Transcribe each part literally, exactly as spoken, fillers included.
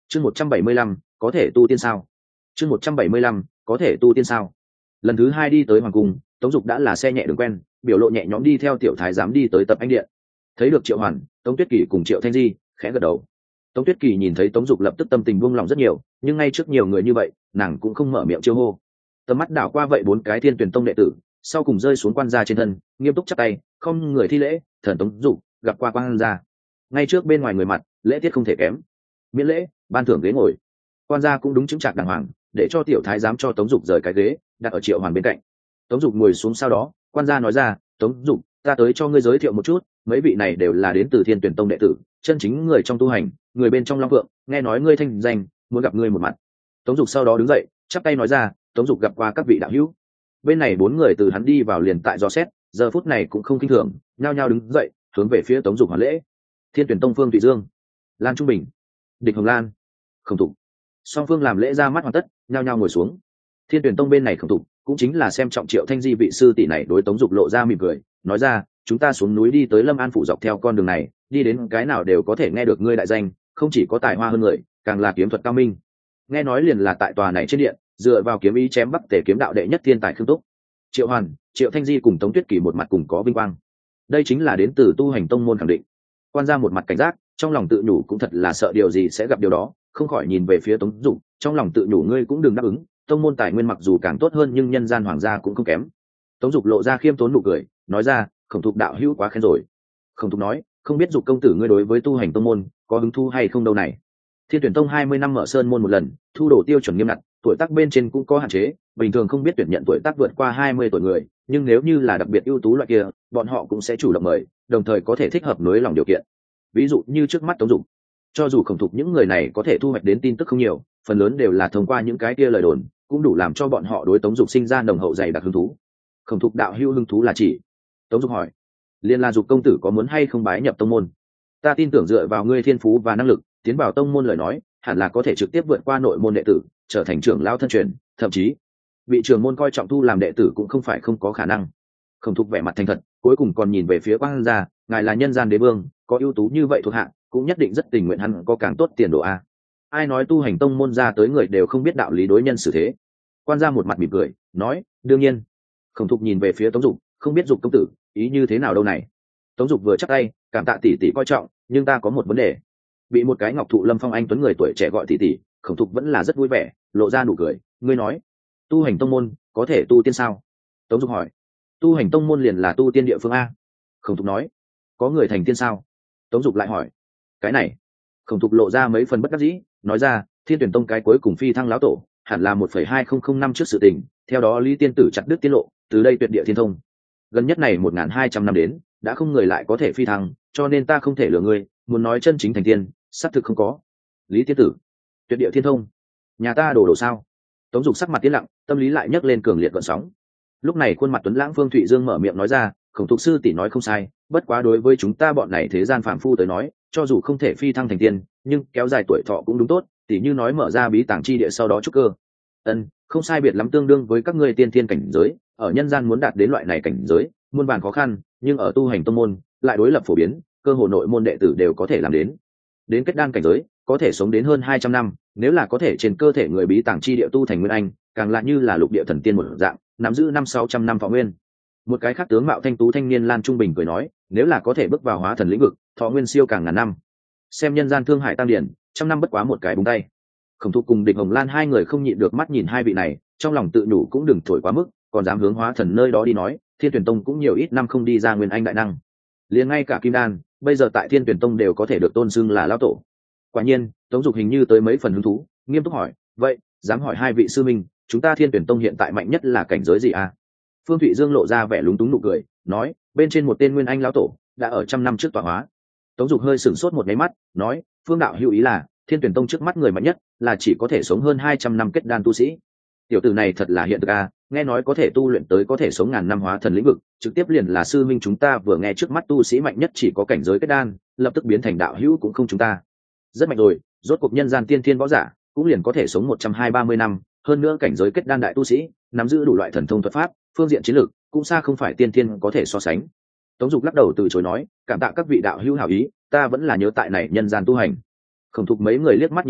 chương một trăm bảy mươi lăm có thể tu tiên sao? chương một trăm bảy mươi lăm có thể tu tiên sao? Lần thứ hai đi tới hoàng cung, Tống Dục đã là xe nhẹ đường quen, biểu lộ nhẹ nhõm đi theo tiểu thái giám đi tới tập anh điện. Thấy được Triệu Hoàn, Tống Tuyết Kỳ cùng Triệu Thanh Di khẽ gật đầu. Tống Tuyết Kỳ nhìn thấy Tống Dục lập tức tâm tình buông lòng rất nhiều, nhưng ngay trước nhiều người như vậy, nàng cũng không mở miệng chiêu hô. Tầm mắt đảo qua vậy bốn cái Thiên Tuyển Tông đệ tử, sau cùng rơi xuống quan gia trên thân, nghiêm túc chắp tay, không người thi lễ, thần Tống Dục gặp qua quan gia. Ngay trước bên ngoài người mặt, lễ tiết không thể kém. Miễn lễ, ban thưởng ghế ngồi. Quan gia cũng đúng chứng trạc đàng hoàng, để cho tiểu thái giám cho Tống Dục rời cái ghế, đặt ở Triệu Hoàn bên cạnh. Tống Dục ngồi xuống sau đó, quan gia nói ra, Tống Dục, ta tới cho ngươi giới thiệu một chút, mấy vị này đều là đến từ Thiên Tuyển Tông đệ tử, chân chính người trong tu hành, người bên trong Long Vượng, nghe nói ngươi thanh danh, muốn gặp ngươi một mặt. Tống Dục sau đó đứng dậy, chắp tay nói ra, Tống Dục gặp qua các vị đạo hữu. Bên này bốn người từ hắn đi vào liền tại dò xét, giờ phút này cũng không kinh thường, nhao nhao đứng dậy, hướng về phía Tống Dục hoàn lễ. Thiên Tuyển Tông Phương Thụy Dương, Lan Trung Bình, Địch Hồng Lan, Khổng Thục. Song phương làm lễ ra mắt hoàn tất, nhao nhao ngồi xuống. Thiên Tuyển Tông bên này Khổng Thục cũng chính là xem trọng Triệu Thanh Di vị sư tỷ này đối Tống Dục lộ ra mỉm cười, nói ra, chúng ta xuống núi đi tới Lâm An phủ dọc theo con đường này, đi đến cái nào đều có thể nghe được ngươi đại danh, không chỉ có tài hoa hơn người, càng là kiếm thuật cao minh. Nghe nói liền là tại tòa này trên điện, dựa vào kiếm ý chém bắc tề kiếm đạo đệ nhất thiên tài Khương Túc. Triệu Hoàn, Triệu Thanh Di cùng Tống Tuyết Kỳ một mặt cùng có vinh quang. Đây chính là đến từ tu hành tông môn khẳng định. Quan gia một mặt cảnh giác, trong lòng tự nhủ cũng thật là sợ điều gì sẽ gặp điều đó, không khỏi nhìn về phía Tống Dục, trong lòng tự nhủ ngươi cũng đừng đáp ứng, tông môn tài nguyên mặc dù càng tốt hơn nhưng nhân gian hoàng gia cũng không kém. Tống Dục lộ ra khiêm tốn nụ cười, nói ra, Khổng Thục đạo hữu quá khen rồi. Khổng Thục nói, không biết Dục công tử ngươi đối với tu hành tông môn có hứng thu hay không đâu này. Thiên Tuyển Tông hai mươi năm mở sơn môn một lần, thu đồ tiêu chuẩn nghiêm ngặt, tuổi tác bên trên cũng có hạn chế, bình thường không biết tuyển nhận tuổi tác vượt qua hai mươi tuổi người, nhưng nếu như là đặc biệt ưu tú loại kia, bọn họ cũng sẽ chủ động mời, đồng thời có thể thích hợp nối lòng điều kiện. Ví dụ như trước mắt Tống Dục, cho dù Khổng Thục những người này có thể thu hoạch đến tin tức không nhiều, phần lớn đều là thông qua những cái kia lời đồn, cũng đủ làm cho bọn họ đối Tống Dục sinh ra nồng hậu dày đặc hứng thú. Khổng Thục đạo hữu hứng thú là chỉ? Tống Dục hỏi. Liên là Dục công tử có muốn hay không bái nhập tông môn? Ta tin tưởng dựa vào ngươi thiên phú và năng lực, tiến vào tông môn lời nói, hẳn là có thể trực tiếp vượt qua nội môn đệ tử, trở thành trưởng lão thân truyền, thậm chí bị trưởng môn coi trọng thu làm đệ tử cũng không phải không có khả năng. Khổng Thục vẻ mặt thành thật, cuối cùng còn nhìn về phía quan gia, ngài là nhân gian đế vương, có ưu tú như vậy thuộc hạ, cũng nhất định rất tình nguyện hắn có càng tốt tiền đồ a. Ai nói tu hành tông môn ra tới người đều không biết đạo lý đối nhân xử thế. Quan gia một mặt mỉm cười, nói, đương nhiên. Khổng Thục nhìn về phía Tống Dục, không biết Dục công tử ý như thế nào đâu này. Tống Dục vừa chắp tay, cảm tạ tỷ tỷ coi trọng, nhưng ta có một vấn đề. Bị một cái ngọc thụ lâm phong anh tuấn người tuổi trẻ gọi tỷ tỷ, Khổng Thục vẫn là rất vui vẻ, lộ ra nụ cười, ngươi nói, tu hành tông môn có thể tu tiên sao? Tống Dục hỏi. Tu hành tông môn liền là tu tiên địa phương a. Khổng Thục nói. Có người thành tiên sao? Tống Dục lại hỏi. Cái này, Khổng Thục lộ ra mấy phần bất đắc dĩ, nói ra, Thiên Tuyển Tông cái cuối cùng phi thăng lão tổ, hẳn là một phẩy hai không không năm trước sự tình, theo đó Lý tiên tử chặt đứt tiết lộ, từ đây tuyệt địa thiên thông. Gần nhất này một nghìn hai trăm năm đến, đã không người lại có thể phi thăng, cho nên ta không thể lừa ngươi, muốn nói chân chính thành tiên, xác thực không có. Lý tiên tử, tuyệt địa thiên thông, nhà ta đổ đổ sao? Tống Dục sắc mặt tiến lặng, tâm lý lại nhấc lên cường liệt gợn sóng. Lúc này khuôn mặt tuấn lãng Phương Thụy Dương mở miệng nói ra, Khổng Thục sư tỷ nói không sai, bất quá đối với chúng ta bọn này thế gian phàm phu tới nói, cho dù không thể phi thăng thành tiên, nhưng kéo dài tuổi thọ cũng đúng tốt, tỷ như nói mở ra bí tàng chi địa sau đó trúc cơ. Ân, không sai biệt lắm tương đương với các ngươi tiên thiên cảnh giới, ở nhân gian muốn đạt đến loại này cảnh giới, muôn vàn khó khăn, nhưng ở tu hành tông môn, lại đối lập phổ biến, cơ hội nội môn đệ tử đều có thể làm đến. Đến kết đan cảnh giới, có thể sống đến hơn hai trăm năm, nếu là có thể trên cơ thể người bí tàng chi địa tu thành nguyên anh, càng là như là lục địa thần tiên một dạng, nắm giữ năm sáu trăm năm thọ nguyên. Một cái khác tướng mạo thanh tú thanh niên Lan Trung Bình cười nói, nếu là có thể bước vào hóa thần lĩnh vực, thọ nguyên siêu càng ngàn năm. Xem nhân gian thương hải tăng điển, trăm năm bất quá một cái búng tay. Khổng Thục cùng Địch Hồng Lan hai người không nhịn được mắt nhìn hai vị này, trong lòng tự nhủ cũng đừng thổi quá mức, còn dám hướng hóa thần nơi đó đi nói, Thiên Tuyển Tông cũng nhiều ít năm không đi ra nguyên anh đại năng. Liền ngay cả Kim Đan, bây giờ tại Thiên Tuyển Tông đều có thể được tôn xưng là lão tổ. Quả nhiên, Tống Dục hình như tới mấy phần hứng thú, nghiêm túc hỏi, vậy, dám hỏi hai vị sư minh, chúng ta Thiên Tuyển Tông hiện tại mạnh nhất là cảnh giới gì à? Phương Thụy Dương lộ ra vẻ lúng túng nụ cười, nói, bên trên một tên nguyên anh lão tổ, đã ở trăm năm trước tọa hóa. Tống Dục hơi sửng sốt một cái mắt, nói, Phương đạo hữu ý là, Thiên Tuyển Tông trước mắt người mạnh nhất, là chỉ có thể sống hơn hai trăm năm kết đan tu sĩ. Tiểu tử này thật là hiện thực à, nghe nói có thể tu luyện tới có thể sống ngàn năm hóa thần lĩnh vực, trực tiếp liền là sư minh chúng ta vừa nghe trước mắt tu sĩ mạnh nhất chỉ có cảnh giới kết đan, lập tức biến thành đạo hữu cũng không chúng ta. Rất mạnh rồi, rốt cuộc nhân gian tiên thiên võ giả, cũng liền có thể sống một trăm hai ba mươi năm, hơn nữa cảnh giới kết đan đại tu sĩ, nắm giữ đủ loại thần thông thuật pháp, phương diện chiến lược cũng xa không phải tiên thiên có thể so sánh. Tống Dục lắc đầu từ chối nói, cảm tạ các vị đạo hữu hảo ý, ta vẫn là nhớ tại này nhân gian tu hành. Khổng Thục mấy người liếc mắt nhìn nhau,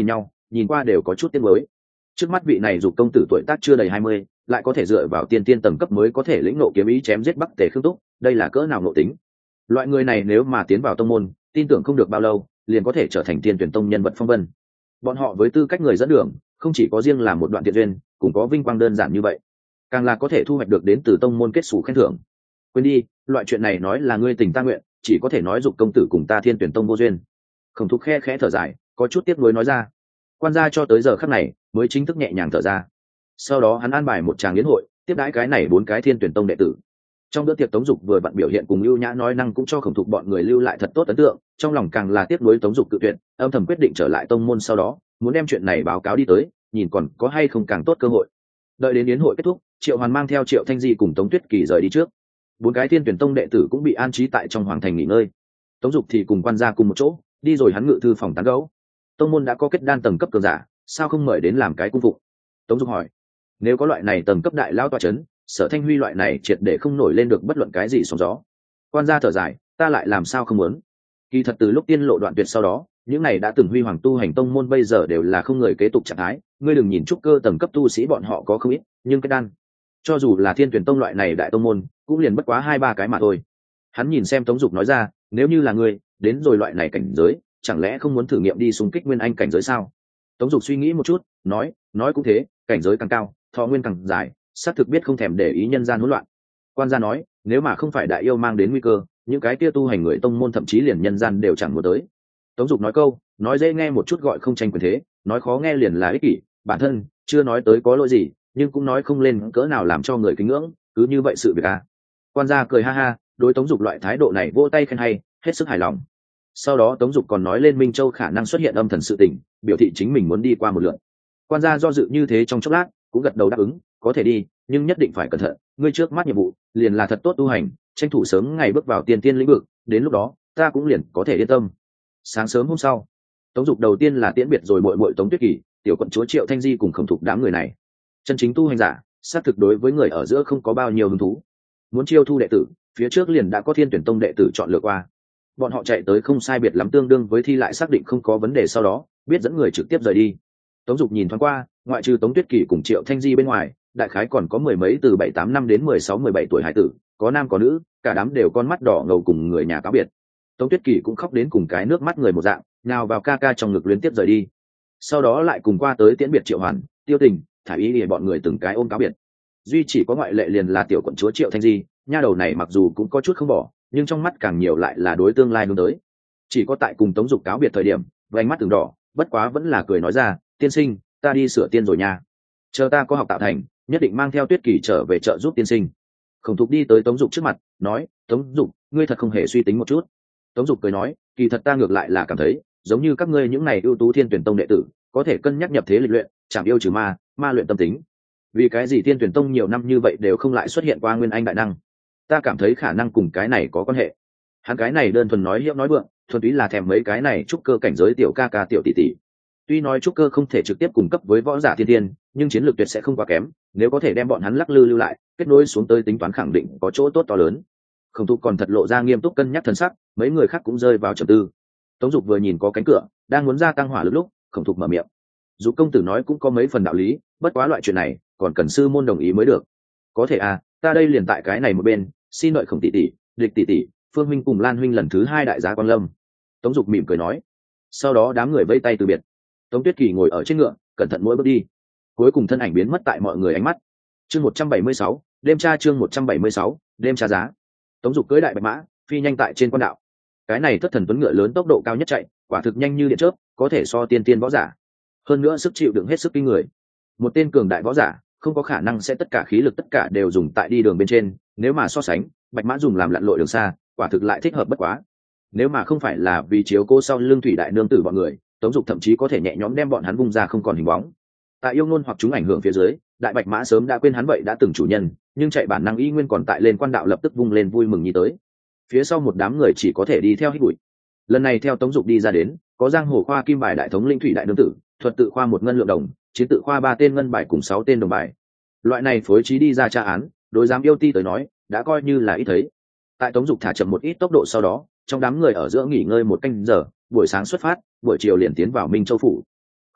nhìn qua đều có chút tiếc mới. Trước mắt vị này dục công tử tuổi tác chưa đầy hai mươi, lại có thể dựa vào tiên tiên tầng cấp mới có thể lĩnh nộ kiếm ý chém giết Bắc Tề Khương Túc, đây là cỡ nào ngộ tính. Loại người này nếu mà tiến vào tông môn, tin tưởng không được bao lâu liền có thể trở thành tiên tuyển tông nhân vật phong vân. Bọn họ với tư cách người dẫn đường, không chỉ có riêng là một đoạn thiện duyên, cũng có vinh quang đơn giản như vậy, càng là có thể thu hoạch được đến từ tông môn kết sủ khen thưởng. Quên đi, loại chuyện này nói là ngươi tình ta nguyện, chỉ có thể nói dục công tử cùng ta thiên tuyển tông vô duyên. Khổng Thúc khe khẽ thở dài, có chút tiếc nuối nói ra. Quan gia cho tới giờ khắc này mới chính thức nhẹ nhàng thở ra. Sau đó hắn an bài một tràng yến hội, tiếp đãi cái này bốn cái thiên tuyển tông đệ tử. Trong bữa tiệc Tống Dục vừa vặn biểu hiện cùng ưu nhã nói năng cũng cho Khổng Thục bọn người lưu lại thật tốt ấn tượng, trong lòng càng là tiếc nuối Tống Dục cự tuyệt, âm thầm quyết định trở lại tông môn sau đó, muốn đem chuyện này báo cáo đi tới, nhìn còn có hay không càng tốt cơ hội. Đợi đến yến hội kết thúc, Triệu Hoàn mang theo Triệu Thanh Di cùng Tống Tuyết Kỳ rời đi trước. Bốn cái thiên tuyển tông đệ tử cũng bị an trí tại trong hoàng thành nghỉ ngơi. Tống Dục thì cùng quan gia cùng một chỗ, đi rồi hắn ngự thư phòng tán gẫu. Tông môn đã có kết đan tầng cấp cường giả, sao không mời đến làm cái cung phục? Tống Dục hỏi. Nếu có loại này tầng cấp đại lao tọa chấn, Sở Thanh Huy loại này triệt để không nổi lên được bất luận cái gì sóng gió. Quan gia thở dài, ta lại làm sao không muốn? Kỳ thật từ lúc tiên lộ đoạn tuyệt sau đó, những này đã từng huy hoàng tu hành tông môn bây giờ đều là không người kế tục trạng thái. Ngươi đừng nhìn trúc cơ tầng cấp tu sĩ bọn họ có không ít, nhưng cái đan, cho dù là thiên tuyển tông loại này đại tông môn, cũng liền bất quá hai ba cái mà thôi. Hắn nhìn xem Tống Dục nói ra, nếu như là ngươi đến rồi loại này cảnh giới, chẳng lẽ không muốn thử nghiệm đi xung kích nguyên anh cảnh giới sao? Tống Dục suy nghĩ một chút, nói, nói cũng thế, cảnh giới càng cao, thọ nguyên càng dài, xác thực biết không thèm để ý nhân gian hỗn loạn. Quan gia nói, nếu mà không phải đại yêu mang đến nguy cơ, những cái kia tu hành người tông môn thậm chí liền nhân gian đều chẳng muốn tới. Tống Dục nói câu, nói dễ nghe một chút gọi không tranh quyền thế, nói khó nghe liền là ích kỷ, bản thân chưa nói tới có lỗi gì, nhưng cũng nói không lên cỡ nào làm cho người kính ngưỡng, cứ như vậy sự việc à. Quan gia cười ha ha, đối Tống Dục loại thái độ này vỗ tay khen hay, hết sức hài lòng. Sau đó Tống Dục còn nói lên Minh Châu khả năng xuất hiện âm thần sự tình, biểu thị chính mình muốn đi qua một lượt. Quan gia do dự như thế trong chốc lát, cũng gật đầu đáp ứng, có thể đi, nhưng nhất định phải cẩn thận, ngươi trước mắt nhiệm vụ liền là thật tốt tu hành, tranh thủ sớm ngày bước vào tiên tiên lĩnh vực, đến lúc đó ta cũng liền có thể yên tâm. Sáng sớm hôm sau, Tống Dục đầu tiên là tiễn biệt rồi muội muội Tống Tuyết Kỳ, tiểu quận chúa Triệu Thanh Di cùng Khổng Thục đám người này. Chân chính tu hành giả, xác thực đối với người ở giữa không có bao nhiêu hứng thú. Muốn chiêu thu đệ tử, phía trước liền đã có thiên tuyển tông đệ tử chọn lựa qua. Bọn họ chạy tới không sai biệt lắm tương đương với thi lại xác định không có vấn đề sau đó, biết dẫn người trực tiếp rời đi. Tống Dục nhìn thoáng qua, ngoại trừ Tống Tuyết Kỳ cùng Triệu Thanh Di bên ngoài, đại khái còn có mười mấy từ bảy tám năm đến mười sáu mười bảy tuổi hải tử, có nam có nữ, cả đám đều con mắt đỏ ngầu cùng người nhà cáo biệt. Tống Tuyết Kỳ cũng khóc đến cùng cái nước mắt người một dạng, nào vào ca ca trong ngực luyến tiếp rời đi. Sau đó lại cùng qua tới tiễn biệt Triệu Hoàn, Tiêu Tình, Thải Y để bọn người từng cái ôm cáo biệt. Duy chỉ có ngoại lệ liền là tiểu quận chúa Triệu Thanh Di, nha đầu này mặc dù cũng có chút không bỏ, nhưng trong mắt càng nhiều lại là đối tương lai hướng tới. Chỉ có tại cùng Tống Dục cáo biệt thời điểm, vành mắt từng đỏ, bất quá vẫn là cười nói ra, tiên sinh, ta đi sửa tiên rồi nha, chờ ta có học tạo thành, nhất định mang theo Tuyết Kỳ trở về trợ giúp tiên sinh. Khổng Thục đi tới Tống Dục trước mặt, nói, Tống Dục, ngươi thật không hề suy tính một chút. Tống Dục cười nói, kỳ thật ta ngược lại là cảm thấy, giống như các ngươi những này ưu tú thiên tuyển tông đệ tử, có thể cân nhắc nhập thế lịch luyện, chạm yêu trừ ma, ma luyện tâm tính. Vì cái gì thiên tuyển tông nhiều năm như vậy đều không lại xuất hiện qua nguyên anh đại năng? Ta cảm thấy khả năng cùng cái này có quan hệ. Hắn cái này đơn thuần nói hiệu nói vượng, thuần túy là thèm mấy cái này trúc cơ cảnh giới tiểu ca ca tiểu tỷ tỷ. Tuy nói trúc cơ không thể trực tiếp cung cấp với võ giả thiên tiên, nhưng chiến lược tuyệt sẽ không quá kém, nếu có thể đem bọn hắn lắc lư lưu lại, kết nối xuống tới tính toán khẳng định có chỗ tốt to lớn. Khổng Thục còn thật lộ ra nghiêm túc cân nhắc thần sắc, mấy người khác cũng rơi vào trầm tư. Tống Dục vừa nhìn có cánh cửa, đang muốn gia tăng hỏa lực lúc, Khổng Thục mở miệng. Dục công tử nói cũng có mấy phần đạo lý, bất quá loại chuyện này còn cần sư môn đồng ý mới được. Có thể à, ta đây liền tại cái này một bên, xin đợi Khổng tỷ tỷ, Địch tỷ tỷ, Phương huynh cùng Lan huynh lần thứ hai đại giá quan lâm. Tống Dục mỉm cười nói. Sau đó đám người vây tay từ biệt. Tống Tuyết Kỳ ngồi ở trên ngựa, cẩn thận mỗi bước đi. Cuối cùng thân ảnh biến mất tại mọi người ánh mắt. Chương một trăm bảy mươi sáu, đêm tra chương một trăm bảy mươi sáu, đêm tra giá. Tống Dục cưỡi đại bạch mã, phi nhanh tại trên quan đạo. Cái này thất thần tuấn ngựa lớn tốc độ cao nhất chạy, quả thực nhanh như điện chớp, có thể so tiên tiên võ giả. Hơn nữa sức chịu đựng hết sức kinh người. Một tên cường đại võ giả, không có khả năng sẽ tất cả khí lực tất cả đều dùng tại đi đường bên trên, nếu mà so sánh, bạch mã dùng làm lặn lội đường xa, quả thực lại thích hợp bất quá. Nếu mà không phải là vì chiếu cố sau lưng thủy đại nương tử bọn người, Tống Dục thậm chí có thể nhẹ nhõm đem bọn hắn vung ra không còn hình bóng. Tại yêu ngôn hoặc chúng ảnh hưởng phía dưới, đại bạch mã sớm đã quên hắn vậy đã từng chủ nhân, nhưng chạy bản năng y nguyên còn tại lên quan đạo lập tức vung lên vui mừng như tới. Phía sau một đám người chỉ có thể đi theo hít bụi. Lần này theo Tống Dục đi ra đến, có giang hồ khoa kim bài đại thống linh thủy đại nương tử, thuật tự khoa một ngân lượng đồng, chiến tự khoa ba tên ngân bài cùng sáu tên đồng bài. Loại này phối trí đi ra tra án, đối giám yêu ti tới nói, đã coi như là ít thấy. Tại Tống Dục thả chậm một ít tốc độ sau đó, trong đám người ở giữa nghỉ ngơi một canh giờ, buổi sáng xuất phát, buổi chiều liền tiến vào Minh Châu phủ.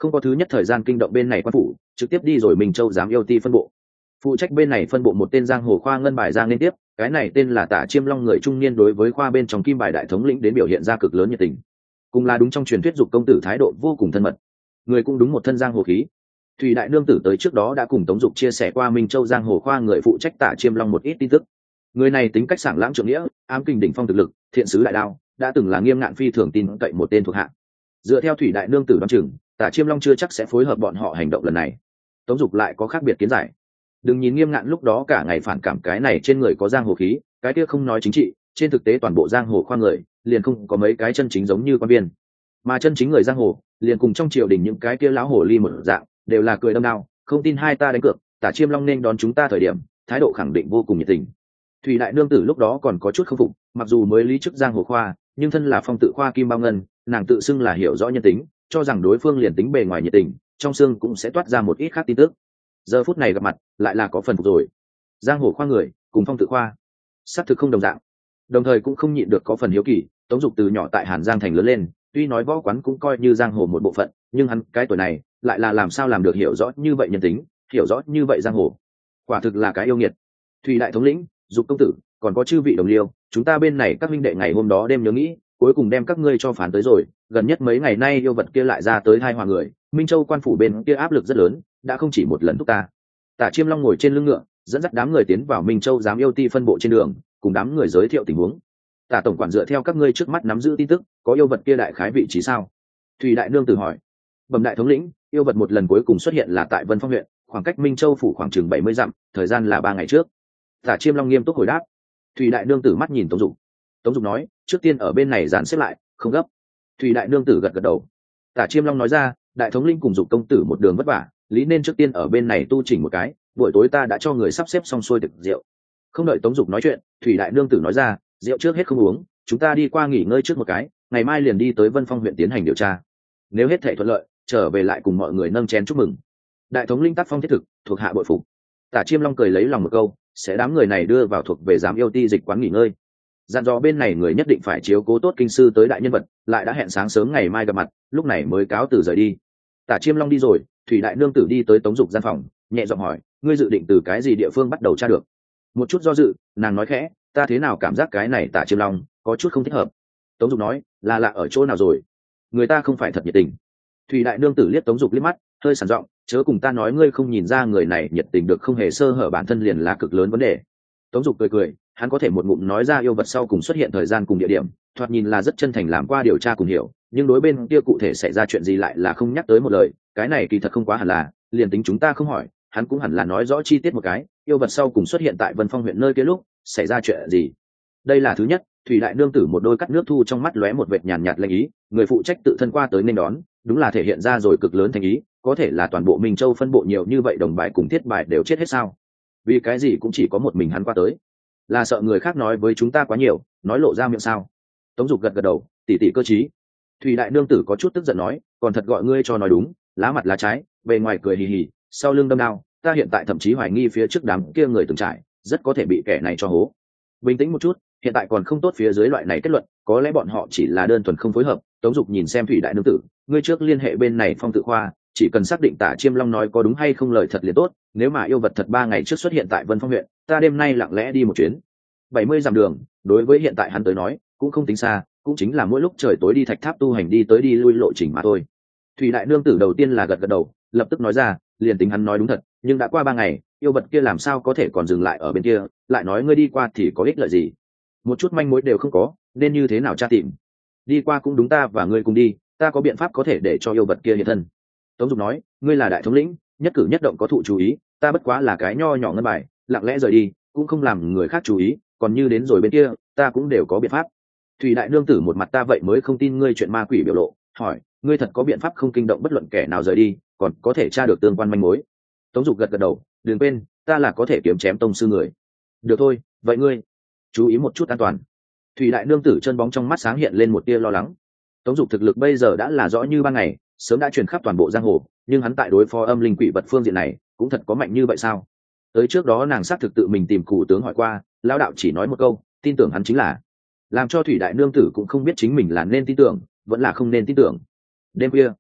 không có thứ nhất thời gian kinh động bên này quan phủ, trực tiếp đi rồi Minh Châu giám yêu ti phân bộ. Phụ trách bên này phân bộ một tên giang hồ khoa ngân bài giang liên tiếp, cái này tên là Tả Chiêm Long, người trung niên đối với khoa bên trong kim bài đại thống lĩnh đến biểu hiện ra cực lớn nhiệt tình, cùng là đúng trong truyền thuyết dục công tử thái độ vô cùng thân mật. Người cũng đúng một thân giang hồ khí. Thủy đại nương tử tới trước đó đã cùng Tống Dục chia sẻ qua Minh Châu giang hồ khoa người phụ trách Tả Chiêm Long một ít tin tức. Người này tính cách sảng lãng trượng nghĩa, ám kình đỉnh phong thực lực, thiện sứ đại đao, đã từng là Nghiêm Ngạn phi thường tin cậy một tên thuộc hạ. Dựa theo Thủy đại nương tử đoán chừng, Tả Chiêm Long chưa chắc sẽ phối hợp bọn họ hành động lần này. Tống Dục lại có khác biệt kiến giải. Đừng nhìn Nghiêm Ngạn lúc đó cả ngày phản cảm cái này trên người có giang hồ khí, cái kia không nói chính trị, trên thực tế toàn bộ giang hồ khoa người liền không có mấy cái chân chính giống như quan viên, mà chân chính người giang hồ liền cùng trong triều đình những cái kia lão hồ ly một dạng, đều là cười đâm đao, không tin hai ta đánh cược. Tả Chiêm Long nên đón chúng ta thời điểm, thái độ khẳng định vô cùng nhiệt tình. Thủy đại nương tử lúc đó còn có chút không phục, mặc dù mới lý chức giang hồ khoa, nhưng thân là phong tự khoa kim bao ngân, nàng tự xưng là hiểu rõ nhân tính, cho rằng đối phương liền tính bề ngoài nhiệt tình, trong xương cũng sẽ toát ra một ít khác tin tức. Giờ phút này gặp mặt lại là có phần phục rồi. Giang hồ khoa người cùng phong tự khoa xác thực không đồng dạng, đồng thời cũng không nhịn được có phần hiếu kỳ. Tống Dục từ nhỏ tại Hàn Giang thành lớn lên, tuy nói võ quán cũng coi như giang hồ một bộ phận, nhưng hắn cái tuổi này lại là làm sao làm được hiểu rõ như vậy nhân tính, hiểu rõ như vậy giang hồ, quả thực là cái yêu nghiệt. Thủy đại thống lĩnh, Dục công tử, còn có chư vị đồng liêu, chúng ta bên này các huynh đệ ngày hôm đó đêm nhớ nghĩ, cuối cùng đem các ngươi cho phán tới rồi. Gần nhất mấy ngày nay yêu vật kia lại ra tới hai hòa người, Minh Châu quan phủ bên kia áp lực rất lớn, đã không chỉ một lần thúc ta. Tả Chiêm Long ngồi trên lưng ngựa, dẫn dắt đám người tiến vào Minh Châu giám yêu ti phân bộ trên đường, cùng đám người giới thiệu tình huống. Tả tổng quản dựa theo các ngươi trước mắt nắm giữ tin tức, có yêu vật kia đại khái vị trí sao? Thủy đại nương tử hỏi. Bẩm đại thống lĩnh, yêu vật một lần cuối cùng xuất hiện là tại Vân Phong huyện, khoảng cách Minh Châu phủ khoảng chừng bảy mươi dặm, thời gian là ba ngày trước. Tả Chiêm Long nghiêm túc hồi đáp. Thủy đại nương tử mắt nhìn Tống Dục. Tống Dục nói, trước tiên ở bên này dàn xếp lại, không gấp. Thủy đại nương tử gật gật đầu. Tả Chiêm Long nói ra, đại thống lĩnh cùng Dục công tử một đường vất vả, lý nên trước tiên ở bên này tu chỉnh một cái, buổi tối ta đã cho người sắp xếp xong xuôi tiệc rượu. Không đợi Tống Dục nói chuyện, Thủy đại nương tử nói ra, rượu trước hết không uống, chúng ta đi qua nghỉ ngơi trước một cái, ngày mai liền đi tới Vân Phong huyện tiến hành điều tra. Nếu hết thể thuận lợi, trở về lại cùng mọi người nâng chén chúc mừng. Đại thống lĩnh tác phong thiết thực, thuộc hạ bội phục. Tả Chiêm Long cười lấy lòng một câu, sẽ đám người này đưa vào thuộc về giám yêu ti dịch quán nghỉ ngơi. Dặn dò bên này người nhất định phải chiếu cố tốt kinh sư tới đại nhân vật, lại đã hẹn sáng sớm ngày mai gặp mặt, lúc này mới cáo từ rời đi. Tả Chiêm Long đi rồi, Thủy đại nương tử đi tới Tống Dục gian phòng, nhẹ giọng hỏi, ngươi dự định từ cái gì địa phương bắt đầu tra được? Một chút do dự, nàng nói khẽ, ta thế nào cảm giác cái này Tả Chiêm Long có chút không thích hợp. Tống Dục nói, là lạ ở chỗ nào rồi? Người ta không phải thật nhiệt tình. Thủy đại nương tử liếc Tống Dục liếc mắt, hơi sẵn giọng, chớ cùng ta nói ngươi không nhìn ra người này nhiệt tình được, không hề sơ hở bản thân liền là cực lớn vấn đề. Tống Dục cười cười, hắn có thể một ngụm nói ra yêu vật sau cùng xuất hiện thời gian cùng địa điểm, thoạt nhìn là rất chân thành làm qua điều tra cùng hiểu, nhưng đối bên kia cụ thể xảy ra chuyện gì lại là không nhắc tới một lời. Cái này kỳ thật không quá hẳn là, liền tính chúng ta không hỏi, hắn cũng hẳn là nói rõ chi tiết một cái, yêu vật sau cùng xuất hiện tại Vân Phong huyện nơi kia lúc xảy ra chuyện gì. Đây là thứ nhất. Thủy đại nương tử một đôi cắt nước thu trong mắt lóe một vệt nhàn nhạt lệnh ý, người phụ trách tự thân qua tới nên đón, đúng là thể hiện ra rồi cực lớn thành ý. Có thể là toàn bộ Minh Châu phân bộ nhiều như vậy đồng bài cùng thiết bài đều chết hết sao? Vì cái gì cũng chỉ có một mình hắn qua tới? Là sợ người khác nói với chúng ta quá nhiều, nói lộ ra miệng sao? Tống Dục gật gật đầu, tỉ tỉ cơ trí. Thủy đại nương tử có chút tức giận nói, còn thật gọi ngươi cho nói đúng, lá mặt lá trái, bề ngoài cười hì hì, sau lưng đâm đao, ta hiện tại thậm chí hoài nghi phía trước đám kia người từng trải, rất có thể bị kẻ này cho hố. Bình tĩnh một chút, hiện tại còn không tốt phía dưới loại này kết luận, có lẽ bọn họ chỉ là đơn thuần không phối hợp. Tống Dục nhìn xem Thủy đại nương tử, ngươi trước liên hệ bên này phong tự khoa, chỉ cần xác định Tả Chiêm Long nói có đúng hay không lời thật liền tốt. Nếu mà yêu vật thật ba ngày trước xuất hiện tại Vân Phong huyện, ta đêm nay lặng lẽ đi một chuyến. bảy mươi dặm đường, đối với hiện tại hắn tới nói cũng không tính xa, cũng chính là mỗi lúc trời tối đi thạch tháp tu hành đi tới đi lui lộ trình mà thôi. Thủy đại nương tử đầu tiên là gật gật đầu, lập tức nói ra, liền tính hắn nói đúng thật, nhưng đã qua ba ngày, yêu vật kia làm sao có thể còn dừng lại ở bên kia, lại nói ngươi đi qua thì có ích lợi gì? Một chút manh mối đều không có, nên như thế nào tra tìm? Đi qua cũng đúng, ta và ngươi cùng đi, ta có biện pháp có thể để cho yêu vật kia hiện thân. Tống Dục nói, ngươi là đại thống lĩnh, nhất cử nhất động có thụ chú ý, ta bất quá là cái nho nhỏ ngân bài, lặng lẽ rời đi, cũng không làm người khác chú ý, còn như đến rồi bên kia, ta cũng đều có biện pháp. Thủy đại nương tử một mặt ta vậy mới không tin ngươi chuyện ma quỷ biểu lộ, hỏi, ngươi thật có biện pháp không kinh động bất luận kẻ nào rời đi, còn có thể tra được tương quan manh mối? Tống Dục gật gật đầu, đừng quên, ta là có thể kiếm chém tông sư người. Được thôi, vậy ngươi chú ý một chút an toàn. Thủy đại nương tử chân bóng trong mắt sáng hiện lên một tia lo lắng. Tống Dục thực lực bây giờ đã là rõ như ban ngày, sớm đã truyền khắp toàn bộ giang hồ, nhưng hắn tại đối phó âm linh quỷ vật phương diện này cũng thật có mạnh như vậy sao? Tới trước đó nàng xác thực tự mình tìm cụ tướng hỏi qua, lão đạo chỉ nói một câu, tin tưởng hắn chính là. Làm cho Thủy đại nương tử cũng không biết chính mình là nên tin tưởng vẫn là không nên tin tưởng. Đêm khuya,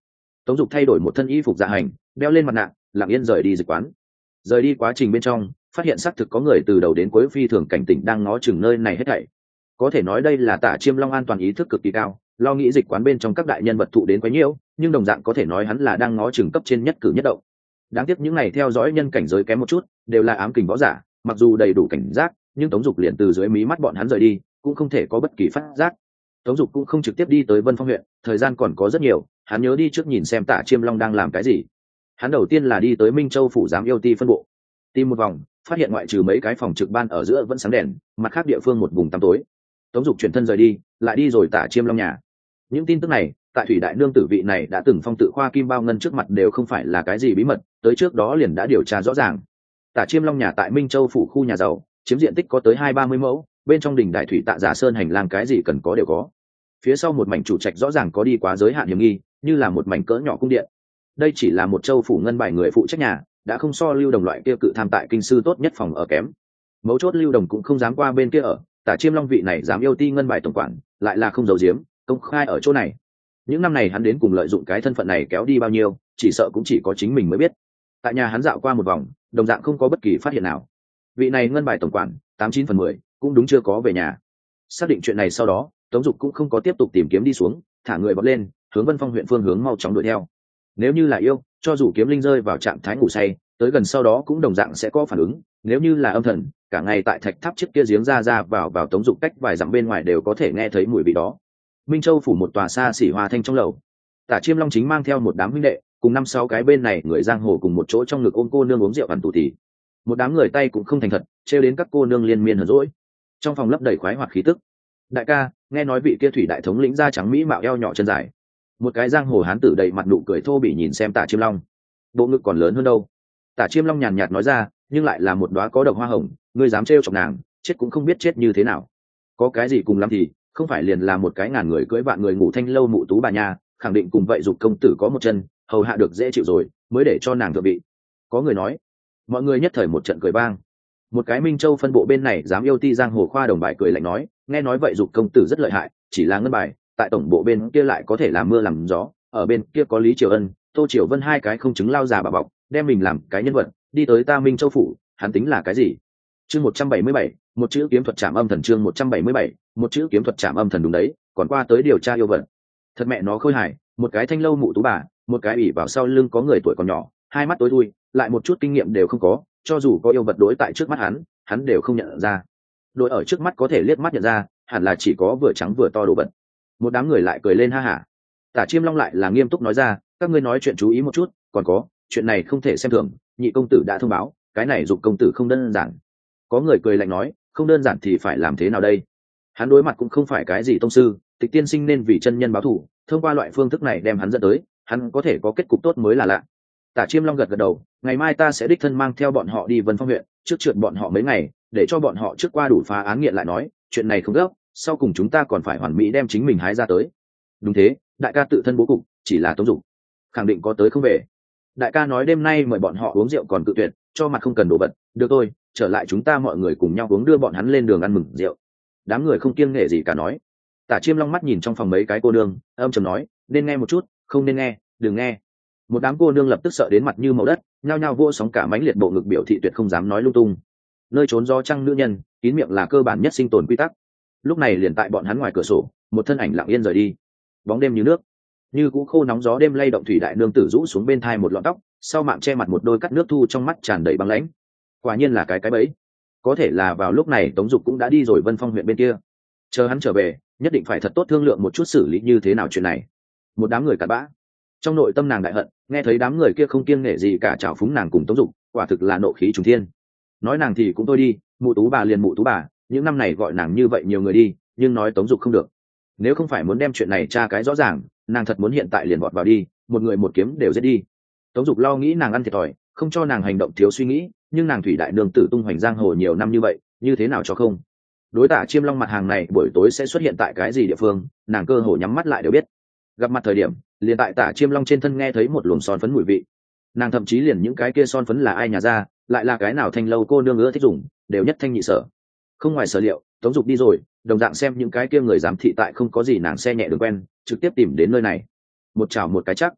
Tống Dục thay đổi một thân y phục dạ hành, đeo lên mặt nạ, lặng yên rời đi dịch quán. Rời đi quá trình bên trong, phát hiện xác thực có người từ đầu đến cuối phi thường cảnh tỉnh đang ngó chừng nơi này hết thảy. Có thể nói đây là Tả Chiêm Long an toàn ý thức cực kỳ cao, lo nghĩ dịch quán bên trong các đại nhân vật thụ đến quá nhiều, nhưng đồng dạng có thể nói hắn là đang ngó chừng cấp trên nhất cử nhất động. Đáng tiếc những này theo dõi nhân cảnh giới kém một chút, đều là ám kình võ giả, mặc dù đầy đủ cảnh giác, nhưng Tống Dục liền từ dưới mí mắt bọn hắn rời đi, cũng không thể có bất kỳ phát giác. Tống Dục cũng không trực tiếp đi tới Vân Phong huyện, thời gian còn có rất nhiều, hắn nhớ đi trước nhìn xem Tả Chiêm Long đang làm cái gì. Hắn đầu tiên là đi tới Minh Châu phủ giám yêu ti phân bộ, tìm một vòng, phát hiện ngoại trừ mấy cái phòng trực ban ở giữa vẫn sáng đèn, mặt khác địa phương một vùng tăm tối. Tống Dục chuyển thân rời đi, lại đi rồi Tả Chiêm Long nhà. Những tin tức này, tại Thủy Đại Nương tử vị này đã từng phong tự khoa kim bao ngân trước mặt đều không phải là cái gì bí mật, tới trước đó liền đã điều tra rõ ràng. Tả Chiêm Long nhà tại Minh Châu phủ khu nhà giàu, chiếm diện tích có tới hai ba mươi mẫu, bên trong đình đại thủy tạ giả sơn hành lang cái gì cần có đều có. Phía sau một mảnh chủ trạch rõ ràng có đi quá giới hạn hiểm nghi, như là một mảnh cỡ nhỏ cung điện. Đây chỉ là một châu phủ ngân bài người phụ trách nhà, đã không so Lưu Đồng loại kia cự tham tại kinh sư tốt nhất phòng ở kém. Mấu chốt Lưu Đồng cũng không dám qua bên kia ở, Tả Chiêm Long vị này dám yêu ti ngân bài tổng quản, lại là không giấu giếm, công khai ở chỗ này. Những năm này hắn đến cùng lợi dụng cái thân phận này kéo đi bao nhiêu, chỉ sợ cũng chỉ có chính mình mới biết. Tại nhà hắn dạo qua một vòng, đồng dạng không có bất kỳ phát hiện nào. Vị này ngân bài tổng quản, tám chín phần mười, cũng đúng chưa có về nhà. Xác định chuyện này sau đó, Tống Dục cũng không có tiếp tục tìm kiếm đi xuống, thả người bật lên, hướng Vân Phong huyện phương hướng mau chóng đuổi theo. Nếu như là yêu, cho dù kiếm linh rơi vào trạng thái ngủ say, tới gần sau đó cũng đồng dạng sẽ có phản ứng. Nếu như là âm thần, cả ngày tại thạch tháp chiếc kia giếng ra ra vào vào Tống Dục cách vài dặm bên ngoài đều có thể nghe thấy mùi vị đó. Minh Châu phủ một tòa xa xỉ hoa thanh trong lầu, Tả Chiêm Long chính mang theo một đám huynh đệ, cùng năm sáu cái bên này người giang hồ cùng một chỗ trong ngực ôm cô nương uống rượu ăn tù tì. Một đám người tay cũng không thành thật, trêu đến các cô nương liên miên hờn dỗi. Trong phòng lấp đầy khoái hoạt khí tức. Đại ca, nghe nói vị kia thủy đại thống lĩnh da trắng mỹ mạo eo nhỏ chân dài. Một cái giang hồ hán tử đầy mặt nụ cười thô bỉ nhìn xem Tả Chiêm Long. Bộ ngực còn lớn hơn đâu. Tả Chiêm Long nhàn nhạt nói ra, nhưng lại là một đóa có độc hoa hồng, ngươi dám trêu chọc nàng, chết cũng không biết chết như thế nào. Có cái gì cùng lắm thì, không phải liền là một cái ngàn người cưỡi vạn người ngủ thanh lâu mụ tú bà nha, khẳng định cùng vậy dục công tử có một chân, hầu hạ được dễ chịu rồi, mới để cho nàng thượng vị. Có người nói, mọi người nhất thời một trận cười vang. Một cái Minh Châu phân bộ bên này dám yêu ti giang hồ khoa đồng bài cười lạnh nói, nghe nói vậy dục công tử rất lợi hại, chỉ là ngân bài, tại tổng bộ bên kia lại có thể làm mưa làm gió, ở bên kia có Lý Triều Ân, Tô Triều Vân hai cái không chứng lao già bà bọc, đem mình làm cái nhân vật, đi tới ta Minh Châu phủ, hắn tính là cái gì? Chương một trăm bảy mươi bảy, một chữ kiếm thuật trảm âm thần chương một trăm bảy mươi bảy, một chữ kiếm thuật trảm âm thần đúng đấy, còn qua tới điều tra yêu vật. Thật mẹ nó khôi hài, một cái thanh lâu mụ tú bà, một cái ủy vào sau lưng có người tuổi còn nhỏ, hai mắt tối thui, lại một chút kinh nghiệm đều không có, cho dù có yêu vật đối tại trước mắt hắn, hắn đều không nhận ra. Đối ở trước mắt có thể liếc mắt nhận ra, hẳn là chỉ có vừa trắng vừa to đồ vật. Một đám người lại cười lên ha hả. Tả Chiêm Long lại là nghiêm túc nói ra, các ngươi nói chuyện chú ý một chút, còn có, chuyện này không thể xem thường, nhị công tử đã thông báo, cái này dục công tử không đơn giản. Có người cười lạnh nói, không đơn giản thì phải làm thế nào đây? Hắn đối mặt cũng không phải cái gì tông sư, Tịch tiên sinh nên vì chân nhân báo thù, thông qua loại phương thức này đem hắn dẫn tới, hắn có thể có kết cục tốt mới là lạ. Tả Chiêm Long gật gật đầu, ngày mai ta sẽ đích thân mang theo bọn họ đi Vân Phong huyện, trước trượt bọn họ mấy ngày, để cho bọn họ trước qua đủ phá án nghiện lại nói, chuyện này không gấp, sau cùng chúng ta còn phải hoàn mỹ đem chính mình hái ra tới. Đúng thế, đại ca tự thân bố cục, chỉ là Tống Dục khẳng định có tới không về. Đại ca nói đêm nay mời bọn họ uống rượu còn cự tuyệt, cho mặt không cần đồ vật, được thôi, trở lại chúng ta mọi người cùng nhau uống đưa bọn hắn lên đường ăn mừng rượu. Đám người không kiêng nể gì cả nói. Tả Chiêm Long mắt nhìn trong phòng mấy cái cô nương, âm trầm nói, nên nghe một chút, không nên nghe, đừng nghe. Một đám cô nương lập tức sợ đến mặt như màu đất, nhao nhao vô sóng cả mánh liệt bộ ngực biểu thị tuyệt không dám nói lung tung. Nơi trốn gió trăng nữ nhân, kín miệng là cơ bản nhất sinh tồn quy tắc. Lúc này liền tại bọn hắn ngoài cửa sổ, một thân ảnh lặng yên rời đi. Bóng đêm như nước, như cũ khô nóng gió đêm lay động thủy đại nương tử rũ xuống bên thai một lọn tóc, sau mạng che mặt một đôi cắt nước thu trong mắt tràn đầy băng lãnh. Quả nhiên là cái cái bẫy. Có thể là vào lúc này Tống Dục cũng đã đi rồi Vân Phong huyện bên kia. Chờ hắn trở về, nhất định phải thật tốt thương lượng một chút xử lý như thế nào chuyện này. Một đám người cặn bã, trong nội tâm nàng đại hận, nghe thấy đám người kia không kiêng nể gì cả trào phúng nàng cùng Tống Dục, quả thực là nộ khí trùng thiên. Nói nàng thì cũng thôi đi, mụ tú bà liền mụ tú bà, những năm này gọi nàng như vậy nhiều người đi, nhưng nói Tống Dục không được. Nếu không phải muốn đem chuyện này tra cái rõ ràng, nàng thật muốn hiện tại liền vọt vào đi, một người một kiếm đều giết đi. Tống Dục lo nghĩ nàng ăn thiệt thòi, không cho nàng hành động thiếu suy nghĩ, nhưng nàng thủy đại nương tử tung hoành giang hồ nhiều năm như vậy, như thế nào cho không? Đối Tả Chiêm Long mặt hàng này buổi tối sẽ xuất hiện tại cái gì địa phương, nàng cơ hồ nhắm mắt lại đều biết. Gặp mặt thời điểm, liền tại Tả Chiêm Long trên thân nghe thấy một luồng son phấn mùi vị. Nàng thậm chí liền những cái kia son phấn là ai nhà ra, lại là cái nào thanh lâu cô nương ưa thích dùng, đều nhất thanh nhị sở. Không ngoài sở liệu, Tống Dục đi rồi, đồng dạng xem những cái kia người giám thị tại không có gì nàng xe nhẹ đường quen, trực tiếp tìm đến nơi này. Một chảo một cái chắc.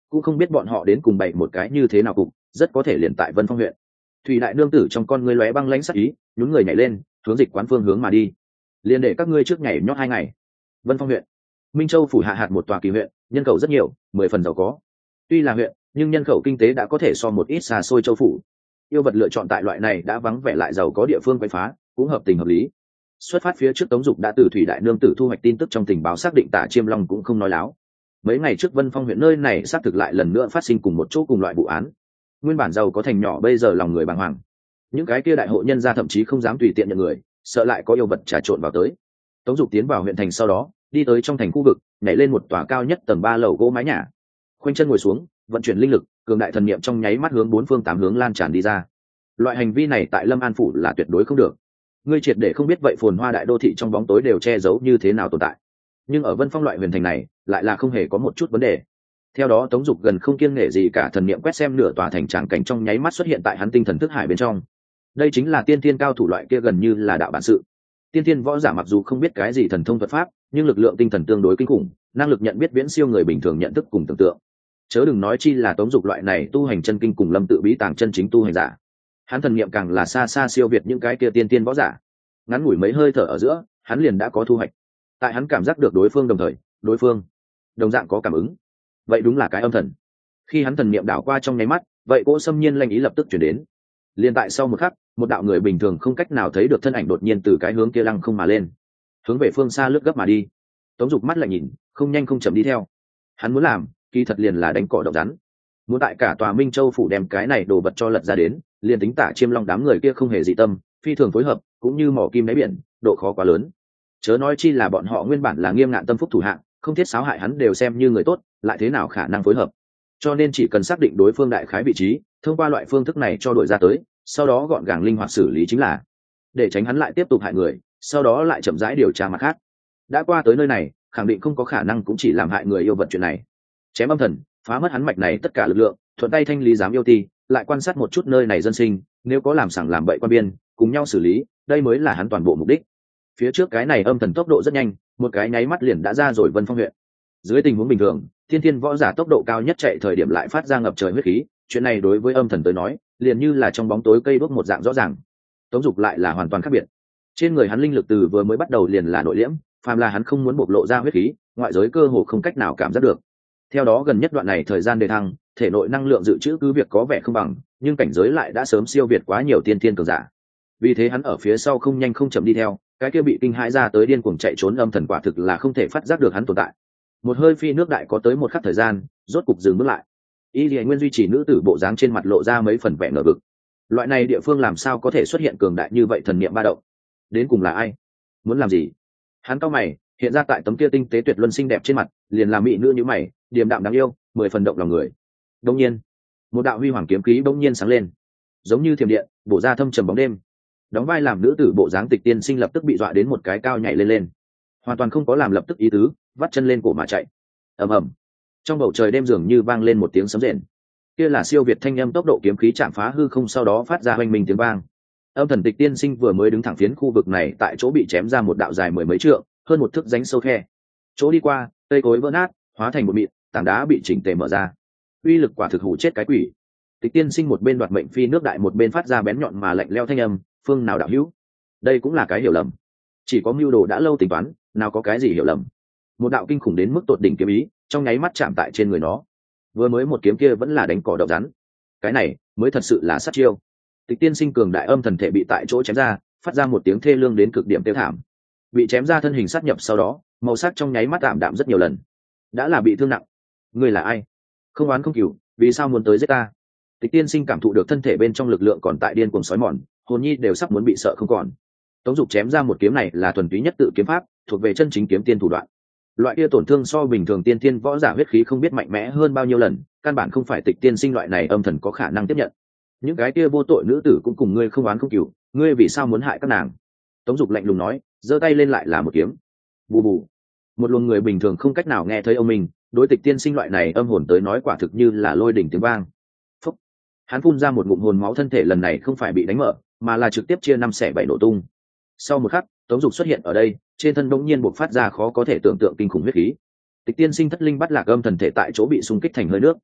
cũng không biết bọn họ đến cùng bày một cái như thế nào cục, rất có thể liền tại Vân Phong huyện. Thủy đại nương tử trong con ngươi lóe băng lãnh sắc ý, nhún người nhảy lên, hướng dịch quán phương hướng mà đi. Liền để các ngươi trước ngày nhót hai ngày. Vân Phong huyện, Minh Châu phủ hạ hạt một tòa kỳ huyện, nhân khẩu rất nhiều, mười phần giàu có. Tuy là huyện, nhưng nhân khẩu kinh tế đã có thể so một ít xa xôi châu phủ. Yêu vật lựa chọn tại loại này đã vắng vẻ lại giàu có địa phương quấy phá, cũng hợp tình hợp lý. Xuất phát phía trước Tống Dục đã từ Thủy đại nương tử thu hoạch tin tức trong tình báo, xác định Tả Chiêm Long cũng không nói láo. Mấy ngày trước Vân Phong huyện nơi này xác thực lại lần nữa phát sinh cùng một chỗ cùng loại vụ án. Nguyên bản giàu có thành nhỏ bây giờ lòng người bàng hoàng. Những cái kia đại hộ nhân gia thậm chí không dám tùy tiện nhận người, sợ lại có yêu vật trà trộn vào tới. Tống Dục tiến vào huyện thành sau đó, đi tới trong thành khu vực, nhảy lên một tòa cao nhất tầng ba lầu gỗ mái nhà. Khoanh chân ngồi xuống, vận chuyển linh lực, cường đại thần niệm trong nháy mắt hướng bốn phương tám hướng lan tràn đi ra. Loại hành vi này tại Lâm An phủ là tuyệt đối không được. Ngươi triệt để không biết vậy phồn hoa đại đô thị trong bóng tối đều che giấu như thế nào tồn tại. Nhưng ở Vân Phong loại huyền thành này, lại là không hề có một chút vấn đề. Theo đó Tống Dục gần không kiêng nể gì cả thần niệm quét xem nửa tòa thành tràng cảnh trong nháy mắt xuất hiện tại hắn tinh thần thức hải bên trong. Đây chính là tiên thiên cao thủ loại kia gần như là đạo bản sự. Tiên thiên võ giả mặc dù không biết cái gì thần thông thuật pháp, nhưng lực lượng tinh thần tương đối kinh khủng, năng lực nhận biết viễn siêu người bình thường nhận thức cùng tưởng tượng. Chớ đừng nói chi là Tống Dục loại này tu hành chân kinh cùng Lâm tự bí tàng chân chính tu hành giả. Hắn thần niệm càng là xa xa siêu việt những cái kia tiên tiên võ giả. Ngắn ngủi mấy hơi thở ở giữa, hắn liền đã có thu hoạch. Tại hắn cảm giác được đối phương đồng thời, đối phương đồng dạng có cảm ứng. Vậy đúng là cái âm thần. Khi hắn thần niệm đảo qua trong nháy mắt, vậy cỗ xâm nhiên lanh ý lập tức chuyển đến. Liên tại sau một khắc, một đạo người bình thường không cách nào thấy được thân ảnh đột nhiên từ cái hướng kia lăng không mà lên, hướng về phương xa lướt gấp mà đi. Tống Dục mắt lại nhìn, không nhanh không chậm đi theo. Hắn muốn làm, kỳ thật liền là đánh cỏ động rắn. Muốn tại cả tòa Minh Châu phủ đem cái này đồ vật cho lật ra đến, liền tính Tả Chiêm Long đám người kia không hề dị tâm, phi thường phối hợp, cũng như mỏ kim đáy biển, độ khó quá lớn. Chớ nói chi là bọn họ nguyên bản là nghiêm ngạn tâm phúc thủ hạng, không thiết sáo hại hắn đều xem như người tốt, lại thế nào khả năng phối hợp. Cho nên chỉ cần xác định đối phương đại khái vị trí, thông qua loại phương thức này cho đội ra tới, sau đó gọn gàng linh hoạt xử lý chính là, để tránh hắn lại tiếp tục hại người, sau đó lại chậm rãi điều tra mặt khác. Đã qua tới nơi này, khẳng định không có khả năng cũng chỉ làm hại người yêu vật chuyện này. Chém âm thần, phá mất hắn mạch này tất cả lực lượng, thuận tay thanh lý giám yêu ti, lại quan sát một chút nơi này dân sinh, nếu có làm sằng làm bậy quan biên, cùng nhau xử lý, đây mới là hắn toàn bộ mục đích. Phía trước cái này âm thần tốc độ rất nhanh, một cái nháy mắt liền đã ra rồi Vân Phong huyện. Dưới tình huống bình thường, thiên thiên võ giả tốc độ cao nhất chạy thời điểm lại phát ra ngập trời huyết khí, chuyện này đối với âm thần tới nói, liền như là trong bóng tối cây đuốc một dạng rõ ràng. Tống Dục lại là hoàn toàn khác biệt. Trên người hắn linh lực từ vừa mới bắt đầu liền là nội liễm, phàm là hắn không muốn bộc lộ ra huyết khí, ngoại giới cơ hồ không cách nào cảm giác được. Theo đó gần nhất đoạn này thời gian đề thăng, thể nội năng lượng dự trữ cứ việc có vẻ không bằng, nhưng cảnh giới lại đã sớm siêu việt quá nhiều tiên thiên cường giả. Vì thế hắn ở phía sau không nhanh không chậm đi theo, cái kia bị kinh hãi ra tới điên cuồng chạy trốn âm thần quả thực là không thể phát giác được hắn tồn tại. Một hơi phi nước đại có tới một khắc thời gian, rốt cục dừng bước lại. Y Lệ Nguyên duy trì nữ tử bộ dáng trên mặt lộ ra mấy phần vẻ ngờ vực. Loại này địa phương làm sao có thể xuất hiện cường đại như vậy thần niệm ba động? Đến cùng là ai? Muốn làm gì? Hắn cau mày, hiện ra tại tấm kia tinh tế tuyệt luân xinh đẹp trên mặt, liền là mỹ nữ như mày, điềm đạm đáng yêu, mười phần động lòng người. Đột nhiên, một đạo huy hoàng kiếm khí bỗng nhiên sáng lên, giống như thiểm điện, bổ ra thâm trầm bóng đêm. Đóng vai làm nữ tử bộ dáng Tịch Tiên Sinh lập tức bị dọa đến một cái cao nhảy lên lên, hoàn toàn không có làm lập tức ý tứ, vắt chân lên cổ mà chạy. Ầm ầm. Trong bầu trời đêm dường như vang lên một tiếng sấm rền. Kia là siêu việt thanh âm tốc độ kiếm khí chạm phá hư không sau đó phát ra oanh minh tiếng vang. Âm thần Tịch Tiên Sinh vừa mới đứng thẳng phiến khu vực này, tại chỗ bị chém ra một đạo dài mười mấy trượng, hơn một thước rãnh sâu khe. Chỗ đi qua, cây cối vỡ nát, hóa thành một mịn, tảng đá bị chỉnh tề mở ra. Uy lực quả thực hủ chết cái quỷ. Tịch Tiên Sinh một bên đoạt mệnh phi nước đại, một bên phát ra bén nhọn mà lạnh lẽo thanh âm, phương nào đạo hữu? Đây cũng là cái hiểu lầm. Chỉ có mưu đồ đã lâu tính toán, nào có cái gì hiểu lầm. Một đạo kinh khủng đến mức tột đỉnh kiếm ý, trong nháy mắt chạm tại trên người nó. Vừa mới một kiếm kia vẫn là đánh cỏ đậu rắn, cái này mới thật sự là sát chiêu. Tịch Tiên Sinh cường đại âm thần thể bị tại chỗ chém ra, phát ra một tiếng thê lương đến cực điểm tiêu thảm. Bị chém ra thân hình sát nhập sau đó, màu sắc trong nháy mắt tạm đạm rất nhiều lần. Đã là bị thương nặng. Ngươi là ai? Không oán không cừu, vì sao muốn tới giết ta? Tịch Tiên Sinh cảm thụ được thân thể bên trong lực lượng còn tại điên cuồng sói mòn, hồn nhi đều sắp muốn bị sợ không còn. Tống Dục chém ra một kiếm này là thuần túy nhất tự kiếm pháp, thuộc về chân chính kiếm tiên thủ đoạn. Loại kia tổn thương so bình thường tiên tiên võ giả huyết khí không biết mạnh mẽ hơn bao nhiêu lần, căn bản không phải Tịch Tiên Sinh loại này âm thần có khả năng tiếp nhận. Những cái kia vô tội nữ tử cũng cùng ngươi không oán không cừu, ngươi vì sao muốn hại các nàng? Tống Dục lạnh lùng nói, giơ tay lên lại là một kiếm. Bù bù. Một luồng người bình thường không cách nào nghe thấy ông mình, đối Tịch Tiên Sinh loại này âm hồn tới nói quả thực như là lôi đỉnh tiếng vang. Phúc. Hắn phun ra một ngụm hồn máu, thân thể lần này không phải bị đánh mở, mà là trực tiếp chia năm xẻ bảy nổ tung. Sau một khắc, Tống Dục xuất hiện ở đây, trên thân bỗng nhiên bộc phát ra khó có thể tưởng tượng kinh khủng huyết khí. Tịch Tiên Sinh thất linh bắt lạc âm thần thể tại chỗ bị xung kích thành hơi nước.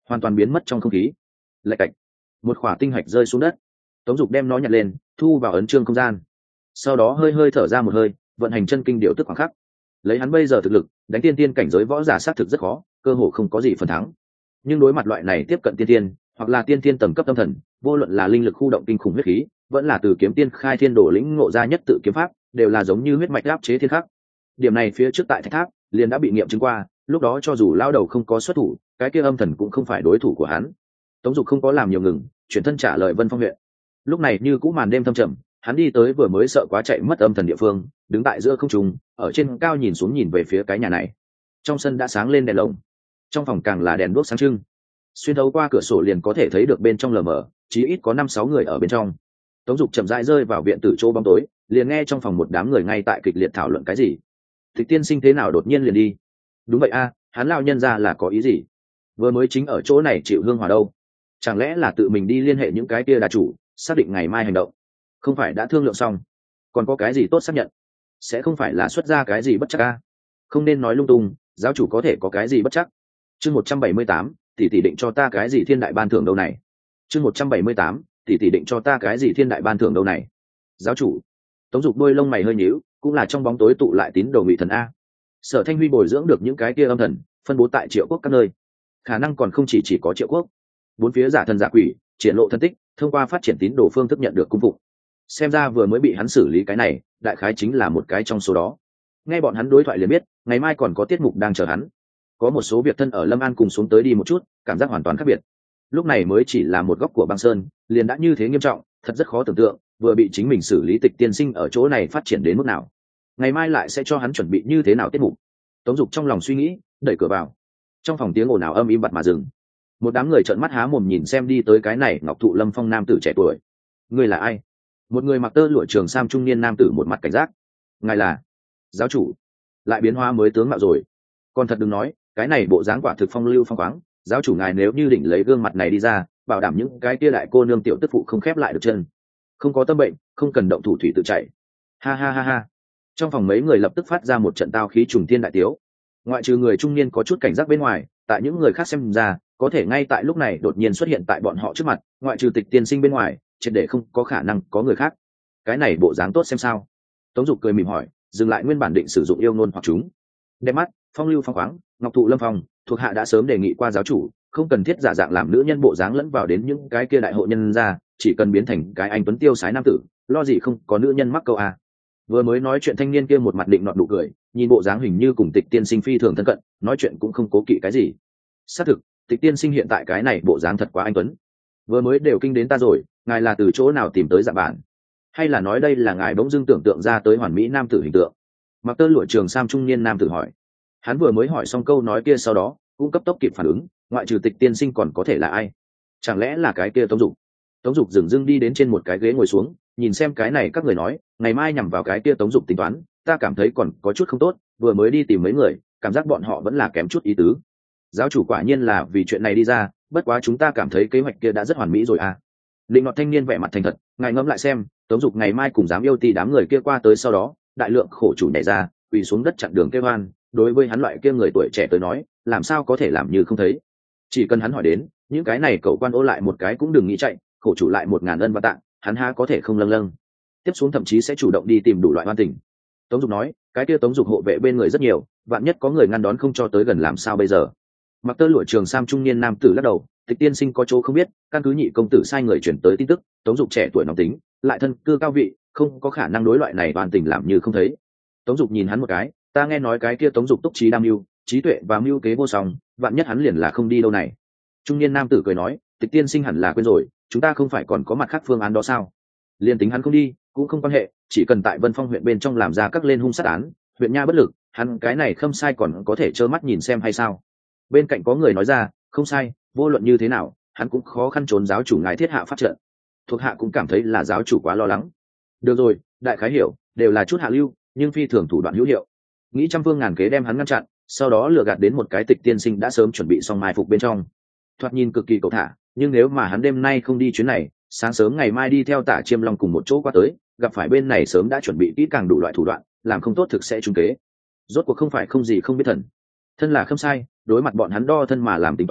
hoàn toàn biến mất trong không khí. Lạch cạch, một khỏa tinh hạch rơi xuống đất. Tống Dục đem nó nhặt lên, thu vào ấn chương không gian. Sau đó hơi hơi thở ra một hơi, vận hành chân kinh điệu tức khoảng khắc. Lấy hắn bây giờ thực lực, đánh tiên tiên cảnh giới võ giả sát thực rất khó, cơ hồ không có gì phần thắng. Nhưng đối mặt loại này tiếp cận tiên tiên, hoặc là tiên tiên tầm cấp tâm thần, vô luận là linh lực khu động kinh khủng huyết khí, vẫn là từ kiếm tiên khai thiên đổ lĩnh ngộ ra nhất tự kiếm pháp, đều là giống như huyết mạch áp chế thiên khắc. Điểm này phía trước tại Thạch Tháp liền đã bị nghiệm chứng qua, lúc đó cho dù lao đầu không có xuất thủ, cái kia âm thần cũng không phải đối thủ của hắn. Tống Dục không có làm nhiều ngừng, chuyển thân trả lời Vân Phong huyện. Lúc này như cũ màn đêm thâm trầm, hắn đi tới vừa mới sợ quá chạy mất âm thần địa phương, đứng tại giữa không trung, ở trên cao nhìn xuống nhìn về phía cái nhà này. Trong sân đã sáng lên đèn lồng, trong phòng càng là đèn đuốc sáng trưng. Xuyên thấu qua cửa sổ liền có thể thấy được bên trong lờ mờ, chí ít có năm sáu người ở bên trong. Tống Dục chậm rãi rơi vào viện tử chỗ bóng tối, liền nghe trong phòng một đám người ngay tại kịch liệt thảo luận cái gì. Tịch tiên sinh thế nào đột nhiên liền đi? Đúng vậy a, hắn lao nhân ra là có ý gì? Vừa mới chính ở chỗ này chịu hương hòa đâu? Chẳng lẽ là tự mình đi liên hệ những cái kia đà chủ, xác định ngày mai hành động? Không phải đã thương lượng xong? Còn có cái gì tốt xác nhận? Sẽ không phải là xuất ra cái gì bất chắc a? Không nên nói lung tung, giáo chủ có thể có cái gì bất chắc? Chương một trăm bảy mươi tám, tỷ tỷ định cho ta cái gì thiên đại ban thưởng đâu này? Chương một trăm bảy mươi tám, tỷ tỷ định cho ta cái gì thiên đại ban thưởng đâu này? Giáo chủ. Tống Dục đôi lông mày hơi nhíu, cũng là trong bóng tối tụ lại tín đồ Ngụy Thần a. Sở Thanh Huy bồi dưỡng được những cái kia âm thần, phân bố tại Triệu Quốc các nơi. Khả năng còn không chỉ chỉ có Triệu Quốc. Bốn phía giả thần giả quỷ, triển lộ thân tích, thông qua phát triển tín đồ phương thức nhận được cung phụng. Xem ra vừa mới bị hắn xử lý cái này, đại khái chính là một cái trong số đó. Nghe bọn hắn đối thoại liền biết, ngày mai còn có tiết mục đang chờ hắn. Có một số việc thân ở Lâm An cùng xuống tới đi một chút, cảm giác hoàn toàn khác biệt. Lúc này mới chỉ là một góc của băng sơn, liền đã như thế nghiêm trọng, thật rất khó tưởng tượng, vừa bị chính mình xử lý Tịch tiên sinh ở chỗ này phát triển đến mức nào. Ngày mai lại sẽ cho hắn chuẩn bị như thế nào tiết mục. Tống Dục trong lòng suy nghĩ, đẩy cửa vào. Trong phòng tiếng ồn ào âm im bặt mà dừng. Một đám người trợn mắt há mồm nhìn xem đi tới cái này Ngọc Thụ Lâm Phong nam tử trẻ tuổi. Người là ai? Một người mặc tơ lụa trường sam trung niên nam tử một mặt cảnh giác. Ngài là giáo chủ? Lại biến hóa mới tướng mạo rồi. Còn thật đừng nói, cái này bộ dáng quả thực phong lưu phong khoáng. Giáo chủ ngài nếu như định lấy gương mặt này đi ra, bảo đảm những cái kia đại cô nương tiểu tức phụ không khép lại được chân. Không có tâm bệnh, không cần động thủ thủy tự chạy. Ha ha ha ha. Trong phòng mấy người lập tức phát ra một trận tao khí trùng thiên đại tiếu. Ngoại trừ người trung niên có chút cảnh giác bên ngoài, tại những người khác xem ra, có thể ngay tại lúc này đột nhiên xuất hiện tại bọn họ trước mặt, ngoại trừ Tịch tiên sinh bên ngoài, triệt để không có khả năng có người khác. Cái này bộ dáng tốt xem sao? Tống Dục cười mỉm hỏi, dừng lại nguyên bản định sử dụng yêu ngôn hoặc chúng. Đem mắt, phong lưu phong khoáng, Ngọc Thụ Lâm Phong, thuộc hạ đã sớm đề nghị qua giáo chủ, không cần thiết giả dạng làm nữ nhân bộ dáng lẫn vào đến những cái kia đại hộ nhân ra, chỉ cần biến thành cái anh tuấn tiêu sái nam tử, lo gì không có nữ nhân mắc câu à. Vừa mới nói chuyện thanh niên kia một mặt định nọt nụ cười, nhìn bộ dáng hình như cùng Tịch tiên sinh phi thường thân cận, nói chuyện cũng không cố kỵ cái gì. Xác thực, Tịch tiên sinh hiện tại cái này bộ dáng thật quá anh tuấn. Vừa mới đều kinh đến ta rồi, ngài là từ chỗ nào tìm tới dạng bản? Hay là nói đây là ngài bỗng dưng tưởng tượng ra tới hoàn mỹ nam tử hình tượng? Mặc tơ lụa trường sam trung niên nam tử hỏi. Hắn vừa mới hỏi xong câu nói kia sau đó, cũng cấp tốc kịp phản ứng, ngoại trừ Tịch tiên sinh còn có thể là ai? Chẳng lẽ là cái kia Tống Dục? Tống Dục dừng dưng đi đến trên một cái ghế ngồi xuống, nhìn xem cái này các người nói, ngày mai nhằm vào cái kia Tống Dục tính toán, ta cảm thấy còn có chút không tốt, vừa mới đi tìm mấy người, cảm giác bọn họ vẫn là kém chút ý tứ. Giáo chủ quả nhiên là vì chuyện này đi ra, bất quá chúng ta cảm thấy kế hoạch kia đã rất hoàn mỹ rồi à. Định nọt thanh niên vẻ mặt thành thật, ngài ngẫm lại xem, Tống Dục ngày mai cùng dám yêu tì đám người kia qua tới sau đó, đại lượng khổ chủ nhảy ra, quỳ xuống đất chặn đường kêu hoan, đối với hắn loại kia người tuổi trẻ tới nói, làm sao có thể làm như không thấy. Chỉ cần hắn hỏi đến, những cái này cậu quan ô lại một cái cũng đừng nghĩ chạy, khổ chủ lại một ngàn ân và tạng, hắn há có thể không lâng lâng. Tiếp xuống thậm chí sẽ chủ động đi tìm đủ loại oan tình. Tống Dục nói, cái kia Tống Dục hộ vệ bên người rất nhiều, vạn nhất có người ngăn đón không cho tới gần làm sao bây giờ? Mặc tơ lụa trường sam trung niên nam tử lắc đầu, Tịch tiên sinh có chỗ không biết, căn cứ nhị công tử sai người chuyển tới tin tức, Tống Dục trẻ tuổi nóng tính, lại thân cư cao vị, không có khả năng đối loại này oan tình làm như không thấy. Tống Dục nhìn hắn một cái, ta nghe nói cái kia Tống Dục túc trí đam mưu, trí tuệ và mưu kế vô song, vạn nhất hắn liền là không đi đâu này. Trung niên nam tử cười nói, Tịch tiên sinh hẳn là quên rồi, chúng ta không phải còn có mặt khác phương án đó sao? Liên tính hắn không đi, cũng không quan hệ, chỉ cần tại Vân Phong huyện bên trong làm ra các lên hung sát án, huyện nha bất lực, hắn cái này không sai còn có thể trơ mắt nhìn xem hay sao? Bên cạnh có người nói ra, không sai, vô luận như thế nào, hắn cũng khó khăn trốn giáo chủ ngài thiết hạ pháp trận. Thuộc hạ cũng cảm thấy là giáo chủ quá lo lắng. Được rồi, đại khái hiểu, đều là chút hạ lưu, nhưng phi thường thủ đoạn hữu hiệu. Nghĩ trăm phương ngàn kế đem hắn ngăn chặn, sau đó lừa gạt đến một cái Tịch tiên sinh đã sớm chuẩn bị xong mai phục bên trong. Thoạt nhìn cực kỳ cầu thả, nhưng nếu mà hắn đêm nay không đi chuyến này, sáng sớm ngày mai đi theo Tả Chiêm Long cùng một chỗ qua tới, gặp phải bên này sớm đã chuẩn bị kỹ càng đủ loại thủ đoạn, làm không tốt thực sẽ trúng kế. Rốt cuộc không phải không gì không biết thần. Thân là không sai, đối mặt bọn hắn đo thân mà làm tính toán,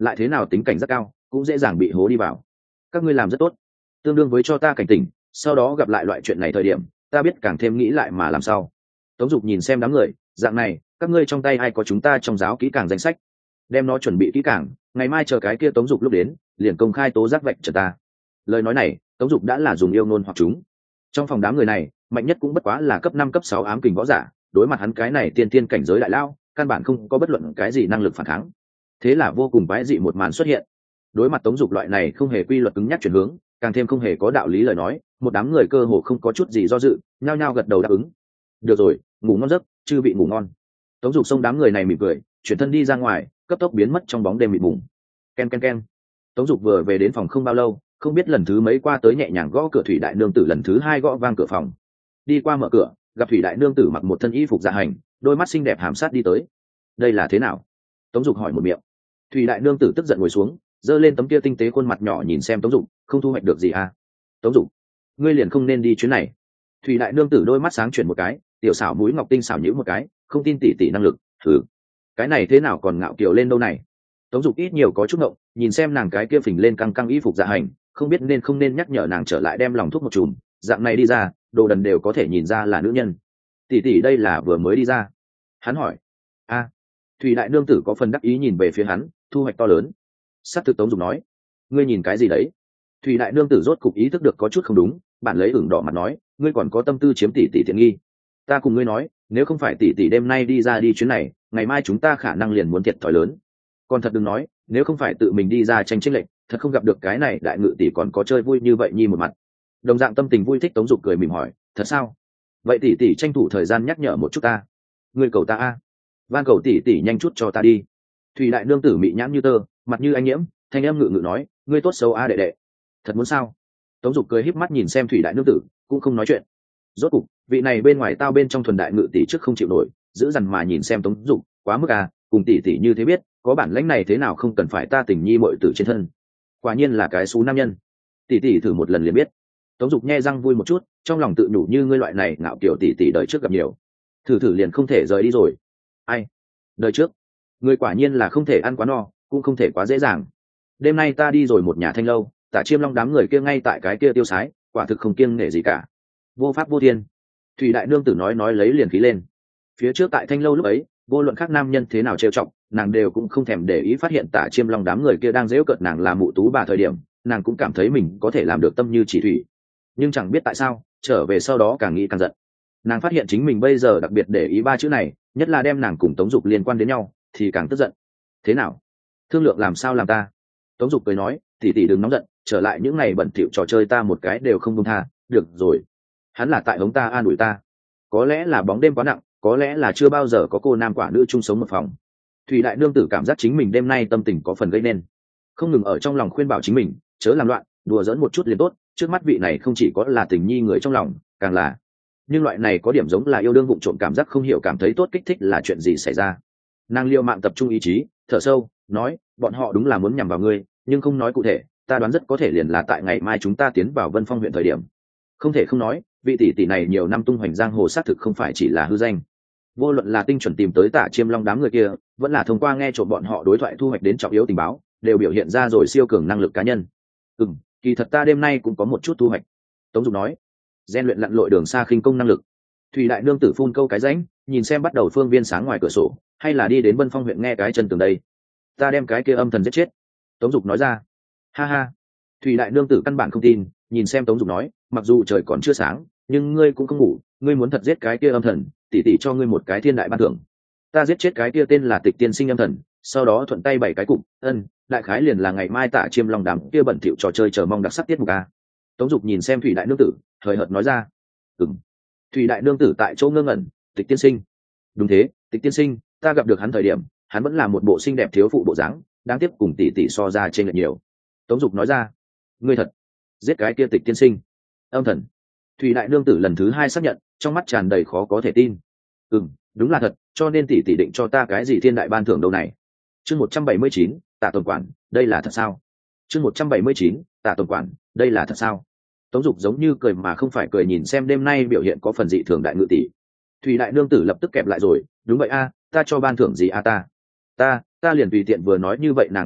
lại thế nào tính cảnh rất cao cũng dễ dàng bị hố đi vào. Các ngươi làm rất tốt, tương đương với cho ta cảnh tỉnh, sau đó gặp lại loại chuyện này thời điểm ta biết càng thêm nghĩ lại mà làm sao. Tống Dục nhìn xem đám người, dạng này các ngươi trong tay ai có chúng ta trong giáo kỹ càng danh sách, đem nó chuẩn bị kỹ càng, ngày mai chờ cái kia Tống Dục lúc đến liền công khai tố giác vạch trần ta. Lời nói này Tống Dục đã là dùng yêu ngôn hoặc chúng. Trong phòng đám người này mạnh nhất cũng bất quá là cấp năm cấp sáu ám kình võ giả, đối mặt hắn cái này tiên tiên cảnh giới đại lao căn bản không có bất luận cái gì năng lực phản kháng. Thế là vô cùng quái dị một màn xuất hiện. Đối mặt Tống Dục loại này không hề quy luật cứng nhắc chuyển hướng, càng thêm không hề có đạo lý lời nói, một đám người cơ hồ không có chút gì do dự, nhao nhao gật đầu đáp ứng. Được rồi, ngủ ngon giấc, chư vị ngủ ngon. Tống Dục xông đám người này mỉm cười, chuyển thân đi ra ngoài, cấp tốc biến mất trong bóng đêm mịt mùng. Ken ken ken. Tống Dục vừa về đến phòng không bao lâu, không biết lần thứ mấy qua tới nhẹ nhàng gõ cửa. Thủy đại nương tử lần thứ hai gõ vang cửa phòng. Đi qua mở cửa, gặp Thủy đại nương tử mặc một thân y phục dạ hành, đôi mắt xinh đẹp hàm sát đi tới. Đây là thế nào? Tống Dục hỏi một miệng. Thủy đại nương tử tức giận ngồi xuống, giơ lên tấm kia tinh tế khuôn mặt nhỏ nhìn xem Tống Dục, không thu hoạch được gì à? Tống Dục, ngươi liền không nên đi chuyến này. Thủy đại nương tử đôi mắt sáng chuyển một cái, tiểu xảo mũi ngọc tinh xảo nhíu một cái, không tin tỷ tỷ năng lực. Thử, cái này thế nào còn ngạo kiều lên đâu này? Tống Dục ít nhiều có chút ngộng, nhìn xem nàng cái kia phình lên căng căng y phục dạ hành, không biết nên không nên nhắc nhở nàng trở lại đem lòng thuốc một chùm, dạng này đi ra, đồ đần đều có thể nhìn ra là nữ nhân. Tỷ tỷ đây là vừa mới đi ra. Hắn hỏi. A. Thủy đại nương tử có phần đắc ý nhìn về phía hắn, thu hoạch to lớn. Sát thực Tống Dục nói. Ngươi nhìn cái gì đấy? Thủy đại nương tử rốt cục ý thức được có chút không đúng, bạn lấy ửng đỏ mặt nói, ngươi còn có tâm tư chiếm tỷ tỷ tiện nghi. Ta cùng ngươi nói, nếu không phải tỷ tỷ đêm nay đi ra đi chuyến này, ngày mai chúng ta khả năng liền muốn thiệt thòi lớn. Còn thật đừng nói, nếu không phải tự mình đi ra tranh chênh lệch, thật không gặp được cái này đại ngự tỷ còn có chơi vui như vậy nhi một mặt. Đồng dạng tâm tình vui thích Tống Dục cười mỉm hỏi, thật sao? Vậy tỷ tỷ tranh thủ thời gian nhắc nhở một chút ta. Ngươi cầu ta a, van cầu tỷ tỷ nhanh chút cho ta đi. Thủy đại nương tử mị nhãn như tơ, mặt như anh nhiễm, thanh âm ngự ngự nói, ngươi tốt xấu a đệ đệ. Thật muốn sao? Tống Dục cười híp mắt nhìn xem Thủy đại nương tử, cũng không nói chuyện. Rốt cục, vị này bên ngoài tao bên trong thuần đại ngự tỷ trước không chịu nổi, giữ dằn mà nhìn xem Tống Dục, quá mức à, cùng tỷ tỷ như thế biết, có bản lãnh này thế nào không cần phải ta tình nhi muội tử trên thân. Quả nhiên là cái xú nam nhân. Tỷ tỷ thử một lần liền biết. Tống Dục nhe răng vui một chút, trong lòng tự nhủ như ngươi loại này ngạo kiểu tỷ tỷ đời trước gặp nhiều, thử thử liền không thể rời đi rồi. Ai? Đời trước, ngươi quả nhiên là không thể ăn quá no, cũng không thể quá dễ dàng. Đêm nay ta đi rồi một nhà thanh lâu, Tả Chiêm Long đám người kia ngay tại cái kia tiêu sái, quả thực không kiêng nể gì cả. Vô pháp vô thiên. Thủy đại nương tử nói nói lấy liền khí lên. Phía trước tại thanh lâu lúc ấy, vô luận các nam nhân thế nào trêu chọc, nàng đều cũng không thèm để ý, phát hiện Tả Chiêm Long đám người kia đang giễu cợt nàng là mụ tú bà thời điểm, nàng cũng cảm thấy mình có thể làm được tâm như chỉ thủy. Nhưng chẳng biết tại sao, trở về sau đó càng nghĩ càng giận. Nàng phát hiện chính mình bây giờ đặc biệt để ý ba chữ này, nhất là đem nàng cùng Tống Dục liên quan đến nhau, thì càng tức giận. Thế nào? Thương lượng làm sao làm ta? Tống Dục cười nói, tỷ tỷ đừng nóng giận, trở lại những ngày bẩn thỉu trò chơi ta một cái đều không buông tha. Được rồi. Hắn là tại hống ta an ủi ta. Có lẽ là bóng đêm quá nặng, có lẽ là chưa bao giờ có cô nam quả nữ chung sống một phòng. Thủy đại nương tử cảm giác chính mình đêm nay tâm tình có phần gây nên, không ngừng ở trong lòng khuyên bảo chính mình, chớ làm loạn, đùa giỡn một chút liền tốt. Trước mắt vị này không chỉ có là tình nhi người trong lòng, càng là, nhưng loại này có điểm giống là yêu đương vụng trộm, cảm giác không hiểu cảm thấy tốt kích thích là chuyện gì xảy ra. Nàng liều mạng tập trung ý chí, thở sâu, nói, bọn họ đúng là muốn nhằm vào ngươi, nhưng không nói cụ thể, ta đoán rất có thể liền là tại ngày mai chúng ta tiến vào Vân Phong huyện thời điểm. Không thể không nói, vị tỷ tỷ này nhiều năm tung hoành giang hồ xác thực không phải chỉ là hư danh. Vô luận là tinh chuẩn tìm tới Tả Chiêm Long đám người kia, vẫn là thông qua nghe trộm bọn họ đối thoại thu hoạch đến trọng yếu tình báo, đều biểu hiện ra rồi siêu cường năng lực cá nhân. Ừm, kỳ thật ta đêm nay cũng có một chút thu hoạch. Tống Dục nói, gian luyện lặn lội đường xa khinh công năng lực. Thủy đại nương tử phun câu cái rãnh, nhìn xem bắt đầu phương viên sáng ngoài cửa sổ, hay là đi đến Vân Phong huyện nghe cái chân tường đây. Ta đem cái kia âm thần giết chết. Tống Dục nói ra. Ha ha. Thủy đại nương tử căn bản không tin, nhìn xem Tống Dục nói, mặc dù trời còn chưa sáng, nhưng ngươi cũng không ngủ, ngươi muốn thật giết cái kia âm thần, tỷ tỷ cho ngươi một cái thiên đại ban thưởng. Ta giết chết cái kia tên là Tịch Tiên Sinh âm thần, sau đó thuận tay bảy cái cục, ân, đại khái liền là ngày mai Tả Chiêm Long đám kia bẩn thỉu trò chơi chờ mong đặc sắc tiết mục a. Tống Dục nhìn xem Thủy đại nương tử, hời hợt nói ra. Ừm. Thủy đại nương tử tại chỗ ngơ ngẩn, Tịch Tiên Sinh. Đúng thế, Tịch Tiên Sinh, ta gặp được hắn thời điểm, hắn vẫn là một bộ xinh đẹp thiếu phụ bộ dáng, đáng tiếc cùng tỷ tỷ so ra trên lệch nhiều. Tống Dục nói ra. Ngươi thật giết cái kia Tịch Tiên Sinh âm thần? Thủy đại nương tử lần thứ hai xác nhận, trong mắt tràn đầy khó có thể tin. Ừm, đúng là thật, cho nên tỷ tỷ định cho ta cái gì thiên đại ban thưởng đâu này. Chương một trăm bảy mươi chín, Tạ tổng quản, đây là thật sao? Chương một trăm bảy mươi chín, Tạ tổng quản, đây là thật sao? Tống Dục giống như cười mà không phải cười nhìn xem đêm nay biểu hiện có phần dị thường đại ngự tỷ. Thủy đại nương tử lập tức kẹp lại rồi, đúng vậy a, ta cho ban thưởng gì a ta? Ta, ta liền tùy tiện vừa nói như vậy nàng đỏ mặt,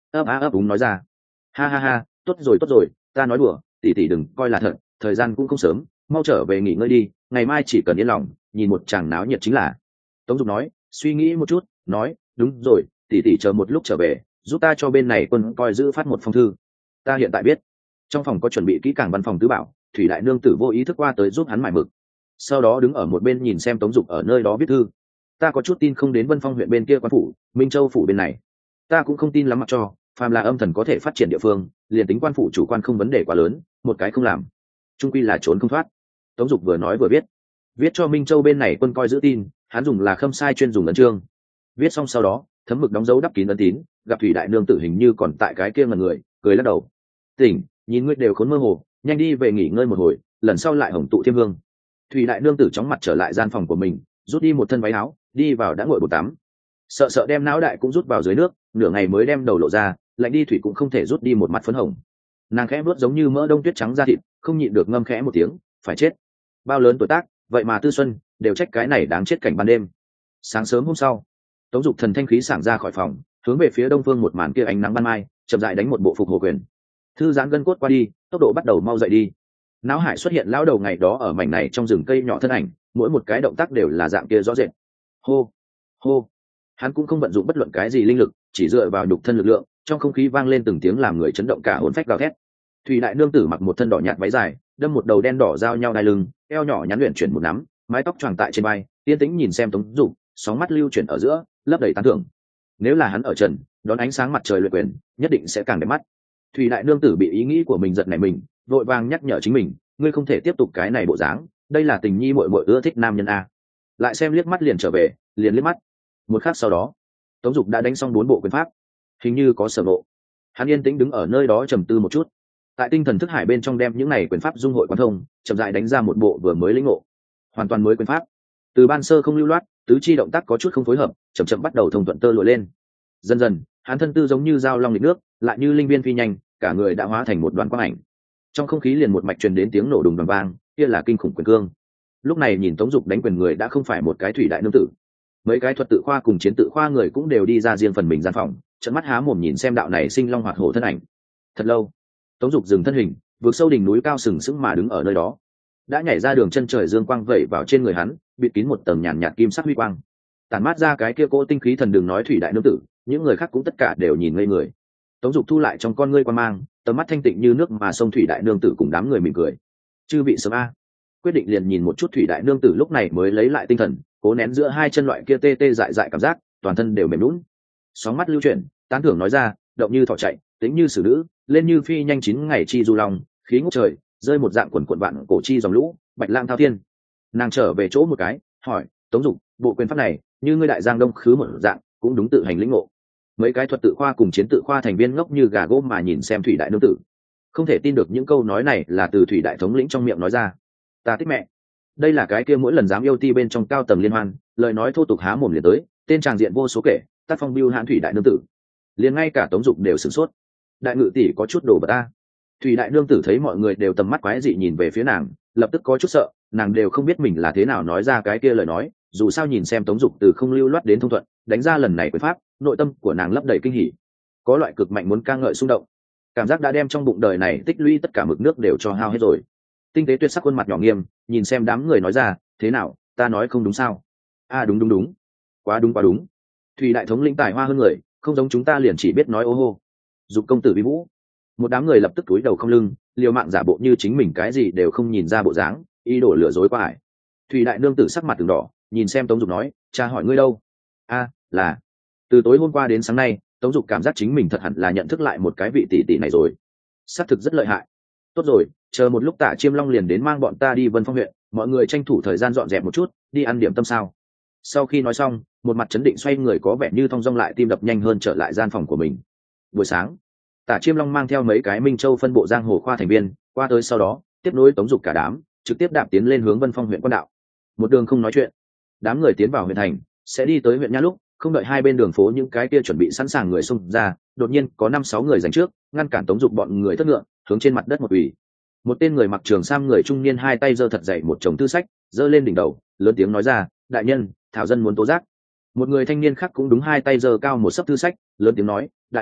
ấp á ấp úng nói ra. Ha ha ha, tốt rồi tốt rồi, ta nói đùa, tỷ tỷ đừng coi là thật, thời gian cũng không sớm, mau trở về nghỉ ngơi đi, ngày mai chỉ cần yên lòng, nhìn một chàng náo nhiệt chính là. Tống Dục nói, suy nghĩ một chút, nói, đúng rồi, tỷ tỷ chờ một lúc trở về, giúp ta cho bên này quân coi giữ phát một phong thư. Ta hiện tại biết. Trong phòng có chuẩn bị kỹ càng văn phòng tứ bảo, Thủy đại nương tử vô ý thức qua tới giúp hắn mải mực, sau đó đứng ở một bên nhìn xem Tống Dục ở nơi đó viết thư. Ta có chút tin không đến Vân Phong huyện bên kia quan phủ, Minh Châu phủ bên này, ta cũng không tin lắm, mặc cho phàm là âm thần có thể phát triển địa phương, liền tính quan phủ chủ quan không vấn đề quá lớn, một cái không làm, trung quy là trốn không thoát. Tống Dục vừa nói vừa viết, viết cho Minh Châu bên này quân coi giữ tin, hắn dùng là khâm sai chuyên dùng ấn chương. Viết xong sau đó, thấm mực đóng dấu đắp kín ấn tín, gặp Thủy đại nương tử hình như còn tại cái kia ngần người, cười lắc đầu. Tỉnh, nhìn ngươi đều khốn mơ hồ, nhanh đi về nghỉ ngơi một hồi, lần sau lại hồng tụ thiêm hương. Thủy đại nương tử chóng mặt trở lại gian phòng của mình, rút đi một thân váy áo, đi vào đã ngồi bồn tắm, sợ sợ đem não đại cũng rút vào dưới nước, nửa ngày mới đem đầu lộ ra, lạnh đi thủy cũng không thể rút đi một mặt phấn hồng. Nàng khẽ vuốt giống như mỡ đông tuyết trắng da thịt, không nhịn được ngâm khẽ một tiếng, phải chết, bao lớn tuổi tác, vậy mà tư xuân, đều trách cái này đáng chết cảnh ban đêm. Sáng sớm hôm sau, Tống Dục thần thanh khí sảng ra khỏi phòng, hướng về phía đông phương một màn kia ánh nắng ban mai, chậm rãi đánh một bộ phục hồ quyền, thư giãn gân cốt qua đi, tốc độ bắt đầu mau dậy đi. Não hải xuất hiện lão đầu ngày đó ở mảnh này trong rừng cây nhỏ thân ảnh, mỗi một cái động tác đều là dạng kia rõ rệt. Hô, hô. Hắn cũng không vận dụng bất luận cái gì linh lực, chỉ dựa vào nhục thân lực lượng, trong không khí vang lên từng tiếng làm người chấn động cả hồn phách gào thét. Thủy đại nương tử mặc một thân đỏ nhạt váy dài, đâm một đầu đen đỏ giao nhau đai lưng, eo nhỏ nhắn luyện chuyển một nắm, mái tóc choàng tại trên vai, yên tĩnh nhìn xem Tống Dục, sóng mắt lưu chuyển ở giữa, lấp đầy tán thưởng. Nếu là hắn ở trần, đón ánh sáng mặt trời luyện quyền, nhất định sẽ càng đẹp mắt. Thủy đại nương tử bị ý nghĩ của mình giật nảy mình, vội vàng nhắc nhở chính mình, ngươi không thể tiếp tục cái này bộ dáng, đây là tình nhi muội muội ưa thích nam nhân a. Lại xem liếc mắt liền trở về, liền liếc mắt. Một khắc sau đó, Tống Dục đã đánh xong bốn bộ quyền pháp, hình như có sở ngộ. Hắn yên tĩnh đứng ở nơi đó trầm tư một chút, tại tinh thần thức hải bên trong đem những này quyền pháp dung hội quan thông, chậm rãi đánh ra một bộ vừa mới lĩnh ngộ, hoàn toàn mới quyền pháp. Từ ban sơ không lưu loát, tứ chi động tác có chút không phối hợp, chậm chậm bắt đầu thông thuận tơ lụa lên. Dần dần, hắn thân tư giống như dao long nghịch nước, lại như linh viên phi nhanh, cả người đã hóa thành một đoàn quang ảnh. Trong không khí liền một mạch truyền đến tiếng nổ đùng đoàng vang, kia là kinh khủng quyền cương. Lúc này nhìn Tống Dục đánh quyền người đã không phải một cái thủy đại nương tử, mấy cái thuật tự khoa cùng chiến tự khoa người cũng đều đi ra riêng phần mình gian phòng, trợn mắt há mồm nhìn xem đạo này sinh long hoạt hổ thân ảnh. Thật lâu, Tống Dục dừng thân hình, vượt sâu đỉnh núi cao sừng sững mà đứng ở nơi đó, đã nhảy ra đường chân trời dương quang vẩy vào trên người hắn, bịt kín một tầng nhàn nhạt kim sắc huy quang, tản mát ra cái kia cỗ tinh khí thần, đường nói thủy đại nương tử, những người khác cũng tất cả đều nhìn ngây người. Tống Dục thu lại trong con ngươi quan mang, tầm mắt thanh tịnh như nước mà sông thủy đại nương tử cùng đám người mỉm cười. Chư vị sớm a. Quyết định liền nhìn một chút thủy đại nương tử lúc này mới lấy lại tinh thần, cố nén giữa hai chân loại kia tê tê dại dại cảm giác, toàn thân đều mềm lún. Sóng mắt lưu chuyển, tán thưởng nói ra, động như thỏ chạy, tính như sử nữ, lên như phi nhanh chín ngày chi du long, khí ngút trời, rơi một dạng quần quần vạn cổ chi dòng lũ, bạch lang thao thiên. Nàng trở về chỗ một cái, hỏi, Tống Dục, bộ quyền pháp này, như ngươi đại giang đông khứ một dạng, cũng đúng tự hành lĩnh ngộ. Mấy cái thuật tự khoa cùng chiến tự khoa thành viên ngốc như gà gỗ mà nhìn xem thủy đại nương tử, không thể tin được những câu nói này là từ thủy đại thống lĩnh trong miệng nói ra. Ta thích mẹ. Đây là cái kia mỗi lần dám yêu ti bên trong cao tầng liên hoan, lời nói thô tục há mồm liền tới, tên tràng diện vô số kể, tác phong biêu hãn thủy đại nương tử, liền ngay cả Tống Dục đều sửng sốt. Đại ngự tỷ có chút đồ bật ta. Thủy đại nương tử thấy mọi người đều tầm mắt quái dị nhìn về phía nàng, lập tức có chút sợ, nàng đều không biết mình là thế nào nói ra cái kia lời nói, dù sao nhìn xem Tống Dục từ không lưu loát đến thông thuận, đánh ra lần này quyền pháp, nội tâm của nàng lấp đầy kinh hỉ, có loại cực mạnh muốn ca ngợi xung động, cảm giác đã đem trong bụng đời này tích lũy tất cả mực nước đều cho hao hết rồi. Tinh tế tuyệt sắc khuôn mặt nhỏ nghiêm, nhìn xem đám người nói ra, thế nào, ta nói không đúng sao? À đúng đúng đúng, quá đúng quá đúng. Thủy đại thống lĩnh tài hoa hơn người, không giống chúng ta liền chỉ biết nói ô hô. Dục công tử vi vũ. Một đám người lập tức cúi đầu không lưng, liều mạng giả bộ như chính mình cái gì đều không nhìn ra bộ dáng, ý đồ lừa dối qua ải. Thủy đại nương tử sắc mặt từng đỏ, nhìn xem Tống Dục nói, cha hỏi ngươi đâu? A, à, là từ tối hôm qua đến sáng nay, Tống Dục cảm giác chính mình thật hẳn là nhận thức lại một cái vị tỷ tỷ này rồi, xác thực rất lợi hại. Tốt rồi, chờ một lúc Tả Chiêm Long liền đến mang bọn ta đi Vân Phong huyện, mọi người tranh thủ thời gian dọn dẹp một chút, đi ăn điểm tâm sao. Sau khi nói xong, một mặt chấn định xoay người có vẻ như thong dong lại tim đập nhanh hơn trở lại gian phòng của mình. Buổi sáng, Tả Chiêm Long mang theo mấy cái Minh Châu phân bộ giang hồ khoa thành viên qua tới, sau đó tiếp nối Tống Dục cả đám trực tiếp đạp tiến lên hướng Vân Phong huyện quan đạo. Một đường không nói chuyện, đám người tiến vào huyện thành, sẽ đi tới huyện Nha lúc, không đợi hai bên đường phố những cái kia chuẩn bị sẵn sàng người xung ra, đột nhiên có năm sáu người giành trước, ngăn cản Tống Dục bọn người thất ngựa, hướng trên mặt đất một ủy. Một tên người mặc trường sam người trung niên hai tay giơ thật dậy một chồng thư sách, giơ lên đỉnh đầu, lớn tiếng nói ra, đại nhân, thảo dân muốn tố giác. Một người thanh niên khác cũng đúng hai tay giơ cao một sấp thư sách, lớn tiếng nói, đại nhân,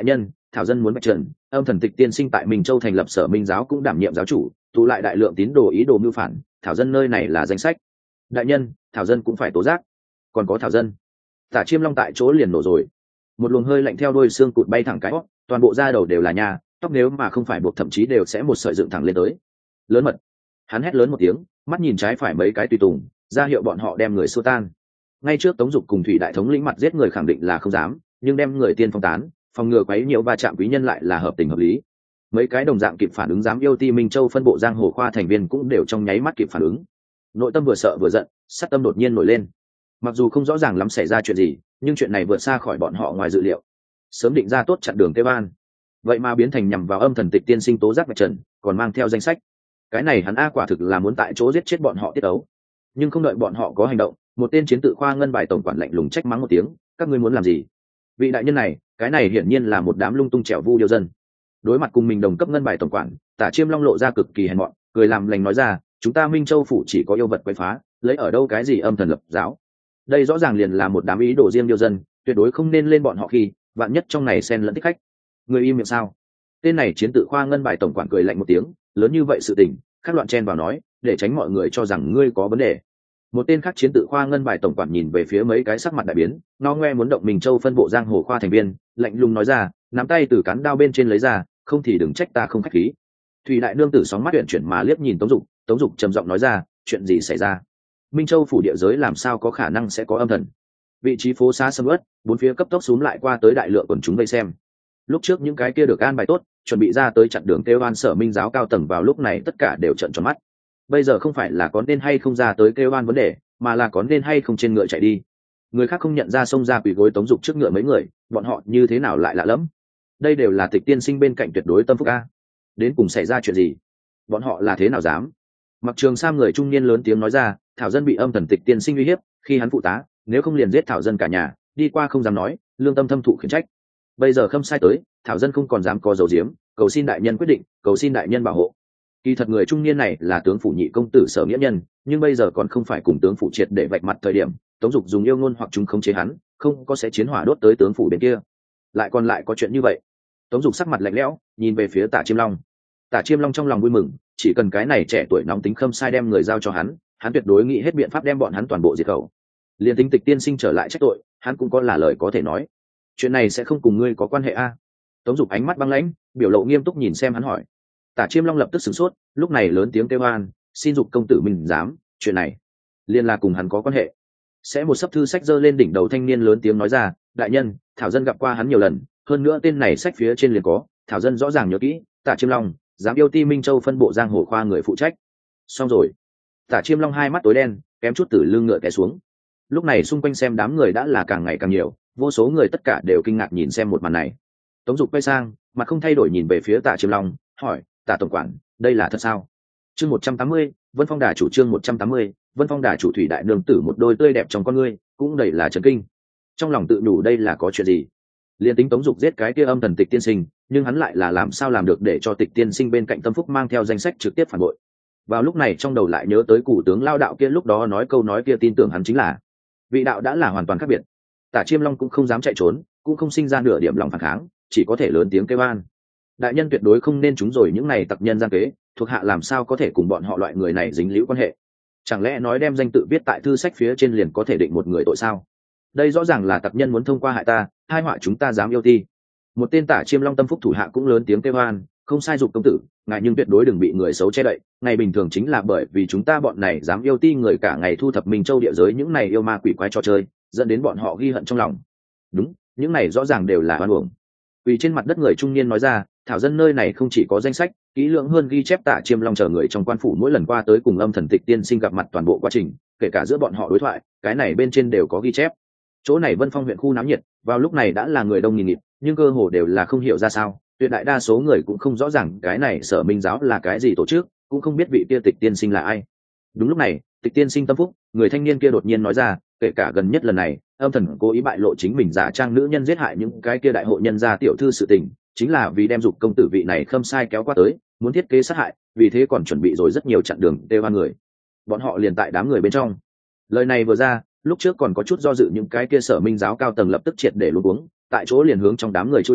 thảo dân muốn vạch trần âm thần tịch tiên sinh tại Minh Châu thành lập Sở Minh giáo cũng đảm nhiệm giáo chủ, tụ lại đại lượng tín đồ ý đồ mưu phản, thảo dân nơi này là danh sách. Đại nhân, thảo dân cũng phải tố giác. Còn có thảo dân. Tả Chiêm Long tại chỗ liền nổ rồi, một luồng hơi lạnh theo đôi xương cụt bay thẳng cái hót, toàn bộ da đầu đều là nha, tóc nếu mà không phải buộc thậm chí đều sẽ một sợi dựng thẳng lên tới. Lớn mật. Hắn hét lớn một tiếng, mắt nhìn trái phải mấy cái tùy tùng, ra hiệu bọn họ đem người xua tan. Ngay trước Tống Dục cùng Thủy đại thống lĩnh mặt giết người khẳng định là không dám, nhưng đem người tiên phong tán, phòng ngừa quấy nhiễu va chạm quý nhân lại là hợp tình hợp lý. Mấy cái đồng dạng kịp phản ứng dám yêu ti Minh Châu phân bộ giang hồ khoa thành viên cũng đều trong nháy mắt kịp phản ứng. Nội tâm vừa sợ vừa giận, sát tâm đột nhiên nổi lên. Mặc dù không rõ ràng lắm xảy ra chuyện gì, nhưng chuyện này vượt xa khỏi bọn họ ngoài dự liệu. Sớm định ra tốt chặn đường Tây Ban, vậy mà biến thành nhằm vào âm thần tịch tiên sinh tố giác vạch trần, còn mang theo danh sách. Cái này hắn a quả thực là muốn tại chỗ giết chết bọn họ tiết ấu. Nhưng không đợi bọn họ có hành động, một tên chiến tự khoa ngân bài tổng quản lạnh lùng trách mắng một tiếng, các ngươi muốn làm gì? Vị đại nhân này, cái này hiển nhiên là một đám lung tung trẻo vu điêu dân. Đối mặt cùng mình đồng cấp ngân bài tổng quản, Tả Chiêm Long lộ ra cực kỳ hèn mọn, cười làm lành nói ra, chúng ta Minh Châu phủ chỉ có yêu vật quấy phá, lấy ở đâu cái gì âm thần lập giáo? Đây rõ ràng liền là một đám ý đồ riêng điêu dân, tuyệt đối không nên lên bọn họ khi, vạn nhất trong này xen lẫn thích khách. Người im miệng sao? Tên này chiến tự khoa ngân bài tổng quản cười lạnh một tiếng, lớn như vậy sự tình, khác loạn chen vào nói, để tránh mọi người cho rằng ngươi có vấn đề. Một tên khác chiến tự khoa ngân bài tổng quản nhìn về phía mấy cái sắc mặt đại biến, no ngoe muốn động Minh Châu phân bộ giang hồ khoa thành viên, lạnh lùng nói ra, nắm tay từ cán đao bên trên lấy ra, không thì đừng trách ta không khách khí. Thủy đại nương tử sóng mắt uyển chuyển mà liếc nhìn Tống Dục, Tống Dục trầm giọng nói ra, chuyện gì xảy ra? Minh Châu phủ địa giới làm sao có khả năng sẽ có âm thần? Vị trí phố xá sầm uất, bốn phía cấp tốc xúm lại qua tới đại lượng quần chúng vây xem. Lúc trước những cái kia được an bài tốt, chuẩn bị ra tới chặn đường kêu oan Sở Minh giáo cao tầng vào lúc này tất cả đều trợn tròn mắt. Bây giờ không phải là có nên hay không ra tới kêu oan vấn đề, mà là có nên hay không trên ngựa chạy đi. Người khác không nhận ra xông ra quỳ gối Tống Dục trước ngựa mấy người, bọn họ như thế nào lại lạ lẫm? Đây đều là Tịch tiên sinh bên cạnh tuyệt đối tâm phúc a. Đến cùng xảy ra chuyện gì? Bọn họ là thế nào dám? Mặc Trường Sam người trung niên lớn tiếng nói ra, thảo dân bị âm thần Tịch tiên sinh uy hiếp, khi hắn phụ tá, nếu không liền giết thảo dân cả nhà, đi qua không dám nói, lương tâm thâm thụ khiển trách. Bây giờ khâm sai tới, thảo dân không còn dám có dầu diếm, cầu xin đại nhân quyết định, cầu xin đại nhân bảo hộ. Kỳ thật người trung niên này là tướng phủ nhị công tử Sở Nghĩa Nhân, nhưng bây giờ còn không phải cùng tướng phủ triệt để vạch mặt thời điểm, Tống Dục dùng yêu ngôn hoặc chúng khống chế hắn, không có sẽ chiến hỏa đốt tới tướng phủ bên kia. Lại còn lại có chuyện như vậy. Tống Dục sắc mặt lạnh lẽo, nhìn về phía Tả Chiêm Long. Tả Chiêm Long trong lòng vui mừng, chỉ cần cái này trẻ tuổi nóng tính khâm sai đem người giao cho hắn, hắn tuyệt đối nghĩ hết biện pháp đem bọn hắn toàn bộ diệt khẩu. Liên tính Tịch tiên sinh trở lại trách tội, hắn cũng có là lời có thể nói. Chuyện này sẽ không cùng ngươi có quan hệ a? Tống Dục ánh mắt băng lãnh, biểu lộ nghiêm túc nhìn xem hắn hỏi. Tả Chiêm Long lập tức sửng sốt, lúc này lớn tiếng kêu oan, xin Dục công tử mình dám, chuyện này liên là cùng hắn có quan hệ. Sẽ một sấp thư sách giơ lên đỉnh đầu thanh niên lớn tiếng nói ra, đại nhân, thảo dân gặp qua hắn nhiều lần, hơn nữa tên này sách phía trên liền có, thảo dân rõ ràng nhớ kỹ, Tả Chiêm Long, dám yêu ti Minh Châu phân bộ giang hồ khoa người phụ trách. Xong rồi. Tả Chiêm Long hai mắt tối đen, kém chút từ lưng ngựa té xuống. Lúc này xung quanh xem đám người đã là càng ngày càng nhiều, vô số người tất cả đều kinh ngạc nhìn xem một màn này. Tống Dục quay sang, mặt không thay đổi nhìn về phía Tả Chiêm Long, hỏi, Tả tổng quản, đây là thật sao? Chương một trăm tám mươi, Vân Phong Đà chủ chương một trăm tám mươi, Vân Phong Đà chủ Thủy đại nương tử một đôi tươi đẹp trong con ngươi, cũng đầy là chấn kinh. Trong lòng tự đủ đây là có chuyện gì? Liên tính Tống Dục giết cái kia âm thần Tịch tiên sinh, nhưng hắn lại là làm sao làm được để cho Tịch tiên sinh bên cạnh tâm phúc mang theo danh sách trực tiếp phản bội. Vào lúc này trong đầu lại nhớ tới cụ tướng lao đạo kia lúc đó nói câu nói kia, tin tưởng hắn chính là vị đạo đã là hoàn toàn khác biệt. Tả Chiêm Long cũng không dám chạy trốn, cũng không sinh ra nửa điểm lòng phản kháng, chỉ có thể lớn tiếng kêu oan. Đại nhân tuyệt đối không nên trúng rồi những này tặc nhân gian kế, thuộc hạ làm sao có thể cùng bọn họ loại người này dính líu quan hệ? Chẳng lẽ nói đem danh tự viết tại thư sách phía trên liền có thể định một người tội sao? Đây rõ ràng là tặc nhân muốn thông qua hại ta, hai họa chúng ta dám yêu ti. Một tên Tả Chiêm Long tâm phúc thủ hạ cũng lớn tiếng kêu oan, không sai Dục công tử, ngài nhưng tuyệt đối đừng bị người xấu che đậy, ngày bình thường chính là bởi vì chúng ta bọn này dám yêu ti người cả ngày thu thập Minh Châu địa giới những này yêu ma quỷ quái cho chơi, dẫn đến bọn họ ghi hận trong lòng. Đúng, những này rõ ràng đều là oan uổng. Vì trên mặt đất người trung niên nói ra, thảo dân nơi này không chỉ có danh sách, kỹ lưỡng hơn ghi chép Tả Chiêm Long chờ người trong quan phủ mỗi lần qua tới cùng âm thần Tịch tiên sinh gặp mặt toàn bộ quá trình, kể cả giữa bọn họ đối thoại, cái này bên trên đều có ghi chép. Chỗ này Vân Phong huyện khu náo nhiệt, vào lúc này đã là người đông nghìn nghịt, nhưng cơ hồ đều là không hiểu ra sao, tuyệt đại đa số người cũng không rõ ràng cái này Sở Minh giáo là cái gì tổ chức, cũng không biết vị kia Tịch tiên sinh là ai. Đúng lúc này, Tịch tiên sinh tâm phúc, người thanh niên kia đột nhiên nói ra, kể cả gần nhất lần này, âm thần cố ý bại lộ chính mình giả trang nữ nhân giết hại những cái kia đại hộ nhân gia tiểu thư sự tình, chính là vì đem Dục công tử vị này khâm sai kéo qua tới, muốn thiết kế sát hại, vì thế còn chuẩn bị rồi rất nhiều chặn đường đeo ba người. Bọn họ liền tại đám người bên trong. Lời này vừa ra, lúc trước còn có chút do dự những cái kia Sở Minh giáo cao tầng lập tức triệt để luống cuống, tại chỗ liền hướng trong đám người chui vào,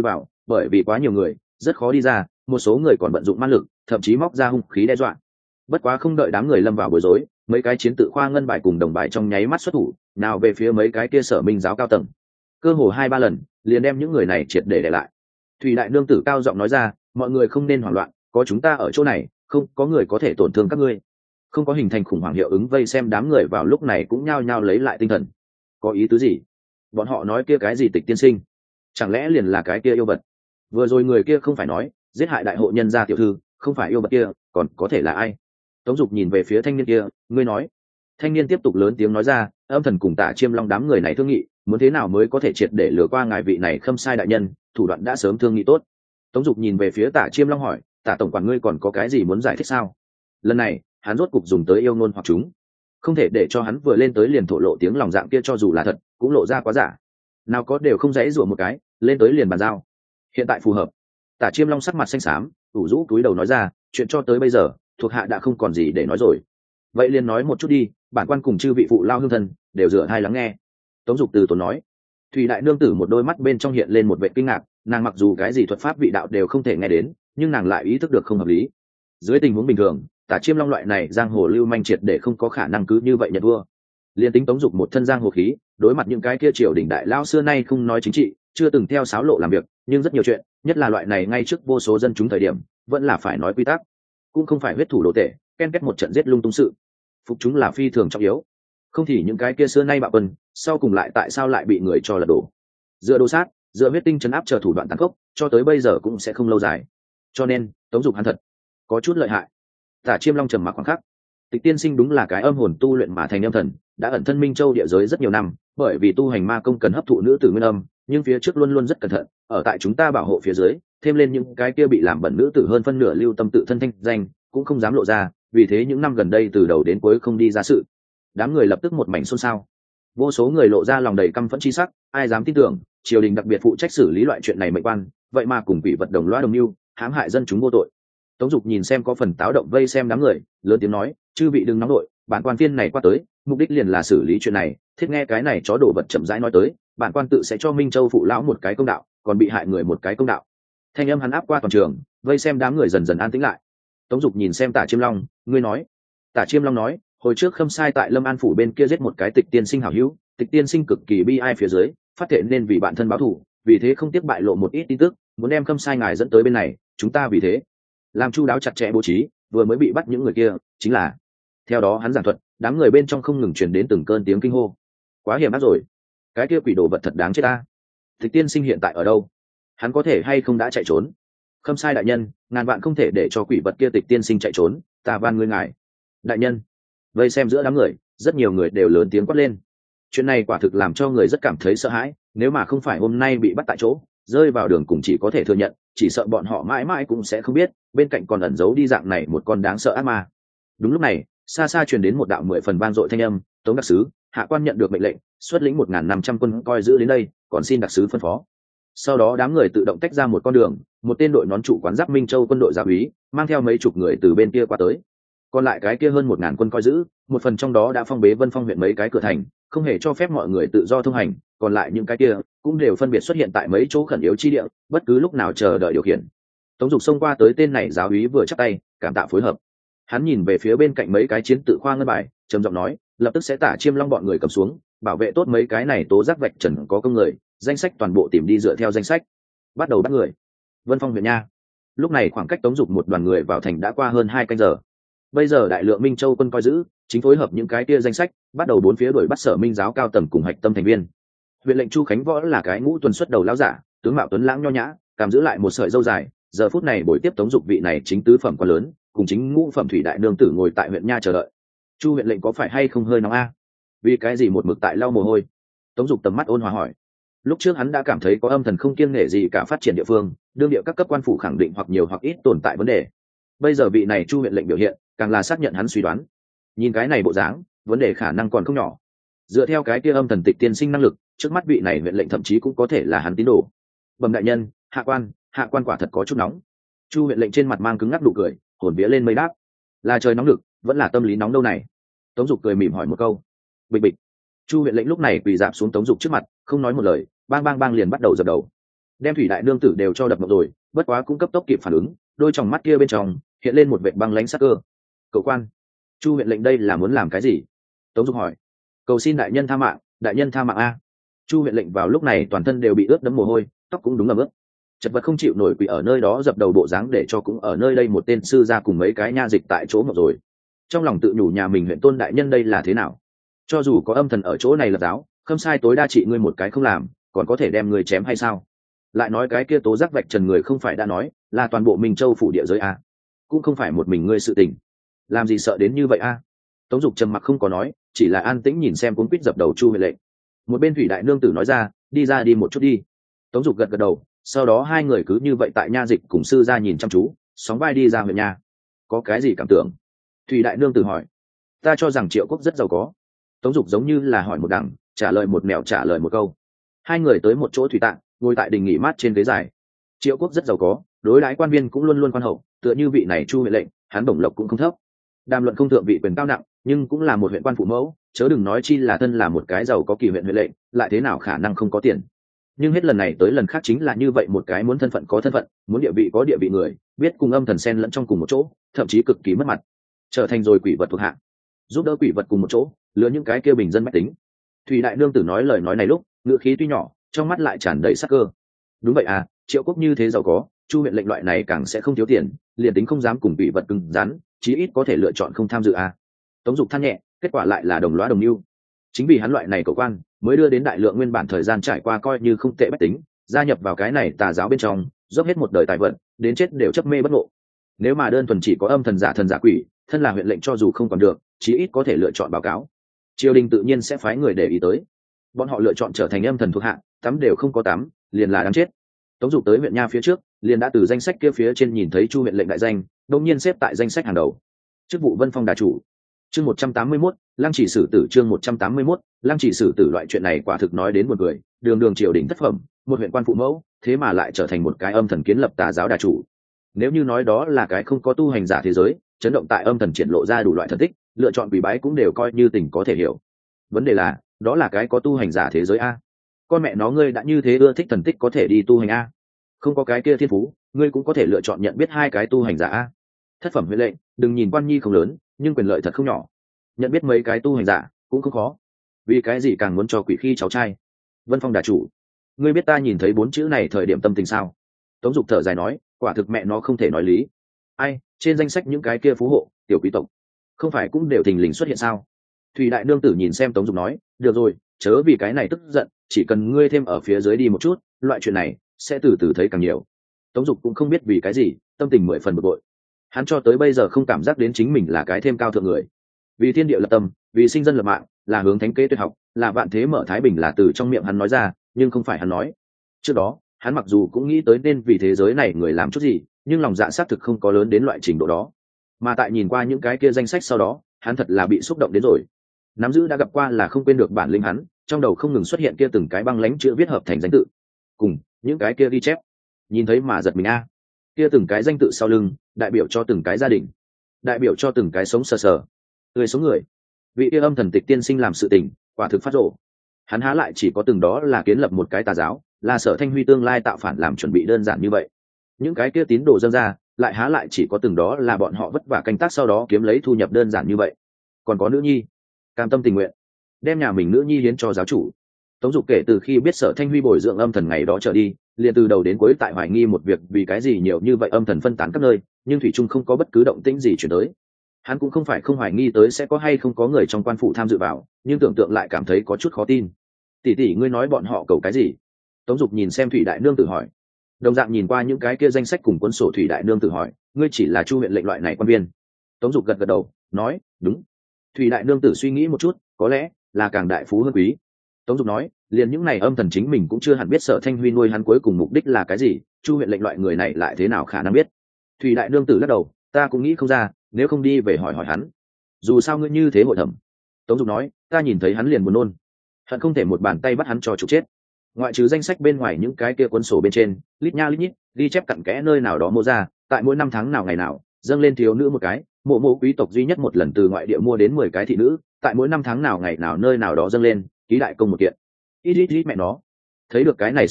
bởi vì quá nhiều người rất khó đi ra, một số người còn vận dụng man lực, thậm chí móc ra hung khí đe dọa. Bất quá không đợi đám người lâm vào bối rối, mấy cái chiến tự khoa ngân bài cùng đồng bài trong nháy mắt xuất thủ, nào về phía mấy cái kia sở minh giáo cao tầng, cơ hồ hai ba lần liền đem những người này triệt để để lại. Thủy đại nương tử cao giọng nói ra, mọi người không nên hoảng loạn, có chúng ta ở chỗ này, không có người có thể tổn thương các ngươi. Không có hình thành khủng hoảng hiệu ứng, vây xem đám người vào lúc này cũng nhao nhao lấy lại tinh thần. Có ý tứ gì? Bọn họ nói kia cái gì Tịch tiên sinh? Chẳng lẽ liền là cái kia yêu vật? Vừa rồi người kia không phải nói giết hại đại hộ nhân gia tiểu thư, không phải yêu vật kia, còn có thể là ai? Tống Dục nhìn về phía thanh niên kia, ngươi nói. Thanh niên tiếp tục lớn tiếng nói ra, âm thần cùng Tả Chiêm Long đám người này thương nghị, muốn thế nào mới có thể triệt để lừa qua ngài vị này Khâm Sai đại nhân, thủ đoạn đã sớm thương nghị tốt. Tống Dục nhìn về phía Tả Chiêm Long hỏi, Tả tổng quản ngươi còn có cái gì muốn giải thích sao? Lần này hắn rốt cục dùng tới yêu ngôn hoặc chúng, không thể để cho hắn vừa lên tới liền thổ lộ tiếng lòng dạng kia, cho dù là thật cũng lộ ra quá giả. Nào có đều không dễ dụa một cái, lên tới liền bàn giao. Hiện tại phù hợp. Tả Chiêm Long sắc mặt xanh xám, ủ rũ cúi đầu nói ra, chuyện cho tới bây giờ thuộc hạ đã không còn gì để nói rồi. Vậy liền nói một chút đi, bản quan cùng chư vị phụ lao hương thân đều dựa hai lắng nghe. Tống Dục từ tốn nói. Thủy đại nương tử một đôi mắt bên trong hiện lên một vẻ kinh ngạc, nàng mặc dù cái gì thuật pháp vị đạo đều không thể nghe đến, nhưng nàng lại ý thức được không hợp lý. Dưới tình huống bình thường, Tả Chiêm Long loại này giang hồ lưu manh triệt để không có khả năng cứ như vậy nhận vua. Liên tính Tống Dục một thân giang hồ khí, đối mặt những cái kia triều đình đại lao xưa nay không nói chính trị, chưa từng theo sáo lộ làm việc, nhưng rất nhiều chuyện, nhất là loại này ngay trước vô số dân chúng thời điểm, vẫn là phải nói quy tắc, cũng không phải huyết thủ đồ tể, ken kết một trận giết lung tung sự. Phục chúng là phi thường trọng yếu. Không thì những cái kia xưa nay bạo quân, sau cùng lại tại sao lại bị người cho lật đổ? Dựa đồ sát, dựa huyết tinh trấn áp chờ thủ đoạn tàn khốc, cho tới bây giờ cũng sẽ không lâu dài. Cho nên, Tống Dục hắn thật có chút lợi hại. Tả Chiêm Long trầm mặc khoảng khắc. Tịch tiên sinh đúng là cái âm hồn tu luyện mà thành âm thần, đã ẩn thân Minh Châu địa giới rất nhiều năm, bởi vì tu hành ma công cần hấp thụ nữ tử nguyên âm, nhưng phía trước luôn luôn rất cẩn thận, ở tại chúng ta bảo hộ phía dưới, thêm lên những cái kia bị làm bẩn nữ tử hơn phân nửa lưu tâm tự thân thanh danh, cũng không dám lộ ra, vì thế những năm gần đây từ đầu đến cuối không đi ra sự. Đám người lập tức một mảnh xôn xao. Vô số người lộ ra lòng đầy căm phẫn chi sắc, ai dám tin tưởng, triều đình đặc biệt phụ trách xử lý loại chuyện này mệnh quan, vậy mà cùng quỷ vật đồng loa đồng mưu, hãm hại dân chúng vô tội. Tống Dục nhìn xem có phần táo động vây xem đám người, lớn tiếng nói, chư vị đừng nóng nội, bản quan viên này qua tới, mục đích liền là xử lý chuyện này, thiết nghe cái này chó đổ vật chậm rãi nói tới, bản quan tự sẽ cho Minh Châu phụ lão một cái công đạo, còn bị hại người một cái công đạo. Thanh âm hắn áp qua toàn trường, vây xem đám người dần dần an tĩnh lại. Tống Dục nhìn xem Tả Chiêm Long, ngươi nói. Tả Chiêm Long nói, hồi trước Khâm Sai tại Lâm An phủ bên kia giết một cái Tịch tiên sinh hảo hữu, Tịch tiên sinh cực kỳ bi ai phía dưới, phát thệ nên vì bản thân báo thù, vì thế không tiếc bại lộ một ít tin tức, muốn đem Khâm Sai ngài dẫn tới bên này, chúng ta vì thế làm chu đáo chặt chẽ bố trí, vừa mới bị bắt những người kia chính là. Theo đó hắn giảng thuật, đám người bên trong không ngừng truyền đến từng cơn tiếng kinh hô. Quá hiểm ác rồi, cái kia quỷ đồ vật thật đáng chết ta. Tịch tiên sinh hiện tại ở đâu? Hắn có thể hay không đã chạy trốn? Khâm Sai đại nhân, ngàn vạn không thể để cho quỷ vật kia Tịch tiên sinh chạy trốn, ta van ngươi ngài. Đại nhân. Vây xem giữa đám người, rất nhiều người đều lớn tiếng quát lên. Chuyện này quả thực làm cho người rất cảm thấy sợ hãi, nếu mà không phải hôm nay bị bắt tại chỗ, rơi vào đường cùng chỉ có thể thừa nhận, chỉ sợ bọn họ mãi mãi cũng sẽ không biết, bên cạnh còn ẩn giấu đi dạng này một con đáng sợ ác ma. Đúng lúc này, xa xa truyền đến một đạo mười phần vang dội thanh âm, Tống đặc sứ, hạ quan nhận được mệnh lệnh, xuất lĩnh một nghìn năm trăm quân coi giữ đến đây, còn xin đặc sứ phân phó. Sau đó đám người tự động tách ra một con đường, một tên đội nón trụ quán giáp Minh Châu quân đội giáo úy, mang theo mấy chục người từ bên kia qua tới. Còn lại cái kia hơn một ngàn quân coi giữ, một phần trong đó đã phong bế Vân Phong huyện mấy cái cửa thành, không hề cho phép mọi người tự do thông hành, còn lại những cái kia cũng đều phân biệt xuất hiện tại mấy chỗ khẩn yếu chi địa, bất cứ lúc nào chờ đợi điều khiển. Tống Dục xông qua tới tên này giáo úy vừa chắp tay, cảm tạ phối hợp. Hắn nhìn về phía bên cạnh mấy cái chiến tự khoa ngân bài, trầm giọng nói, lập tức sẽ Tả Chiêm Long bọn người cầm xuống, bảo vệ tốt mấy cái này tố giác vạch trần có công người, danh sách toàn bộ tìm đi dựa theo danh sách. Bắt đầu bắt người. Vân Phong huyện nha. Lúc này khoảng cách Tống Dục một đoàn người vào thành đã qua hơn hai canh giờ. Bây giờ đại lượng Minh Châu quân coi giữ, chính phối hợp những cái kia danh sách, bắt đầu bốn phía đuổi bắt Sở Minh giáo cao tầng cùng hạch tâm thành viên. Huyện lệnh Chu Khánh Võ là cái ngũ tuần xuất đầu lão giả, tướng mạo tuấn lãng nho nhã, cảm giữ lại một sợi râu dài, giờ phút này buổi tiếp Tống Dục vị này chính tứ phẩm quá lớn, cùng chính ngũ phẩm thủy đại nương tử ngồi tại huyện nha chờ đợi. Chu huyện lệnh có phải hay không hơi nóng a? Vì cái gì một mực tại lau mồ hôi? Tống Dục tầm mắt ôn hòa hỏi. Lúc trước hắn đã cảm thấy có âm thần không kiêng nể gì cả phát triển địa phương, đương địa các cấp quan phủ khẳng định hoặc nhiều hoặc ít tồn tại vấn đề. Bây giờ vị này Chu huyện lệnh biểu hiện, càng là xác nhận hắn suy đoán. Nhìn cái này bộ dáng, vấn đề khả năng còn không nhỏ. Dựa theo cái kia âm thần Tịch tiên sinh năng lực, trước mắt vị này huyện lệnh thậm chí cũng có thể là hắn tín đồ. Bẩm đại nhân, hạ quan, hạ quan quả thật có chút nóng. Chu huyện lệnh trên mặt mang cứng ngắc nụ cười, hồn vía lên mây đáp. Là trời nóng lực, vẫn là tâm lý nóng đâu này? Tống Dục cười mỉm hỏi một câu. Bịch bịch. Chu huyện lệnh lúc này quỳ dạp xuống Tống Dục trước mặt, không nói một lời, bang bang bang liền bắt đầu dập đầu. đem thủy đại nương tử đều cho đập ngọc rồi, bất quá cũng cấp tốc kịp phản ứng, đôi tròng mắt kia bên trong hiện lên một vệt băng lãnh sắc cơ. Cậu quan, Chu huyện lệnh đây là muốn làm cái gì? Tống Dục hỏi. Cầu xin đại nhân tha mạng, đại nhân tha mạng a. Chu huyện lệnh vào lúc này toàn thân đều bị ướt đẫm mồ hôi, tóc cũng đúng là ướt, chật vật không chịu nổi, quỳ ở nơi đó dập đầu bộ dáng, để cho cũng ở nơi đây một tên sư ra cùng mấy cái nha dịch tại chỗ ngọc rồi. Trong lòng tự nhủ nhà mình huyện tôn đại nhân đây là thế nào, cho dù có âm thần ở chỗ này là giáo, khâm sai tối đa trị ngươi một cái không làm, còn có thể đem người chém hay sao? Lại nói cái kia tố giác vạch trần người không phải đã nói là toàn bộ Minh Châu phủ địa giới a, cũng không phải một mình ngươi sự tình, làm gì sợ đến như vậy a? Tống Dục trầm mặc không có nói, chỉ là an tĩnh nhìn xem cuốn quýt dập đầu Chu huyện lệnh. Một bên thủy đại nương tử nói ra, đi ra đi một chút đi. Tống Dục gật gật đầu, sau đó hai người cứ như vậy tại nha dịch cùng sư ra nhìn chăm chú, sóng vai đi ra huyện nha. Có cái gì cảm tưởng? Thủy đại nương tử hỏi. Ta cho rằng Triệu Quốc rất giàu có. Tống Dục giống như là hỏi một đằng, trả lời một mẹo, trả lời một câu. Hai người tới một chỗ thủy tạng, ngồi tại đình nghỉ mát trên ghế dài. Triệu Quốc rất giàu có, đối đãi quan viên cũng luôn luôn quan hậu, tựa như vị này Chu huyện lệnh, hắn bổng lộc cũng không thấp. Đàm luận không thượng vị quyền cao nặng, nhưng cũng là một huyện quan phụ mẫu, chớ đừng nói chi là thân là một cái giàu có kỳ huyện huyện lệnh, lại thế nào khả năng không có tiền. Nhưng hết lần này tới lần khác chính là như vậy một cái muốn thân phận có thân phận, muốn địa vị có địa vị người, biết cùng âm thần xen lẫn trong cùng một chỗ, thậm chí cực kỳ mất mặt, trở thành rồi quỷ vật thuộc hạ, giúp đỡ quỷ vật cùng một chỗ lừa những cái kia bình dân mách tính. Thủy đại nương tử nói lời nói này lúc ngựa khí tuy nhỏ, trong mắt lại tràn đầy sắc cơ. Đúng vậy à, Triệu Quốc như thế giàu có, Chu huyện lệnh loại này càng sẽ không thiếu tiền, liền tính không dám cùng quỷ vật cứng rắn, chí ít có thể lựa chọn không tham dự à. Tống Dục than nhẹ, kết quả lại là đồng lõa đồng mưu. Chính vì hắn loại này cầu quan mới đưa đến đại lượng nguyên bản thời gian trải qua coi như không tệ bách tính gia nhập vào cái này tà giáo bên trong, dốc hết một đời tài vận, đến chết đều chấp mê bất ngộ. Nếu mà đơn thuần chỉ có âm thần giả thần giả quỷ, thân là huyện lệnh cho dù không còn được, chí ít có thể lựa chọn báo cáo, triều đình tự nhiên sẽ phái người để ý tới. Bọn họ lựa chọn trở thành âm thần thuộc hạ, tắm đều không có tắm, liền là đáng chết. Tống Dục tới huyện nha phía trước, liền đã từ danh sách kia phía trên nhìn thấy Chu huyện lệnh đại danh, đột nhiên xếp tại danh sách hàng đầu. Chức vụ Vân Phong đà chủ. Chương một trăm tám mươi mốt, Lăng Chỉ xử tử. Chương một trăm tám mươi mốt, Lăng Chỉ xử tử. Loại chuyện này quả thực nói đến buồn cười, đường đường triều đình thất phẩm, một huyện quan phụ mẫu, thế mà lại trở thành một cái âm thần kiến lập tà giáo đà chủ. Nếu như nói đó là cái không có tu hành giả thế giới, chấn động tại âm thần triển lộ ra đủ loại thần tích, lựa chọn quỷ bái cũng đều coi như tình có thể hiểu. Vấn đề là, đó là cái có tu hành giả thế giới a. Con mẹ nó, ngươi đã như thế ưa thích thần tích có thể đi tu hành a. Không có cái kia thiên phú, ngươi cũng có thể lựa chọn nhận biết hai cái tu hành giả a. Thất phẩm huyện lệnh, đừng nhìn quan nhi không lớn, nhưng quyền lợi thật không nhỏ. Nhận biết mấy cái tu hành giả cũng không khó. Vì cái gì càng muốn cho quỷ khi cháu trai? Vân Phong đà chủ, ngươi biết ta nhìn thấy bốn chữ này thời điểm tâm tình sao? Tống Dục thở dài nói, quả thực mẹ nó không thể nói lý. Ai, trên danh sách những cái kia phú hộ, tiểu quý tộc, không phải cũng đều thình lình xuất hiện sao? Thủy đại nương tử nhìn xem Tống Dục nói, được rồi, chớ vì cái này tức giận, chỉ cần ngươi thêm ở phía dưới đi một chút, loại chuyện này sẽ từ từ thấy càng nhiều. Tống Dục cũng không biết vì cái gì, tâm tình mười phần bực bội. Hắn cho tới bây giờ không cảm giác đến chính mình là cái thêm cao thượng người. Vì thiên địa lập tâm, vì sinh dân lập mạng, là hướng thánh kế tuyệt học, là vạn thế mở thái bình, là từ trong miệng hắn nói ra, nhưng không phải hắn nói. Trước đó, hắn mặc dù cũng nghĩ tới nên vì thế giới này người làm chút gì, nhưng lòng dạ xác thực không có lớn đến loại trình độ đó. Mà tại nhìn qua những cái kia danh sách sau đó, hắn thật là bị xúc động đến rồi. Nắm giữ đã gặp qua là không quên được bản lĩnh hắn, trong đầu không ngừng xuất hiện kia từng cái băng lãnh chữ viết hợp thành danh tự, cùng những cái kia ghi chép, nhìn thấy mà giật mình a. Kia từng cái danh tự sau lưng, đại biểu cho từng cái gia đình, đại biểu cho từng cái sống sờ sờ tươi sống người. Vị kia âm thần tịch tiên sinh làm sự tình, quả thực phát rộ. Hắn há lại chỉ có từng đó là kiến lập một cái tà giáo, là Sở Thanh Huy tương lai tạo phản làm chuẩn bị đơn giản như vậy. Những cái kia tín đồ dâng ra, lại há lại chỉ có từng đó là bọn họ vất vả canh tác sau đó kiếm lấy thu nhập đơn giản như vậy. Còn có nữ nhi, cam tâm tình nguyện đem nhà mình nữ nhi hiến cho giáo chủ. Tống Dục kể từ khi biết Sở Thanh Huy bồi dưỡng âm thần ngày đó trở đi, liền từ đầu đến cuối tại hoài nghi một việc, vì cái gì nhiều như vậy âm thần phân tán các nơi, nhưng thủy trung không có bất cứ động tĩnh gì chuyển tới. Hắn cũng không phải không hoài nghi tới sẽ có hay không có người trong quan phủ tham dự vào, nhưng tưởng tượng lại cảm thấy có chút khó tin. Tỷ tỷ, ngươi nói bọn họ cầu cái gì? Tống Dục nhìn xem Thủy đại nương tử hỏi. Đồng dạng nhìn qua những cái kia danh sách cùng cuốn sổ, Thủy đại nương tử hỏi, ngươi chỉ là Chu huyện lệnh loại này quan viên? Tống Dục gật gật đầu, nói, đúng. Thủy đại nương tử suy nghĩ một chút, có lẽ là càng đại phú hơn quý. Tống Dục nói, liền những này âm thần chính mình cũng chưa hẳn biết Sở Thanh Huy nuôi hắn cuối cùng mục đích là cái gì, Chu huyện lệnh loại người này lại thế nào khả năng biết? Thủy đại nương tử lắc đầu, ta cũng nghĩ không ra, nếu không đi về hỏi hỏi hắn. Dù sao ngươi như thế hội thẩm. Tống Dục nói, ta nhìn thấy hắn liền buồn nôn, hận không thể một bàn tay bắt hắn cho trục chết. Ngoại trừ danh sách bên ngoài, những cái kia cuốn sổ bên trên lít nha lít nhít ghi chép cặn kẽ nơi nào đó mô ra, tại mỗi năm tháng nào ngày nào dâng lên thiếu nữ một cái, mộ mộ quý tộc duy nhất một lần từ ngoại địa mua đến mười cái thị nữ, tại mỗi năm tháng nào ngày nào nơi nào đó dâng lên, ký đại công một kiện. Ít ít ít mẹ nó. Thấy được cái này sau đó,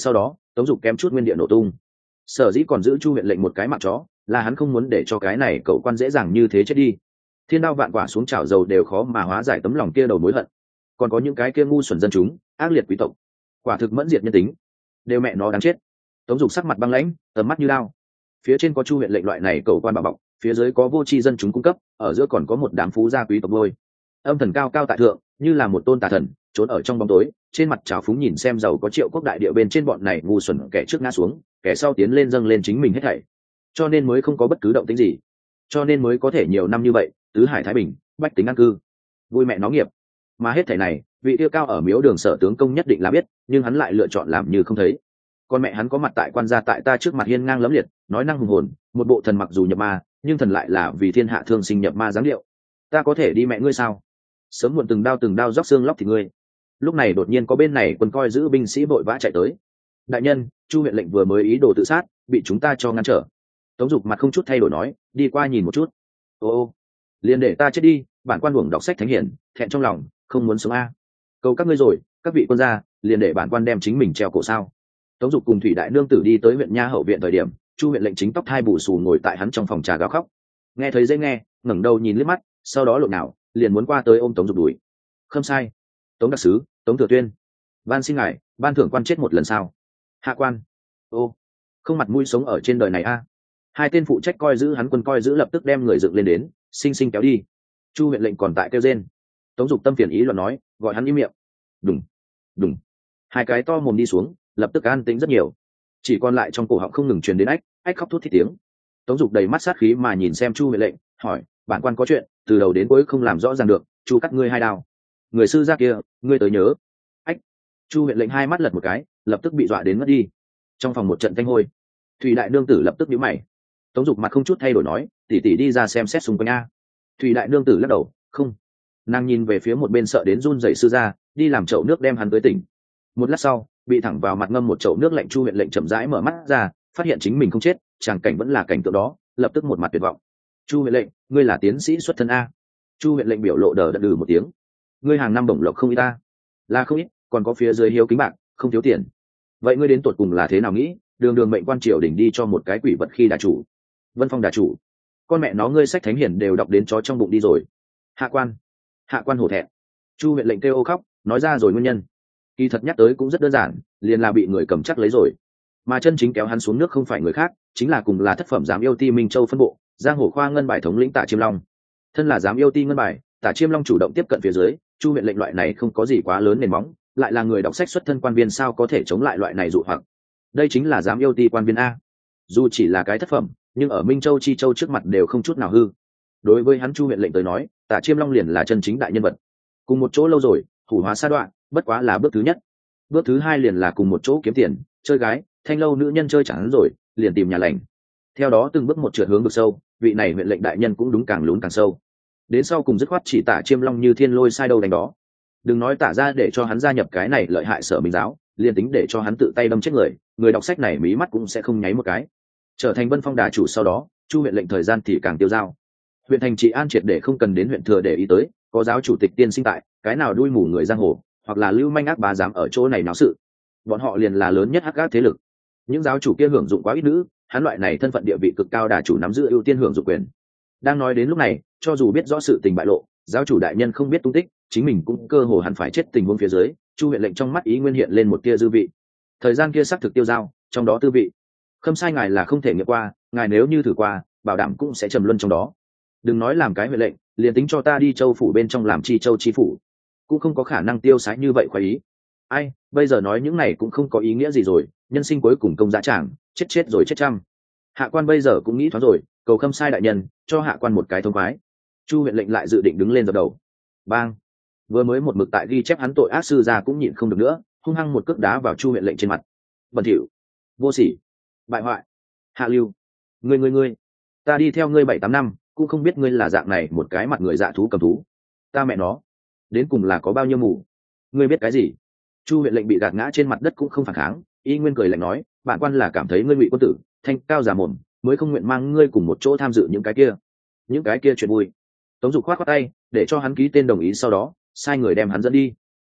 Tống Dục kém chút nguyên địa nổ tung. Sở dĩ còn giữ Chu huyện lệnh một cái mạng chó là hắn không muốn để cho cái này cậu quan dễ dàng như thế chết đi. Thiên đao vạn quả xuống chảo dầu đều khó mà hóa giải tấm lòng kia đầu mối hận. Còn có những cái kia ngu xuẩn dân chúng, ác liệt quý tộc, quả thực mẫn diệt nhân tính, đều mẹ nó đáng chết. Tống Dục sắc mặt băng lãnh, tầm mắt như đao. Phía trên có Chu huyện lệnh loại này cậu quan bảo bọc, phía dưới có vô tri dân chúng cung cấp, ở giữa còn có một đám phú gia quý tộc bôi. Âm thần cao cao tại thượng, như là một tôn tà thần, trốn ở trong bóng tối, trên mặt trào phúng nhìn xem giàu có triệu quốc đại địa bên trên bọn này ngu xuẩn, kẻ trước ngã xuống, kẻ sau tiến lên dâng lên chính mình hết thảy. Cho nên mới không có bất cứ động tĩnh gì, cho nên mới có thể nhiều năm như vậy, tứ hải thái bình, bách tính an cư. Vui mẹ nó nghiệp. Mà hết thảy này, vị tiêu cao ở miếu đường Sở tướng công nhất định là biết, nhưng hắn lại lựa chọn làm như không thấy. Con mẹ hắn có mặt tại quan gia tại ta trước mặt hiên ngang lẫm liệt, nói năng hùng hồn, một bộ thần mặc dù nhập ma, nhưng thần lại là vì thiên hạ thương sinh nhập ma dáng điệu. Ta có thể đi mẹ ngươi sao? Sớm muộn từng đao từng đao róc xương lóc thì ngươi. Lúc này đột nhiên có bên này quân coi giữ binh sĩ vội vã chạy tới. Đại nhân, Chu huyện lệnh vừa mới ý đồ tự sát, bị chúng ta cho ngăn trở. Tống Dục mặt không chút thay đổi nói, đi qua nhìn một chút. Ô ô, liền để ta chết đi, bản quan uổng đọc sách thánh hiển, thẹn trong lòng, không muốn sống a. Cầu các ngươi rồi, các vị quân gia, liền để bản quan đem chính mình treo cổ sao? Tống Dục cùng Thủy đại nương tử đi tới huyện nha hậu viện thời điểm, Chu huyện lệnh chính tóc hai bù xù ngồi tại hắn trong phòng trà gào khóc. Nghe thấy dễ nghe, ngẩng đầu nhìn liếc mắt, sau đó lộn nào, liền muốn qua tới ôm Tống Dục đuổi. Không sai, Tống đặc sứ, Tống thừa tuyên, van xin ngài, ban thưởng quan chết một lần sao? Hạ quan, ô, không mặt mũi sống ở trên đời này a. Hai tên phụ trách coi giữ hắn quân coi giữ lập tức đem người dựng lên đến, xinh xinh kéo đi. Chu huyện lệnh còn tại kêu rên. Tống Dục tâm phiền ý loạn nói, gọi hắn im miệng. Đùng, đùng, hai cái to mồm đi xuống, lập tức an tĩnh rất nhiều. Chỉ còn lại trong cổ họng không ngừng truyền đến ách ách khóc thút thít tiếng. Tống Dục đầy mắt sát khí mà nhìn xem Chu huyện lệnh, hỏi, bản quan có chuyện từ đầu đến cuối không làm rõ ràng được, Chu cắt ngươi hai đao. Người sư gia kia, ngươi tới nhớ. Ách. Chu huyện lệnh hai mắt lật một cái, lập tức bị dọa đến mất đi. Trong phòng một trận thanh hôi, Thủy đại nương tử lập tức nhíu mày. Tống Dục mặt không chút thay đổi nói, tỷ tỷ đi ra xem xét xung quanh a. Thủy đại nương tử lắc đầu, không. Nàng nhìn về phía một bên sợ đến run rẩy sư gia, đi làm chậu nước đem hắn tới tỉnh. Một lát sau, bị thẳng vào mặt ngâm một chậu nước lạnh Chu huyện lệnh chậm rãi mở mắt ra, phát hiện chính mình không chết, tràng cảnh vẫn là cảnh tượng đó, lập tức một mặt tuyệt vọng. Chu huyện lệnh, ngươi là tiến sĩ xuất thân a? Chu huyện lệnh biểu lộ đờ đẫn ừ một tiếng. Ngươi hàng năm bổng lộc không ít ta? Là không ít, còn có phía dưới hiếu kính bạc, không thiếu tiền. Vậy ngươi đến tuột cùng là thế nào nghĩ? Đường đường mệnh quan triều đình đi cho một cái quỷ vật khi đà chủ. Vân Phong đà chủ, con mẹ nó ngươi sách thánh hiển đều đọc đến chó trong bụng đi rồi. Hạ quan, hạ quan hổ thẹn. Chu huyện lệnh kêu ô khóc, nói ra rồi nguyên nhân. Kỳ thật nhắc tới cũng rất đơn giản, liền là bị người cầm chắc lấy rồi. Mà chân chính kéo hắn xuống nước không phải người khác, chính là cùng là thất phẩm giám yêu ti Minh Châu phân bộ, giang hồ khoa ngân bài thống lĩnh Tạ Chiêm Long. Thân là giám yêu ti ngân bài, Tạ Chiêm Long chủ động tiếp cận phía dưới, Chu huyện lệnh loại này không có gì quá lớn nền móng, lại là người đọc sách xuất thân quan viên sao có thể chống lại loại này dụ hoặc. Đây chính là giám yêu ti quan viên a. Dù chỉ là cái thất phẩm, nhưng ở Minh Châu Chi Châu trước mặt đều không chút nào hư. Đối với hắn Chu huyện lệnh tới nói, Tạ Chiêm Long liền là chân chính đại nhân vật. Cùng một chỗ lâu rồi, hủ hóa sa đoạn, bất quá là bước thứ nhất. Bước thứ hai liền là cùng một chỗ kiếm tiền, chơi gái, thanh lâu nữ nhân chơi chẳng rồi, liền tìm nhà lành. Theo đó từng bước một trượt hướng vực sâu, vị này huyện lệnh đại nhân cũng đúng càng lún càng sâu. Đến sau cùng dứt khoát chỉ Tạ Chiêm Long như thiên lôi sai đâu đánh đó. Đừng nói Tạ ra để cho hắn gia nhập cái này lợi hại Sở Minh giáo, liền tính để cho hắn tự tay đâm chết người, người đọc sách này mí mắt cũng sẽ không nháy một cái. Trở thành Vân Phong đà chủ sau đó, Chu huyện lệnh thời gian thì càng tiêu dao. Huyện thành trị an triệt để không cần đến huyện thừa để ý tới, có giáo chủ tịch tiên sinh tại, cái nào đuôi mù người giang hồ, hoặc là lưu manh ác bá dám ở chỗ này náo sự, bọn họ liền là lớn nhất hắc ác thế lực. Những giáo chủ kia hưởng dụng quá ít nữ, hắn loại này thân phận địa vị cực cao đà chủ nắm giữ ưu tiên hưởng dụng quyền. Đang nói đến lúc này, cho dù biết rõ sự tình bại lộ, giáo chủ đại nhân không biết tung tích, chính mình cũng cơ hồ hẳn phải chết tình huống phía dưới, Chu huyện lệnh trong mắt ý nguyên hiện lên một tia dư vị. Thời gian kia xác thực tiêu dao, trong đó tư vị. Không sai ngài là không thể nghiệm qua, ngài nếu như thử qua, bảo đảm cũng sẽ trầm luân trong đó. Đừng nói làm cái huyện lệnh, liền tính cho ta đi châu phủ bên trong làm chi châu chi phủ, cũng không có khả năng tiêu sái như vậy khoái ý. Ai, bây giờ nói những này cũng không có ý nghĩa gì rồi, nhân sinh cuối cùng công giá tràng, chết chết rồi chết trăm. Hạ quan bây giờ cũng nghĩ thoáng rồi, cầu Khâm sai đại nhân cho hạ quan một cái thông khoái. Chu huyện lệnh lại dự định đứng lên dập đầu. Bang! Vừa mới một mực tại ghi chép hắn tội ác sư gia cũng nhịn không được nữa, hung hăng một cước đá vào Chu huyện lệnh trên mặt. Bẩn thỉu, vô sỉ, bại hoại, hạ lưu, ngươi ngươi ngươi, ta đi theo ngươi bảy tám năm, cũng không biết ngươi là dạng này một cái mặt người dạ thú cầm thú. Ta mẹ nó, đến cùng là có bao nhiêu mù? Ngươi biết cái gì? Chu huyện lệnh bị gạt ngã trên mặt đất cũng không phản kháng, y nguyên cười lạnh nói, bản quan là cảm thấy ngươi ngụy quân tử, thanh cao giả mồm, mới không nguyện mang ngươi cùng một chỗ tham dự những cái kia, những cái kia chuyện vui. Tống Dục khoát khoát tay, để cho hắn ký tên đồng ý, sau đó sai người đem hắn dẫn đi.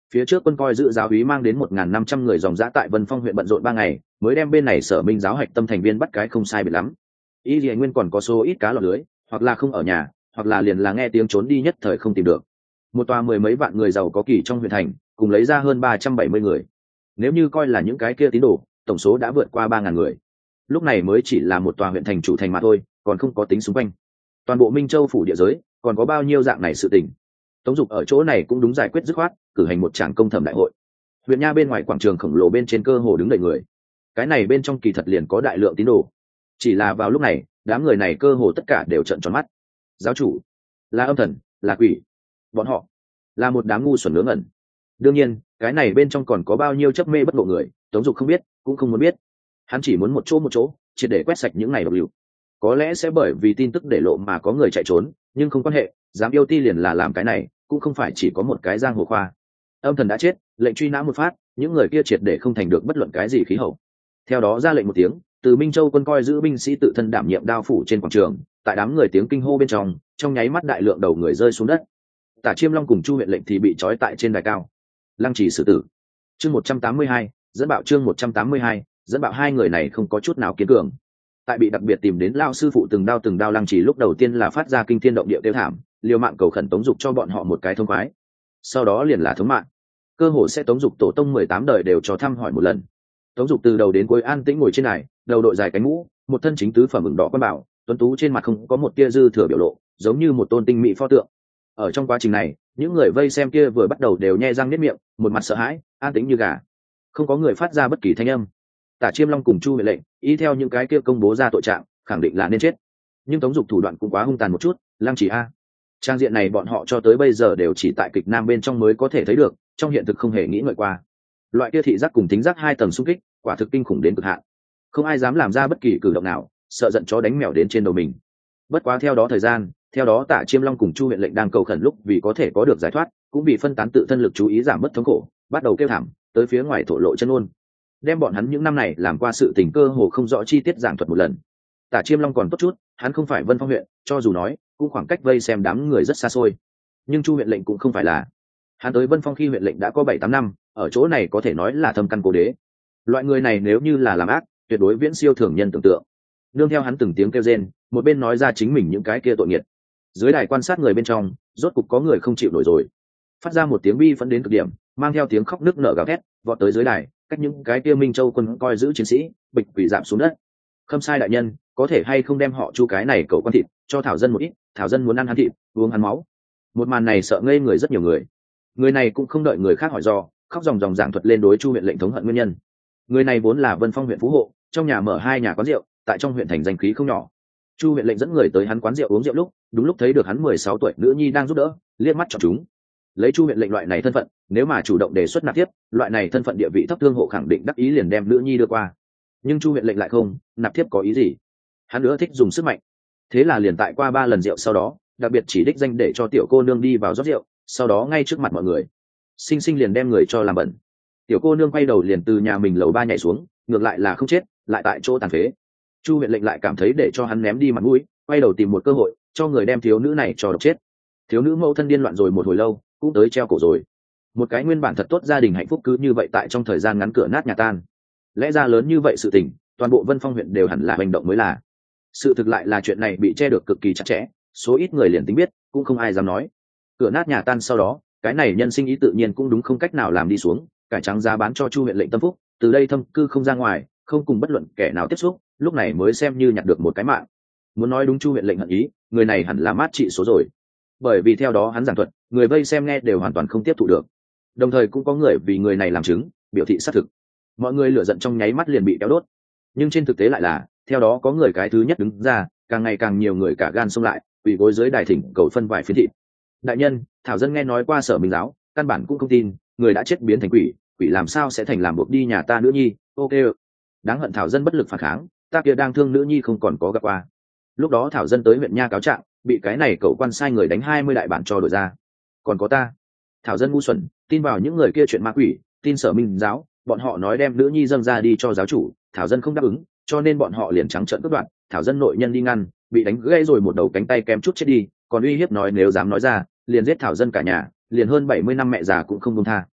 Phía trước quân coi giữ giáo úy mang đến một nghìn năm trăm người dòng dã tại Vân Phong huyện bận rộn ba ngày mới đem bên này Sở Minh giáo hạch tâm thành viên bắt cái không sai biệt lắm. Y Lệ Nguyên còn có số ít cá lọt lưới, hoặc là không ở nhà, hoặc là liền là nghe tiếng trốn đi nhất thời không tìm được. Một tòa mười mấy vạn người giàu có kỳ trong huyện thành, cùng lấy ra hơn ba trăm bảy mươi người. Nếu như coi là những cái kia tín đồ, tổng số đã vượt qua ba ngàn người. Lúc này mới chỉ là một tòa huyện thành chủ thành mà thôi, còn không có tính xung quanh. Toàn bộ Minh Châu phủ địa giới, còn có bao nhiêu dạng này sự tình. Tống Dục ở chỗ này cũng đúng giải quyết dứt khoát, cử hành một tràng công thẩm đại hội. Huyện nha bên ngoài quảng trường khổng lồ bên trên cơ hồ đứng đầy người. Cái này bên trong kỳ thật liền có đại lượng tín đồ. Chỉ là vào lúc này, đám người này cơ hồ tất cả đều trợn tròn mắt. Giáo chủ, là âm thần, là quỷ. Bọn họ là một đám ngu xuẩn ngớ ngẩn. Đương nhiên, cái này bên trong còn có bao nhiêu chấp mê bất ngộ người, Tống Dục không biết, cũng không muốn biết. Hắn chỉ muốn một chỗ một chỗ, triệt để quét sạch những này độc lưu. Có lẽ sẽ bởi vì tin tức để lộ mà có người chạy trốn, nhưng không quan hệ, dám yêu ti liền là làm cái này, cũng không phải chỉ có một cái giang hồ khoa. Âm thần đã chết, lệnh truy nã một phát, những người kia triệt để không thành được bất luận cái gì khí hậu. Theo đó ra lệnh một tiếng, từ Minh Châu quân coi giữ binh sĩ tự thân đảm nhiệm đao phủ trên quảng trường, tại đám người tiếng kinh hô bên trong, trong nháy mắt đại lượng đầu người rơi xuống đất. Tả Chiêm Long cùng Chu huyện lệnh thì bị trói tại trên đài cao. Lăng trì xử tử. Chương một trăm tám mươi hai, dẫn bạo chương một trăm tám mươi hai, dẫn bạo hai người này không có chút nào kiên cường. Tại bị đặc biệt tìm đến lao sư phụ từng đao từng đao Lăng trì lúc đầu tiên là phát ra kinh thiên động địa tiêu thảm, liều mạng cầu khẩn Tống Dục cho bọn họ một cái thông khoái. Sau đó liền là thống mạng. Cơ hồ sẽ Tống Dục tổ tông mười tám đời đều cho thăm hỏi một lần. Tống Dục từ đầu đến cuối an tĩnh ngồi trên này, đầu đội dài cánh mũ, một thân chính tứ phẩm ửng đỏ quan bảo, tuấn tú trên mặt không có một tia dư thừa biểu lộ, giống như một tôn tinh mỹ pho tượng. Ở trong quá trình này, những người vây xem kia vừa bắt đầu đều nhe răng niết miệng, một mặt sợ hãi, an tĩnh như gà. Không có người phát ra bất kỳ thanh âm. Tả Chiêm Long cùng Chu huyện lệnh, ý theo những cái kia công bố ra tội trạng, khẳng định là nên chết. Nhưng Tống Dục thủ đoạn cũng quá hung tàn một chút, Lăng Chỉ a. Trang diện này bọn họ cho tới bây giờ đều chỉ tại kịch nam bên trong mới có thể thấy được, trong hiện thực không hề nghĩ ngợi qua. Loại kia thị giác cùng tính giác hai tầng xung kích, quả thực kinh khủng đến cực hạn. Không ai dám làm ra bất kỳ cử động nào, sợ giận chó đánh mèo đến trên đầu mình. Bất quá theo đó thời gian, theo đó Tả Chiêm Long cùng Chu huyện lệnh đang cầu khẩn lúc vì có thể có được giải thoát, cũng bị phân tán tự thân lực chú ý giảm mất thống khổ, bắt đầu kêu thảm, tới phía ngoài thổ lộ chân ôn. Đem bọn hắn những năm này làm qua sự tình cơ hồ không rõ chi tiết giảng thuật một lần. Tả Chiêm Long còn tốt chút, hắn không phải Vân Phong huyện, cho dù nói, cũng khoảng cách vây xem đám người rất xa xôi. Nhưng Chu huyện lệnh cũng không phải là. Hắn tới Vân Phong khi huyện lệnh đã có bảy tám năm, ở chỗ này có thể nói là thâm căn cố đế. Loại người này nếu như là làm ác, tuyệt đối viễn siêu thường nhân tưởng tượng. Nương theo hắn từng tiếng kêu rên, một bên nói ra chính mình những cái kia tội nghiệt. Dưới đài quan sát người bên trong, rốt cục có người không chịu nổi rồi, phát ra một tiếng bi phẫn đến cực điểm, mang theo tiếng khóc nức nở gào thét, vọt tới dưới đài, cách những cái kia Minh Châu quân coi giữ chiến sĩ, bịch quỷ giảm xuống đất. Khâm sai đại nhân, có thể hay không đem họ Chu cái này cậu con thịt cho thảo dân một ít, thảo dân muốn ăn hắn thịt, uống hắn máu. Một màn này sợ ngây người rất nhiều người. Người này cũng không đợi người khác hỏi do, khóc ròng ròng giảng thuật lên đối Chu huyện lệnh thống hận nguyên nhân. Người này vốn là Vân Phong huyện phú hộ, trong nhà mở hai nhà quán rượu, tại trong huyện thành danh khí không nhỏ. Chu huyện lệnh dẫn người tới hắn quán rượu uống rượu lúc, đúng lúc thấy được hắn mười sáu tuổi nữ nhi đang giúp đỡ, liếc mắt chọn chúng. Lấy Chu huyện lệnh loại này thân phận, nếu mà chủ động đề xuất nạp tiếp, loại này thân phận địa vị thấp thương hộ khẳng định đắc ý liền đem nữ nhi đưa qua. Nhưng Chu huyện lệnh lại không, nạp tiếp có ý gì? Hắn nữa thích dùng sức mạnh. Thế là liền tại qua ba lần rượu sau đó, đặc biệt chỉ đích danh để cho tiểu cô nương đi vào rót rượu, sau đó ngay trước mặt mọi người, sinh sinh liền đem người cho làm bẩn. Tiểu cô nương quay đầu liền từ nhà mình lầu ba nhảy xuống, ngược lại là không chết, lại tại chỗ tàn phế. Chu huyện lệnh lại cảm thấy để cho hắn ném đi mặt mũi, quay đầu tìm một cơ hội cho người đem thiếu nữ này cho độc chết. Thiếu nữ mẫu thân điên loạn rồi một hồi lâu, cũng tới treo cổ rồi. Một cái nguyên bản thật tốt gia đình hạnh phúc cứ như vậy tại trong thời gian ngắn cửa nát nhà tan. Lẽ ra lớn như vậy sự tình, toàn bộ Vân Phong huyện đều hẳn là hành động mới là. Sự thực lại là chuyện này bị che được cực kỳ chặt chẽ, số ít người liền tính biết, cũng không ai dám nói. Cửa nát nhà tan sau đó, cái này nhân sinh ý tự nhiên cũng đúng không cách nào làm đi xuống, cải trắng giá bán cho Chu huyện lệnh tâm phúc, từ đây thâm cư không ra ngoài, không cùng bất luận kẻ nào tiếp xúc, lúc này mới xem như nhặt được một cái mạng. Muốn nói đúng Chu huyện lệnh hận ý, người này hẳn là mát trị số rồi. Bởi vì theo đó hắn giảng thuật, người vây xem nghe đều hoàn toàn không tiếp thụ được. Đồng thời cũng có người vì người này làm chứng, biểu thị xác thực. Mọi người lửa giận trong nháy mắt liền bị kéo đốt. Nhưng trên thực tế lại là, theo đó có người cái thứ nhất đứng ra, càng ngày càng nhiều người cả gan xông lại, quỳ gối dưới đài thỉnh cầu phân vài phiến thịt. Đại nhân, thảo dân nghe nói qua Sở Minh giáo, căn bản cũng không tin, người đã chết biến thành quỷ, quỷ làm sao sẽ thành làm buộc đi nhà ta nữ nhi? Ok, đáng hận thảo dân bất lực phản kháng, ta kia đang thương nữ nhi không còn có gặp qua. Lúc đó thảo dân tới huyện nha cáo trạng, bị cái này cậu quan sai người đánh hai mươi đại bản cho đổi ra. Còn có ta, thảo dân ngu xuẩn, tin vào những người kia chuyện ma quỷ, tin Sở Minh giáo, bọn họ nói đem nữ nhi dâng ra đi cho giáo chủ, thảo dân không đáp ứng, cho nên bọn họ liền trắng trợn cướp đoạt, thảo dân nội nhân đi ngăn, bị đánh gãy rồi một đầu cánh tay kém chút chết đi, còn uy hiếp nói nếu dám nói ra, liền giết thảo dân cả nhà, liền hơn bảy mươi năm mẹ già cũng không buông tha.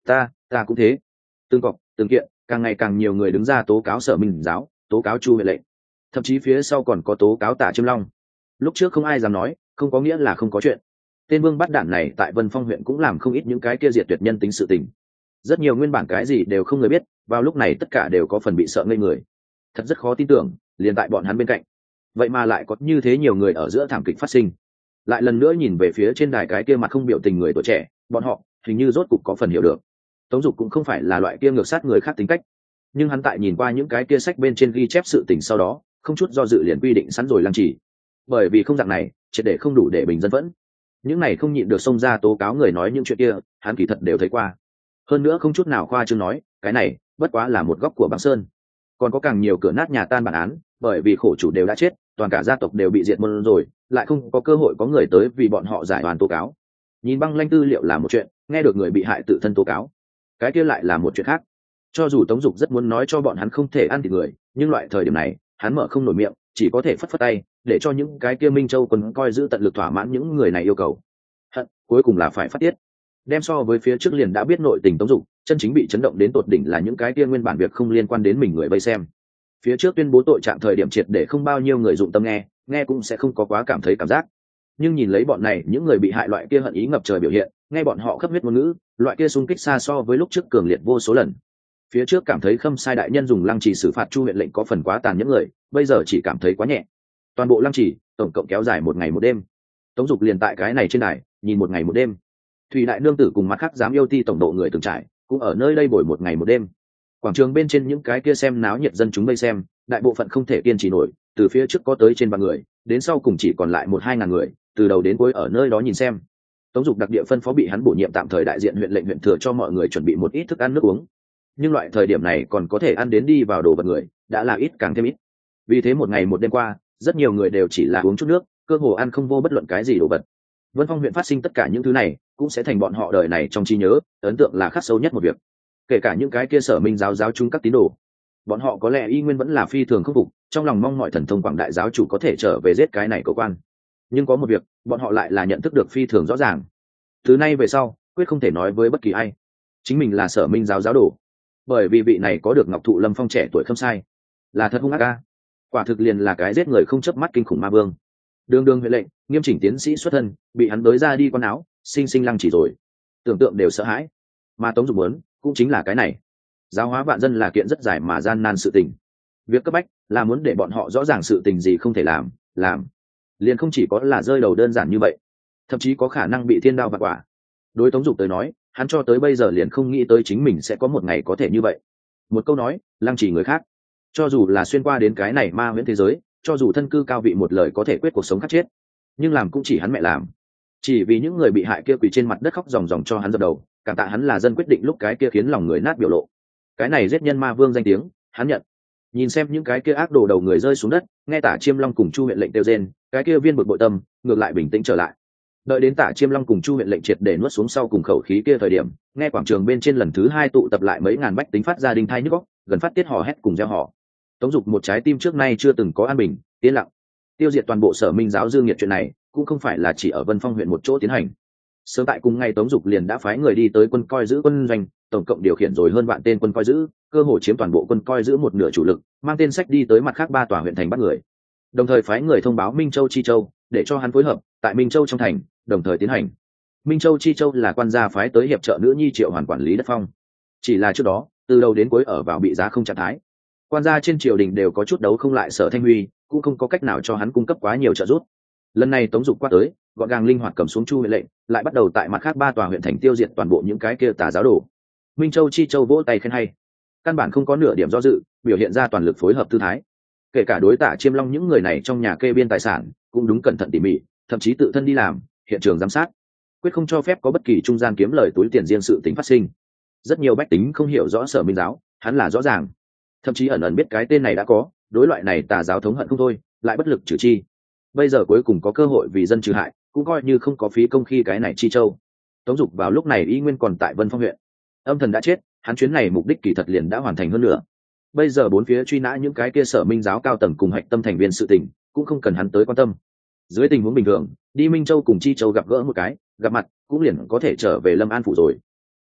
ta ta cũng thế. Từng cọc từng kiện, càng ngày càng nhiều người đứng ra tố cáo Sở Minh giáo, tố cáo Chu huyện lệnh, thậm chí phía sau còn có tố cáo Tạ Chiêm Long. Lúc trước không ai dám nói, không có nghĩa là không có chuyện. Tên vương bắt đạn này tại Vân Phong huyện cũng làm không ít những cái kia diệt tuyệt nhân tính sự tình. Rất nhiều nguyên bản cái gì đều không người biết, vào lúc này tất cả đều có phần bị sợ ngây người. Thật rất khó tin tưởng, liền tại bọn hắn bên cạnh, vậy mà lại có như thế nhiều người ở giữa thảm kịch phát sinh. Lại lần nữa nhìn về phía trên đài cái kia mặt không biểu tình người tuổi trẻ, bọn họ hình như rốt cục có phần hiểu được. Tống Dục cũng không phải là loại kia ngược sát người khác tính cách, nhưng hắn tại nhìn qua những cái kia sách bên trên ghi chép sự tình sau đó, không chút do dự liền quy định sẵn rồi lăng trì. Bởi vì không dạng này, triệt để không đủ để bình dân vẫn. Những này không nhịn được xông ra tố cáo người nói những chuyện kia, hắn kỳ thật đều thấy qua. Hơn nữa không chút nào khoa trương nói, cái này bất quá là một góc của băng sơn. Còn có càng nhiều cửa nát nhà tan bản án, bởi vì khổ chủ đều đã chết, toàn cả gia tộc đều bị diệt môn rồi, lại không có cơ hội có người tới vì bọn họ giải oan tố cáo. Nhìn băng lanh tư liệu là một chuyện, nghe được người bị hại tự thân tố cáo, cái kia lại là một chuyện khác. Cho dù Tống Dục rất muốn nói cho bọn hắn không thể ăn thịt người, nhưng loại thời điểm này hắn mở không nổi miệng, chỉ có thể phất phất tay để cho những cái kia Minh Châu quân coi giữ tận lực thỏa mãn những người này yêu cầu. Hận cuối cùng là phải phát tiết. Đem so với phía trước liền đã biết nội tình Tống Dục, chân chính bị chấn động đến tột đỉnh là những cái kia nguyên bản việc không liên quan đến mình người vây xem. Phía trước tuyên bố tội trạng thời điểm triệt để không bao nhiêu người dụng tâm nghe, nghe cũng sẽ không có quá cảm thấy cảm giác. Nhưng nhìn lấy bọn này, những người bị hại loại kia hận ý ngập trời biểu hiện, nghe bọn họ khắp huyết ngôn ngữ, loại kia xung kích xa so với lúc trước cường liệt vô số lần. Phía trước cảm thấy Khâm Sai đại nhân dùng lăng trì xử phạt Chu huyện lệnh có phần quá tàn nhẫn người, bây giờ chỉ cảm thấy quá nhẹ. Toàn bộ lăng trì tổng cộng kéo dài một ngày một đêm. Tống Dục liền tại cái này trên đài nhìn một ngày một đêm. Thủy đại nương tử cùng mặt khác dám yêu ti tổng độ người từng trải cũng ở nơi đây bồi một ngày một đêm. Quảng trường bên trên những cái kia xem náo nhiệt dân chúng vây xem, đại bộ phận không thể kiên trì nổi, từ phía trước có tới trên ba người, đến sau cùng chỉ còn lại một hai ngàn người, từ đầu đến cuối ở nơi đó nhìn xem. Tống Dục đặc địa phân phó bị hắn bổ nhiệm tạm thời đại diện huyện lệnh huyện thừa cho mọi người chuẩn bị một ít thức ăn nước uống. Nhưng loại thời điểm này còn có thể ăn đến đi vào đồ vật người đã là ít càng thêm ít. Vì thế một ngày một đêm qua, rất nhiều người đều chỉ là uống chút nước, cơ hồ ăn không vô bất luận cái gì đồ vật. Vân Phong huyện phát sinh tất cả những thứ này cũng sẽ thành bọn họ đời này trong trí nhớ, ấn tượng là khắc sâu nhất một việc. Kể cả những cái kia Sở Minh giáo giáo chúng các tín đồ, bọn họ có lẽ y nguyên vẫn là phi thường khâm phục, trong lòng mong mọi thần thông quảng đại giáo chủ có thể trở về giết cái này cầu quan. Nhưng có một việc, bọn họ lại là nhận thức được phi thường rõ ràng. Từ nay về sau, quyết không thể nói với bất kỳ ai, chính mình là Sở Minh giáo giáo đồ. Bởi vì vị này có được Ngọc Thụ Lâm Phong trẻ tuổi Khâm Sai, là thật hung ác ca. Quả thực liền là cái giết người không chớp mắt kinh khủng ma vương. Đường đường huệ lệnh, nghiêm chỉnh tiến sĩ xuất thân, bị hắn tới ra đi con áo, sinh sinh lăng chỉ rồi. Tưởng tượng đều sợ hãi. Mà Tống Dục muốn, cũng chính là cái này. Giáo hóa vạn dân là kiện rất dài mà gian nan sự tình. Việc cấp bách là muốn để bọn họ rõ ràng sự tình gì không thể làm, làm. Liền không chỉ có là rơi đầu đơn giản như vậy, thậm chí có khả năng bị thiên đao vạn quả. Đối Tống Dục tới nói, hắn cho tới bây giờ liền không nghĩ tới chính mình sẽ có một ngày có thể như vậy. Một câu nói, lăng chỉ người khác. Cho dù là xuyên qua đến cái này ma huyễn thế giới, cho dù thân cư cao vị một lời có thể quyết cuộc sống khắc chết, nhưng làm cũng chỉ hắn mẹ làm. Chỉ vì những người bị hại kia quỳ trên mặt đất khóc ròng ròng cho hắn dập đầu, cảm tạ hắn là dân quyết định lúc cái kia khiến lòng người nát biểu lộ. Cái này giết nhân ma vương danh tiếng, hắn nhận. Nhìn xem những cái kia ác đồ đầu người rơi xuống đất, nghe Tả Chiêm Long cùng Chu huyện lệnh kêu rên, cái kia viên bực bội tâm, ngược lại bình tĩnh trở lại. Đợi đến Tả Chiêm Long cùng Chu huyện lệnh triệt để nuốt xuống sau cùng khẩu khí kia thời điểm, nghe quảng trường bên trên lần thứ hai tụ tập lại mấy ngàn bách tính phát ra đinh thai nhức óc, gần phát tiết hò hét cùng reo hò. Tống Dục một trái tim trước nay chưa từng có an bình, yên lặng. Tiêu diệt toàn bộ Sở Minh giáo dương nghiệt chuyện này, cũng không phải là chỉ ở Vân Phong huyện một chỗ tiến hành. Sớm tại cùng ngày Tống Dục liền đã phái người đi tới quân coi giữ quân doanh, tổng cộng điều khiển rồi hơn vạn tên quân coi giữ, cơ hồ chiếm toàn bộ quân coi giữ một nửa chủ lực, mang tên sách đi tới mặt khác ba tòa huyện thành bắt người. Đồng thời phái người thông báo Minh Châu Chi Châu, để cho hắn phối hợp tại Minh Châu trong thành, đồng thời tiến hành. Minh Châu Chi Châu là quan gia phái tới hiệp trợ nữ nhi Triệu Hoàn quản lý đất phong. Chỉ là trước đó, từ đầu đến cuối ở vào bị giá không trạng thái. Quan gia trên triều đình đều có chút đấu không lại Sở Thanh Huy, cũng không có cách nào cho hắn cung cấp quá nhiều trợ giúp. Lần này Tống Dục qua tới, gọn gàng linh hoạt cầm xuống Chu huyện lệnh, lại bắt đầu tại mặt khác ba tòa huyện thành tiêu diệt toàn bộ những cái kia tà giáo đồ. Minh Châu Chi Châu vỗ tay khen hay, căn bản không có nửa điểm do dự, biểu hiện ra toàn lực phối hợp tư thái. Kể cả đối Tả Chiêm Long những người này trong nhà kê biên tài sản, cũng đúng cẩn thận tỉ mỉ, thậm chí tự thân đi làm, hiện trường giám sát, quyết không cho phép có bất kỳ trung gian kiếm lời túi tiền riêng sự tính phát sinh. Rất nhiều bách tính không hiểu rõ Sở Minh giáo, hắn là rõ ràng, thậm chí ẩn ẩn biết cái tên này đã có, đối loại này tà giáo thống hận không thôi, lại bất lực trừ chi. Bây giờ cuối cùng có cơ hội vì dân trừ hại, cũng coi như không có phí công khi cái này Chi Châu. Tống Dục vào lúc này y nguyên còn tại Vân Phong huyện. Âm thần đã chết, hắn chuyến này mục đích kỳ thật liền đã hoàn thành hơn nữa. Bây giờ bốn phía truy nã những cái kia Sở Minh giáo cao tầng cùng hạch tâm thành viên sự tình, cũng không cần hắn tới quan tâm. Dưới tình huống bình thường, đi Minh Châu cùng Chi Châu gặp gỡ một cái, gặp mặt cũng liền có thể trở về Lâm An phủ rồi.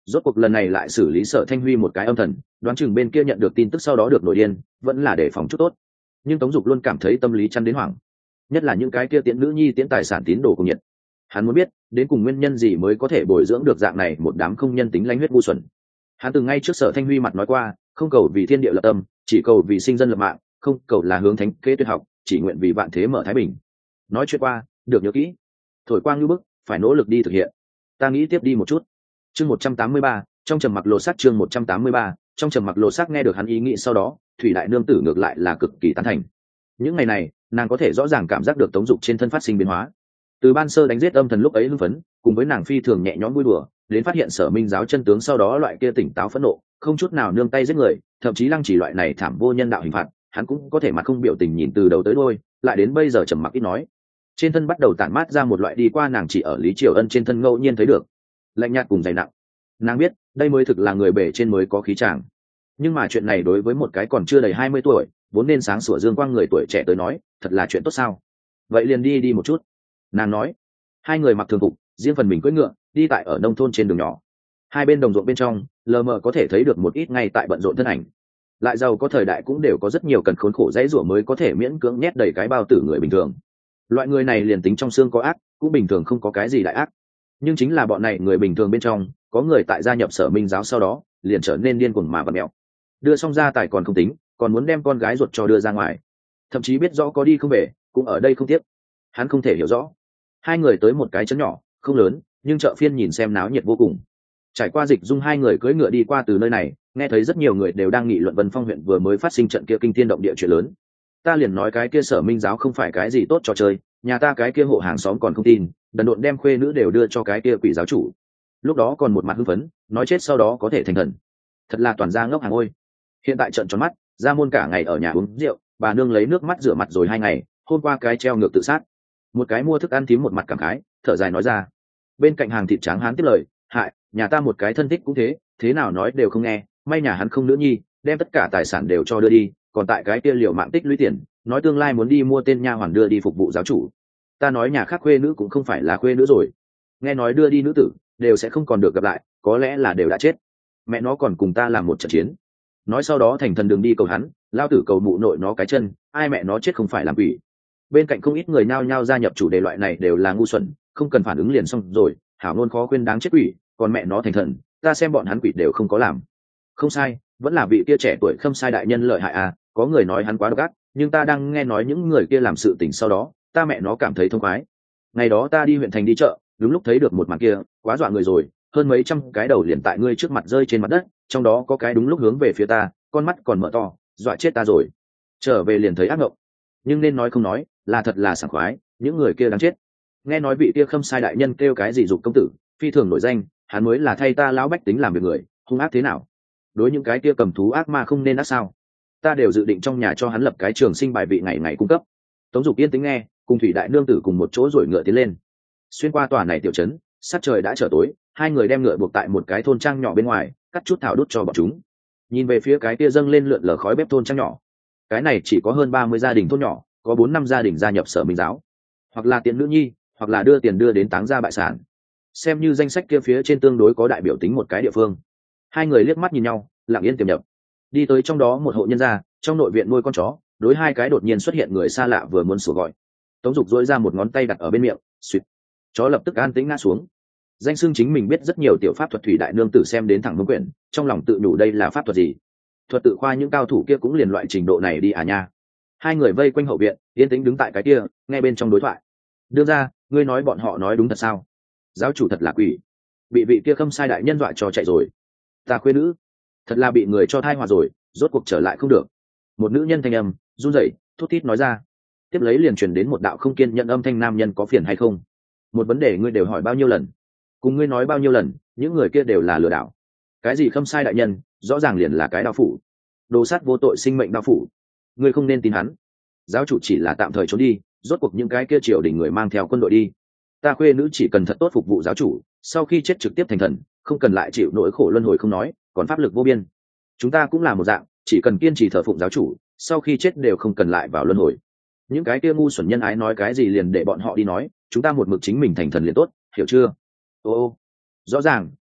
rốt cuộc lần này lại xử lý Sở Thanh Huy một cái âm thần, đoán chừng bên kia nhận được tin tức sau đó được nổi điên, vẫn là để phòng chút tốt. Nhưng Tống Dục luôn cảm thấy tâm lý chăn đến hoảng, nhất là những cái kia tiễn nữ nhi tiễn tài sản tín đồ cùng nhiệt. Hắn muốn biết đến cùng nguyên nhân gì mới có thể bồi dưỡng được dạng này một đám không nhân tính lãnh huyết ngu xuẩn. Hắn từng ngay trước Sở Thanh Huy mặt nói qua, không cầu vì thiên địa lập tâm, chỉ cầu vì sinh dân lập mạng, không cầu là hướng thánh kế tuyệt học, chỉ nguyện vì vạn thế mở thái bình. Nói chuyện qua, được nhớ kỹ. Thổi quang như bức, phải nỗ lực đi thực hiện. Ta nghĩ tiếp đi một chút. Chương một trăm tám mươi ba, trong trầm mặc lột xác chương một trăm tám mươi ba, trong trầm mặc lột xác nghe được hắn ý nghĩ sau đó, Thủy đại nương tử ngược lại là cực kỳ tán thành. Những ngày này, nàng có thể rõ ràng cảm giác được Tống Dục trên thân phát sinh biến hóa. Từ ban sơ đánh giết âm thần lúc ấy hưng phấn, cùng với nàng phi thường nhẹ nhõm vui đùa, đến phát hiện Sở Minh giáo chân tướng sau đó loại kia tỉnh táo phẫn nộ, không chút nào nương tay giết người, thậm chí lăng chỉ loại này thảm vô nhân đạo hình phạt, hắn cũng có thể mặt không biểu tình nhìn từ đầu tới đuôi, lại đến bây giờ trầm mặc ít nói. Trên thân bắt đầu tản mát ra một loại đi qua nàng chỉ ở Lý Triều Ân trên thân ngẫu nhiên thấy được, lạnh nhạt cùng dày nặng. Nàng biết, đây mới thực là người bề trên mới có khí chàng. Nhưng mà chuyện này đối với một cái còn chưa đầy hai mươi tuổi, vốn nên sáng sủa dương quang người tuổi trẻ tới nói, thật là chuyện tốt sao? Vậy liền đi đi một chút. Nàng nói. Hai người mặc thường phục, riêng phần mình cưỡi ngựa, đi tại ở nông thôn trên đường nhỏ. Hai bên đồng ruộng bên trong, lờ mờ có thể thấy được một ít ngay tại bận rộn thân ảnh. Lại giàu có thời đại cũng đều có rất nhiều cần khốn khổ dãy rủa mới có thể miễn cưỡng nhét đầy cái bao tử người bình thường. Loại người này liền tính trong xương có ác, cũng bình thường không có cái gì đại ác. Nhưng chính là bọn này người bình thường bên trong, có người tại gia nhập Sở Minh giáo sau đó, liền trở nên điên cuồng mà vặn mèo. Đưa xong gia tài còn không tính, còn muốn đem con gái ruột cho đưa ra ngoài. Thậm chí biết rõ có đi không về, cũng ở đây không tiếp. Hắn không thể hiểu rõ. Hai người tới một cái trấn nhỏ, không lớn, nhưng chợ phiên nhìn xem náo nhiệt vô cùng. Trải qua dịch dung hai người cưỡi ngựa đi qua từ nơi này, nghe thấy rất nhiều người đều đang nghị luận Vân Phong huyện vừa mới phát sinh trận kia kinh thiên động địa chuyện lớn. Ta liền nói cái kia Sở Minh giáo không phải cái gì tốt trò chơi, nhà ta cái kia hộ hàng xóm còn không tin, đần độn đem khuê nữ đều đưa cho cái kia quỷ giáo chủ. Lúc đó còn một mặt hưng phấn, nói chết sau đó có thể thành thần. Thật là toàn ra ngốc hàng ôi. Hiện tại trận tròn mắt, ra môn cả ngày ở nhà uống rượu, bà nương lấy nước mắt rửa mặt rồi hai ngày, hôm qua cái treo ngược tự sát. Một cái mua thức ăn thím một mặt cảm khái, thở dài nói ra. Bên cạnh hàng thịt tráng hán tiếp lời, hại, nhà ta một cái thân thích cũng thế, thế nào nói đều không nghe, may nhà hắn không nữ nhi, đem tất cả tài sản đều cho đưa đi, còn tại cái kia liều mạng tích lũy tiền, nói tương lai muốn đi mua tên nha hoàn đưa đi phục vụ giáo chủ. Ta nói nhà khác khuê nữ cũng không phải là khuê nữ rồi, nghe nói đưa đi nữ tử đều sẽ không còn được gặp lại, có lẽ là đều đã chết. Mẹ nó còn cùng ta làm một trận chiến. Nói sau đó thành thần đường đi cầu hắn, lao tử cầu mụ nội nó cái chân, ai mẹ nó chết không phải làm quỷ. Bên cạnh không ít người nhao nhao gia nhập chủ đề loại này đều là ngu xuẩn, không cần phản ứng liền xong rồi, hảo ngôn khó khuyên đáng chết quỷ, còn mẹ nó thành thần, ta xem bọn hắn quỷ đều không có làm. Không sai, vẫn là vị kia trẻ tuổi Khâm Sai đại nhân lợi hại à, có người nói hắn quá độc ác, nhưng ta đang nghe nói những người kia làm sự tình sau đó, ta mẹ nó cảm thấy thông khoái. Ngày đó ta đi huyện thành đi chợ, đúng lúc thấy được một màn kia, quá dọa người rồi, hơn mấy trăm cái đầu liền tại ngươi trước mặt rơi trên mặt đất, trong đó có cái đúng lúc hướng về phía ta, con mắt còn mở to, dọa chết ta rồi. Trở về liền thấy ác mộng. Nhưng nên nói không nói, là thật là sảng khoái, những người kia đáng chết. Nghe nói vị kia Khâm Sai đại nhân kêu cái gì dục công tử, phi thường nổi danh, hắn mới là thay ta lão bách tính làm việc người, hung ác thế nào? Đối những cái kia cầm thú ác ma không nên ác sao? Ta đều dự định trong nhà cho hắn lập cái trường sinh bài vị ngày ngày cung cấp. Tống Dục yên tĩnh nghe, cùng Thủy đại nương tử cùng một chỗ rồi ngựa tiến lên. Xuyên qua tòa này tiểu trấn, sát trời đã trở tối, hai người đem ngựa buộc tại một cái thôn trang nhỏ bên ngoài, cắt chút thảo đút cho bọn chúng. Nhìn về phía cái kia dâng lên lượn lờ khói bếp thôn trang nhỏ. Cái này chỉ có hơn ba mươi gia đình thôn nhỏ, có bốn năm gia đình gia nhập Sở Minh giáo, hoặc là tiền nữ nhi, hoặc là đưa tiền đưa đến táng gia bại sản, xem như danh sách kia phía trên tương đối có đại biểu tính một cái địa phương. Hai người liếc mắt nhìn nhau, lặng yên tiềm nhập, đi tới trong đó một hộ nhân gia, trong nội viện nuôi con chó, đối hai cái đột nhiên xuất hiện người xa lạ vừa muốn sủa gọi. Tống Dục dỗi ra một ngón tay đặt ở bên miệng, suýt, chó lập tức an tĩnh ngã xuống. Danh xưng chính mình biết rất nhiều tiểu pháp thuật Thủy đại nương tử xem đến thẳng mông quyển, trong lòng tự nhủ đây là pháp thuật gì? Thuật tự khoa những cao thủ kia cũng liền loại trình độ này đi à nha. Hai người vây quanh hậu viện, yên tĩnh đứng tại cái kia, nghe bên trong đối thoại. Đương ra, ngươi nói bọn họ nói đúng thật sao? Giáo chủ thật là quỷ, bị vị kia Khâm Sai đại nhân dọa cho chạy rồi. Ta khuê nữ, thật là bị người cho thai hòa rồi, rốt cuộc trở lại không được. Một nữ nhân thanh âm run rẩy, thút thít nói ra. Tiếp lấy liền truyền đến một đạo không kiên nhận âm thanh nam nhân có phiền hay không? Một vấn đề ngươi đều hỏi bao nhiêu lần? Cùng ngươi nói bao nhiêu lần, những người kia đều là lừa đảo. Cái gì Khâm Sai đại nhân, rõ ràng liền là cái đao phủ, đồ sát vô tội sinh mệnh đao phủ. Ngươi không nên tin hắn. Giáo chủ chỉ là tạm thời trốn đi, rốt cuộc những cái kia triều đình người mang theo quân đội đi. Ta khuê nữ chỉ cần thật tốt phục vụ giáo chủ, sau khi chết trực tiếp thành thần, không cần lại chịu nỗi khổ luân hồi không nói, còn pháp lực vô biên. Chúng ta cũng là một dạng, chỉ cần kiên trì thờ phụng giáo chủ, sau khi chết đều không cần lại vào luân hồi. Những cái kia ngu xuẩn nhân ái nói cái gì liền để bọn họ đi nói, chúng ta một mực chính mình thành thần liền tốt, hiểu chưa? Ô ô, rõ ràng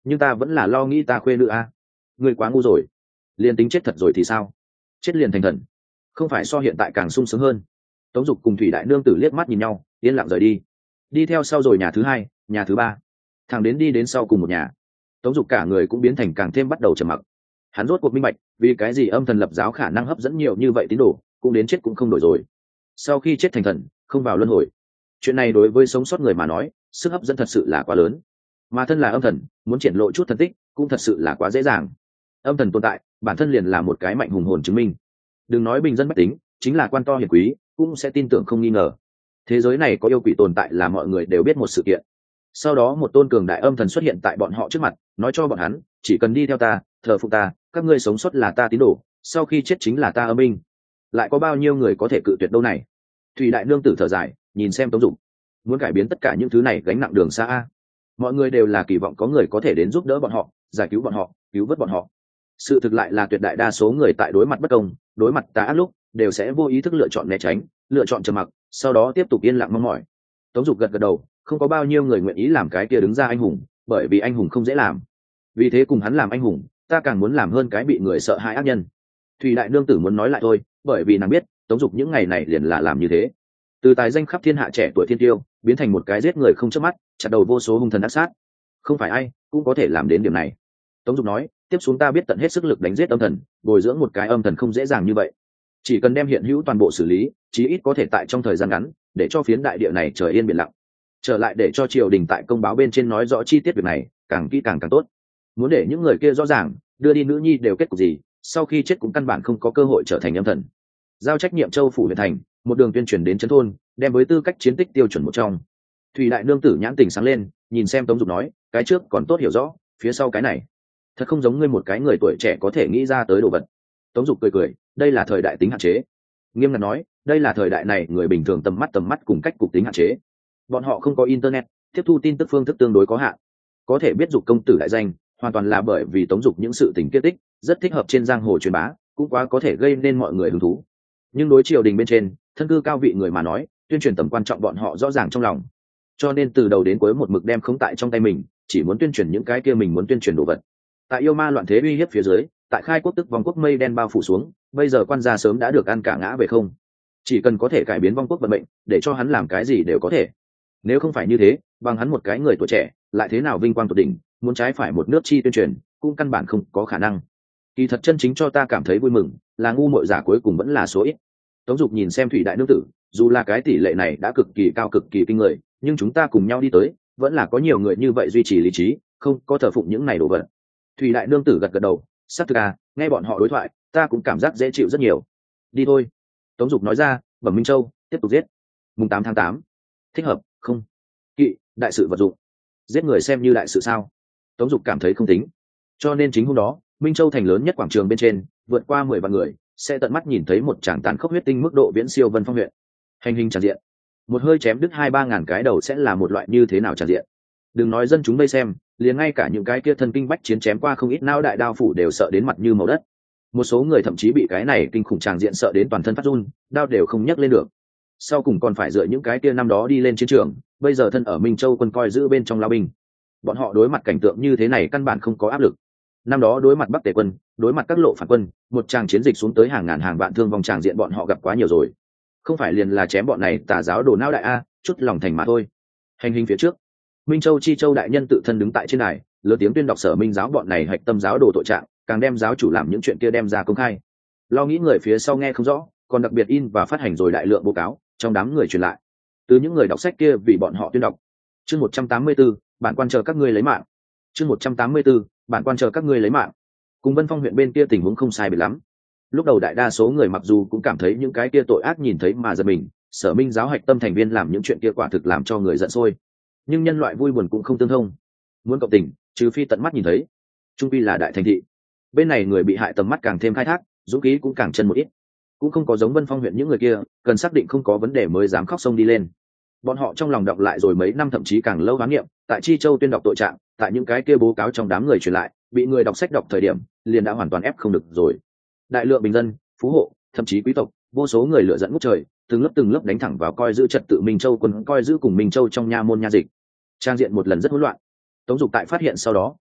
nhưng ta vẫn là lo nghĩ ta khuê nữ a. Ngươi quá ngu rồi, liền tính chết thật rồi thì sao? Chết liền thành thần, không phải so hiện tại càng sung sướng hơn. Tống Dục cùng Thủy Đại Nương Tử liếc mắt nhìn nhau, yên lặng rời đi. Đi theo sau rồi nhà thứ hai, nhà thứ ba, thằng đến đi đến sau cùng một nhà, Tống Dục cả người cũng biến thành càng thêm bắt đầu trầm mặc. Hắn rốt cuộc minh bạch vì cái gì âm thần lập giáo khả năng hấp dẫn nhiều như vậy tín đồ, cũng đến chết cũng không đổi rồi. Sau khi chết thành thần, không vào luân hồi, chuyện này đối với sống sót người mà nói, sức hấp dẫn thật sự là quá lớn. Mà thân là âm thần, muốn triển lộ chút thần tích cũng thật sự là quá dễ dàng. Âm thần tồn tại bản thân liền là một cái mạnh hùng hồn chứng minh. Đừng nói bình dân bách tính, chính là quan to hiển quý cũng sẽ tin tưởng không nghi ngờ. Thế giới này có yêu quỷ tồn tại là mọi người đều biết một sự kiện. Sau đó một tôn cường đại âm thần xuất hiện tại bọn họ trước mặt, nói cho bọn hắn chỉ cần đi theo ta, thờ phụng ta, các ngươi sống sót là ta tín đồ, sau khi chết chính là ta âm binh. Lại có bao nhiêu người có thể cự tuyệt đâu này? Thủy Đại Nương Tử thở dài, nhìn xem Tống Dục, muốn cải biến tất cả những thứ này gánh nặng đường xa a. Mọi người đều là kỳ vọng có người có thể đến giúp đỡ bọn họ, giải cứu bọn họ, cứu vớt bọn họ. Sự thực lại là tuyệt đại đa số người tại đối mặt bất công, đối mặt tà ác lúc, đều sẽ vô ý thức lựa chọn né tránh, lựa chọn trầm mặc, sau đó tiếp tục yên lặng mong mỏi. Tống Dục gật gật đầu, không có bao nhiêu người nguyện ý làm cái kia đứng ra anh hùng, bởi vì anh hùng không dễ làm. Vì thế cùng hắn làm anh hùng, ta càng muốn làm hơn cái bị người sợ hãi ác nhân. Thủy Đại Nương Tử muốn nói lại thôi, bởi vì nàng biết Tống Dục những ngày này liền là làm như thế. Từ tài danh khắp thiên hạ trẻ tuổi thiên tiêu, biến thành một cái giết người không chớp mắt, chặt đầu vô số hung thần ác sát. Không phải ai cũng có thể làm đến điểm này. Tống Dục nói, tiếp xuống ta biết tận hết sức lực đánh giết âm thần, bồi dưỡng một cái âm thần không dễ dàng như vậy. Chỉ cần đem hiện hữu toàn bộ xử lý, chí ít có thể tại trong thời gian ngắn, để cho phiến đại địa này trời yên biển lặng. Trở lại để cho triều đình tại công báo bên trên nói rõ chi tiết việc này, càng kỹ càng càng tốt. Muốn để những người kia rõ ràng, đưa đi nữ nhi đều kết cục gì, sau khi chết cũng căn bản không có cơ hội trở thành âm thần. Giao trách nhiệm châu phủ huyện thành, một đường tuyên truyền đến trấn thôn, đem với tư cách chiến tích tiêu chuẩn một trong. Thủy Đại Nương Tử nhãn tình sáng lên, nhìn xem Tống Dục nói, cái trước còn tốt hiểu rõ, phía sau cái này thật không giống ngươi một cái người tuổi trẻ có thể nghĩ ra tới đồ vật. Tống Dục cười cười, đây là thời đại tính hạn chế. Nghiêm ngặt nói, đây là thời đại này người bình thường tầm mắt tầm mắt cùng cách cục tính hạn chế. Bọn họ không có internet, tiếp thu tin tức phương thức tương đối có hạn. Có thể biết Dục công tử đại danh, hoàn toàn là bởi vì Tống Dục những sự tình kết tích rất thích hợp trên giang hồ truyền bá, cũng quá có thể gây nên mọi người hứng thú. Nhưng đối triều đình bên trên, thân cư cao vị người mà nói, tuyên truyền tầm quan trọng bọn họ rõ ràng trong lòng. Cho nên từ đầu đến cuối một mực đem khống tại trong tay mình, chỉ muốn tuyên truyền những cái kia mình muốn tuyên truyền đồ vật. Tại yêu ma loạn thế uy hiếp phía dưới, tại khai quốc tức vong quốc mây đen bao phủ xuống, bây giờ quan gia sớm đã được ăn cả ngã về không. Chỉ cần có thể cải biến vong quốc vận mệnh, để cho hắn làm cái gì đều có thể. Nếu không phải như thế, bằng hắn một cái người tuổi trẻ, lại thế nào vinh quang tột đỉnh, muốn trái phải một nước chi tuyên truyền, cũng căn bản không có khả năng. Kỳ thật chân chính cho ta cảm thấy vui mừng, là ngu muội giả cuối cùng vẫn là số ít. Tống Dục nhìn xem Thủy Đại Nương Tử, dù là cái tỷ lệ này đã cực kỳ cao cực kỳ kinh người, nhưng chúng ta cùng nhau đi tới, vẫn là có nhiều người như vậy duy trì lý trí, không có thờ phụng những này đồ vật. Thủy Đại Nương Tử gật gật đầu, sắc thực à, nghe bọn họ đối thoại, ta cũng cảm giác dễ chịu rất nhiều. Đi thôi. Tống Dục nói ra, Bẩm Minh Châu, tiếp tục giết. Mùng tám tháng tám, thích hợp, không? Kỵ, đại sự vật dụng. Giết người xem như đại sự sao? Tống Dục cảm thấy không tính. Cho nên chính hôm đó, Minh Châu thành lớn nhất quảng trường bên trên, vượt qua mười vạn người, sẽ tận mắt nhìn thấy một tràng tàn khốc huyết tinh mức độ viễn siêu Vân Phong huyện. Hành hình tràn diện, một hơi chém đứt hai ba ngàn cái đầu sẽ là một loại như thế nào tràn diện. Đừng nói dân chúng đây xem, liền ngay cả những cái kia thân kinh bách chiến chém qua không ít não đại đao phủ đều sợ đến mặt như màu đất. Một số người thậm chí bị cái này kinh khủng tràng diện sợ đến toàn thân phát run, đao đều không nhấc lên được. Sau cùng còn phải dựa những cái kia năm đó đi lên chiến trường, bây giờ thân ở Minh Châu quân coi giữ bên trong lao binh. Bọn họ đối mặt cảnh tượng như thế này căn bản không có áp lực. Năm đó đối mặt Bắc Tề quân, đối mặt các lộ phản quân, một tràng chiến dịch xuống tới hàng ngàn hàng vạn thương vong tràng diện bọn họ gặp quá nhiều rồi. Không phải liền là chém bọn này tà giáo đồ não đại a, chút lòng thành mà thôi. Hành hình phía trước, Minh Châu Chi Châu đại nhân tự thân đứng tại trên đài, lớn tiếng tuyên đọc sở minh giáo bọn này hạch tâm giáo đồ tội trạng, càng đem giáo chủ làm những chuyện kia đem ra công khai. Lo nghĩ người phía sau nghe không rõ, còn đặc biệt in và phát hành rồi đại lượng báo cáo, trong đám người truyền lại. Từ những người đọc sách kia vì bọn họ tuyên đọc. Chương một trăm tám mươi tư, bản quan chờ các ngươi lấy mạng. Chương một trăm tám mươi tư, bản quan chờ các ngươi lấy mạng. Cùng Vân Phong huyện bên kia tình huống không sai biệt lắm. Lúc đầu đại đa số người mặc dù cũng cảm thấy những cái kia tội ác nhìn thấy mà giật mình, sở minh giáo hạch tâm thành viên làm những chuyện kia quả thực làm cho người giận sôi. Nhưng nhân loại vui buồn cũng không tương thông, muốn cộng tình trừ phi tận mắt nhìn thấy. Trung pi là đại thành thị, bên này người bị hại tầm mắt càng thêm khai thác, dũng khí cũng càng chân một ít. Cũng không có giống Vân Phong huyện những người kia cần xác định không có vấn đề mới dám khóc sông đi lên. Bọn họ trong lòng đọc lại rồi mấy năm thậm chí càng lâu hoán niệm, tại Chi Châu tuyên đọc tội trạng, tại những cái kia bố cáo trong đám người truyền lại, bị người đọc sách đọc thời điểm liền đã hoàn toàn ép không được rồi. Đại lượng bình dân, phú hộ, thậm chí quý tộc, vô số người lựa dẫn ngút trời, từng lớp từng lớp đánh thẳng vào coi giữ trật tự Minh Châu quân coi giữ cùng Minh Châu trong nha môn nha dịch. Trang diện một lần rất hỗn loạn. Tống Dục tại phát hiện sau đó,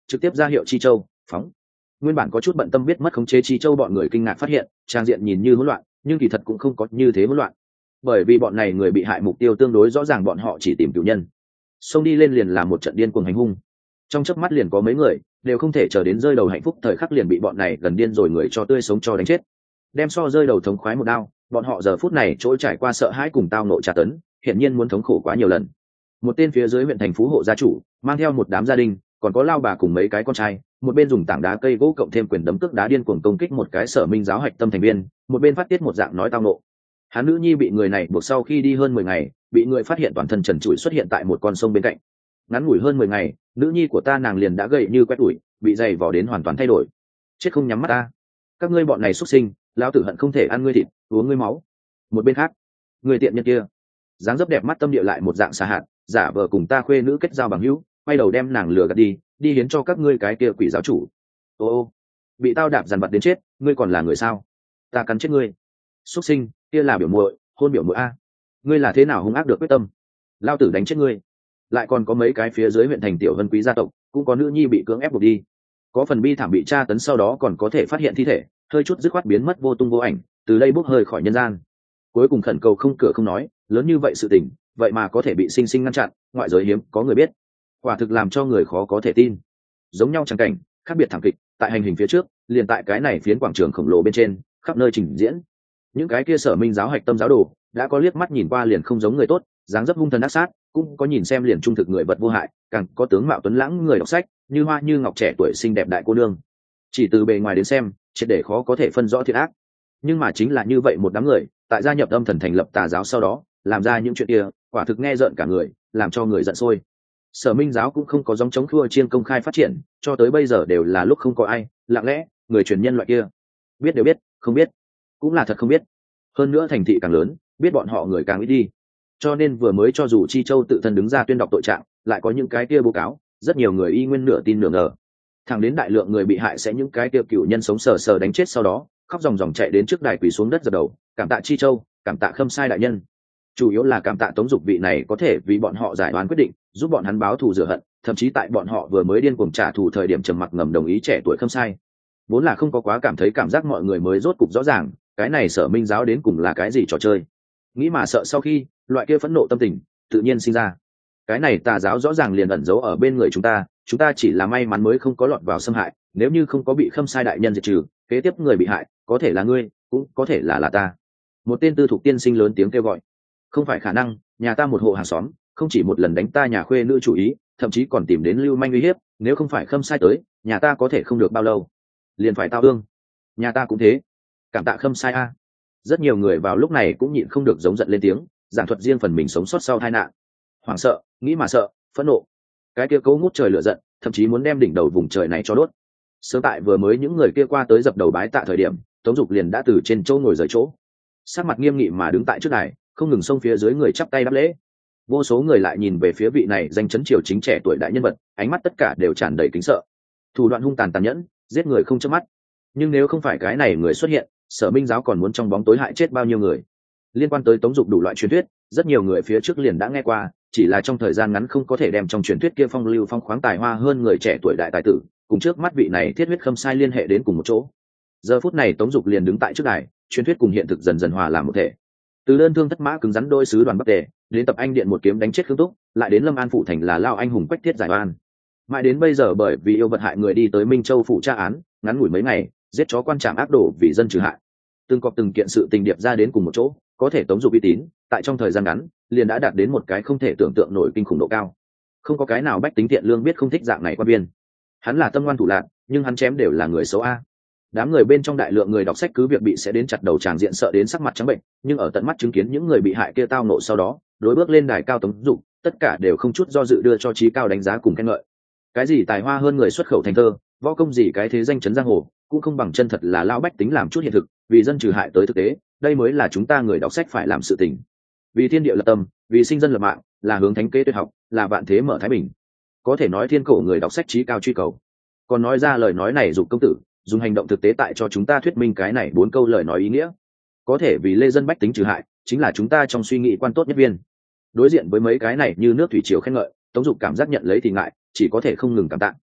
trực tiếp ra hiệu Chi Châu phóng. Nguyên bản có chút bận tâm biết mất khống chế Chi Châu bọn người kinh ngạc phát hiện trang diện nhìn như hỗn loạn, nhưng kỳ thật cũng không có như thế hỗn loạn, bởi vì bọn này người bị hại mục tiêu tương đối rõ ràng, bọn họ chỉ tìm cửu nhân, xông đi lên liền là một trận điên cuồng hành hung. Trong chớp mắt liền có mấy người đều không thể chờ đến rơi đầu hạnh phúc thời khắc liền bị bọn này gần điên rồi người cho tươi sống cho đánh chết, đem so rơi đầu thống khoái một đao. Bọn họ giờ phút này trôi trải qua sợ hãi cùng tao nộ tra tấn, hiển nhiên muốn thống khổ quá nhiều lần. Một tên phía dưới huyện thành phú hộ gia chủ mang theo một đám gia đình, còn có lao bà cùng mấy cái con trai, một bên dùng tảng đá cây gỗ cộng thêm quyền đấm cước đá điên cuồng công kích một cái Sở Minh giáo hạch tâm thành viên, một bên phát tiết một dạng nói tao nộ. Hắn nữ nhi bị người này buộc sau khi đi hơn mười ngày, bị người phát hiện toàn thân trần trụi xuất hiện tại một con sông bên cạnh. Ngắn ngủi hơn mười ngày, nữ nhi của ta nàng liền đã gầy như quét ủi, bị dày vò đến hoàn toàn thay đổi. Chết không nhắm mắt ta. Các ngươi bọn này xuất sinh, lão tử hận không thể ăn ngươi thịt, uống ngươi máu. Một bên khác, người tiện nhân kia, dáng dấp đẹp mắt tâm địa lại một dạng xà hạt, giả vờ cùng ta khuê nữ kết giao bằng hữu, quay đầu đem nàng lừa gạt đi, đi hiến cho các ngươi cái kia quỷ giáo chủ. Ô ô, bị tao đạp dằn vặt đến chết, ngươi còn là người sao? Ta cắn chết ngươi. Xuất sinh, kia là biểu muội, hôn biểu muội a. Ngươi là thế nào hung ác được quyết tâm? Lao tử đánh chết ngươi. Lại còn có mấy cái phía dưới huyện thành tiểu vân quý gia tộc, cũng có nữ nhi bị cưỡng ép buộc đi. Có phần bi thảm bị tra tấn sau đó còn có thể phát hiện thi thể, hơi chút dứt khoát biến mất vô tung vô ảnh, từ đây bốc hơi khỏi nhân gian. Cuối cùng khẩn cầu không cửa không nói, lớn như vậy sự tình, vậy mà có thể bị sinh sinh ngăn chặn, ngoại giới hiếm có người biết, quả thực làm cho người khó có thể tin. Giống nhau chẳng cảnh, khác biệt thảm kịch, tại hành hình phía trước, liền tại cái này phiến quảng trường khổng lồ bên trên, khắp nơi trình diễn. Những cái kia Sở Minh giáo hạch tâm giáo đồ, đã có liếc mắt nhìn qua liền không giống người tốt, dáng dấp hung thần ác sát, cũng có nhìn xem liền trung thực người vật vô hại, càng có tướng mạo tuấn lãng người đọc sách, như hoa như ngọc trẻ tuổi xinh đẹp đại cô nương. Chỉ từ bề ngoài đến xem, triệt để khó có thể phân rõ thiện ác. Nhưng mà chính là như vậy một đám người, tại gia nhập âm thần thành lập tà giáo sau đó, làm ra những chuyện kia, quả thực nghe rợn cả người, làm cho người giận sôi. Sở Minh giáo cũng không có giống chống khua chiên công khai phát triển, cho tới bây giờ đều là lúc không có ai, lặng lẽ, người truyền nhân loại kia, biết đều biết, không biết, cũng là thật không biết. Hơn nữa thành thị càng lớn, biết bọn họ người càng ít đi. Cho nên vừa mới cho dù Chi Châu tự thân đứng ra tuyên đọc tội trạng, lại có những cái kia bố cáo, rất nhiều người y nguyên nửa tin nửa ngờ. Thẳng đến đại lượng người bị hại sẽ những cái kia cựu nhân sống sờ sờ đánh chết sau đó, khóc ròng ròng chạy đến trước đài quỳ xuống đất dập đầu, cảm tạ Chi Châu, cảm tạ Khâm Sai đại nhân. Chủ yếu là cảm tạ Tống Dục vị này có thể vì bọn họ giải oán quyết định, giúp bọn hắn báo thù rửa hận, thậm chí tại bọn họ vừa mới điên cuồng trả thù thời điểm trầm mặc ngầm đồng ý trẻ tuổi Khâm Sai. Vốn là không có quá cảm thấy cảm giác mọi người mới rốt cục rõ ràng, cái này Sở Minh giáo đến cùng là cái gì trò chơi. Nghĩ mà sợ sau khi, loại kia phẫn nộ tâm tình tự nhiên sinh ra. Cái này tà giáo rõ ràng liền ẩn giấu ở bên người chúng ta, chúng ta chỉ là may mắn mới không có lọt vào xâm hại, nếu như không có bị Khâm Sai đại nhân diệt trừ, kế tiếp người bị hại có thể là ngươi, cũng có thể là là ta. Một tên tư thục tiên sinh lớn tiếng kêu gọi. Không phải khả năng, nhà ta một hộ hàng xóm, không chỉ một lần đánh ta nhà khuê nữ chủ ý, thậm chí còn tìm đến lưu manh uy hiếp, nếu không phải Khâm Sai tới, nhà ta có thể không được bao lâu, liền phải tao ương. Nhà ta cũng thế. Cảm tạ Khâm Sai a. Rất nhiều người vào lúc này cũng nhịn không được giống giận lên tiếng, giảng thuật riêng phần mình sống sót sau tai nạn. Hoảng sợ, nghĩ mà sợ, phẫn nộ. Cái kia cấu ngút trời lửa giận, thậm chí muốn đem đỉnh đầu vùng trời này cho đốt. Sớm tại vừa mới những người kia qua tới dập đầu bái tạ thời điểm, Tống Dục liền đã từ trên chỗ ngồi rời chỗ, sắc mặt nghiêm nghị mà đứng tại trước đài, không ngừng xông phía dưới người chắp tay đáp lễ. Vô số người lại nhìn về phía vị này danh chấn triều chính trẻ tuổi đại nhân vật, ánh mắt tất cả đều tràn đầy kính sợ. Thủ đoạn hung tàn tàn nhẫn, giết người không chớp mắt. Nhưng nếu không phải cái này người xuất hiện, Sở Minh giáo còn muốn trong bóng tối hại chết bao nhiêu người. Liên quan tới Tống Dục đủ loại truyền thuyết, rất nhiều người phía trước liền đã nghe qua, chỉ là trong thời gian ngắn không có thể đem trong truyền thuyết kia phong lưu phong khoáng tài hoa hơn người trẻ tuổi đại tài tử, cùng trước mắt vị này thiết huyết Khâm Sai liên hệ đến cùng một chỗ. Giờ phút này Tống Dục liền đứng tại trước đài, truyền thuyết cùng hiện thực dần dần hòa làm một thể. Từ đơn thương thất mã cứng rắn đôi sứ đoàn Bắc Tề, đến tập anh điện một kiếm đánh chết Khương Túc, lại đến Lâm An phụ thành là lao anh hùng Quách Thiết giải oan. Mãi đến bây giờ bởi vì yêu vật hại người đi tới Minh Châu phụ tra án, ngắn ngủi mấy ngày, giết chó quan trạm ác đổ vì dân trừ hại. Từng cọp từng kiện sự tình điệp ra đến cùng một chỗ, có thể Tống Dục uy tín, tại trong thời gian ngắn, liền đã đạt đến một cái không thể tưởng tượng nổi kinh khủng độ cao. Không có cái nào bách tính thiện lương biết không thích dạng này quan viên. Hắn là tâm ngoan thủ lạn, nhưng hắn chém đều là người xấu a. Đám người bên trong đại lượng người đọc sách cứ việc bị sẽ đến chặt đầu tràng diện sợ đến sắc mặt trắng bệnh, nhưng ở tận mắt chứng kiến những người bị hại kia tao nộ sau đó, đối bước lên đài cao Tống Dục, tất cả đều không chút do dự đưa cho trí cao đánh giá cùng khen ngợi. Cái gì tài hoa hơn người xuất khẩu thành thơ, võ công gì cái thế danh chấn giang hồ, cũng không bằng chân thật là lão bách tính làm chút hiện thực, vì dân trừ hại tới thực tế, đây mới là chúng ta người đọc sách phải làm sự tình. Vì thiên địa lập tâm, vì sinh dân lập mạng, là hướng thánh kế tuyệt học, là vạn thế mở thái bình. Có thể nói thiên cổ người đọc sách trí cao truy cầu. Còn nói ra lời nói này dục công tử, dùng hành động thực tế tại cho chúng ta thuyết minh cái này bốn câu lời nói ý nghĩa. Có thể vì lê dân bách tính trừ hại, chính là chúng ta trong suy nghĩ quan tốt nhất viên. Đối diện với mấy cái này như nước thủy triều khen ngợi, Tống Dục cảm giác nhận lấy thì ngại, chỉ có thể không ngừng cảm tạ.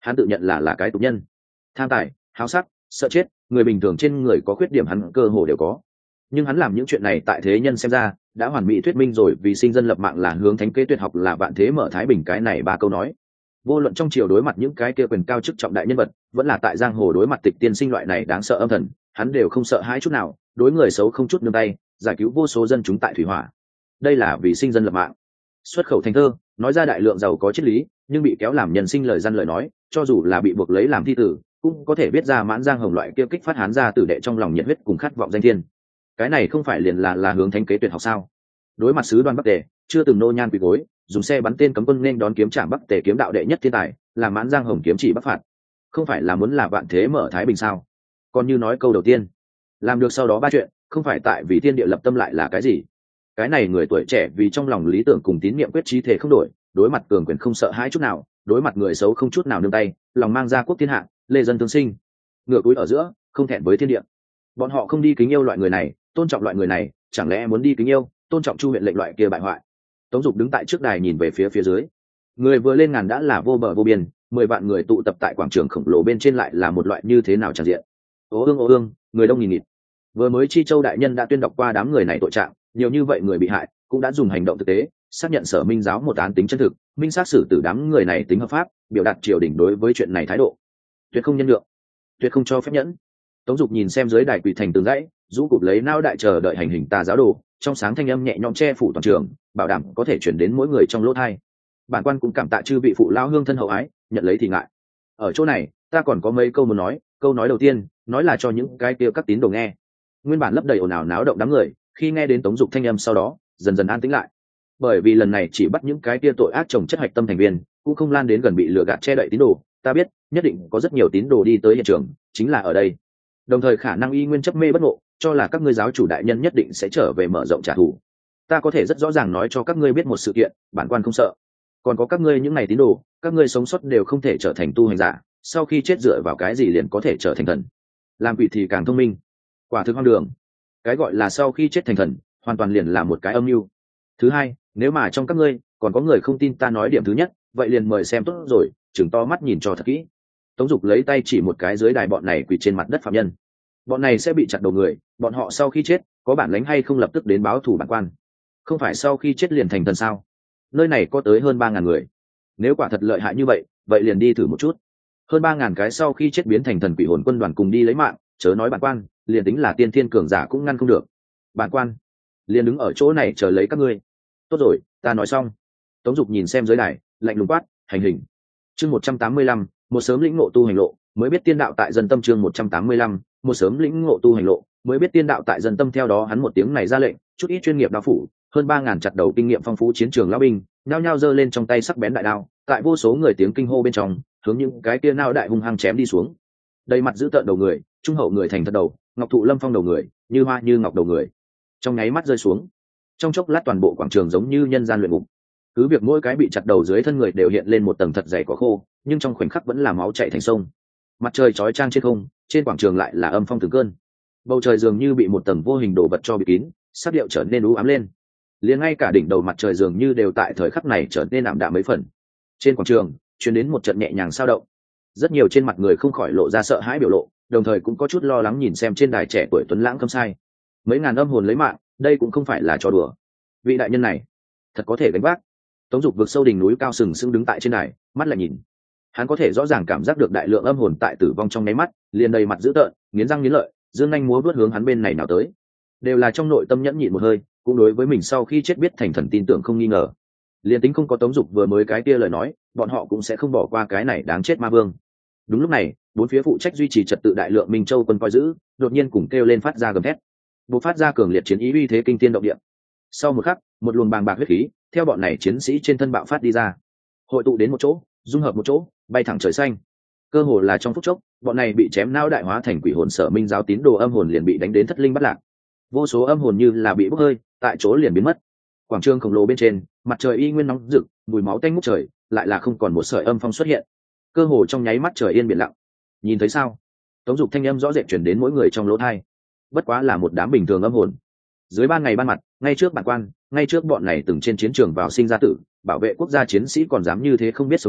hắn tự nhận là là cái tục nhân, tham tài, háo sắc, sợ chết, người bình thường trên người có khuyết điểm hắn cơ hồ đều có. Nhưng hắn làm những chuyện này tại thế nhân xem ra đã hoàn mỹ thuyết minh rồi, vì sinh dân lập mạng là hướng thánh kế tuyệt học là vạn thế mở thái bình, cái này ba câu nói vô luận trong triều đối mặt những cái kia quyền cao chức trọng đại nhân vật, vẫn là tại giang hồ đối mặt tịch tiên sinh loại này đáng sợ âm thần, hắn đều không sợ hãi chút nào, đối người xấu không chút nương tay, giải cứu vô số dân chúng tại thủy hỏa. Đây là vì sinh dân lập mạng. Xuất khẩu thành thơ, nói ra đại lượng giàu có triết lý, nhưng bị kéo làm nhân sinh lời dân lời nói, cho dù là bị buộc lấy làm thi tử, cũng có thể biết ra mãn giang hồng loại kia kích phát hán ra tử đệ trong lòng nhiệt huyết cùng khát vọng danh thiên. Cái này không phải liền là là hướng thánh kế tuyệt học sao? Đối mặt sứ đoan Bắc Tề, chưa từng nô nhan quỳ gối, dùng xe bắn tên cấm quân nên đón kiếm trảm Bắc Tề kiếm đạo đệ nhất thiên tài, làm mãn giang hồng kiếm chỉ bắc phạt, không phải là muốn là vạn thế mở thái bình sao? Còn như nói câu đầu tiên, làm được sau đó ba chuyện, không phải tại vì thiên địa lập tâm lại là cái gì? Cái này người tuổi trẻ vì trong lòng lý tưởng cùng tín niệm quyết chí thể không đổi, đối mặt cường quyền không sợ hãi chút nào, đối mặt người xấu không chút nào nương tay, lòng mang gia quốc thiên hạ, lê dân tương sinh, ngựa cúi ở giữa, không thẹn với thiên địa. Bọn họ không đi kính yêu loại người này, tôn trọng loại người này, chẳng lẽ muốn đi kính yêu, tôn trọng chu huyện lệnh loại kia bại hoại? Tống Dục đứng tại trước đài nhìn về phía phía dưới, người vừa lên ngàn đã là vô bờ vô biên, mười vạn người tụ tập tại quảng trường khổng lồ bên trên lại là một loại như thế nào tràn diện. Ô ương ô ương, người đông nghìn nghịt. Vừa mới Chi Châu đại nhân đã tuyên đọc qua đám người này tội trạng, nhiều như vậy người bị hại cũng đã dùng hành động thực tế xác nhận Sở Minh giáo một án tính chân thực, minh xác xử tử đám người này tính hợp pháp, biểu đạt triều đình đối với chuyện này thái độ tuyệt không nhân nhượng, tuyệt không cho phép nhẫn. Tống Dục nhìn xem dưới đài quỳ thành tường dãy, rũ cụp lấy nao đại chờ đợi hành hình tà giáo đồ, trong sáng thanh âm nhẹ nhõm che phủ toàn trường, bảo đảm có thể chuyển đến mỗi người trong lỗ tai. Bản quan cũng cảm tạ chư vị phụ lao hương thân hậu ái, nhận lấy thì ngại. Ở chỗ này, ta còn có mấy câu muốn nói, câu nói đầu tiên, nói là cho những cái kia các tín đồ nghe. Nguyên bản lấp đầy ồn ào náo động đám người, khi nghe đến Tống Dục thanh âm sau đó, dần dần an tĩnh lại. Bởi vì lần này chỉ bắt những cái kia tội ác chồng chất hạch tâm thành viên, cũng không lan đến gần bị lừa gạt che đậy tín đồ, ta biết, nhất định có rất nhiều tín đồ đi tới hiện trường, chính là ở đây. Đồng thời khả năng y nguyên chấp mê bất ngộ, cho là các ngươi giáo chủ đại nhân nhất định sẽ trở về mở rộng trả thù. Ta có thể rất rõ ràng nói cho các ngươi biết một sự kiện, bản quan không sợ. Còn có các ngươi những này tín đồ, các ngươi sống sót đều không thể trở thành tu hành giả, sau khi chết dựa vào cái gì liền có thể trở thành thần? Làm quỷ thì càng thông minh. Quả thực hoang đường. Cái gọi là sau khi chết thành thần, hoàn toàn liền là một cái âm mưu. Thứ hai, nếu mà trong các ngươi còn có người không tin ta nói điểm thứ nhất, vậy liền mời xem tốt rồi, chừng to mắt nhìn cho thật kỹ. Tống Dục lấy tay chỉ một cái dưới đài bọn này quỳ trên mặt đất phạm nhân. Bọn này sẽ bị chặt đầu người, bọn họ sau khi chết có bản lĩnh hay không lập tức đến báo thù bản quan? Không phải sau khi chết liền thành thần sao? Nơi này có tới hơn ba ngàn người, nếu quả thật lợi hại như vậy, vậy liền đi thử một chút. Hơn ba ngàn cái sau khi chết biến thành thần quỷ hồn quân đoàn cùng đi lấy mạng, chớ nói bản quan, liền tính là tiên thiên cường giả cũng ngăn không được. Bản quan liền đứng ở chỗ này chờ lấy các ngươi. Tốt rồi, ta nói xong. Tống Dục nhìn xem dưới đài, lạnh lùng quát, hành hình. Chương một trăm tám mươi lăm, một sớm lĩnh ngộ tu hành lộ, mới biết tiên đạo tại dân tâm. Chương một trăm tám mươi lăm, một sớm lĩnh ngộ tu hành lộ, mới biết tiên đạo tại dân tâm. Theo đó hắn một tiếng này ra lệnh, chút ít chuyên nghiệp đao phủ, hơn ba ngàn chặt đầu kinh nghiệm phong phú chiến trường lão binh, nhao nhao giơ lên trong tay sắc bén đại đao, tại vô số người tiếng kinh hô bên trong, hướng những cái kia nao đại hung hăng chém đi xuống. Đầy mặt giữ tợn đầu người, trung hậu người thành thật đầu, ngọc thụ lâm phong đầu người, như hoa như ngọc đầu người, trong nháy mắt rơi xuống. Trong chốc lát toàn bộ quảng trường giống như nhân gian luyện ngục. Cứ việc mỗi cái bị chặt đầu dưới thân người đều hiện lên một tầng thật dày cỏ khô, nhưng trong khoảnh khắc vẫn là máu chảy thành sông. Mặt trời chói chang trên không, trên quảng trường lại là âm phong từng cơn. Bầu trời dường như bị một tầng vô hình đồ vật cho bịt kín, sắc điệu trở nên u ám lên. Liền ngay cả đỉnh đầu mặt trời dường như đều tại thời khắc này trở nên ảm đạm mấy phần. Trên quảng trường truyền đến một trận nhẹ nhàng sao động. Rất nhiều trên mặt người không khỏi lộ ra sợ hãi biểu lộ, đồng thời cũng có chút lo lắng nhìn xem trên đài trẻ tuổi tuấn lãng Khâm Sai. Mấy ngàn âm hồn lấy mạng, đây cũng không phải là trò đùa. Vị đại nhân này thật có thể gánh vác. Tống Dục vượt sâu đỉnh núi cao sừng sững đứng tại trên đài, mắt lại nhìn. Hắn có thể rõ ràng cảm giác được đại lượng âm hồn tại tử vong trong nháy mắt, liền đầy mặt dữ tợn, nghiến răng nghiến lợi, dương nhanh múa vuốt hướng hắn bên này nào tới. Đều là trong nội tâm nhẫn nhịn một hơi, cũng đối với mình sau khi chết biết thành thần tin tưởng không nghi ngờ. Liên tính không có Tống Dục vừa mới cái kia lời nói, bọn họ cũng sẽ không bỏ qua cái này đáng chết ma vương. Đúng lúc này, bốn phía phụ trách duy trì trật tự đại lượng Minh Châu quân coi giữ, đột nhiên cùng kêu lên phát ra gầm thét. Bộc phát ra cường liệt chiến ý uy thế kinh thiên động địa. Sau một khắc, một luồng bàng bạc huyết khí theo bọn này chiến sĩ trên thân bạo phát đi ra, hội tụ đến một chỗ, dung hợp một chỗ, bay thẳng trời xanh. Cơ hồ là trong phút chốc, bọn này bị chém não đại hóa thành quỷ hồn Sở Minh giáo tín đồ âm hồn liền bị đánh đến thất linh bất lạc. Vô số âm hồn như là bị bốc hơi, tại chỗ liền biến mất. Quảng trường khổng lồ bên trên, mặt trời y nguyên nóng rực, mùi máu tanh ngút trời, lại là không còn một sợi âm phong xuất hiện. Cơ hồ trong nháy mắt trời yên biển lặng. Nhìn thấy sao? Tống Dục thanh âm rõ rệt truyền đến mỗi người trong lỗ tai. Bất quá là một đám bình thường âm hồn. Dưới ban ngày ban mặt, ngay trước bản quan, ngay trước bọn này từng trên chiến trường vào sinh ra tử, bảo vệ quốc gia chiến sĩ còn dám như thế không biết sống chết,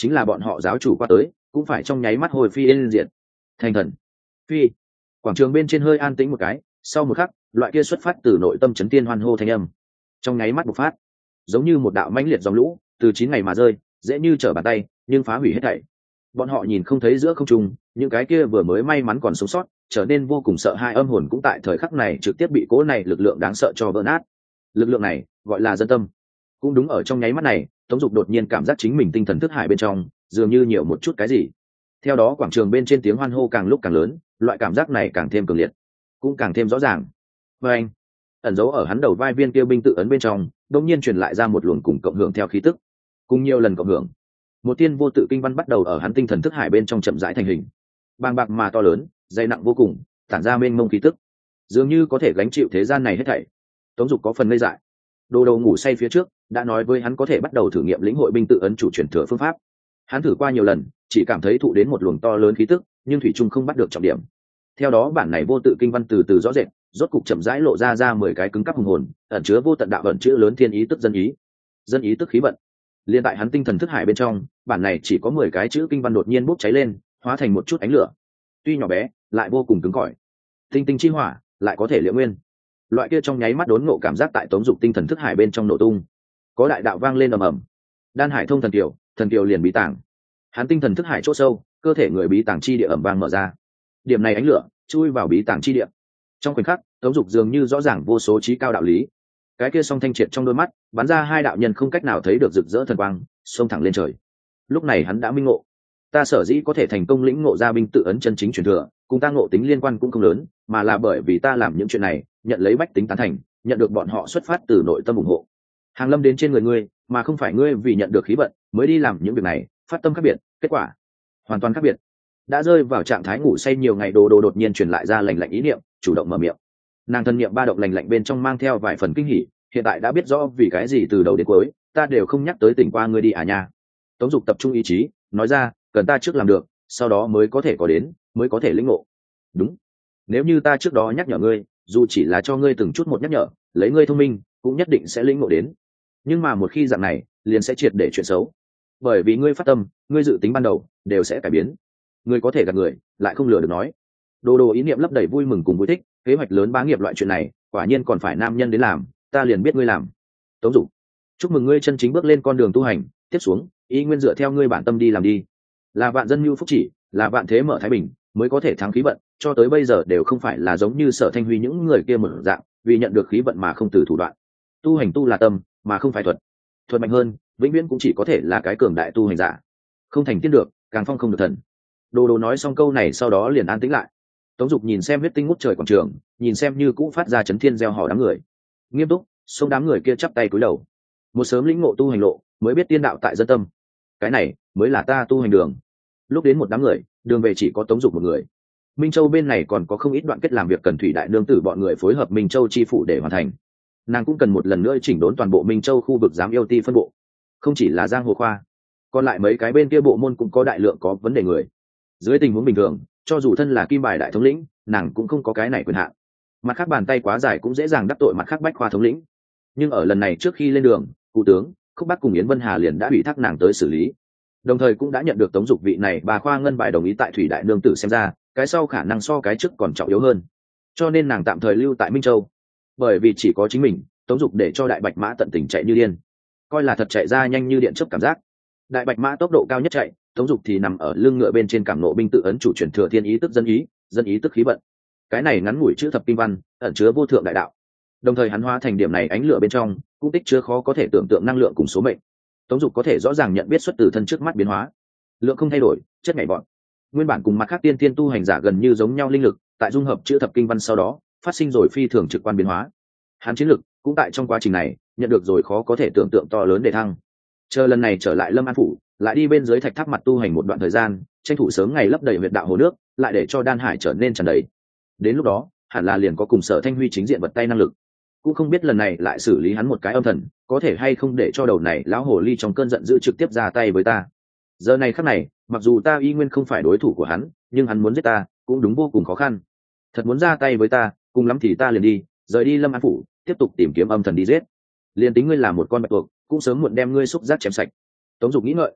chính là bọn họ giáo chủ qua tới cũng phải trong nháy mắt hồi phi lên diện. Thành thần phi. Quảng trường bên trên hơi an tĩnh một cái, sau một khắc loại kia xuất phát từ nội tâm chấn tiên hoan hô thanh âm trong nháy mắt bộc phát, giống như một đạo mãnh liệt dòng lũ từ chín ngày mà rơi, dễ như trở bàn tay nhưng phá hủy hết thảy. Bọn họ nhìn không thấy giữa không trung những cái kia vừa mới may mắn còn sống sót trở nên vô cùng sợ hãi âm hồn cũng tại thời khắc này trực tiếp bị cố này lực lượng đáng sợ cho vỡ nát. Lực lượng này gọi là dân tâm. Cũng đúng ở trong nháy mắt này, Tống Dục đột nhiên cảm giác chính mình tinh thần thức hải bên trong dường như nhiều một chút cái gì. Theo đó quảng trường bên trên tiếng hoan hô càng lúc càng lớn, loại cảm giác này càng thêm cường liệt, cũng càng thêm rõ ràng. Và anh ẩn giấu ở hắn đầu vai viên kia binh tự ấn bên trong đột nhiên truyền lại ra một luồng cùng cộng hưởng theo khí tức, cùng nhiều lần cộng hưởng, một tiên vô tự kinh văn bắt đầu ở hắn tinh thần thức hải bên trong chậm rãi thành hình, bàng bạc mà to lớn, dày nặng vô cùng, tản ra mênh mông khí tức, dường như có thể gánh chịu thế gian này hết thảy. Tống Dục có phần ngây dại. Đồ đầu ngủ say phía trước đã nói với hắn có thể bắt đầu thử nghiệm lĩnh hội binh tự ấn chủ truyền thừa phương pháp. Hắn thử qua nhiều lần, chỉ cảm thấy thụ đến một luồng to lớn khí tức, nhưng thủy trung không bắt được trọng điểm. Theo đó bản này vô tự kinh văn từ từ rõ rệt, rốt cục chậm rãi lộ ra ra mười cái cứng cáp hùng hồn, ẩn chứa vô tận đạo ẩn chữ lớn thiên ý tức dân ý. Dân ý tức khí vận. Liên tại hắn tinh thần thức hải bên trong, bản này chỉ có mười cái chữ kinh văn đột nhiên bốc cháy lên, hóa thành một chút ánh lửa. Tuy nhỏ bé, lại vô cùng cứng cỏi. Tinh tinh chi hỏa, lại có thể liệu nguyên. Loại kia trong nháy mắt đốn ngộ cảm giác tại Tống Dục tinh thần thức hải bên trong nổ tung. Có đại đạo vang lên ầm ầm. Đan hải thông thần kiều, thần kiều liền bí tàng. Hắn tinh thần thức hải chỗ sâu, cơ thể người bí tàng chi địa ầm vang mở ra. Điểm này ánh lửa chui vào bí tàng chi địa. Trong khoảnh khắc, Tống Dục dường như rõ ràng vô số trí cao đạo lý. Cái kia song thanh triệt trong đôi mắt bắn ra hai đạo nhân không cách nào thấy được rực rỡ thần quang, xông thẳng lên trời. Lúc này hắn đã minh ngộ, ta sở dĩ có thể thành công lĩnh ngộ ra binh tự ấn chân chính truyền thừa, cùng ta ngộ tính liên quan cũng không lớn, mà là bởi vì ta làm những chuyện này, nhận lấy bách tính tán thành, nhận được bọn họ xuất phát từ nội tâm ủng hộ. Hàng lâm đến trên người ngươi, mà không phải ngươi vì nhận được khí vận mới đi làm những việc này, phát tâm khác biệt, kết quả hoàn toàn khác biệt. Đã rơi vào trạng thái ngủ say nhiều ngày, Đồ Đồ đột nhiên truyền lại ra lành lạnh ý niệm, chủ động mở miệng. Nàng thân niệm ba động lành lạnh bên trong mang theo vài phần kinh hỉ, hiện tại đã biết rõ vì cái gì từ đầu đến cuối ta đều không nhắc tới tỉnh qua ngươi đi à nha. Tống Dục tập trung ý chí nói ra, cần ta trước làm được, sau đó mới có thể có đến, mới có thể lĩnh ngộ. Đúng, nếu như ta trước đó nhắc nhở ngươi, dù chỉ là cho ngươi từng chút một nhắc nhở, lấy ngươi thông minh cũng nhất định sẽ lĩnh ngộ đến. Nhưng mà một khi dạng này liền sẽ triệt để chuyện xấu, bởi vì ngươi phát tâm, ngươi dự tính ban đầu đều sẽ cải biến. Ngươi có thể gạt người, lại không lừa được nói. Đồ Đồ ý niệm lấp đầy vui mừng cùng vui thích, kế hoạch lớn bá nghiệp loại chuyện này quả nhiên còn phải nam nhân đến làm, ta liền biết ngươi làm. Tống Dục, chúc mừng ngươi chân chính bước lên con đường tu hành, tiếp xuống ý nguyên dựa theo ngươi bản tâm đi làm đi, là vạn dân nhu phúc chỉ, là vạn thế mở thái bình, mới có thể thắng khí vận. Cho tới bây giờ đều không phải là giống như Sở Thanh Huy những người kia mở dạng, vì nhận được khí vận mà không từ thủ đoạn. Tu hành tu là tâm, mà không phải thuật. Thuật mạnh hơn, vĩnh viễn cũng chỉ có thể là cái cường đại tu hành giả. Không thành tiên được, càng phong không được thần. Đồ Đồ nói xong câu này sau đó liền an tĩnh lại. Tống Dục nhìn xem huyết tinh ngút trời quảng trường, nhìn xem như cũ phát ra chấn thiên gieo hò đám người, nghiêm túc xông đám người kia chắp tay cúi đầu. Một sớm lĩnh ngộ tu hành lộ, mới biết tiên đạo tại dân tâm. Cái này mới là ta tu hành đường. Lúc đến một đám người, đường về chỉ có Tống Dục một người. Minh Châu bên này còn có không ít đoạn kết làm việc cần Thủy Đại Nương tử bọn người phối hợp Minh Châu chi phủ để hoàn thành. Nàng cũng cần một lần nữa chỉnh đốn toàn bộ Minh Châu khu vực giám yêu ti phân bộ, không chỉ là Giang Hồ Khoa, còn lại mấy cái bên kia bộ môn cũng có đại lượng có vấn đề người. Dưới tình huống bình thường, cho dù thân là kim bài đại thống lĩnh, nàng cũng không có cái này quyền hạn. Mặt khác bàn tay quá dài cũng dễ dàng đắc tội mặt khác bách khoa thống lĩnh. Nhưng ở lần này trước khi lên đường, cụ tướng Khúc Bắc cùng Yến Vân Hà liền đã ủy thác nàng tới xử lý, đồng thời cũng đã nhận được Tống Dục vị này bà khoa ngân bài đồng ý tại Thủy Đại Nương tử xem ra cái sau khả năng so cái trước còn trọng yếu hơn, cho nên nàng tạm thời lưu tại Minh Châu. Bởi vì chỉ có chính mình, Tống Dục để cho Đại Bạch Mã tận tình chạy như điên, coi là thật chạy ra nhanh như điện chớp cảm giác. Đại Bạch Mã tốc độ cao nhất chạy, Tống Dục thì nằm ở lưng ngựa bên trên cảm nộ binh tự ấn chủ truyền thừa thiên ý tức dân ý, dân ý tức khí vận. Cái này ngắn ngủi chữ thập kinh văn, ẩn chứa vô thượng đại đạo. Đồng thời hắn hóa thành điểm này ánh lửa bên trong, cũng tích chứa khó có thể tưởng tượng năng lượng cùng số mệnh. Tống Dục có thể rõ ràng nhận biết xuất từ thân trước mắt biến hóa, lượng không thay đổi, chất nhảy vọt. Nguyên bản cùng mặt khác tiên tiên tu hành giả gần như giống nhau linh lực, tại dung hợp chữ thập kinh văn sau đó, phát sinh rồi phi thường trực quan biến hóa. Hắn chiến lực cũng tại trong quá trình này nhận được rồi khó có thể tưởng tượng to lớn để thăng. Chờ lần này trở lại Lâm An phủ, lại đi bên dưới thạch tháp mặt tu hành một đoạn thời gian, tranh thủ sớm ngày lấp đầy huyệt đạo hồ nước, lại để cho đan hải trở nên tràn đầy. Đến lúc đó, hẳn là liền có cùng Sở Thanh Huy chính diện vật tay năng lực. Cũng không biết lần này lại xử lý hắn một cái âm thần, có thể hay không để cho đầu này lão hồ ly trong cơn giận dữ trực tiếp ra tay với ta. Giờ này khắc này, mặc dù ta y nguyên không phải đối thủ của hắn, nhưng hắn muốn giết ta cũng đúng vô cùng khó khăn. Thật muốn ra tay với ta, cùng lắm thì ta liền đi rời đi Lâm An phủ, tiếp tục tìm kiếm âm thần đi giết. Liền tính ngươi là một con bạch tuộc, cũng sớm muộn đem ngươi xúc giác chém sạch. Tống Dục nghĩ ngợi,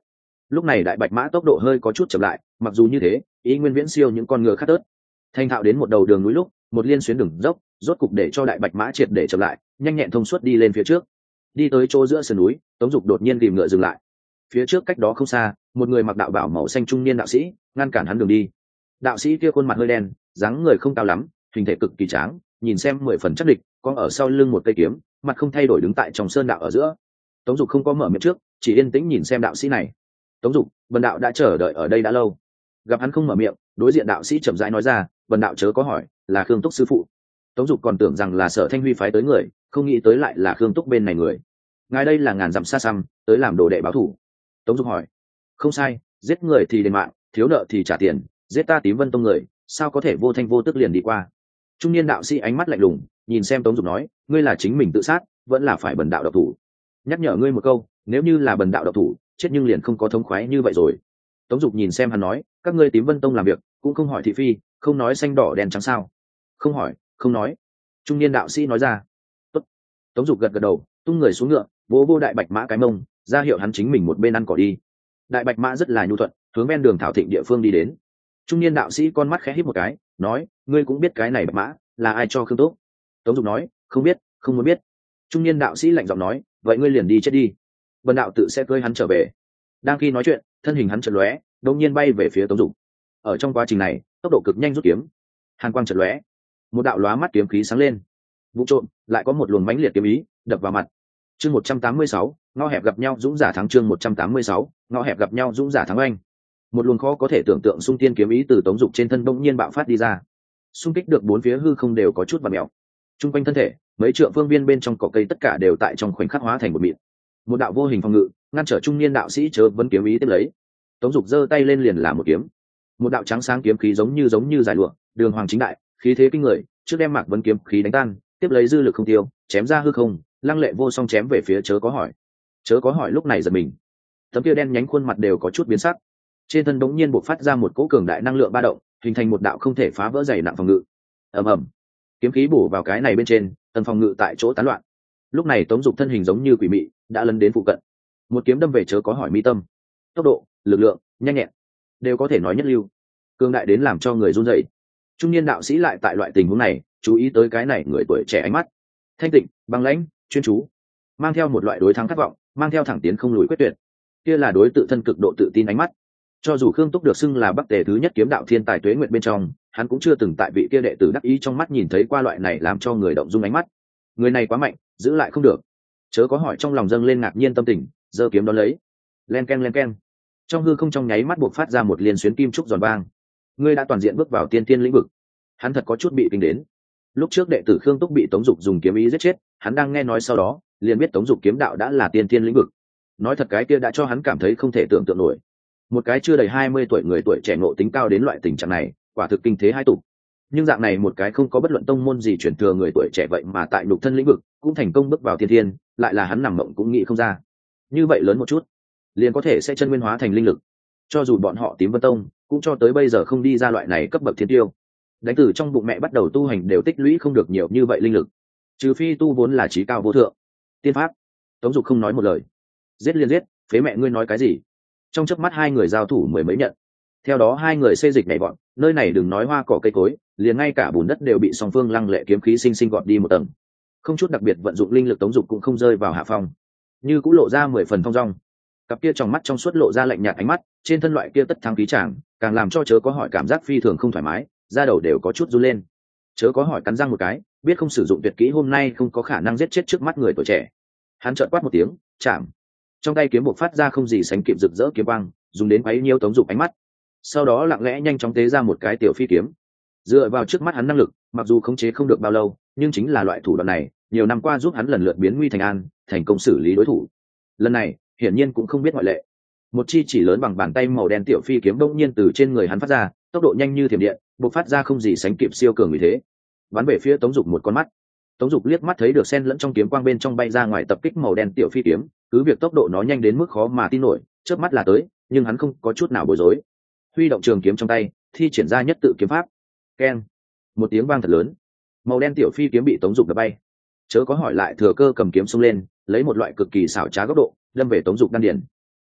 lúc này đại bạch mã tốc độ hơi có chút chậm lại, mặc dù như thế ý nguyên viễn siêu những con ngựa khác tớt. Thành thạo đến một đầu đường núi lúc một liên xuyến đường dốc rốt cục để cho đại bạch mã triệt để chậm lại, nhanh nhẹn thông suốt đi lên phía trước. Đi tới chỗ giữa sườn núi, Tống Dục đột nhiên tìm ngựa dừng lại. Phía trước cách đó không xa, một người mặc đạo bào màu xanh trung niên đạo sĩ ngăn cản hắn đường đi. Đạo sĩ kia khuôn mặt hơi đen, dáng người không cao lắm, hình thể cực kỳ tráng, nhìn xem mười phần chắc địch, có ở sau lưng một cây kiếm, mặt không thay đổi đứng tại trong sơn đạo ở giữa. Tống Dục không có mở miệng trước, chỉ yên tĩnh nhìn xem đạo sĩ này. Tống Dục, bần đạo đã chờ đợi ở đây đã lâu. Gặp hắn không mở miệng, đối diện đạo sĩ chậm rãi nói ra, bần đạo chớ có hỏi, là Khương Túc sư phụ. Tống Dục còn tưởng rằng là Sở Thanh Huy phái tới người, không nghĩ tới lại là Khương Túc bên này người. Ngài đây là ngàn dặm xa xăm tới làm đồ đệ báo thù. Tống Dục hỏi. Không sai, giết người thì đền mạng, thiếu nợ thì trả tiền, giết ta Tím Vân Tông người, sao có thể vô thanh vô tức liền đi qua. Trung niên đạo sĩ ánh mắt lạnh lùng nhìn xem Tống Dục nói, ngươi là chính mình tự sát vẫn là phải bần đạo độc thủ? Nhắc nhở ngươi một câu, nếu như là bần đạo độc thủ chết nhưng liền không có thống khoái như vậy rồi. Tống Dục nhìn xem hắn nói, các ngươi Tím Vân Tông làm việc cũng không hỏi thị phi, không nói xanh đỏ đen trắng sao? Không hỏi, không nói. Trung niên đạo sĩ nói ra. Tốt. Tống Dục gật gật đầu, tung người xuống ngựa, vỗ vô đại bạch mã cái mông, ra hiệu hắn chính mình một bên ăn cỏ đi. Đại bạch mã rất là nhu thuận, hướng ven đường thảo thịnh địa phương đi đến. Trung niên đạo sĩ con mắt khẽ híp một cái, nói, ngươi cũng biết cái này bạch mã là ai cho Khương Túc? Tống Dục nói, không biết, không muốn biết. Trung niên đạo sĩ lạnh giọng nói, vậy ngươi liền đi chết đi, bần đạo tự sẽ cưới hắn trở về. Đang khi nói chuyện, thân hình hắn chợt lóe, đột nhiên bay về phía Tống Dục. Ở trong quá trình này, tốc độ cực nhanh rút kiếm, hàn quang chợt lóe, một đạo lóa mắt kiếm khí sáng lên, vụ trộn lại có một luồng mãnh liệt kiếm ý đập vào mặt. Chương một trăm tám mươi sáu, ngõ hẹp gặp nhau dũng giả thắng. Chương một trăm tám mươi sáu, ngõ hẹp gặp nhau dũng giả thắng anh. Một luồng khó có thể tưởng tượng xung tiên kiếm ý từ Tống Dục trên thân bỗng nhiên bạo phát đi ra, xung kích được bốn phía hư không đều có chút vặn mèo. Trung quanh thân thể, mấy trượng phương viên bên trong cỏ cây tất cả đều tại trong khoảnh khắc hóa thành một mịn. Một đạo vô hình phòng ngự ngăn trở trung niên đạo sĩ chớ vấn kiếm ý tiếp lấy. Tống Dục giơ tay lên liền là một kiếm. Một đạo trắng sáng kiếm khí giống như giống như giải lụa, đường hoàng chính đại, khí thế kinh người, trước đem Mạc Vấn kiếm khí đánh tan, tiếp lấy dư lực không tiêu, chém ra hư không, lăng lệ vô song chém về phía chớ có hỏi. Chớ có hỏi lúc này giật mình, tấm kia đen nhánh khuôn mặt đều có chút biến sắc, trên thân đống nhiên bộc phát ra một cỗ cường đại năng lượng ba động, hình thành một đạo không thể phá vỡ dày nặng phòng ngự. ầm ầm, kiếm khí bổ vào cái này bên trên, tầng phòng ngự tại chỗ tán loạn. Lúc này Tống Dục thân hình giống như quỷ mị đã lấn đến phụ cận, một kiếm đâm về chớ có hỏi mi tâm. Tốc độ, lực lượng, nhanh nhẹn đều có thể nói nhất lưu, cường đại đến làm cho người run rẩy. Trung niên đạo sĩ lại tại loại tình huống này chú ý tới cái này người tuổi trẻ ánh mắt thanh tịnh, băng lãnh, chuyên chú, mang theo một loại đối thắng khát vọng, mang theo thẳng tiến không lùi quyết tuyệt. Kia là đối tự thân cực độ tự tin ánh mắt. Cho dù Khương Túc được xưng là Bắc Tề thứ nhất kiếm đạo thiên tài tuế nguyện bên trong, hắn cũng chưa từng tại vị kia đệ tử đắc ý trong mắt nhìn thấy qua loại này làm cho người động dung ánh mắt. Người này quá mạnh, giữ lại không được. Chớ có hỏi trong lòng dâng lên ngạc nhiên tâm tình, giơ kiếm đón lấy. Len keng len keng. Trong hư không trong nháy mắt buộc phát ra một liên xuyến kim trúc giòn vang. Ngươi đã toàn diện bước vào tiên tiên lĩnh vực. Hắn thật có chút bị kinh đến. Lúc trước đệ tử Khương Túc bị Tống Dục dùng kiếm ý giết chết, hắn đang nghe nói sau đó, liền biết Tống Dục kiếm đạo đã là tiên tiên lĩnh vực. Nói thật cái kia đã cho hắn cảm thấy không thể tưởng tượng nổi. Một cái chưa đầy hai mươi tuổi người tuổi trẻ ngộ tính cao đến loại tình trạng này, quả thực kinh thế hai tục. Nhưng dạng này một cái không có bất luận tông môn gì truyền thừa người tuổi trẻ vậy mà tại nhục thân lĩnh vực cũng thành công bước vào tiên thiên, lại là hắn nằm mộng cũng nghĩ không ra. Như vậy lớn một chút, liền có thể sẽ chân nguyên hóa thành linh lực. Cho dù bọn họ Tím Vân Tông cũng cho tới bây giờ không đi ra loại này cấp bậc thiên tiêu. Đánh từ trong bụng mẹ bắt đầu tu hành đều tích lũy không được nhiều như vậy linh lực, trừ phi tu vốn là trí cao vô thượng tiên pháp. Tống Dục không nói một lời, giết liền giết, phế mẹ ngươi nói cái gì. Trong chớp mắt hai người giao thủ mười mấy nhận, theo đó hai người xê dịch nhảy bọn, nơi này đừng nói hoa cỏ cây cối, liền ngay cả bùn đất đều bị song phương lăng lệ kiếm khí sinh sinh gọt đi một tầng. Không chút đặc biệt vận dụng linh lực, Tống Dục cũng không rơi vào hạ phong, như cũng lộ ra mười phần thong dong. Cặp kia trong mắt trong suốt lộ ra lạnh nhạt ánh mắt, trên thân loại kia tất thắng khí chàng càng làm cho chớ có hỏi cảm giác phi thường không thoải mái, da đầu đều có chút run lên. Chớ có hỏi cắn răng một cái, biết không sử dụng tuyệt kỹ hôm nay không có khả năng giết chết trước mắt người tuổi trẻ. Hắn trợn quát một tiếng, chạm. Trong tay kiếm buộc phát ra không gì sánh kịp rực rỡ kiếm quang, dùng đến quấy nhiễu Tống Dục ánh mắt. Sau đó lặng lẽ nhanh chóng tế ra một cái tiểu phi kiếm. Dựa vào trước mắt hắn năng lực, mặc dù khống chế không được bao lâu, nhưng chính là loại thủ đoạn này, nhiều năm qua giúp hắn lần lượt biến nguy thành an, thành công xử lý đối thủ. Lần này, hiển nhiên cũng không biết ngoại lệ. Một chi chỉ lớn bằng bàn tay màu đen tiểu phi kiếm bỗng nhiên từ trên người hắn phát ra, tốc độ nhanh như thiểm điện, bộc phát ra không gì sánh kịp siêu cường như thế, bắn về phía Tống Dục một con mắt. Tống Dục liếc mắt thấy được xen lẫn trong kiếm quang bên trong bay ra ngoài tập kích màu đen tiểu phi kiếm, cứ việc tốc độ nó nhanh đến mức khó mà tin nổi, chớp mắt là tới, nhưng hắn không có chút nào bối rối, huy động trường kiếm trong tay, thi triển ra nhất tự kiếm pháp. Keng, một tiếng vang thật lớn, màu đen tiểu phi kiếm bị Tống Dục đập bay. Chớ có hỏi lại thừa cơ cầm kiếm xông lên, lấy một loại cực kỳ xảo trá góc độ đâm về Tống Dục đan điền.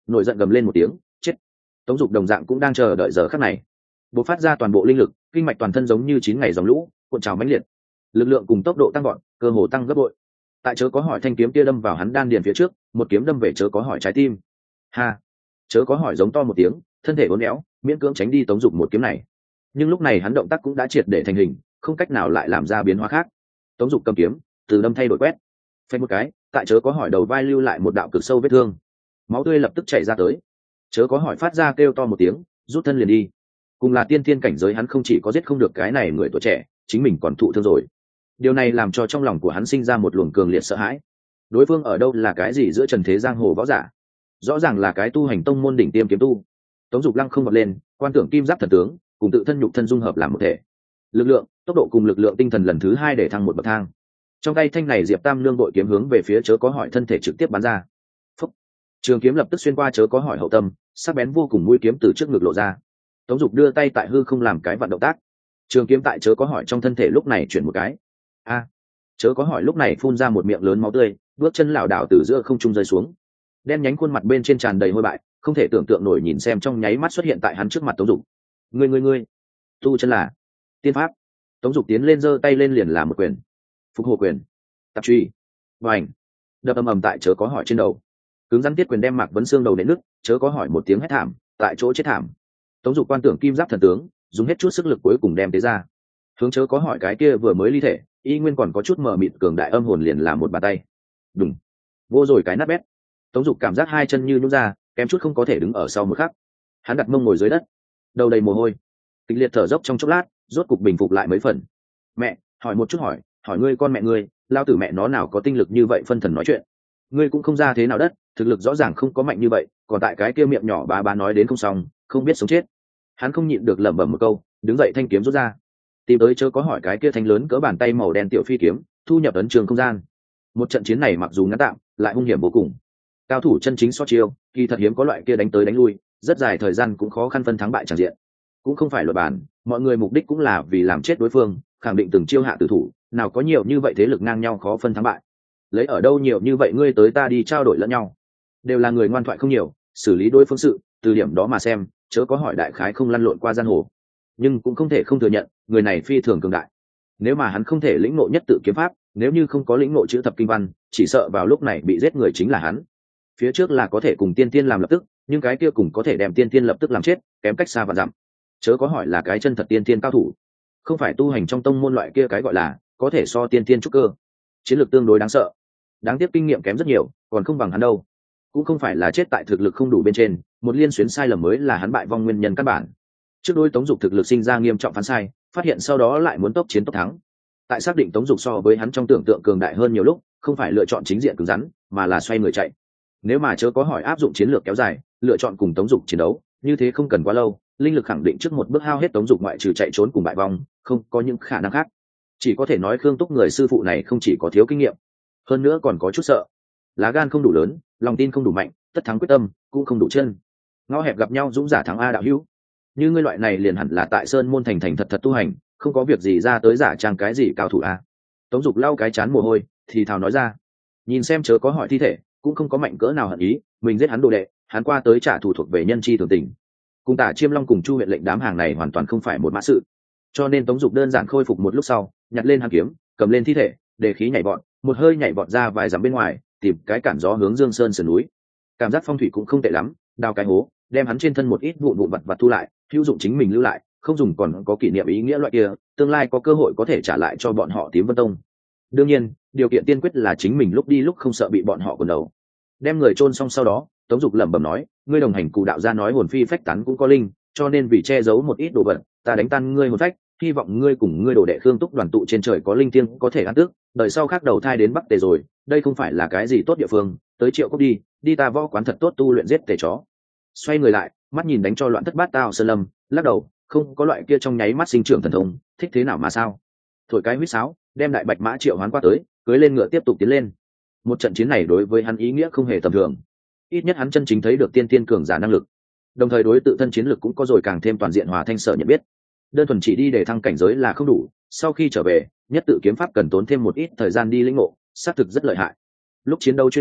nổi giận gầm lên một tiếng, chết. Tống Dục đồng dạng cũng đang chờ đợi giờ khắc này, bộc phát ra toàn bộ linh lực, kinh mạch toàn thân giống như chín ngày dòng lũ cuộn trào mãnh liệt, lực lượng cùng tốc độ tăng gọn, cơ hồ tăng gấp bội. Tại chớ có hỏi thanh kiếm kia đâm vào hắn đan điền phía trước, một kiếm đâm về chớ có hỏi trái tim. Ha! Chớ có hỏi giống to một tiếng, thân thể uốn éo, miễn cưỡng tránh đi Tống Dục một kiếm này. Nhưng lúc này hắn động tác cũng đã triệt để thành hình, không cách nào lại làm ra biến hóa khác. Tống Dục cầm kiếm, từ đâm thay đổi quét, phanh một cái, tại chớ có hỏi đầu vai lưu lại một đạo cực sâu vết thương, máu tươi lập tức chảy ra tới. Chớ có hỏi phát ra kêu to một tiếng, rút thân liền đi. Cùng là tiên thiên cảnh giới, hắn không chỉ có giết không được cái này người tuổi trẻ, chính mình còn thụ thương rồi. Điều này làm cho trong lòng của hắn sinh ra một luồng cường liệt sợ hãi. Đối phương ở đâu là cái gì giữa trần thế giang hồ võ giả, rõ ràng là cái tu hành tông môn đỉnh tiêm kiếm tu. Tống Dục lăng không bật lên, quan tưởng kim giáp thần tướng cùng tự thân nhục thân dung hợp làm một thể, lực lượng, tốc độ cùng lực lượng tinh thần lần thứ hai để thăng một bậc thang. Trong tay thanh này diệp tam lương đội kiếm hướng về phía chớ có hỏi thân thể trực tiếp bắn ra. Phúc. Trường kiếm lập tức xuyên qua chớ có hỏi hậu tâm, sắc bén vô cùng, mũi kiếm từ trước ngực lộ ra. Tống Dục đưa tay tại hư không làm cái vận động tác, trường kiếm tại chớ có hỏi trong thân thể lúc này chuyển một cái. A. Chớ có hỏi lúc này phun ra một miệng lớn máu tươi, bước chân lảo đảo từ giữa không trung rơi xuống, đen nhánh khuôn mặt bên trên tràn đầy hôi bại, không thể tưởng tượng nổi nhìn xem trong nháy mắt xuất hiện tại hắn trước mặt Tống Dục. Ngươi ngươi ngươi, tu chân là tiên pháp. Tống Dục tiến lên giơ tay lên liền là một quyền, phục hồi quyền, tập truy, vành, đập ầm ầm tại chớ có hỏi trên đầu, cứng rắn tiết quyền đem Mạc Vấn xương đầu nện nứt, chớ có hỏi một tiếng hét thảm, tại chỗ chết thảm. Tống Dục quan tưởng kim giáp thần tướng dùng hết chút sức lực cuối cùng đem tế ra, hướng chớ có hỏi cái kia vừa mới ly thể y nguyên còn có chút mờ mịt cường đại âm hồn liền là một bàn tay, đùng, vô rồi cái nát bét. Tống Dục cảm giác hai chân như nhún ra, kém chút không có thể đứng ở sau một khắc. Hắn đặt mông ngồi dưới đất, đầu đầy mồ hôi, kịch liệt thở dốc trong chốc lát, rốt cục bình phục lại mấy phần. Mẹ, hỏi một chút hỏi, hỏi ngươi con mẹ ngươi, lao tử mẹ nó nào có tinh lực như vậy phân thần nói chuyện. Ngươi cũng không ra thế nào đất, thực lực rõ ràng không có mạnh như vậy, còn tại cái kia miệng nhỏ bá bá nói đến không xong, không biết sống chết. Hắn không nhịn được lẩm bẩm một câu, đứng dậy thanh kiếm rút ra, tìm tới chớ có hỏi cái kia thanh lớn cỡ bàn tay màu đen tiểu phi kiếm, thu nhập ấn trường không gian. Một trận chiến này mặc dù ngắn tạm, lại hung hiểm vô cùng. Cao thủ chân chính so chiêu, kỳ thật hiếm có loại kia đánh tới đánh lui, rất dài thời gian cũng khó khăn phân thắng bại tràn diện. Cũng không phải luật bản, mọi người mục đích cũng là vì làm chết đối phương, khẳng định từng chiêu hạ tử thủ, nào có nhiều như vậy thế lực ngang nhau khó phân thắng bại. Lấy ở đâu nhiều như vậy ngươi tới ta đi trao đổi lẫn nhau, đều là người ngoan thoại không nhiều, xử lý đối phương sự, từ điểm đó mà xem, chớ có hỏi đại khái không lăn lộn qua giang hồ, nhưng cũng không thể không thừa nhận, người này phi thường cường đại. Nếu mà hắn không thể lĩnh ngộ nhất tự kiếm pháp, nếu như không có lĩnh ngộ chữ thập kinh văn, chỉ sợ vào lúc này bị giết người chính là hắn. Phía trước là có thể cùng tiên tiên làm lập tức, nhưng cái kia cùng có thể đem tiên tiên lập tức làm chết, kém cách xa và dặm. Chớ có hỏi là cái chân thật tiên tiên cao thủ, không phải tu hành trong tông môn loại kia cái gọi là có thể so tiên tiên trúc cơ, chiến lược tương đối đáng sợ. Đáng tiếc kinh nghiệm kém rất nhiều, còn không bằng hắn đâu. Cũng không phải là chết tại thực lực không đủ bên trên, một liên xuyến sai lầm mới là hắn bại vong nguyên nhân căn bản. Trước đôi Tống Dục thực lực sinh ra nghiêm trọng phán sai, phát hiện sau đó lại muốn tốc chiến tốc thắng. Tại xác định Tống Dục so với hắn trong tưởng tượng cường đại hơn nhiều lúc, không phải lựa chọn chính diện cứng rắn, mà là xoay người chạy. Nếu mà chớ có hỏi áp dụng chiến lược kéo dài, lựa chọn cùng Tống Dục chiến đấu, như thế không cần quá lâu, linh lực khẳng định trước một bước hao hết Tống Dục, ngoại trừ chạy trốn cùng bại vong, không có những khả năng khác. Chỉ có thể nói Khương Túc người sư phụ này không chỉ có thiếu kinh nghiệm, hơn nữa còn có chút sợ. Lá gan không đủ lớn, lòng tin không đủ mạnh, tất thắng quyết tâm cũng không đủ chân. Ngõ hẹp gặp nhau dũng giả thắng a đạo hữu. Như ngươi loại này liền hẳn là tại Sơn môn thành thành thật thật tu hành, không có việc gì ra tới giả trang cái gì cao thủ a. Tống Dục lau cái chán mồ hôi, thì thào nói ra. Nhìn xem chớ có hỏi thi thể, cũng không có mạnh cỡ nào hận ý, mình giết hắn đồ đệ, hắn qua tới trả thù thuộc về nhân chi thường tình. Cùng Tả Chiêm Long cùng Chu huyện lệnh đám hàng này hoàn toàn không phải một mã sự. Cho nên Tống Dục đơn giản khôi phục một lúc sau, nhặt lên hàn kiếm, cầm lên thi thể, để khí nhảy vọt, một hơi nhảy vọt ra vài dặm bên ngoài, tìm cái cản gió hướng Dương Sơn sườn núi. Cảm giác phong thủy cũng không tệ lắm, đào cái hố, đem hắn trên thân một ít vụn vụn vật vật thu lại, hữu dụng chính mình lưu lại, không dùng còn có kỷ niệm ý nghĩa loại kia, tương lai có cơ hội có thể trả lại cho bọn họ Tím Vân Tông. Đương nhiên, điều kiện tiên quyết là chính mình lúc đi lúc không sợ bị bọn họ quần đầu. Đem người chôn xong sau đó, Tống Dục lẩm bẩm nói, ngươi đồng hành cụ đạo gia nói hồn phi phách tán cũng có linh, cho nên vì che giấu một ít đồ vật, ta đánh tan ngươi hồn phách, hy vọng ngươi cùng ngươi đồ đệ Khương Túc đoàn tụ trên trời có linh thiêng có thể ăn tước, đời sau khác đầu thai đến Bắc Tề rồi, đây không phải là cái gì tốt địa phương, tới Triệu Cốc đi, đi ta võ quán thật tốt tu luyện giết tề chó. Xoay người lại, mắt nhìn đánh cho loạn thất bát tao sơn lâm, lắc đầu, không có loại kia trong nháy mắt sinh trưởng thần thông, thích thế nào mà sao? Thổi cái huýt sáo, đem đại bạch mã Triệu Hoán qua tới, cưỡi lên ngựa tiếp tục tiến lên. Một trận chiến này đối với hắn ý nghĩa không hề tầm thường, ít nhất hắn chân chính thấy được tiên tiên cường giả năng lực, đồng thời đối tự thân chiến lực cũng có rồi càng thêm toàn diện hòa thanh sở nhận biết. Đơn thuần chỉ đi để thăng cảnh giới là không đủ, sau khi trở về, nhất tự kiếm pháp cần tốn thêm một ít thời gian đi lĩnh ngộ, xác thực rất lợi hại. Lúc chiến đấu chuyên chú,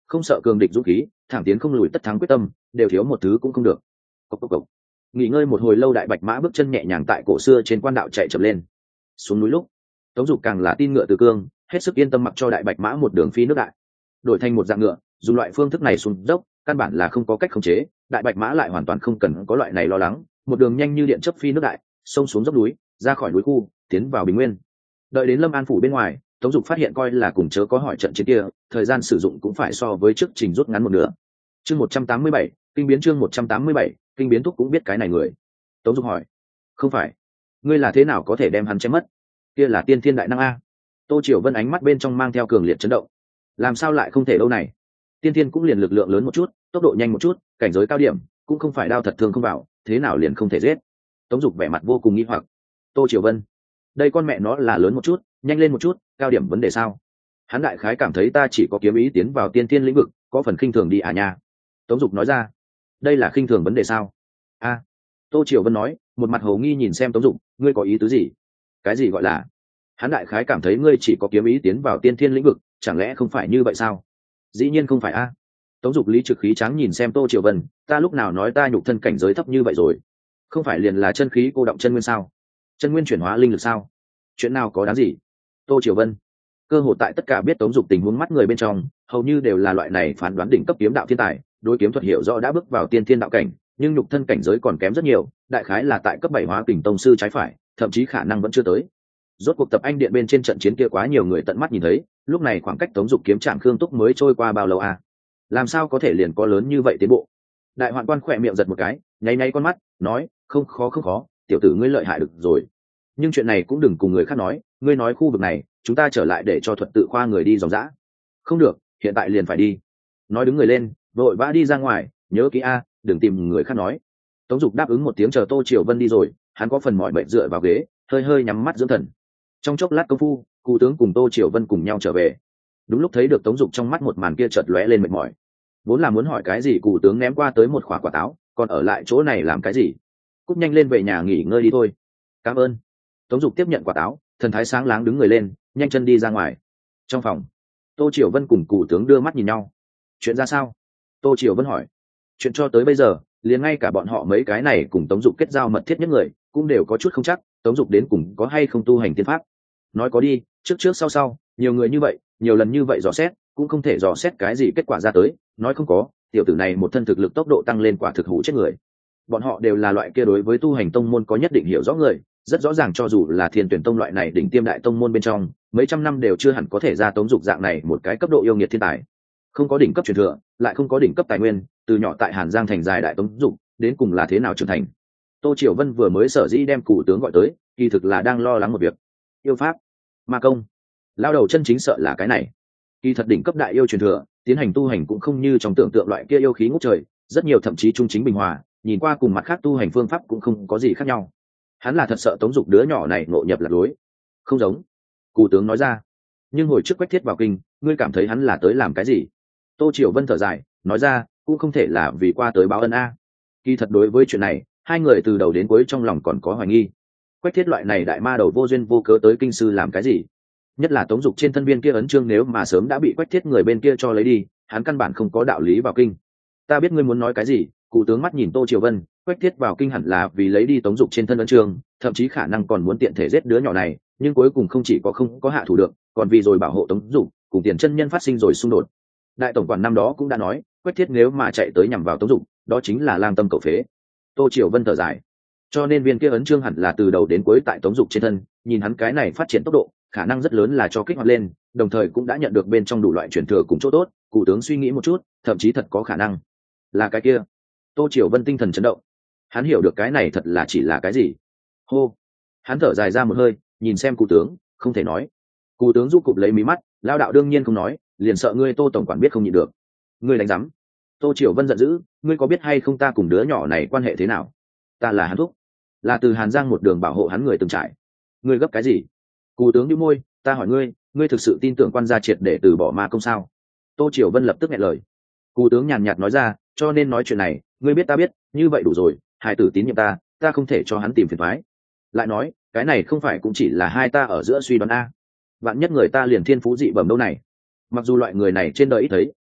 không sợ cường địch dũng khí, thẳng tiến không lùi tất thắng quyết tâm, đều thiếu một thứ cũng không được. Cốc cốc cốc. Nghỉ ngơi một hồi lâu, đại bạch mã bước chân nhẹ nhàng tại cổ xưa trên quan đạo chạy chậm lên. Xuống núi lúc, Tống Dục càng là tin ngựa từ cương, hết sức yên tâm mặc cho đại bạch mã một đường phi nước đại. Đổi thành một dạng ngựa, dùng loại phương thức này xuống dốc, căn bản là không có cách khống chế, đại bạch mã lại hoàn toàn không cần có loại này lo lắng, một đường nhanh như điện chớp phi nước đại, xông xuống dốc núi, ra khỏi núi khu, tiến vào bình nguyên. Đợi đến Lâm An phủ bên ngoài, Tống Dục phát hiện coi là cùng chớ có hỏi trận chiến kia, thời gian sử dụng cũng phải so với trước trình rút ngắn một nửa. Chương một trăm tám mươi bảy, kinh biến chương một trăm tám mươi bảy, kinh biến thúc cũng biết cái này người. Tống Dục hỏi: "Không phải, ngươi là thế nào có thể đem hắn chém mất? Kia là tiên thiên đại năng a." Tô Triều Vân ánh mắt bên trong mang theo cường liệt chấn động. Làm sao lại không thể đâu này? Tiên thiên cũng liền lực lượng lớn một chút, tốc độ nhanh một chút, cảnh giới cao điểm, cũng không phải đao thật thương không vào, thế nào liền không thể giết? Tống Dục vẻ mặt vô cùng nghi hoặc. Tô Triều Vân, đây con mẹ nó là lớn một chút, nhanh lên một chút, cao điểm vấn đề sao? Hắn đại khái cảm thấy ta chỉ có kiếm ý tiến vào tiên thiên lĩnh vực, có phần khinh thường đi à nha. Tống Dục nói ra. Đây là khinh thường vấn đề sao? A. Tô Triều Vân nói, một mặt hồ nghi nhìn xem Tống Dục, ngươi có ý tứ gì? Cái gì gọi là? Hắn đại khái cảm thấy ngươi chỉ có kiếm ý tiến vào tiên thiên lĩnh vực, chẳng lẽ không phải như vậy sao? Dĩ nhiên không phải a. Tống Dục lý trực khí tráng nhìn xem Tô Triều Vân, ta lúc nào nói ta nhục thân cảnh giới thấp như vậy rồi? Không phải liền là chân khí cô động chân nguyên sao? Chân nguyên chuyển hóa linh lực sao? Chuyện nào có đáng gì? Tô Triều Vân, cơ hội tại tất cả biết Tống Dục tình huống mắt người bên trong, hầu như đều là loại này phán đoán đỉnh cấp kiếm đạo thiên tài, đối kiếm thuật hiểu rõ đã bước vào tiên thiên đạo cảnh, nhưng nhục thân cảnh giới còn kém rất nhiều, đại khái là tại cấp bảy hóa kình tông sư trái phải, thậm chí khả năng vẫn chưa tới. Rốt cuộc tập anh điện bên trên trận chiến kia quá nhiều người tận mắt nhìn thấy, lúc này khoảng cách Tống Dục kiếm trạng Khương Túc mới trôi qua bao lâu à? Làm sao có thể liền có lớn như vậy tiến bộ? Đại hoạn quan khỏe miệng giật một cái, nháy nháy con mắt, nói, không khó không khó, tiểu tử ngươi lợi hại được rồi. Nhưng chuyện này cũng đừng cùng người khác nói, ngươi nói khu vực này, chúng ta trở lại để cho thuật tự khoa người đi dòng dã. Không được, hiện tại liền phải đi. Nói đứng người lên, vội vã đi ra ngoài, nhớ kỹ a, đừng tìm người khác nói. Tống Dục đáp ứng một tiếng, chờ Tô Triều Vân đi rồi, hắn có phần mỏi mệt dựa vào ghế, hơi hơi nhắm mắt dưỡng thần. Trong chốc lát công phu, cụ tướng cùng Tô Triều Vân cùng nhau trở về. Đúng lúc thấy được Tống Dục trong mắt một màn kia chợt lóe lên mệt mỏi. Vốn là muốn hỏi cái gì, cụ tướng ném qua tới một quả quả táo, còn ở lại chỗ này làm cái gì? Cúp nhanh lên về nhà nghỉ ngơi đi thôi. Cảm ơn. Tống Dục tiếp nhận quả táo, thần thái sáng láng đứng người lên, nhanh chân đi ra ngoài. Trong phòng, Tô Triều Vân cùng cụ tướng đưa mắt nhìn nhau. Chuyện ra sao? Tô Triều Vân hỏi. Chuyện cho tới bây giờ, liền ngay cả bọn họ mấy cái này cùng Tống Dục kết giao mật thiết nhất người, cũng đều có chút không chắc, Tống Dục đến cùng có hay không tu hành tiên pháp. Nói có đi, trước trước sau sau, nhiều người như vậy, nhiều lần như vậy dò xét, cũng không thể dò xét cái gì kết quả ra tới, nói không có, tiểu tử này một thân thực lực tốc độ tăng lên quả thực hủ chết người. Bọn họ đều là loại kia đối với tu hành tông môn có nhất định hiểu rõ người, rất rõ ràng cho dù là Thiên Tuyển tông loại này đỉnh tiêm đại tông môn bên trong, mấy trăm năm đều chưa hẳn có thể ra Tống Dục dạng này một cái cấp độ yêu nghiệt thiên tài. Không có đỉnh cấp truyền thừa, lại không có đỉnh cấp tài nguyên, từ nhỏ tại Hàn Giang thành dài đại Tống Dục, đến cùng là thế nào trưởng thành. Tô Triều Vân vừa mới sở dĩ đem cụ tướng gọi tới, kỳ thực là đang lo lắng một việc. Yêu pháp, ma công. Lao đầu chân chính sợ là cái này. Kỳ thật đỉnh cấp đại yêu truyền thừa, tiến hành tu hành cũng không như trong tưởng tượng loại kia yêu khí ngút trời, rất nhiều thậm chí trung chính bình hòa, nhìn qua cùng mặt khác tu hành phương pháp cũng không có gì khác nhau. Hắn là thật sợ Tống Dục đứa nhỏ này ngộ nhập lạc lối. Không giống. Cụ tướng nói ra. Nhưng hồi trước Quách Thiết vào kinh, ngươi cảm thấy hắn là tới làm cái gì? Tô Triều Vân thở dài, nói ra, cũng không thể là vì qua tới báo ân a. Kỳ thật đối với chuyện này, hai người từ đầu đến cuối trong lòng còn có hoài nghi. Quách Thiết loại này đại ma đầu vô duyên vô cớ tới kinh sư làm cái gì? Nhất là Tống Dục trên thân viên kia ấn chương nếu mà sớm đã bị Quách Thiết người bên kia cho lấy đi, hắn căn bản không có đạo lý vào kinh. Ta biết ngươi muốn nói cái gì. Cụ tướng mắt nhìn Tô Triều Vân, Quách Thiết vào kinh hẳn là vì lấy đi Tống Dục trên thân ấn chương, thậm chí khả năng còn muốn tiện thể giết đứa nhỏ này, nhưng cuối cùng không chỉ có không có hạ thủ được, còn vì rồi bảo hộ Tống Dục, cùng Tiền chân nhân phát sinh rồi xung đột. Đại tổng quản năm đó cũng đã nói, Quách Thiết nếu mà chạy tới nhằm vào Tống Dục, đó chính là lang tâm cẩu phế. Tô Triều Vân thở dài, cho nên viên kia ấn chương hẳn là từ đầu đến cuối tại Tống Dục trên thân, nhìn hắn cái này phát triển tốc độ, khả năng rất lớn là cho kích hoạt lên, đồng thời cũng đã nhận được bên trong đủ loại truyền thừa cùng chỗ tốt. Cụ tướng suy nghĩ một chút, thậm chí thật có khả năng là cái kia. Tô Triều Vân tinh thần chấn động, hắn hiểu được cái này thật là chỉ là cái gì. Hô, hắn thở dài ra một hơi, nhìn xem cụ tướng, không thể nói. Cụ tướng rũ cụp lấy mí mắt, lao đạo đương nhiên không nói, liền sợ ngươi Tô tổng quản biết không nhịn được. Ngươi đánh rắm. Tô Triều Vân giận dữ, ngươi có biết hay không ta cùng đứa nhỏ này quan hệ thế nào? Ta là hắn thúc, là từ Hàn Giang một đường bảo hộ hắn người từng trải. Ngươi gấp cái gì? Cụ tướng nhíu môi, ta hỏi ngươi, ngươi thực sự tin tưởng quan gia triệt để từ bỏ ma công sao? Tô Triều Vân lập tức nghẹn lời. Cụ tướng nhàn nhạt nói ra, cho nên nói chuyện này, ngươi biết ta biết, như vậy đủ rồi, hài tử tín nhiệm ta, ta không thể cho hắn tìm phiền toái. Lại nói, cái này không phải cũng chỉ là hai ta ở giữa suy đoán a. Vạn nhất người ta liền thiên phú dị bẩm đâu này. Mặc dù loại người này trên đời ít thấy,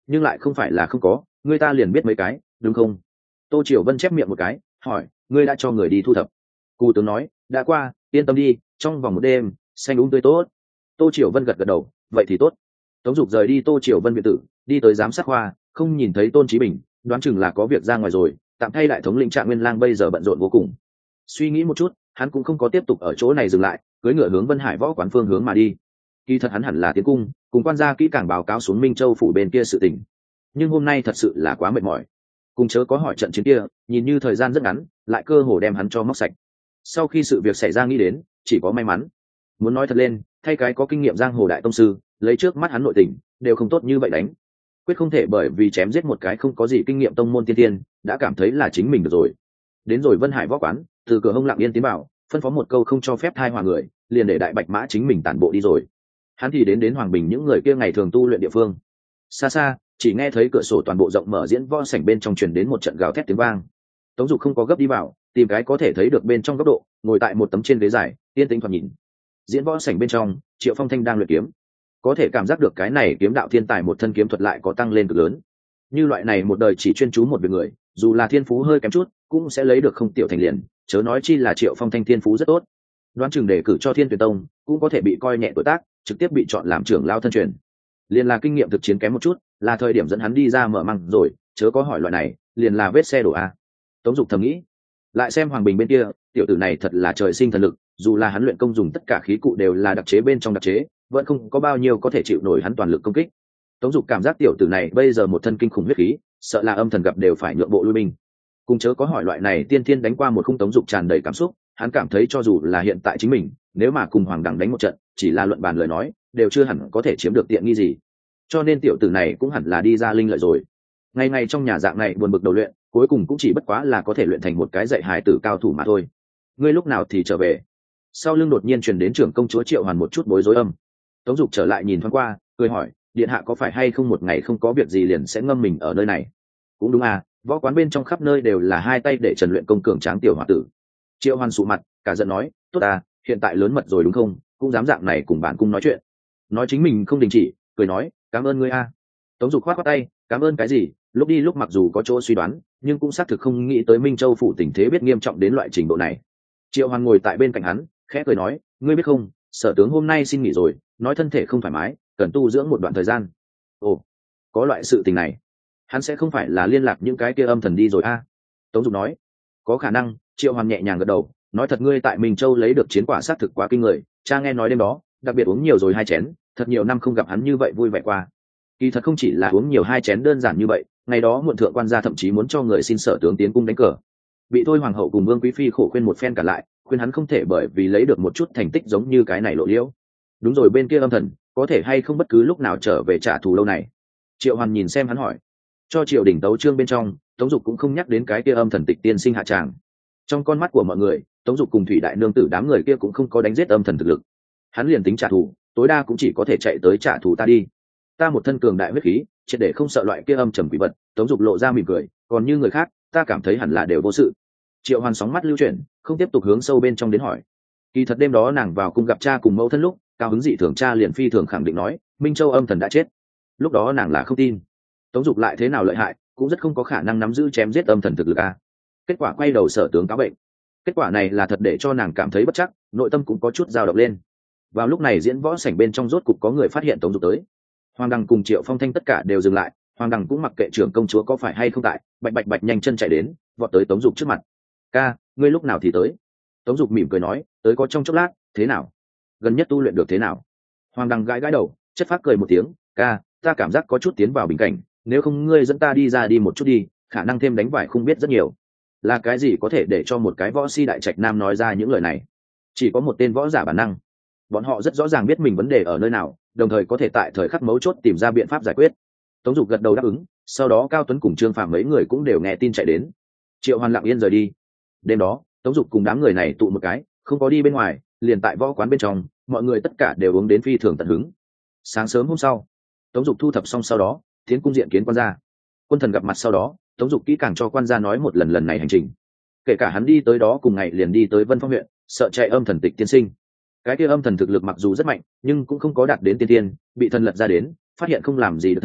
nhưng lại không phải là không có, người ta liền biết mấy cái đúng không? Tô Triều Vân chép miệng một cái hỏi, ngươi đã cho người đi thu thập? Cù tướng nói, đã qua, yên tâm đi, trong vòng một đêm xanh đúng tươi tốt. Tô Triều Vân gật gật đầu, vậy thì tốt. Tống Dục rời đi Tô Triều Vân viện tử, đi tới giám sát khoa, không nhìn thấy Tôn Chí Bình, đoán chừng là có việc ra ngoài rồi, tạm thay đại thống lĩnh Trạng Nguyên Lang bây giờ bận rộn vô cùng. Suy nghĩ một chút, hắn cũng không có tiếp tục ở chỗ này dừng lại, cưỡi ngựa hướng Vân Hải võ quán phương hướng mà đi. Kỳ thật hắn hẳn là tiến cung, cùng quan gia kỹ càng báo cáo xuống Minh Châu phủ bên kia sự tình. Nhưng hôm nay thật sự là quá mệt mỏi. Cùng chớ có hỏi trận chiến kia, nhìn như thời gian rất ngắn, lại cơ hồ đem hắn cho móc sạch. Sau khi sự việc xảy ra nghĩ đến, chỉ có may mắn. Muốn nói thật lên, thay cái có kinh nghiệm giang hồ đại tông sư, lấy trước mắt hắn nội tình, đều không tốt như vậy đánh. Quyết không thể bởi vì chém giết một cái không có gì kinh nghiệm tông môn tiên tiên, đã cảm thấy là chính mình được rồi. Đến rồi Vân Hải võ quán, từ cửa hông lặng yên tiến bảo, phân phó một câu không cho phép thai hòa người, liền để đại bạch mã chính mình tản bộ đi rồi. Hắn thì đến đến Hoàng Bình những người kia ngày thường tu luyện địa phương. Xa xa, chỉ nghe thấy cửa sổ toàn bộ rộng mở diễn võ sảnh bên trong truyền đến một trận gào thét tiếng vang. Tống Dục không có gấp đi vào, tìm cái có thể thấy được bên trong góc độ, ngồi tại một tấm trên ghế dài, yên tĩnh thoạt nhìn. Diễn võ sảnh bên trong, Triệu Phong Thanh đang luyện kiếm, có thể cảm giác được cái này kiếm đạo thiên tài một thân kiếm thuật lại có tăng lên cực lớn. Như loại này một đời chỉ chuyên chú một việc người, dù là thiên phú hơi kém chút, cũng sẽ lấy được không tiểu thành liền, chớ nói chi là Triệu Phong Thanh thiên phú rất tốt. Đoán chừng đề cử cho Thiên Tuyển Tông, cũng có thể bị coi nhẹ tuổi tác, trực tiếp bị chọn làm trưởng lao thân truyền. Liền là kinh nghiệm thực chiến kém một chút, là thời điểm dẫn hắn đi ra mở măng rồi, chớ có hỏi loại này, liền là vết xe đổ a. Tống Dục thầm nghĩ. Lại xem Hoàng Bình bên kia, tiểu tử này thật là trời sinh thần lực, dù là hắn luyện công dùng tất cả khí cụ đều là đặc chế bên trong đặc chế, vẫn không có bao nhiêu có thể chịu nổi hắn toàn lực công kích. Tống Dục cảm giác tiểu tử này bây giờ một thân kinh khủng huyết khí, sợ là âm thần gặp đều phải nhượng bộ lui binh. Cùng chớ có hỏi loại này tiên thiên đánh qua một khung. Tống Dục tràn đầy cảm xúc, hắn cảm thấy cho dù là hiện tại chính mình, nếu mà cùng Hoàng Đằng đánh một trận, chỉ là luận bàn lời nói, đều chưa hẳn có thể chiếm được tiện nghi gì. Cho nên tiểu tử này cũng hẳn là đi ra linh lợi rồi. Ngày ngày trong nhà dạng này buồn bực đầu luyện, cuối cùng cũng chỉ bất quá là có thể luyện thành một cái dạy hài tử cao thủ mà thôi. Ngươi lúc nào thì trở về? Sau lưng đột nhiên truyền đến trưởng công chúa Triệu Hoàn một chút bối rối âm. Tống Dục trở lại nhìn thoáng qua, cười hỏi, điện hạ có phải hay không một ngày không có việc gì liền sẽ ngâm mình ở nơi này? Cũng đúng à, võ quán bên trong khắp nơi đều là hai tay để trần luyện công cường tráng tiểu hòa tử. Triệu Hoàn sụ mặt, cả giận nói, tốt à, hiện tại lớn mật rồi đúng không, cũng dám dạng này cùng bản cung nói chuyện. Nói chính mình không đình chỉ, cười nói, cảm ơn ngươi a. Tống Dục khoát khoát tay, cảm ơn cái gì, lúc đi lúc mặc dù có chỗ suy đoán, nhưng cũng xác thực không nghĩ tới Minh Châu phủ tình thế biết nghiêm trọng đến loại trình độ này. Triệu Hoàn ngồi tại bên cạnh hắn, khẽ cười nói, ngươi biết không, sở tướng hôm nay xin nghỉ rồi, nói thân thể không thoải mái, cần tu dưỡng một đoạn thời gian. Ồ, có loại sự tình này, hắn sẽ không phải là liên lạc những cái kia âm thần đi rồi a? Tống Dục nói, có khả năng. Triệu Hoàn nhẹ nhàng gật đầu, nói thật ngươi tại Minh Châu lấy được chiến quả xác thực quá kinh người, cha nghe nói đêm đó, đặc biệt uống nhiều rồi hai chén, thật nhiều năm không gặp hắn như vậy vui vẻ qua. Kỳ thật không chỉ là uống nhiều hai chén đơn giản như vậy, ngày đó muộn thượng quan gia thậm chí muốn cho người xin sở tướng tiến cung đánh cờ. Bị thôi hoàng hậu cùng vương quý phi khổ khuyên một phen cả lại, khuyên hắn không thể bởi vì lấy được một chút thành tích giống như cái này lộ liễu. Đúng rồi, bên kia âm thần có thể hay không bất cứ lúc nào trở về trả thù lâu này? Triệu Hoàn nhìn xem hắn hỏi. Cho triều đình tấu chương bên trong, Tống Dục cũng không nhắc đến cái kia âm thần tịch tiên sinh hạ tràng. Trong con mắt của mọi người, Tống Dục cùng Thủy đại nương tử đám người kia cũng không có đánh giết âm thần thực lực. Hắn liền tính trả thù, tối đa cũng chỉ có thể chạy tới trả thù ta đi. Ta một thân cường đại huyết khí, triệt để không sợ loại kia âm trầm quỷ vật. Tống Dục lộ ra mỉm cười, còn như người khác, ta cảm thấy hẳn là đều vô sự. Triệu Hoàn sóng mắt lưu chuyển, không tiếp tục hướng sâu bên trong đến hỏi. Kỳ thật đêm đó nàng vào cung gặp cha cùng mẫu thân lúc, cao hứng dị thường cha liền phi thường khẳng định nói, Minh Châu âm thần đã chết. Lúc đó nàng là không tin. Tống Dục lại thế nào lợi hại, cũng rất không có khả năng nắm giữ chém giết âm thần thực lực a. Kết quả quay đầu sở tướng cáo bệnh. Kết quả này là thật để cho nàng cảm thấy bất chắc, nội tâm cũng có chút dao động lên. Vào lúc này diễn võ sảnh bên trong rốt cục có người phát hiện Tống Dục tới. Hoàng Đằng cùng Triệu Phong Thanh tất cả đều dừng lại, Hoàng Đằng cũng mặc kệ trưởng công chúa có phải hay không tại, bạch bạch bạch nhanh chân chạy đến, vọt tới Tống Dục trước mặt. Ca, ngươi lúc nào thì tới? Tống Dục mỉm cười nói, tới có trong chốc lát. Thế nào? Gần nhất tu luyện được thế nào? Hoàng Đằng gãi gãi đầu, chất phác cười một tiếng, ca, ta cảm giác có chút tiến vào bình cảnh, nếu không ngươi dẫn ta đi ra đi một chút đi, khả năng thêm đánh vải không biết rất nhiều. Là cái gì có thể để cho một cái võ si đại trạch nam nói ra những lời này? Chỉ có một tên võ giả bản năng. Bọn họ rất rõ ràng biết mình vấn đề ở nơi nào, đồng thời có thể tại thời khắc mấu chốt tìm ra biện pháp giải quyết. Tống Dục gật đầu đáp ứng, sau đó Cao Tuấn cùng Trương Phàm mấy người cũng đều nghe tin chạy đến. Triệu Hoàn lặng yên rời đi. Đêm đó, Tống Dục cùng đám người này tụ một cái, không có đi bên ngoài, liền tại võ quán bên trong, mọi người tất cả đều uống đến phi thường tận hứng. Sáng sớm hôm sau, Tống Dục thu thập xong sau đó, tiến cung diện kiến quan gia. Quân thần gặp mặt sau đó, Tống Dục kỹ càng cho quan gia nói một lần lần này hành trình. Kể cả hắn đi tới đó cùng ngày liền đi tới Vân Phong huyện, sợ chạy âm thần tịch tiên sinh. Cái kia âm thần thực lực mặc dù rất mạnh, nhưng cũng không có đạt đến tiên tiên, bị thần lật ra đến, phát hiện không làm gì được thần,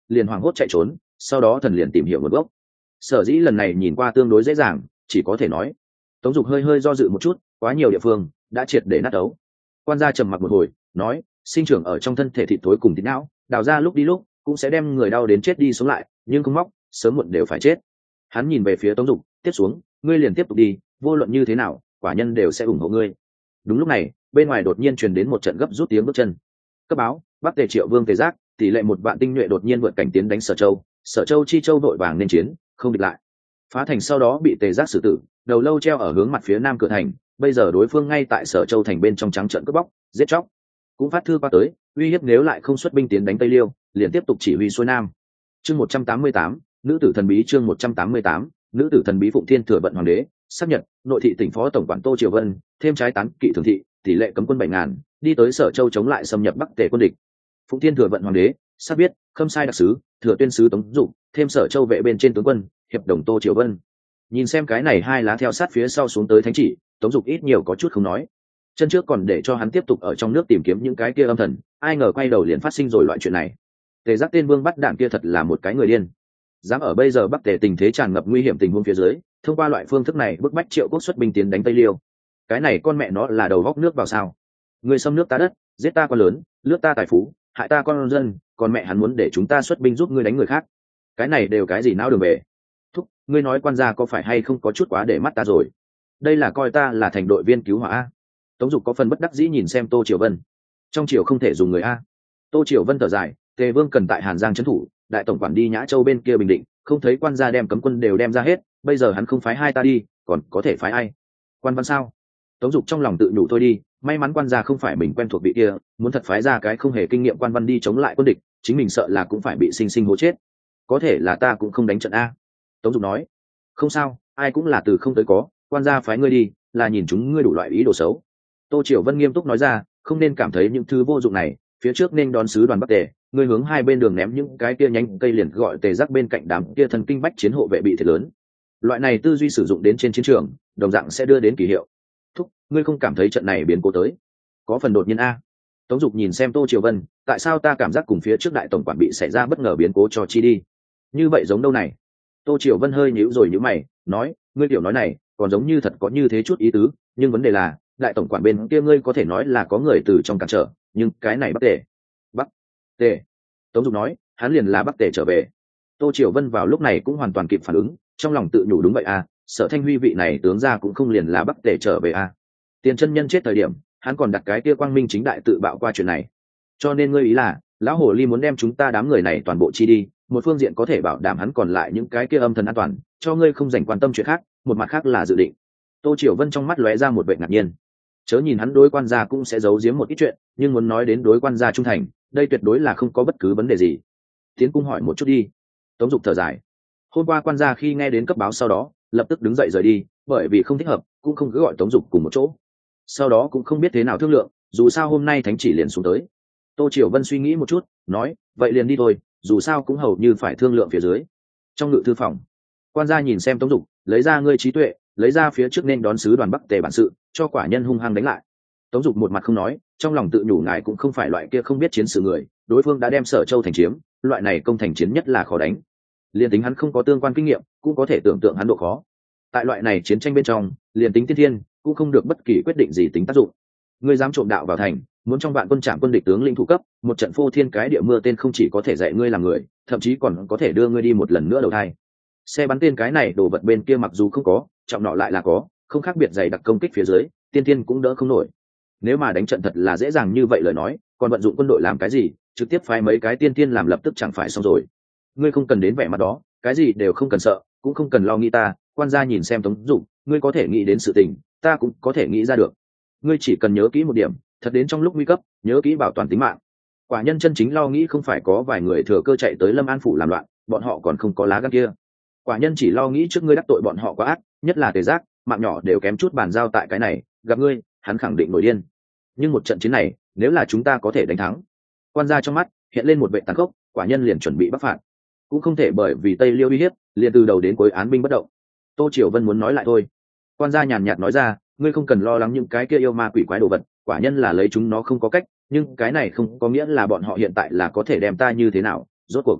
liền hoảng hốt chạy trốn, sau đó thần liền tìm hiểu nguồn gốc. Sở dĩ lần này nhìn qua tương đối dễ dàng, chỉ có thể nói Tống Dục hơi hơi do dự một chút, quá nhiều địa phương đã triệt để nát ấu. Quan gia trầm mặc một hồi, nói, sinh trưởng ở trong thân thể thịt tối cùng thịt não, đào ra lúc đi lúc cũng sẽ đem người đau đến chết đi sống lại, nhưng không móc, sớm muộn đều phải chết. Hắn nhìn về phía Tống Dục, tiếp xuống, ngươi liền tiếp tục đi, vô luận như thế nào, quả nhân đều sẽ ủng hộ ngươi. Đúng lúc này, bên ngoài đột nhiên truyền đến một trận gấp rút tiếng bước chân. Cấp báo, Bắc Tề Triệu Vương Tề Giác, tỷ lệ một vạn tinh nhuệ đột nhiên vượt cảnh tiến đánh Sở Châu, Sở Châu chi châu đội vàng nên chiến, không địch lại. Phá thành sau đó bị Tề Giác xử tử, đầu lâu treo ở hướng mặt phía nam cửa thành, bây giờ đối phương ngay tại Sở Châu thành bên trong trắng trợn cướp bóc, giết chóc. Cũng phát thư qua tới, uy hiếp nếu lại không xuất binh tiến đánh Tây Liêu, liền tiếp tục chỉ huy xuôi nam. Chương một trăm tám mươi tám, nữ tử thần bí chương một trăm tám mươi tám, nữ tử thần bí Phụng Thiên Thừa Vận Hoàng đế, xác nhận, nội thị tỉnh phó tổng quản Tô Triều Vân, thêm trái tán kỵ thường thị, tỷ lệ cấm quân bảy ngàn, đi tới Sở Châu chống lại xâm nhập Bắc Tề quân địch. Phụng Thiên Thừa Vận Hoàng đế, sắp biết, khâm sai đặc sứ, thừa tuyên sứ Tống Dục, thêm Sở Châu vệ bên trên tướng quân, hiệp đồng Tô Triều Vân. Nhìn xem cái này hai lá theo sát phía sau xuống tới thánh chỉ, Tống Dục ít nhiều có chút không nói. Chân trước còn để cho hắn tiếp tục ở trong nước tìm kiếm những cái kia âm thần, ai ngờ quay đầu liền phát sinh rồi loại chuyện này. Tề Giác tên vương bắt đạn kia thật là một cái người điên, dám ở bây giờ Bắc Tề tình thế tràn ngập nguy hiểm tình huống phía dưới, thông qua loại phương thức này bức bách Triệu Quốc xuất binh tiến đánh Tây Liêu. Cái này con mẹ nó là đầu góc nước vào sao? Người xâm nước ta đất, giết ta con lớn, lướt ta tài phú, hại ta con dân, còn mẹ hắn muốn để chúng ta xuất binh giúp ngươi đánh người khác. Cái này đều cái gì não đường về? Thúc, ngươi nói quan gia có phải hay không có chút quá để mắt ta rồi? Đây là coi ta là thành đội viên cứu hỏa a. Tống Dục có phần bất đắc dĩ nhìn xem Tô Triều Vân. Trong triều không thể dùng người a. Tô Triều Vân thở dài, Tề Vương cần tại Hàn Giang trấn thủ, đại tổng quản đi Nhã Châu bên kia bình định, không thấy quan gia đem cấm quân đều đem ra hết, bây giờ hắn không phái hai ta đi, còn có thể phái ai? Quan Văn sao? Tống Dục trong lòng tự nhủ thôi đi, may mắn quan gia không phải mình quen thuộc vị kia, muốn thật phái ra cái không hề kinh nghiệm Quan Văn đi chống lại quân địch, chính mình sợ là cũng phải bị sinh sinh hố chết. Có thể là ta cũng không đánh trận a. Tống Dục nói, không sao, ai cũng là từ không tới có, quan gia phái ngươi đi, là nhìn chúng ngươi đủ loại ý đồ xấu. Tô Triều Vân nghiêm túc nói ra, không nên cảm thấy những thứ vô dụng này, phía trước nên đón sứ đoàn Bắc Tề, ngươi hướng hai bên đường ném những cái kia nhánh cây liền gọi Tề Giác bên cạnh đám kia thần kinh bách chiến hộ vệ bị thiệt lớn. Loại này tư duy sử dụng đến trên chiến trường, đồng dạng sẽ đưa đến kỳ hiệu. Thúc, ngươi không cảm thấy trận này biến cố tới có phần đột nhiên a? Tống Dục nhìn xem Tô Triều Vân, tại sao ta cảm giác cùng phía trước đại tổng quản bị xảy ra bất ngờ biến cố cho chi đi? Như vậy giống đâu này? Tô Triều Vân hơi nhíu rồi nhíu mày, nói, ngươi tiểu nói này, còn giống như thật có như thế chút ý tứ, nhưng vấn đề là, đại tổng quản bên kia ngươi có thể nói là có người từ trong cản trở, nhưng cái này Bắc Tề, Bắc Tề. Tống Dục nói, hắn liền là Bắc Tề trở về. Tô Triều Vân vào lúc này cũng hoàn toàn kịp phản ứng, trong lòng tự nhủ đúng vậy à, Sở Thanh Huy vị này tướng ra cũng không liền là Bắc Tề trở về à. Tiền chân nhân chết thời điểm, hắn còn đặt cái kia quang minh chính đại tự bạo qua chuyện này. Cho nên ngươi ý là, lão hồ ly muốn đem chúng ta đám người này toàn bộ chi đi, một phương diện có thể bảo đảm hắn còn lại những cái kia âm thần an toàn, cho ngươi không dành quan tâm chuyện khác, một mặt khác là dự định. Tô Triều Vân trong mắt lóe ra một vẻ ngạc nhiên. Chớ nhìn hắn đối quan gia cũng sẽ giấu giếm một ít chuyện, nhưng muốn nói đến đối quan gia trung thành, đây tuyệt đối là không có bất cứ vấn đề gì. Tiến cung hỏi một chút đi. Tống Dục thở dài. Hôm qua quan gia khi nghe đến cấp báo sau đó, lập tức đứng dậy rời đi, bởi vì không thích hợp, cũng không cứ gọi Tống Dục cùng một chỗ. Sau đó cũng không biết thế nào thương lượng, dù sao hôm nay thánh chỉ liền xuống tới. Tô Triều Vân suy nghĩ một chút, nói, vậy liền đi thôi, dù sao cũng hầu như phải thương lượng phía dưới. Trong ngự thư phòng, quan gia nhìn xem Tống Dục, lấy ra ngươi trí tuệ, lấy ra phía trước nên đón sứ đoàn Bắc Tề bản sự, cho quả nhân hung hăng đánh lại. Tống Dục một mặt không nói, trong lòng tự nhủ ngài cũng không phải loại kia không biết chiến sự người, đối phương đã đem Sở Châu thành chiếm, loại này công thành chiến nhất là khó đánh. Liên tính hắn không có tương quan kinh nghiệm, cũng có thể tưởng tượng hắn độ khó. Tại loại này chiến tranh bên trong, liền tính tiên thiên cũng không được bất kỳ quyết định gì tính tác dụng. Ngươi dám trộm đạo vào thành, muốn trong vạn quân trảm quân địch tướng lĩnh thủ cấp, một trận phô thiên cái địa mưa tên không chỉ có thể dạy ngươi làm người, thậm chí còn có thể đưa ngươi đi một lần nữa đầu thai. Xe bắn tên cái này đồ vật bên kia mặc dù không có, trọng nọ lại là có, không khác biệt dày đặc công kích phía dưới, tiên tiên cũng đỡ không nổi. Nếu mà đánh trận thật là dễ dàng như vậy lời nói, còn vận dụng quân đội làm cái gì, trực tiếp phái mấy cái tiên tiên làm lập tức chẳng phải xong rồi. Ngươi không cần đến vẻ mặt đó, cái gì đều không cần sợ, cũng không cần lo nghĩ ta. Quan gia nhìn xem Tống Dục, ngươi có thể nghĩ đến sự tình, ta cũng có thể nghĩ ra được. Ngươi chỉ cần nhớ kỹ một điểm, thật đến trong lúc nguy cấp, nhớ kỹ bảo toàn tính mạng. Quả nhân chân chính lo nghĩ không phải có vài người thừa cơ chạy tới Lâm An phủ làm loạn, bọn họ còn không có lá gan kia. Quả nhân chỉ lo nghĩ trước ngươi đắc tội bọn họ quá ác, nhất là Tề Giác, mạng nhỏ đều kém chút bàn giao tại cái này, gặp ngươi, hắn khẳng định nổi điên. Nhưng một trận chiến này, nếu là chúng ta có thể đánh thắng, quan gia trong mắt hiện lên một vệ tàn khốc, quả nhân liền chuẩn bị bắc phạt, cũng không thể bởi vì Tây Liêu uy hiếp, liền từ đầu đến cuối án binh bất động. Tô Triều Vân muốn nói lại thôi. Quan gia nhàn nhạt nói ra, ngươi không cần lo lắng những cái kia yêu ma quỷ quái đồ vật, quả nhân là lấy chúng nó không có cách, nhưng cái này không có nghĩa là bọn họ hiện tại là có thể đem ta như thế nào, rốt cuộc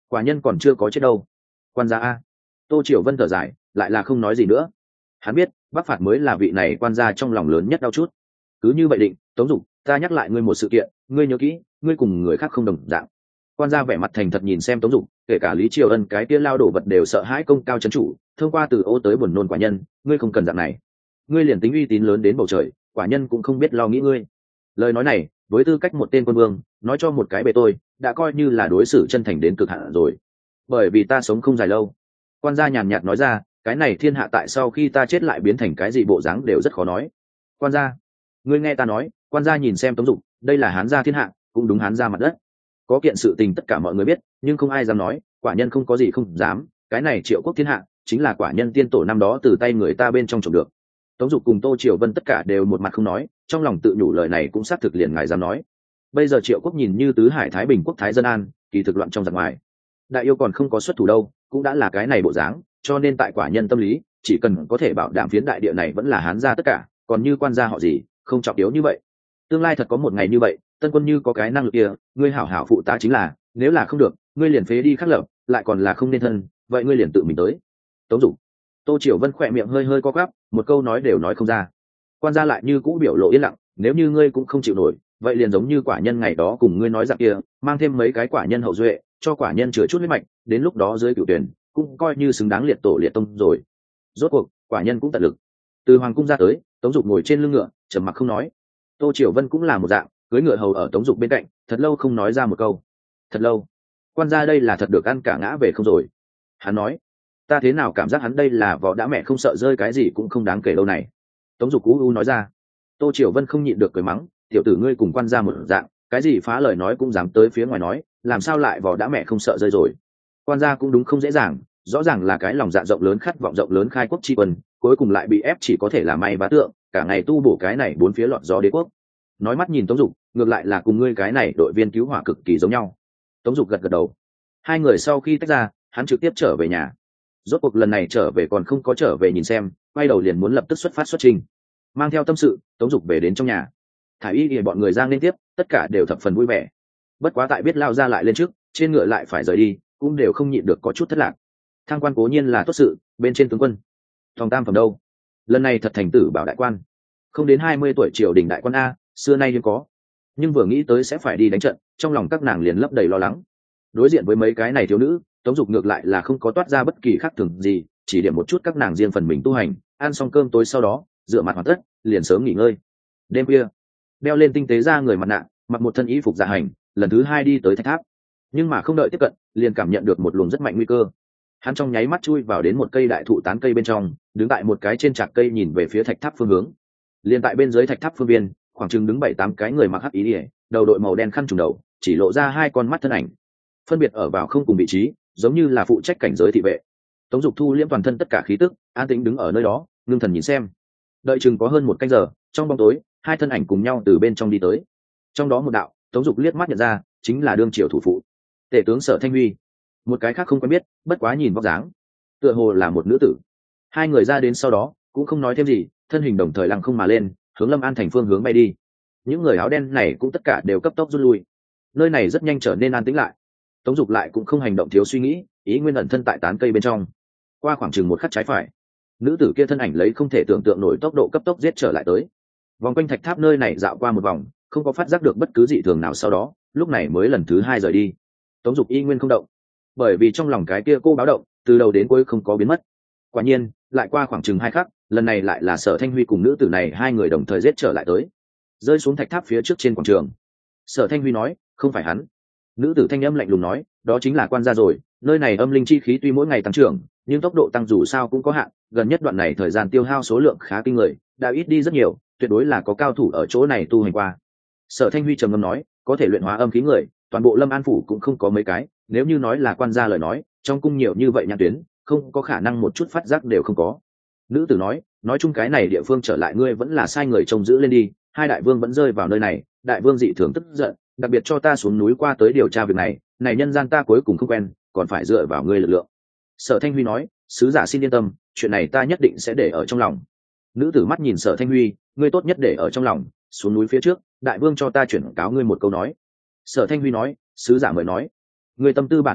quả nhân còn chưa có chết đâu. Quan gia a. Tô Triều Vân thở dài, lại là không nói gì nữa. Hắn biết bắc phạt mới là vị này quan gia trong lòng lớn nhất đau chút. Cứ như vậy định. Tống Dục, ta nhắc lại ngươi một sự kiện, ngươi nhớ kỹ, ngươi cùng người khác không đồng dạng. Quan gia vẻ mặt thành thật nhìn xem Tống Dục, kể cả Lý Triều Ân cái kia lao đổ vật đều sợ hãi công cao chấn chủ, thông qua từ ô tới buồn nôn quả nhân, ngươi không cần dạng này. Ngươi liền tính uy tín lớn đến bầu trời, quả nhân cũng không biết lo nghĩ ngươi. Lời nói này, với tư cách một tên quân vương, nói cho một cái bề tôi, đã coi như là đối xử chân thành đến cực hạn rồi. Bởi vì ta sống không dài lâu. Quan gia nhàn nhạt nói ra, cái này thiên hạ tại sau khi ta chết lại biến thành cái gì bộ dáng đều rất khó nói. Quan gia, ngươi nghe ta nói. Quan gia nhìn xem Tống Dục, đây là hán gia thiên hạ, cũng đúng hán gia mặt đất. Có kiện sự tình tất cả mọi người biết, nhưng không ai dám nói, quả nhân không có gì không dám. Cái này Triệu quốc thiên hạ, chính là quả nhân tiên tổ năm đó từ tay người ta bên trong trộm được. Tống Dục cùng Tô Triều Vân tất cả đều một mặt không nói, trong lòng tự nhủ lời này cũng xác thực liền ngài dám nói. Bây giờ Triệu quốc nhìn như tứ hải thái bình quốc thái dân an, kỳ thực loạn trong giặc ngoài. Đại yêu còn không có xuất thủ đâu, cũng đã là cái này bộ dáng, cho nên tại quả nhân tâm lý, chỉ cần có thể bảo đảm phiến đại địa này vẫn là hán gia tất cả, còn như quan gia họ gì, không trọng yếu như vậy. Tương lai thật có một ngày như vậy, tân quân như có cái năng lực kia, ngươi hảo hảo phụ tá chính là, nếu là không được, ngươi liền phế đi khắc lập, lại còn là không nên thân, vậy ngươi liền tự mình tới. Tống Dục. Tô Triều Vân khỏe miệng hơi hơi co quắp, một câu nói đều nói không ra. Quan gia lại như cũ biểu lộ yên lặng, nếu như ngươi cũng không chịu nổi, vậy liền giống như quả nhân ngày đó cùng ngươi nói dạng kia, mang thêm mấy cái quả nhân hậu duệ, cho quả nhân chữa chút huyết mạch, đến lúc đó dưới cửu tuyển, cũng coi như xứng đáng liệt tổ liệt tông rồi. Rốt cuộc, quả nhân cũng tận lực. Từ hoàng cung ra tới, Tống Dục ngồi trên lưng ngựa, trầm mặc không nói. Tô Triều Vân cũng là một dạng, cưỡi ngựa hầu ở Tống Dục bên cạnh, thật lâu không nói ra một câu. Thật lâu. Quan gia đây là thật được ăn cả ngã về không rồi. Hắn nói, ta thế nào cảm giác hắn đây là vỏ đã mẹ không sợ rơi cái gì cũng không đáng kể lâu này. Tống Dục u u nói ra. Tô Triều Vân không nhịn được cười mắng, tiểu tử ngươi cùng quan gia một dạng, cái gì phá lời nói cũng dám tới phía ngoài nói, làm sao lại vỏ đã mẹ không sợ rơi rồi. Quan gia cũng đúng không dễ dàng, rõ ràng là cái lòng dạ rộng lớn khát vọng rộng lớn khai quốc tri quân, cuối cùng lại bị ép chỉ có thể là may bá tượng, cả ngày tu bổ cái này bốn phía lọt gió đế quốc. Nói mắt nhìn Tống Dục, ngược lại là cùng ngươi cái này đội viên cứu hỏa cực kỳ giống nhau. Tống Dục gật gật đầu. Hai người sau khi tách ra, hắn trực tiếp trở về nhà. Rốt cuộc lần này trở về còn không có trở về nhìn xem, quay đầu liền muốn lập tức xuất phát xuất trình. Mang theo tâm sự, Tống Dục về đến trong nhà. Thải Y thì bọn người giang liên tiếp, tất cả đều thập phần vui vẻ. Bất quá tại biết lao ra lại lên trước, trên ngựa lại phải rời đi, cũng đều không nhịn được có chút thất lạc. Thăng quan cố nhiên là tốt sự, bên trên tướng quân thòng tam phẩm đâu, lần này thật thành tử bảo đại quan, không đến hai mươi tuổi triều đình đại quan a, xưa nay hiếm có. Nhưng vừa nghĩ tới sẽ phải đi đánh trận, trong lòng các nàng liền lấp đầy lo lắng. Đối diện với mấy cái này thiếu nữ, Tống Dục ngược lại là không có toát ra bất kỳ khác thường gì, chỉ điểm một chút các nàng riêng phần mình tu hành, ăn xong cơm tối sau đó dựa mặt hoàn tất, liền sớm nghỉ ngơi. Đêm khuya, đeo lên tinh tế ra người mặt nạ, mặc một thân y phục dạ hành, lần thứ hai đi tới thạch tháp. Nhưng mà không đợi tiếp cận, liền cảm nhận được một luồng rất mạnh nguy cơ. Hắn trong nháy mắt chui vào đến một cây đại thụ tán cây bên trong, đứng tại một cái trên trạc cây nhìn về phía thạch tháp phương hướng. Liền tại bên dưới thạch tháp phương viên, khoảng chừng đứng bảy tám cái người mặc hắc ý ỉa, đầu đội màu đen khăn trùm đầu, chỉ lộ ra hai con mắt thân ảnh, phân biệt ở vào không cùng vị trí, giống như là phụ trách cảnh giới thị vệ. Tống Dục thu liễm toàn thân tất cả khí tức, an tĩnh đứng ở nơi đó, ngưng thần nhìn xem. Đợi chừng có hơn một canh giờ, trong bóng tối, hai thân ảnh cùng nhau từ bên trong đi tới. Trong đó một đạo, Tống Dục liếc mắt nhận ra, chính là đương triều thủ phụ, tể tướng Sở Thanh Huy. Một cái khác không quen biết, bất quá nhìn vóc dáng, tựa hồ là một nữ tử. Hai người ra đến sau đó, cũng không nói thêm gì, thân hình đồng thời lăng không mà lên, hướng Lâm An thành phương hướng bay đi. Những người áo đen này cũng tất cả đều cấp tốc rút lui. Nơi này rất nhanh trở nên an tĩnh lại. Tống Dục lại cũng không hành động thiếu suy nghĩ, ý nguyên ẩn thân tại tán cây bên trong. Qua khoảng chừng một khắc trái phải, nữ tử kia thân ảnh lấy không thể tưởng tượng nổi tốc độ cấp tốc giết trở lại tới. Vòng quanh thạch tháp nơi này dạo qua một vòng, không có phát giác được bất cứ dị thường nào, sau đó lúc này mới lần thứ hai rời đi. Tống Dục y nguyên không động, bởi vì trong lòng cái kia cô báo động từ đầu đến cuối không có biến mất. Quả nhiên, lại qua khoảng chừng hai khắc, lần này lại là Sở Thanh Huy cùng nữ tử này hai người đồng thời giết trở lại tới, rơi xuống thạch tháp phía trước trên quảng trường. Sở Thanh Huy nói, không phải hắn. Nữ tử thanh âm lạnh lùng nói, đó chính là quan gia rồi. Nơi này âm linh chi khí tuy mỗi ngày tăng trưởng, nhưng tốc độ tăng dù sao cũng có hạn, gần nhất đoạn này thời gian tiêu hao số lượng khá kinh người, đã ít đi rất nhiều, tuyệt đối là có cao thủ ở chỗ này tu hành qua. Sở Thanh Huy trầm ngâm nói, có thể luyện hóa âm khí người, toàn bộ Lâm An phủ cũng không có mấy cái, nếu như nói là quan gia lời nói, trong cung nhiều như vậy nhãn tuyến, không có khả năng một chút phát giác đều không có. Nữ tử nói, nói chung cái này địa phương trở lại ngươi vẫn là sai người trông giữ lên đi, hai đại vương vẫn rơi vào nơi này, đại vương dị thường tức giận, đặc biệt cho ta xuống núi qua tới điều tra việc này, này nhân gian ta cuối cùng không quen, còn phải dựa vào ngươi lực lượng. Sở Thanh Huy nói, sứ giả xin yên tâm, chuyện này ta nhất định sẽ để ở trong lòng. Nữ tử mắt nhìn Sở Thanh Huy, ngươi tốt nhất để ở trong lòng, xuống núi phía trước, đại vương cho ta chuyển cáo ngươi một câu nói. Sở Thanh Huy nói, sứ giả mới nói, ngươi tâm tư bản vương biết,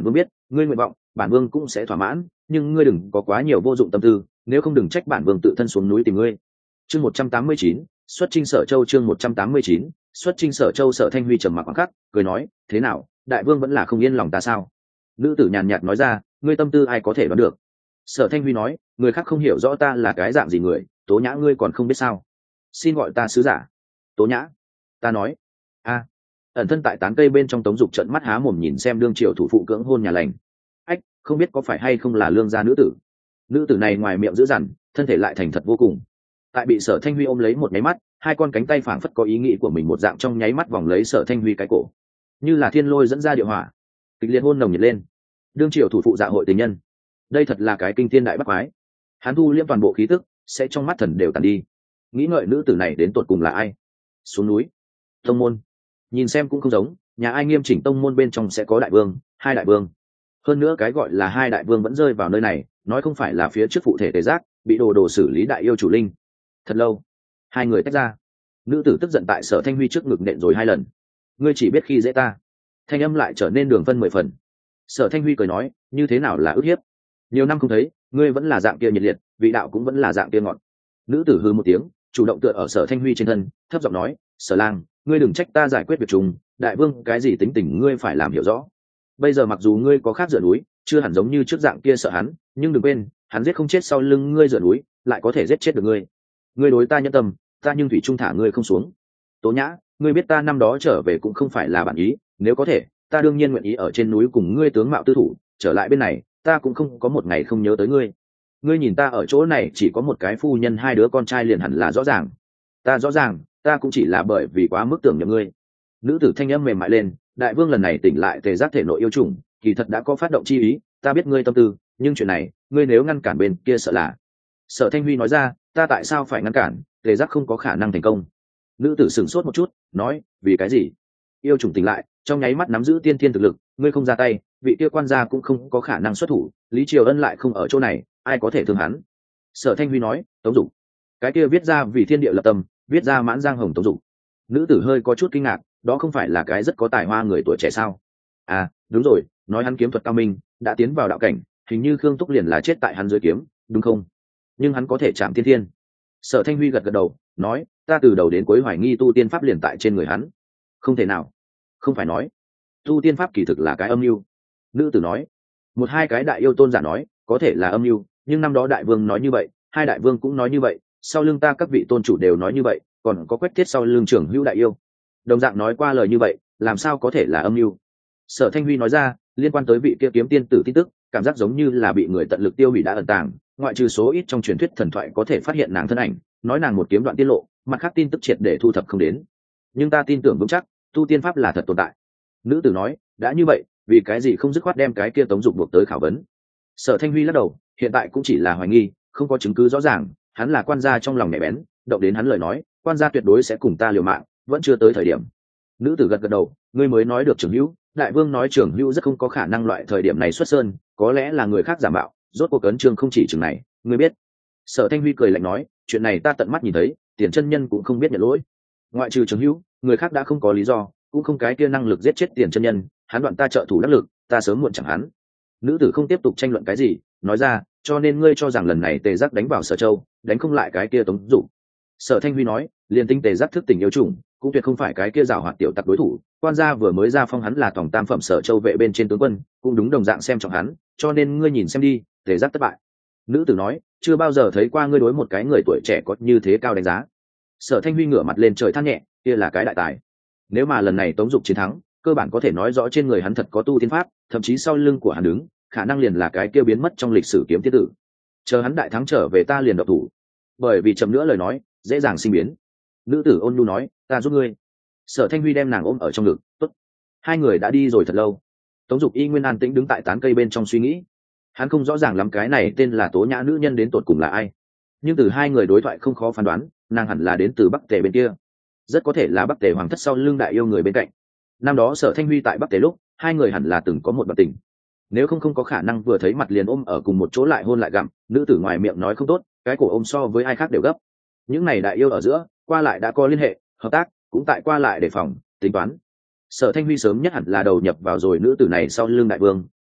ngươi nguyện vọng bản vương cũng sẽ thỏa mãn, nhưng ngươi đừng có quá nhiều vô dụng tâm tư, nếu không đừng trách bản vương tự thân xuống núi tìm ngươi. Chương một trăm tám mươi chín, xuất chinh Sở Châu. Chương một trăm tám mươi chín, xuất chinh Sở Châu. Sở Thanh Huy trầm mặc khoảng khắc, cười nói, thế nào, đại vương vẫn là không yên lòng ta sao? Nữ tử nhàn nhạt nói ra, ngươi tâm tư ai có thể đoán được? Sở Thanh Huy nói, người khác không hiểu rõ ta là cái dạng gì người, Tố Nhã ngươi còn không biết sao? Xin gọi ta sứ giả. Tố Nhã. Ta nói. A. Ẩn thân tại tán cây bên trong Tống Dục trợn mắt há mồm nhìn xem đương triều thủ phụ cưỡng hôn nhà lành. Ách, không biết có phải hay không là lương gia nữ tử. Nữ tử này ngoài miệng dữ dằn, thân thể lại thành thật vô cùng. Tại bị Sở Thanh Huy ôm lấy một nháy mắt, hai con cánh tay phảng phất có ý nghĩ của mình một dạng trong nháy mắt vòng lấy Sở Thanh Huy cái cổ, như là thiên lôi dẫn ra địa hỏa, kịch liệt hôn nồng nhiệt lên. Đương triều thủ phụ dạ hội tình nhân, đây thật là cái kinh thiên đại bắc quái. Hắn thu liễm toàn bộ khí tức, sẽ trong mắt thần đều tàn đi. Nghĩ ngợi nữ tử này đến tột cùng là ai? Xuống núi, tông môn, nhìn xem cũng không giống, nhà ai nghiêm chỉnh tông môn bên trong sẽ có đại vương, hai đại vương. Hơn nữa cái gọi là hai đại vương vẫn rơi vào nơi này, nói không phải là phía trước phụ thể tề giác bị đồ đồ xử lý đại yêu chủ linh. Thật lâu, hai người tách ra. Nữ tử tức giận tại Sở Thanh Huy trước ngực nện rồi hai lần. Ngươi chỉ biết khi dễ ta. Thanh âm lại trở nên đường phân mười phần. Sở Thanh Huy cười nói, như thế nào là ức hiếp? Nhiều năm không thấy, ngươi vẫn là dạng kia nhiệt liệt, vị đạo cũng vẫn là dạng kia ngọt. Nữ tử hư một tiếng, chủ động tựa ở Sở Thanh Huy trên thân, thấp giọng nói, Sở Lang, ngươi đừng trách ta giải quyết việc chung, đại vương cái gì tính tình ngươi phải làm hiểu rõ. Bây giờ mặc dù ngươi có khác dựa núi, chưa hẳn giống như trước dạng kia sợ hắn, nhưng đừng quên, hắn giết không chết sau lưng ngươi dựa núi, lại có thể giết chết được ngươi. Ngươi đối ta nhân tâm, ta nhưng thủy trung thả ngươi không xuống. Tố Nhã, ngươi biết ta năm đó trở về cũng không phải là bản ý, nếu có thể, ta đương nhiên nguyện ý ở trên núi cùng ngươi tướng mạo tư thủ, trở lại bên này, ta cũng không có một ngày không nhớ tới ngươi. Ngươi nhìn ta ở chỗ này chỉ có một cái phu nhân hai đứa con trai liền hẳn là rõ ràng. Ta rõ ràng, ta cũng chỉ là bởi vì quá mức tưởng nhầm ngươi. Nữ tử thanh âm mềm mại lên, đại vương lần này tỉnh lại tề giác thể nội yêu trùng, kỳ thật đã có phát động chi ý, ta biết ngươi tâm tư, nhưng chuyện này, ngươi nếu ngăn cản bên kia sợ là. Sở Thanh Huy nói ra, ta tại sao phải ngăn cản, tề giác không có khả năng thành công. Nữ tử sửng sốt một chút, nói, vì cái gì? Yêu trùng tỉnh lại, trong nháy mắt nắm giữ tiên thiên thực lực, ngươi không ra tay, vị kia quan gia cũng không có khả năng xuất thủ, Lý Triều Ân lại không ở chỗ này, ai có thể thương hắn? Sở Thanh Huy nói, Tống Dục. Cái kia viết ra vì thiên địa lập tâm, viết ra mãn giang hồng Tống Dục. Nữ tử hơi có chút kinh ngạc, đó không phải là cái rất có tài hoa người tuổi trẻ sao? À, đúng rồi, nói hắn kiếm thuật cao minh, đã tiến vào đạo cảnh, hình như Khương Túc liền là chết tại hắn dưới kiếm, đúng không? Nhưng hắn có thể chạm tiên thiên. Sở Thanh Huy gật gật đầu, nói, ta từ đầu đến cuối hoài nghi tu tiên pháp liền tại trên người hắn. Không thể nào. Không phải nói, tu tiên pháp kỳ thực là cái âm mưu. Nữ tử nói, một hai cái đại yêu tôn giả nói, có thể là âm mưu, nhưng năm đó đại vương nói như vậy, hai đại vương cũng nói như vậy, sau lưng ta các vị tôn chủ đều nói như vậy, còn có Quách Thiết sau lưng trưởng hữu đại yêu, đồng dạng nói qua lời như vậy, làm sao có thể là âm mưu? Sở Thanh Huy nói ra, liên quan tới vị kia kiếm tiên tử tin tức, cảm giác giống như là bị người tận lực tiêu hủy đã ẩn tàng, ngoại trừ số ít trong truyền thuyết thần thoại có thể phát hiện nàng thân ảnh, nói nàng một kiếm đoạn tiết lộ, mặt khác tin tức triệt để thu thập không đến. Nhưng ta tin tưởng vững chắc, tu tiên pháp là thật tồn tại. Nữ tử nói, đã như vậy, vì cái gì không dứt khoát đem cái kia Tống Dục buộc tới khảo vấn? Sở Thanh Huy lắc đầu, hiện tại cũng chỉ là hoài nghi, không có chứng cứ rõ ràng, hắn là quan gia trong lòng nhạy bén, động đến hắn lời nói, quan gia tuyệt đối sẽ cùng ta liều mạng, vẫn chưa tới thời điểm. Nữ tử gật gật đầu, ngươi mới nói được trưởng hữu, đại vương nói trưởng hữu rất không có khả năng loại thời điểm này xuất sơn, có lẽ là người khác giả mạo, rốt cuộc ấn chương không chỉ chừng này, ngươi biết. Sở Thanh Huy cười lạnh nói, chuyện này ta tận mắt nhìn thấy, Tiền chân nhân cũng không biết nhận lỗi. Ngoại trừ trưởng hữu, người khác đã không có lý do, cũng không cái kia năng lực giết chết Tiền chân nhân, hắn đoạn ta trợ thủ đắc lực, ta sớm muộn chẳng hắn. Nữ tử không tiếp tục tranh luận cái gì, nói ra, cho nên ngươi cho rằng lần này tề giác đánh vào Sở Châu, đánh không lại cái kia Tống Dục. Sở Thanh Huy nói, liền tinh tề giác thức tỉnh yêu trùng, cũng tuyệt không phải cái kia giảo hoạt tiểu tặc đối thủ, quan gia vừa mới ra phong hắn là tổng tam phẩm Sở Châu vệ bên trên tướng quân, cũng đúng đồng dạng xem trọng hắn, cho nên ngươi nhìn xem đi, tề giác thất bại. Nữ tử nói, chưa bao giờ thấy qua ngươi đối một cái người tuổi trẻ có như thế cao đánh giá. Sở Thanh Huy ngửa mặt lên trời than nhẹ, kia là cái đại tài. Nếu mà lần này Tống Dục chiến thắng, cơ bản có thể nói rõ trên người hắn thật có tu tiên pháp, thậm chí sau lưng của hắn đứng, khả năng liền là cái kia biến mất trong lịch sử kiếm tiết tử. Chờ hắn đại thắng trở về ta liền độc thủ, bởi vì chậm nữa lời nói dễ dàng sinh biến. Nữ tử ôn nhu nói, ta giúp ngươi. Sở Thanh Huy đem nàng ôm ở trong ngực, tốt. Hai người đã đi rồi thật lâu. Tống Dục y nguyên an tĩnh đứng tại tán cây bên trong suy nghĩ. Hắn không rõ ràng lắm cái này tên là Tố Nhã nữ nhân đến tột cùng là ai, nhưng từ hai người đối thoại không khó phán đoán, nàng hẳn là đến từ Bắc Tề bên kia, rất có thể là Bắc Tề hoàng thất sau lưng đại yêu người bên cạnh. Năm đó Sở Thanh Huy tại Bắc Tề lúc, hai người hẳn là từng có một đoạn tình, nếu không không có khả năng vừa thấy mặt liền ôm ở cùng một chỗ lại hôn lại gặm. Nữ tử ngoài miệng nói không tốt, cái cổ ôm so với ai khác đều gấp. Những này đại yêu ở giữa qua lại đã có liên hệ, hợp tác, cũng tại qua lại đề phòng tính toán. Sở Thanh Huy sớm nhất hẳn là đầu nhập vào rồi nữ tử này sau lưng đại vương,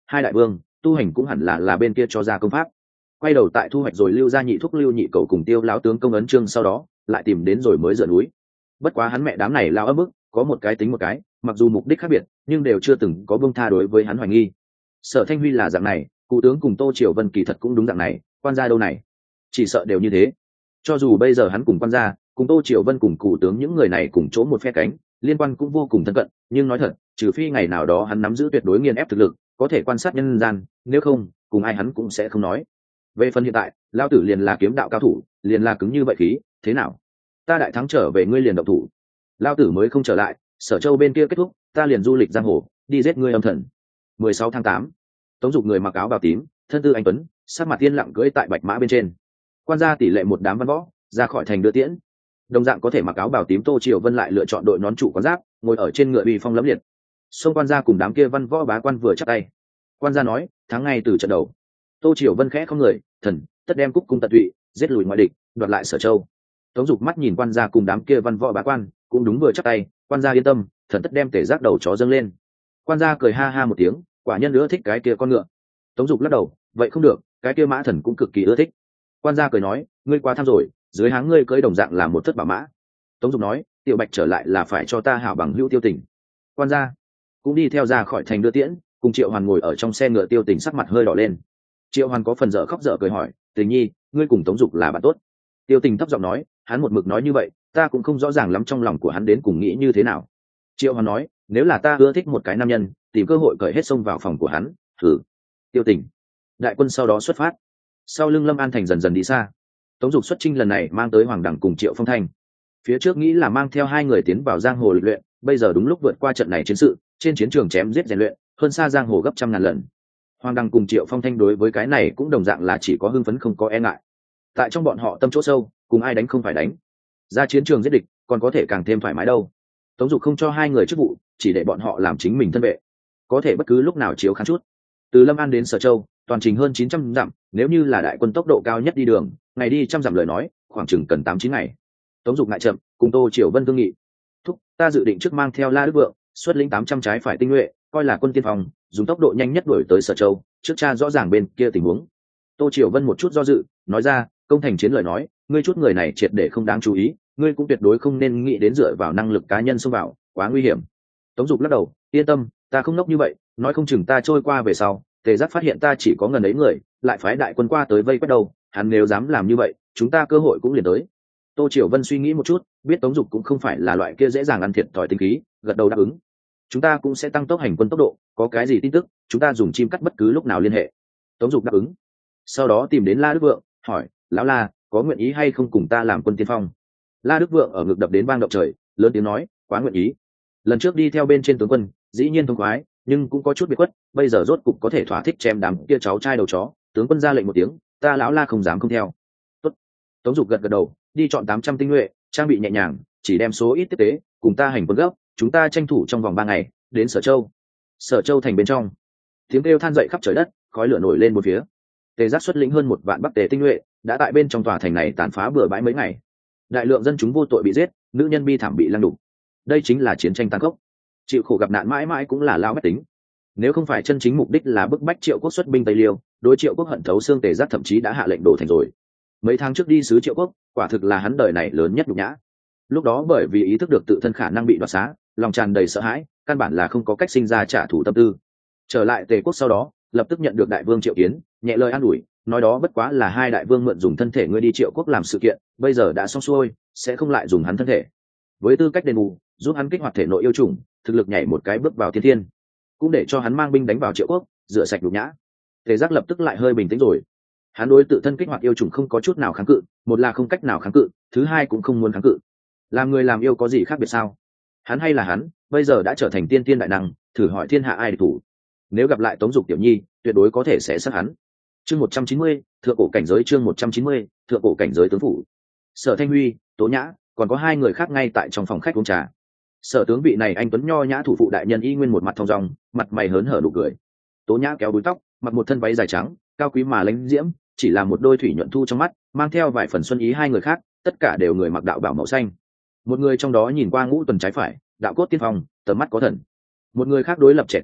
hai đại vương tu hành cũng hẳn là là bên kia cho ra công pháp. Quay đầu tại thu hoạch rồi lưu ra nhị thúc lưu nhị cầu cùng tiêu lão tướng công ấn trương, sau đó lại tìm đến rồi mới dựa núi. Bất quá hắn mẹ đám này lao ấm ức, có một cái tính một cái, mặc dù mục đích khác biệt nhưng đều chưa từng có buông tha đối với hắn hoài nghi. Sở Thanh Huy là dạng này, cụ tướng cùng Tô Triều Vân kỳ thật cũng đúng dạng này, quan gia đâu này chỉ sợ đều như thế. Cho dù bây giờ hắn cùng quan gia cùng Tô Triều Vân cùng cụ tướng những người này cùng chỗ một phe cánh, liên quan cũng vô cùng thân cận, nhưng nói thật, trừ phi ngày nào đó hắn nắm giữ tuyệt đối nghiền ép thực lực, có thể quan sát nhân gian, nếu không cùng ai hắn cũng sẽ không nói. Về phần hiện tại, lao tử liền là kiếm đạo cao thủ, liền là cứng như vậy khí, thế nào ta đại thắng trở về ngươi liền động thủ, lao tử mới không trở lại. Sở Châu bên kia kết thúc, ta liền du lịch giang hồ, đi giết ngươi âm thần. mười sáu tháng tám, Tống Dục người mặc áo bào tím, thân tư anh tuấn, sắc mặt tiên lặng cưỡi tại bạch mã bên trên. Quan gia tỷ lệ một đám văn võ ra khỏi thành đưa tiễn. Đồng dạng có thể mặc áo bào tím Tô Triều Vân lại lựa chọn đội nón trụ quán giáp, ngồi ở trên ngựa uy phong lẫm liệt. Xông quan gia cùng đám kia văn võ bá quan vừa chắp tay. Quan gia nói, thắng ngay từ trận đầu. Tô Triều Vân khẽ không người, thần tất đem cúc cung tận tụy, giết lùi ngoại địch, đoạt lại Sở Châu. Tống Dục mắt nhìn quan gia cùng đám kia văn võ bá quan, cũng đúng vừa chắp tay. Quan gia yên tâm, thần tất đem tể giác đầu chó dâng lên. Quan gia cười ha ha một tiếng, quả nhân nữa thích cái kia con ngựa. Tống Dục lắc đầu, vậy không được, cái kia mã thần cũng cực kỳ ưa thích. Quan gia cười nói, ngươi quá tham rồi, dưới háng ngươi cưỡi đồng dạng là một thất bảo mã. Tống Dục nói, tiểu bạch trở lại là phải cho ta hảo bằng hữu Tiêu Tình. Quan gia cũng đi theo ra khỏi thành đưa tiễn, cùng Triệu Hoàn ngồi ở trong xe ngựa. Tiêu Tình sắc mặt hơi đỏ lên. Triệu Hoàn có phần dở khóc dở cười hỏi, Tình nhi, ngươi cùng Tống Dục là bạn tốt? Tiêu Tình thấp giọng nói, hắn một mực nói như vậy, ta cũng không rõ ràng lắm trong lòng của hắn đến cùng nghĩ như thế nào. Triệu Hoàn nói, nếu là ta ưa thích một cái nam nhân, tìm cơ hội cởi hết xông vào phòng của hắn, thử. Tiêu Tình. Đại quân sau đó xuất phát. Sau lưng Lâm An Thành dần dần đi xa. Tống Dục xuất chinh lần này mang tới Hoàng Đẳng cùng Triệu Phong Thanh. Phía trước nghĩ là mang theo hai người tiến vào giang hồ lịch luyện, bây giờ đúng lúc vượt qua trận này chiến sự, trên chiến trường chém giết rèn luyện, hơn xa giang hồ gấp trăm ngàn lần. Hoàng Đăng cùng Triệu Phong Thanh đối với cái này cũng đồng dạng là chỉ có hưng phấn không có e ngại. Tại trong bọn họ tâm chỗ sâu, cùng ai đánh không phải đánh, ra chiến trường giết địch còn có thể càng thêm thoải mái đâu. Tống Dục không cho hai người chức vụ, chỉ để bọn họ làm chính mình thân vệ, có thể bất cứ lúc nào chiếu khán chút. Từ Lâm An đến Sở Châu, toàn trình hơn chín trăm dặm, nếu như là đại quân tốc độ cao nhất đi đường, ngày đi trăm dặm lời nói, khoảng chừng cần tám chín ngày. Tống Dục ngại chậm, cùng Tô Triều Vân thương nghị, thúc, ta dự định trước mang theo La Đức Vượng, xuất lĩnh tám trăm trái phải tinh nhuệ, coi là quân tiên phong, dùng tốc độ nhanh nhất đuổi tới Sở Châu, trước cha rõ ràng bên kia tình huống. Tô Triều Vân một chút do dự, nói ra, công thành chiến lời nói, ngươi chút người này triệt để không đáng chú ý, ngươi cũng tuyệt đối không nên nghĩ đến dựa vào năng lực cá nhân xông vào, quá nguy hiểm. Tống Dục lắc đầu, yên tâm, ta không ngốc như vậy, nói không chừng ta trôi qua về sau, Tề Giác phát hiện ta chỉ có ngần ấy người, lại phái đại quân qua tới vây quét đầu, hắn nếu dám làm như vậy, chúng ta cơ hội cũng liền tới. Tô Triều Vân suy nghĩ một chút, biết Tống Dục cũng không phải là loại kia dễ dàng ăn thiệt thòi tinh khí, gật đầu đáp ứng. Chúng ta cũng sẽ tăng tốc hành quân tốc độ, có cái gì tin tức, chúng ta dùng chim cắt bất cứ lúc nào liên hệ. Tống Dục đáp ứng. Sau đó tìm đến La Đức Vượng, hỏi, lão La, có nguyện ý hay không cùng ta làm quân tiên phong? La Đức Vượng ở ngực đập đến vang động trời, lớn tiếng nói, quá nguyện ý. Lần trước đi theo bên trên tướng quân, dĩ nhiên thông khoái, nhưng cũng có chút biệt khuất, bây giờ rốt cục có thể thỏa thích chém đám kia cháu trai đầu chó. Tướng quân ra lệnh một tiếng, ta lão La không dám không theo. Tốt. Tống Dục gật gật đầu, đi chọn tám trăm tinh nhuệ, trang bị nhẹ nhàng, chỉ đem số ít tiếp tế, cùng ta hành quân gấp, chúng ta tranh thủ trong vòng ba ngày đến Sở Châu. Sở Châu thành bên trong, tiếng kêu than dậy khắp trời đất, khói lửa nổi lên một phía. Tề Giác xuất lĩnh hơn một vạn Bắc Tề tinh nhuệ, đã tại bên trong tòa thành này tàn phá bừa bãi mấy ngày. Đại lượng dân chúng vô tội bị giết, nữ nhân bi thảm bị lăng đục. Đây chính là chiến tranh tàn khốc. Chịu khổ gặp nạn mãi mãi cũng là lao bách tính. Nếu không phải chân chính mục đích là bức bách Triệu Quốc xuất binh Tây Liêu, đối Triệu Quốc hận thấu xương, Tề Giác thậm chí đã hạ lệnh đổ thành rồi. Mấy tháng trước đi sứ Triệu Quốc, quả thực là hắn đời này lớn nhất nhục nhã. Lúc đó bởi vì ý thức được tự thân khả năng bị đoạt xá, lòng tràn đầy sợ hãi, căn bản là không có cách sinh ra trả thù tâm tư. Trở lại Tề Quốc sau đó, lập tức nhận được đại vương Triệu Kiến, nhẹ lời an ủi, nói đó bất quá là hai đại vương mượn dùng thân thể ngươi đi Triệu Quốc làm sự kiện, bây giờ đã xong xuôi, sẽ không lại dùng hắn thân thể. Với tư cách đền bù, giúp hắn kích hoạt thể nội yêu trùng, thực lực nhảy một cái bước vào thiên thiên, cũng để cho hắn mang binh đánh vào Triệu Quốc, rửa sạch nhục nhã. Tề Giác lập tức lại hơi bình tĩnh rồi. Hắn đối tự thân kích hoạt yêu trùng không có chút nào kháng cự, một là không cách nào kháng cự, thứ hai cũng không muốn kháng cự. Làm người làm yêu có gì khác biệt sao? Hắn hay là hắn, bây giờ đã trở thành tiên tiên đại năng, thử hỏi thiên hạ ai địch thủ. Nếu gặp lại Tống Dục tiểu nhi, tuyệt đối có thể sẽ sát hắn. Chương một trăm chín mươi, thượng cổ cảnh giới. Chương một trăm chín mươi, thượng cổ cảnh giới tướng phủ. Sở Thanh Huy, Tố Nhã, còn có hai người khác ngay tại trong phòng khách uống trà. Sở tướng vị này anh tuấn nho nhã thủ phụ đại nhân y nguyên một mặt thong dong, mặt mày hớn hở nụ cười. Tố Nhã kéo búi tóc, mặc một thân váy dài trắng, cao quý mà lãnh diễm, chỉ là một đôi thủy nhuận thu trong mắt, mang theo vài phần xuân ý. Hai người khác, tất cả đều người mặc đạo bảo màu xanh. Một người trong đó nhìn qua ngũ tuần trái phải, đạo cốt tiên phong, tầm mắt có thần. Một người khác đối lập trẻ tuổi,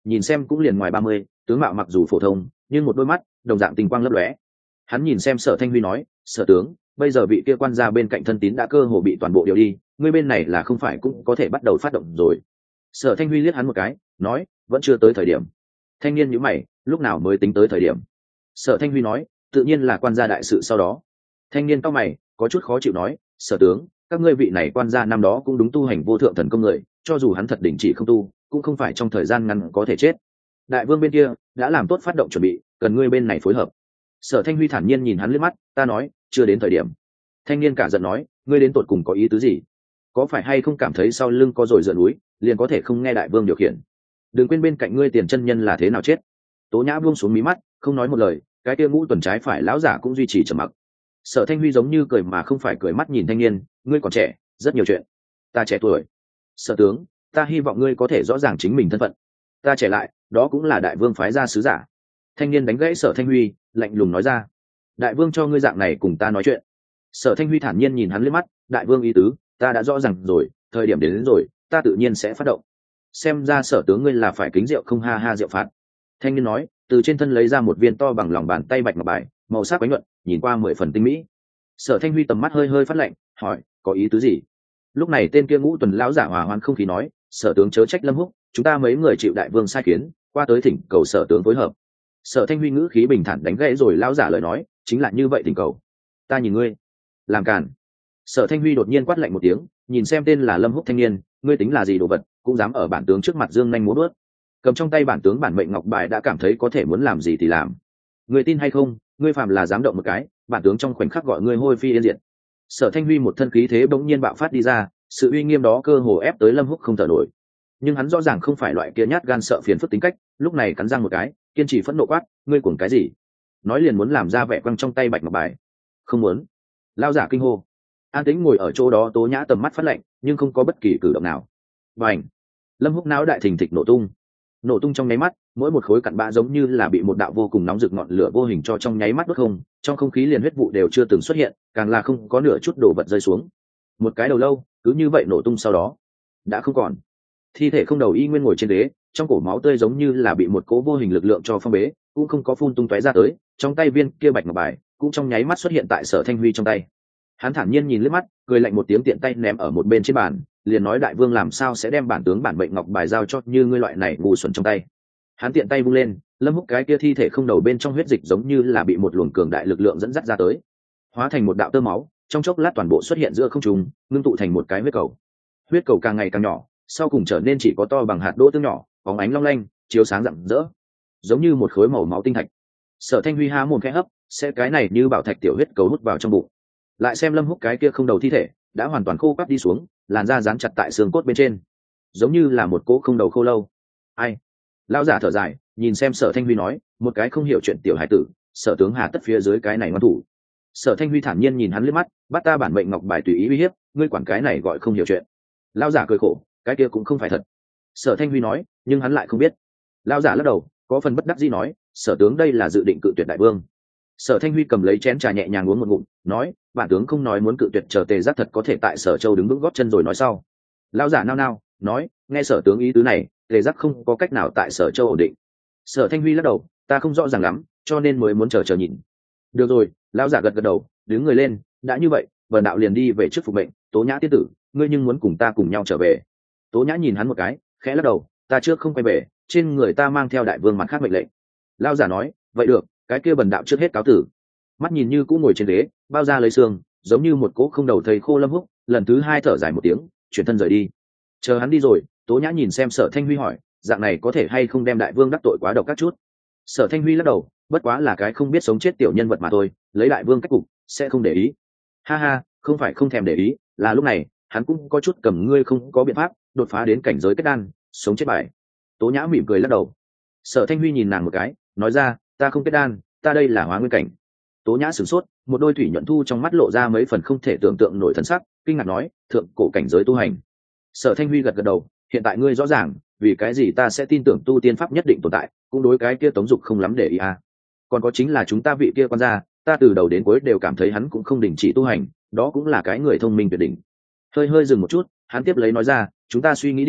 nhìn xem cũng liền ngoài ba mươi, tướng mạo mặc dù phổ thông nhưng một đôi mắt đồng dạng tình quang lấp lóe. Hắn nhìn xem Sở Thanh Huy nói, sở tướng, bây giờ vị kia quan gia bên cạnh thân tín đã cơ hồ bị toàn bộ điều đi, ngươi bên này là không phải cũng có thể bắt đầu phát động rồi. Sở Thanh Huy liếc hắn một cái, nói, vẫn chưa tới thời điểm. Thanh niên nhíu mày, lúc nào mới tính tới thời điểm? Sở Thanh Huy nói, tự nhiên là quan gia đại sự sau đó. Thanh niên cau mày, có chút khó chịu nói, sở tướng, các ngươi vị này quan gia năm đó cũng đúng tu hành vô thượng thần công người, cho dù hắn thật đỉnh chỉ không tu, cũng không phải trong thời gian ngắn có thể chết. Đại vương bên kia đã làm tốt phát động chuẩn bị, cần ngươi bên này phối hợp. Sở Thanh Huy thản nhiên nhìn hắn liếc mắt, ta nói, chưa đến thời điểm. Thanh niên cả giận nói, ngươi đến tột cùng có ý tứ gì? Có phải hay không cảm thấy sau lưng có rồi dựa núi, liền có thể không nghe đại vương điều khiển? Đừng quên bên cạnh ngươi tiền chân nhân là thế nào chết. Tố Nhã buông xuống mí mắt, không nói một lời, cái kia ngũ tuần trái phải lão giả cũng duy trì trầm mặc. Sở Thanh Huy giống như cười mà không phải cười mắt nhìn thanh niên, ngươi còn trẻ, rất nhiều chuyện. Ta trẻ tuổi. Sở tướng, ta hy vọng ngươi có thể rõ ràng chính mình thân phận. Ta trẻ lại, đó cũng là đại vương phái ra sứ giả. Thanh niên đánh gãy Sở Thanh Huy, lạnh lùng nói ra, đại vương cho ngươi dạng này cùng ta nói chuyện. Sở Thanh Huy thản nhiên nhìn hắn liếc mắt, đại vương ý tứ, ta đã rõ ràng rồi, thời điểm đến, đến rồi, ta tự nhiên sẽ phát động. Xem ra sở tướng ngươi là phải kính rượu không ha ha rượu phạt. Thanh niên nói, từ trên thân lấy ra một viên to bằng lòng bàn tay bạch ngọc bài, màu sắc bánh nhuận, nhìn qua mười phần tinh mỹ. Sở Thanh Huy tầm mắt hơi hơi phát lạnh, hỏi, có ý tứ gì? Lúc này tên kia ngũ tuần lão giả hòa hoan không khí nói, sở tướng chớ trách Lâm Húc, chúng ta mấy người chịu đại vương sai khiến, qua tới thỉnh cầu sở tướng phối hợp. Sở Thanh Huy ngữ khí bình thản đánh gãy rồi lão giả lời nói, chính là như vậy thỉnh cầu. Ta nhìn ngươi làm càn. Sở Thanh Huy đột nhiên quát lạnh một tiếng, nhìn xem tên là Lâm Húc thanh niên, ngươi tính là gì đồ vật, cũng dám ở bản tướng trước mặt dương nhanh múa bước. Cầm trong tay bản tướng bản mệnh ngọc bài đã cảm thấy có thể muốn làm gì thì làm. Ngươi tin hay không, ngươi phạm là dám động một cái, bản tướng trong khoảnh khắc gọi ngươi hôi phi yên diệt. Sở Thanh Huy một thân khí thế bỗng nhiên bạo phát đi ra, sự uy nghiêm đó cơ hồ ép tới Lâm Húc không thở nổi. Nhưng hắn rõ ràng không phải loại kia nhát gan sợ phiền phức tính cách, lúc này cắn răng một cái, kiên trì phẫn nộ quát, ngươi cuồng cái gì? Nói liền muốn làm ra vẻ quăng trong tay bạch ngọc bài. Không muốn. Lao giả kinh hô. An Tĩnh ngồi ở chỗ đó Tố Nhã tầm mắt phát lạnh, nhưng không có bất kỳ cử động nào. Bành! Lâm Húc não đại thình thịch nổ tung. Nổ tung trong nháy mắt, mỗi một khối cặn bã giống như là bị một đạo vô cùng nóng rực ngọn lửa vô hình cho trong nháy mắt đốt không, trong không khí liền huyết vụ đều chưa từng xuất hiện, càng là không có nửa chút đồ vật rơi xuống. Một cái đầu lâu, cứ như vậy nổ tung sau đó, đã không còn. Thi thể không đầu y nguyên ngồi trên ghế, trong cổ máu tươi giống như là bị một cỗ vô hình lực lượng cho phong bế, cũng không có phun tung tóe ra tới, trong tay viên kia bạch ngọc bài cũng trong nháy mắt xuất hiện tại Sở Thanh Huy trong tay. Hắn thản nhiên nhìn lướt mắt, cười lạnh một tiếng tiện tay ném ở một bên trên bàn, liền nói đại vương làm sao sẽ đem bản tướng bản mệnh ngọc bài giao cho như ngươi loại này ngu xuẩn trong tay. Hắn tiện tay vung lên, Lâm Húc cái kia thi thể không đầu bên trong huyết dịch giống như là bị một luồng cường đại lực lượng dẫn dắt ra tới, hóa thành một đạo tơ máu, trong chốc lát toàn bộ xuất hiện giữa không trung, ngưng tụ thành một cái huyết cầu. Huyết cầu càng ngày càng nhỏ, sau cùng trở nên chỉ có to bằng hạt đỗ tương nhỏ, bóng ánh long lanh, chiếu sáng rạng rỡ, giống như một khối màu máu tinh thạch. Sở Thanh Huy há mồm khẽ hấp, sẽ cái này như bảo thạch tiểu huyết cầu hút vào trong bụng. Lại xem Lâm Húc cái kia không đầu thi thể đã hoàn toàn khô quắt đi xuống, làn da dán chặt tại xương cốt bên trên, giống như là một cỗ không đầu khô lâu. Ai? Lão giả thở dài, nhìn xem Sở Thanh Huy nói, một cái không hiểu chuyện tiểu hải tử, sở tướng hà tất phía dưới cái này ngoan thủ. Sở Thanh Huy thản nhiên nhìn hắn liếc mắt, bắt ta bản mệnh ngọc bài tùy ý uy hiếp, ngươi quản cái này gọi không hiểu chuyện. Lão giả cười khổ, cái kia cũng không phải thật. Sở Thanh Huy nói, nhưng hắn lại không biết. Lão giả lắc đầu, có phần bất đắc dĩ nói, sở tướng đây là dự định cự tuyệt đại vương. Sở Thanh Huy cầm lấy chén trà nhẹ nhàng uống một ngụm, nói, bản tướng không nói muốn cự tuyệt, chờ Tề Giác thật có thể tại Sở Châu đứng vững gót chân rồi nói sau. Lão giả nao nao, nói, nghe sở tướng ý tứ này, Tề Giác không có cách nào tại Sở Châu ổn định. Sở Thanh Huy lắc đầu, ta không rõ ràng lắm, cho nên mới muốn chờ chờ nhìn. Được rồi, lão giả gật gật đầu, đứng người lên, đã như vậy, Vân đạo liền đi về trước phục mệnh, Tố Nhã tiên tử, ngươi nhưng muốn cùng ta cùng nhau trở về. Tố Nhã nhìn hắn một cái, khẽ lắc đầu, ta trước không quay về, trên người ta mang theo đại vương mặt khác mệnh lệnh. Lão giả nói, vậy được, cái kia Bần đạo trước hết cáo tử. Mắt nhìn như cũng ngồi trên ghế, bao ra lấy xương, giống như một cỗ không đầu thầy khô Lâm Húc, lần thứ hai thở dài một tiếng, chuyển thân rời đi. Chờ hắn đi rồi, Tố Nhã nhìn xem Sở Thanh Huy hỏi, dạng này có thể hay không đem đại vương đắc tội quá độc các chút. Sở Thanh Huy lắc đầu, bất quá là cái không biết sống chết tiểu nhân vật mà thôi, lấy đại vương cách cục sẽ không để ý. Ha ha, không phải không thèm để ý, là lúc này hắn cũng có chút cầm ngươi không có biện pháp đột phá đến cảnh giới kết đan, sống chết bài. Tố Nhã mỉm cười lắc đầu. Sở Thanh Huy nhìn nàng một cái, nói ra, ta không kết đan, ta đây là hóa nguyên cảnh. Tố Nhã sửng sốt, một đôi thủy nhuận thu trong mắt lộ ra mấy phần không thể tưởng tượng nổi thần sắc, kinh ngạc nói, thượng cổ cảnh giới tu hành. Sở Thanh Huy gật gật đầu, hiện tại ngươi rõ ràng vì cái gì ta sẽ tin tưởng tu tiên pháp nhất định tồn tại, cũng đối cái kia Tống Dục không lắm để ý à. Còn có chính là chúng ta vị kia quan gia, ta từ đầu đến cuối đều cảm thấy hắn cũng không đình chỉ tu hành, đó cũng là cái người thông minh tuyệt đỉnh. Hơi hơi dừng một chút, hắn tiếp lấy nói ra, chúng ta suy nghĩ điểm,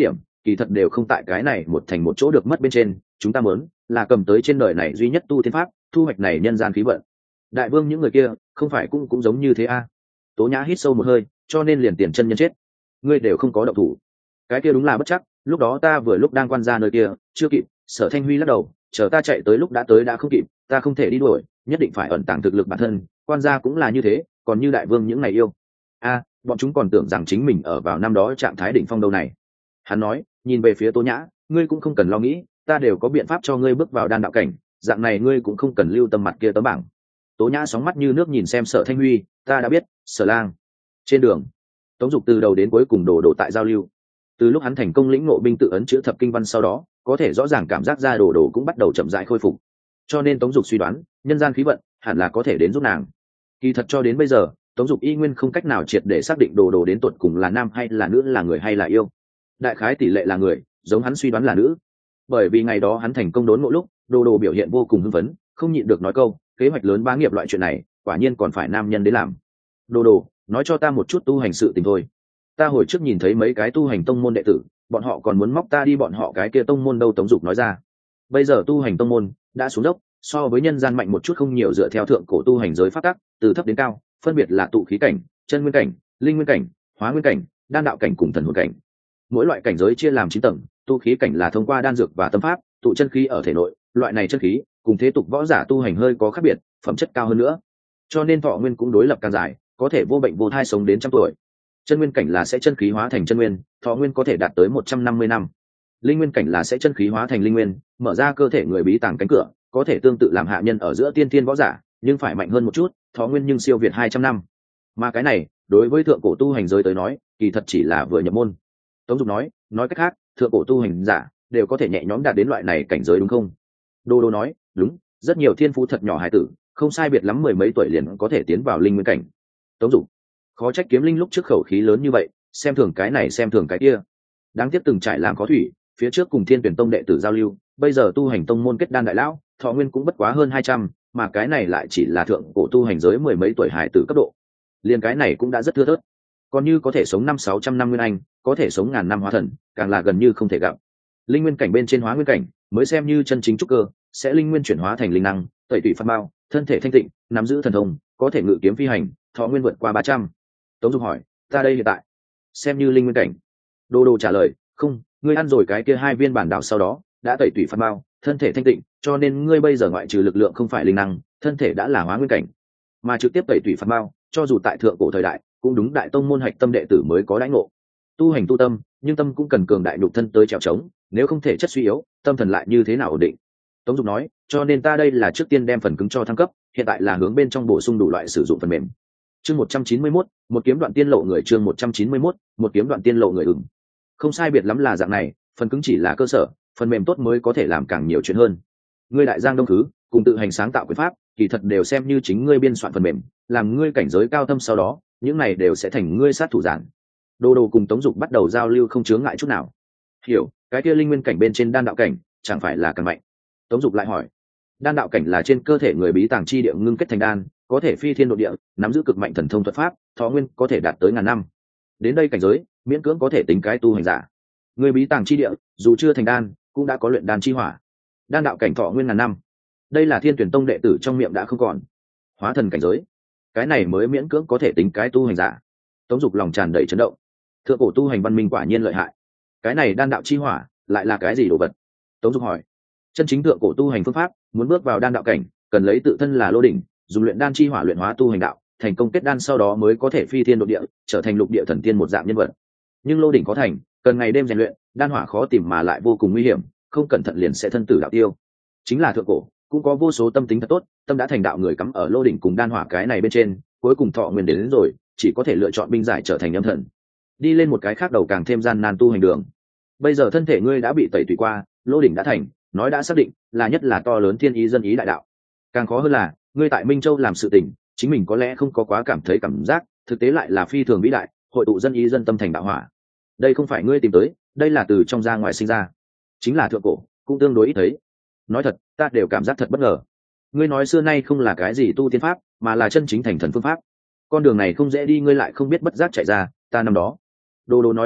kỳ thật đều không tại cái này một thành một chỗ được mất bên trên, chúng ta muốn là cầm tới trên đời này duy nhất tu tiên pháp, thu hoạch này nhân gian khí vận. Đại vương những người kia không phải cũng cũng giống như thế à? Tố Nhã hít sâu một hơi, cho nên liền tiền chân nhân chết. Ngươi đều không có động thủ. Cái kia đúng là bất chắc, lúc đó ta vừa lúc đang quan gia nơi kia, chưa kịp. Sở Thanh Huy lắc đầu, chờ ta chạy tới lúc đã tới đã không kịp, ta không thể đi đuổi, nhất định phải ẩn tàng thực lực bản thân, quan gia cũng là như thế, còn như đại vương những ngày yêu. A, bọn chúng còn tưởng rằng chính mình ở vào năm đó trạng thái đỉnh phong đâu này. Hắn nói, nhìn về phía Tố Nhã, ngươi cũng không cần lo nghĩ, ta đều có biện pháp cho ngươi bước vào đan đạo cảnh, dạng này ngươi cũng không cần lưu tâm mặt kia tấm bảng. Tố Nhã sóng mắt như nước nhìn xem Sở Thanh Huy, ta đã biết, Sở Lang. Trên đường, Tống Dục từ đầu đến cuối cùng đồ đồ tại giao lưu. Từ lúc hắn thành công lĩnh ngộ binh tự ấn chữ thập kinh văn sau đó, có thể rõ ràng cảm giác ra đồ đồ cũng bắt đầu chậm rãi khôi phục. Cho nên Tống Dục suy đoán, nhân gian khí vận hẳn là có thể đến giúp nàng. Kỳ thật cho đến bây giờ, Tống Dục y nguyên không cách nào triệt để xác định đồ đồ đến tuột cùng là nam hay là nữ, là người hay là yêu. Đại khái tỷ lệ là người, giống hắn suy đoán là nữ. Bởi vì ngày đó hắn thành công đốn ngộ lúc, đồ đồ biểu hiện vô cùng hưng phấn, không nhịn được nói câu, kế hoạch lớn bá nghiệp loại chuyện này, quả nhiên còn phải nam nhân đến làm. Đồ đồ, nói cho ta một chút tu hành sự tình thôi. Ta hồi trước nhìn thấy mấy cái tu hành tông môn đệ tử, bọn họ còn muốn móc ta đi bọn họ cái kia tông môn đâu. Tống Dục nói ra, bây giờ tu hành tông môn đã xuống dốc, so với nhân gian mạnh một chút không nhiều, dựa theo thượng cổ tu hành giới pháp tắc, từ thấp đến cao phân biệt là tụ khí cảnh, chân nguyên cảnh, linh nguyên cảnh, hóa nguyên cảnh, đan đạo cảnh cùng thần hồn cảnh. Mỗi loại cảnh giới chia làm chín tầng. Tu khí cảnh là thông qua đan dược và tâm pháp tụ chân khí ở thể nội, loại này chân khí cùng thế tục võ giả tu hành hơi có khác biệt, phẩm chất cao hơn nữa, cho nên thọ nguyên cũng đối lập càng dài, có thể vô bệnh vô thai sống đến trăm tuổi. Chân nguyên cảnh là sẽ chân khí hóa thành chân nguyên, thọ nguyên có thể đạt tới một trăm năm mươi năm. Linh nguyên cảnh là sẽ chân khí hóa thành linh nguyên, mở ra cơ thể người bí tàng cánh cửa, có thể tương tự làm hạ nhân ở giữa tiên thiên võ giả, nhưng phải mạnh hơn một chút, thọ nguyên nhưng siêu việt hai trăm năm. Mà cái này đối với thượng cổ tu hành giới tới nói, kỳ thật chỉ là vừa nhập môn. Tống Dục nói, nói cách khác, thượng cổ tu hành giả đều có thể nhẹ nhõm đạt đến loại này cảnh giới đúng không? Đô Đô nói, đúng, rất nhiều thiên phú thật nhỏ hài tử, không sai biệt lắm mười mấy tuổi liền có thể tiến vào linh nguyên cảnh. Tống Dục, khó trách Kiếm Linh lúc trước khẩu khí lớn như vậy, xem thường cái này xem thường cái kia. Đáng tiếc từng trải làm có thủy, phía trước cùng Thiên Tuyển Tông đệ tử giao lưu, bây giờ tu hành tông môn kết đan đại lão, thọ nguyên cũng bất quá hơn hai trăm, mà cái này lại chỉ là thượng cổ tu hành giới mười mấy tuổi hài tử cấp độ. Liên cái này cũng đã rất thưa thớt. Còn như có thể sống năm sáu trăm năm nguyên anh, có thể sống ngàn năm hóa thần, càng là gần như không thể gặp. Linh nguyên cảnh bên trên hóa nguyên cảnh mới xem như chân chính trúc cơ, sẽ linh nguyên chuyển hóa thành linh năng, tẩy tủy pháp bao, thân thể thanh tịnh, nắm giữ thần thông, có thể ngự kiếm phi hành, thọ nguyên vượt qua ba trăm. Tống Dục hỏi, ta đây hiện tại xem như linh nguyên cảnh? Đô Đô trả lời, không, ngươi ăn rồi cái kia hai viên bản đảo sau đó đã tẩy tủy pháp bao, thân thể thanh tịnh, cho nên ngươi bây giờ ngoại trừ lực lượng không phải linh năng, thân thể đã là hóa nguyên cảnh. Mà trực tiếp tẩy tủy pháp bao, cho dù tại thượng cổ thời đại, cũng đúng đại tông môn hạch tâm đệ tử mới có đãi ngộ. Tu hành tu tâm, nhưng tâm cũng cần cường đại nhục thân tới trèo trống, nếu không thể chất suy yếu, tâm thần lại như thế nào ổn định? Tống Dục nói, cho nên ta đây là trước tiên đem phần cứng cho thăng cấp, hiện tại là hướng bên trong bổ sung đủ loại sử dụng phần mềm. Chương một trăm chín mươi mốt, một kiếm đoạn tiên lộ người. Chương một trăm chín mươi mốt, một kiếm đoạn tiên lộ người. Ừm, không sai biệt lắm là dạng này, phần cứng chỉ là cơ sở, phần mềm tốt mới có thể làm càng nhiều chuyện hơn. Ngươi đại giang đông thứ cùng tự hành sáng tạo quyền pháp, kỳ thật đều xem như chính ngươi biên soạn phần mềm, làm ngươi cảnh giới cao thâm sau đó, những này đều sẽ thành ngươi sát thủ giản. Đô Đô cùng Tống Dục bắt đầu giao lưu không chướng ngại chút nào. Hiểu, cái kia linh nguyên cảnh bên trên đan đạo cảnh chẳng phải là càng mạnh? Tống Dục lại hỏi. Đan đạo cảnh là trên cơ thể người bí tàng chi địa ngưng kết thành đan, có thể phi thiên độ địa, nắm giữ cực mạnh thần thông thuật pháp, thọ nguyên có thể đạt tới ngàn năm. Đến đây cảnh giới miễn cưỡng có thể tính cái tu hành giả. Người bí tàng chi địa dù chưa thành đan, cũng đã có luyện đan chi hỏa. Đan đạo cảnh thọ nguyên ngàn năm, đây là Thiên Tuyển Tông đệ tử trong miệng đã không còn. Hóa thần cảnh giới, cái này mới miễn cưỡng có thể tính cái tu hành giả. Tống Dục lòng tràn đầy chấn động. Thượng cổ tu hành văn minh quả nhiên lợi hại. Cái này đan đạo chi hỏa lại là cái gì đồ vật? Tống Dục hỏi. Chân chính thượng cổ tu hành phương pháp, muốn bước vào đan đạo cảnh, cần lấy tự thân là lô đỉnh, dùng luyện đan chi hỏa luyện hóa tu hành đạo, thành công kết đan sau đó mới có thể phi thiên độ địa, trở thành lục địa thần tiên một dạng nhân vật. Nhưng lô đỉnh có thành, cần ngày đêm rèn luyện, đan hỏa khó tìm mà lại vô cùng nguy hiểm, không cẩn thận liền sẽ thân tử đạo tiêu. Chính là thượng cổ, cũng có vô số tâm tính thật tốt, tâm đã thành đạo người cắm ở lô đỉnh cùng đan hỏa cái này bên trên, cuối cùng thọ nguyên đến, đến rồi, chỉ có thể lựa chọn binh giải trở thành âm thần, đi lên một cái khác đầu càng thêm gian nan tu hành đường. Bây giờ thân thể ngươi đã bị tẩy tủy qua, lô đỉnh đã thành, nói đã xác định là nhất là to lớn thiên ý dân ý đại đạo. Càng khó hơn là ngươi tại Minh Châu làm sự tình, chính mình có lẽ không có quá cảm thấy cảm giác, thực tế lại là phi thường vĩ đại, hội tụ dân ý dân tâm thành đạo hỏa. Đây không phải ngươi tìm tới, đây là từ trong ra ngoài sinh ra, chính là thượng cổ, cũng tương đối ít thấy. Nói thật, ta đều cảm giác thật bất ngờ. Ngươi nói xưa nay không là cái gì tu tiên pháp, mà là chân chính thành thần phương pháp. Con đường này không dễ đi, ngươi lại không biết bất giác chạy ra, ta năm đó. Đồ Đồ nói đến đây,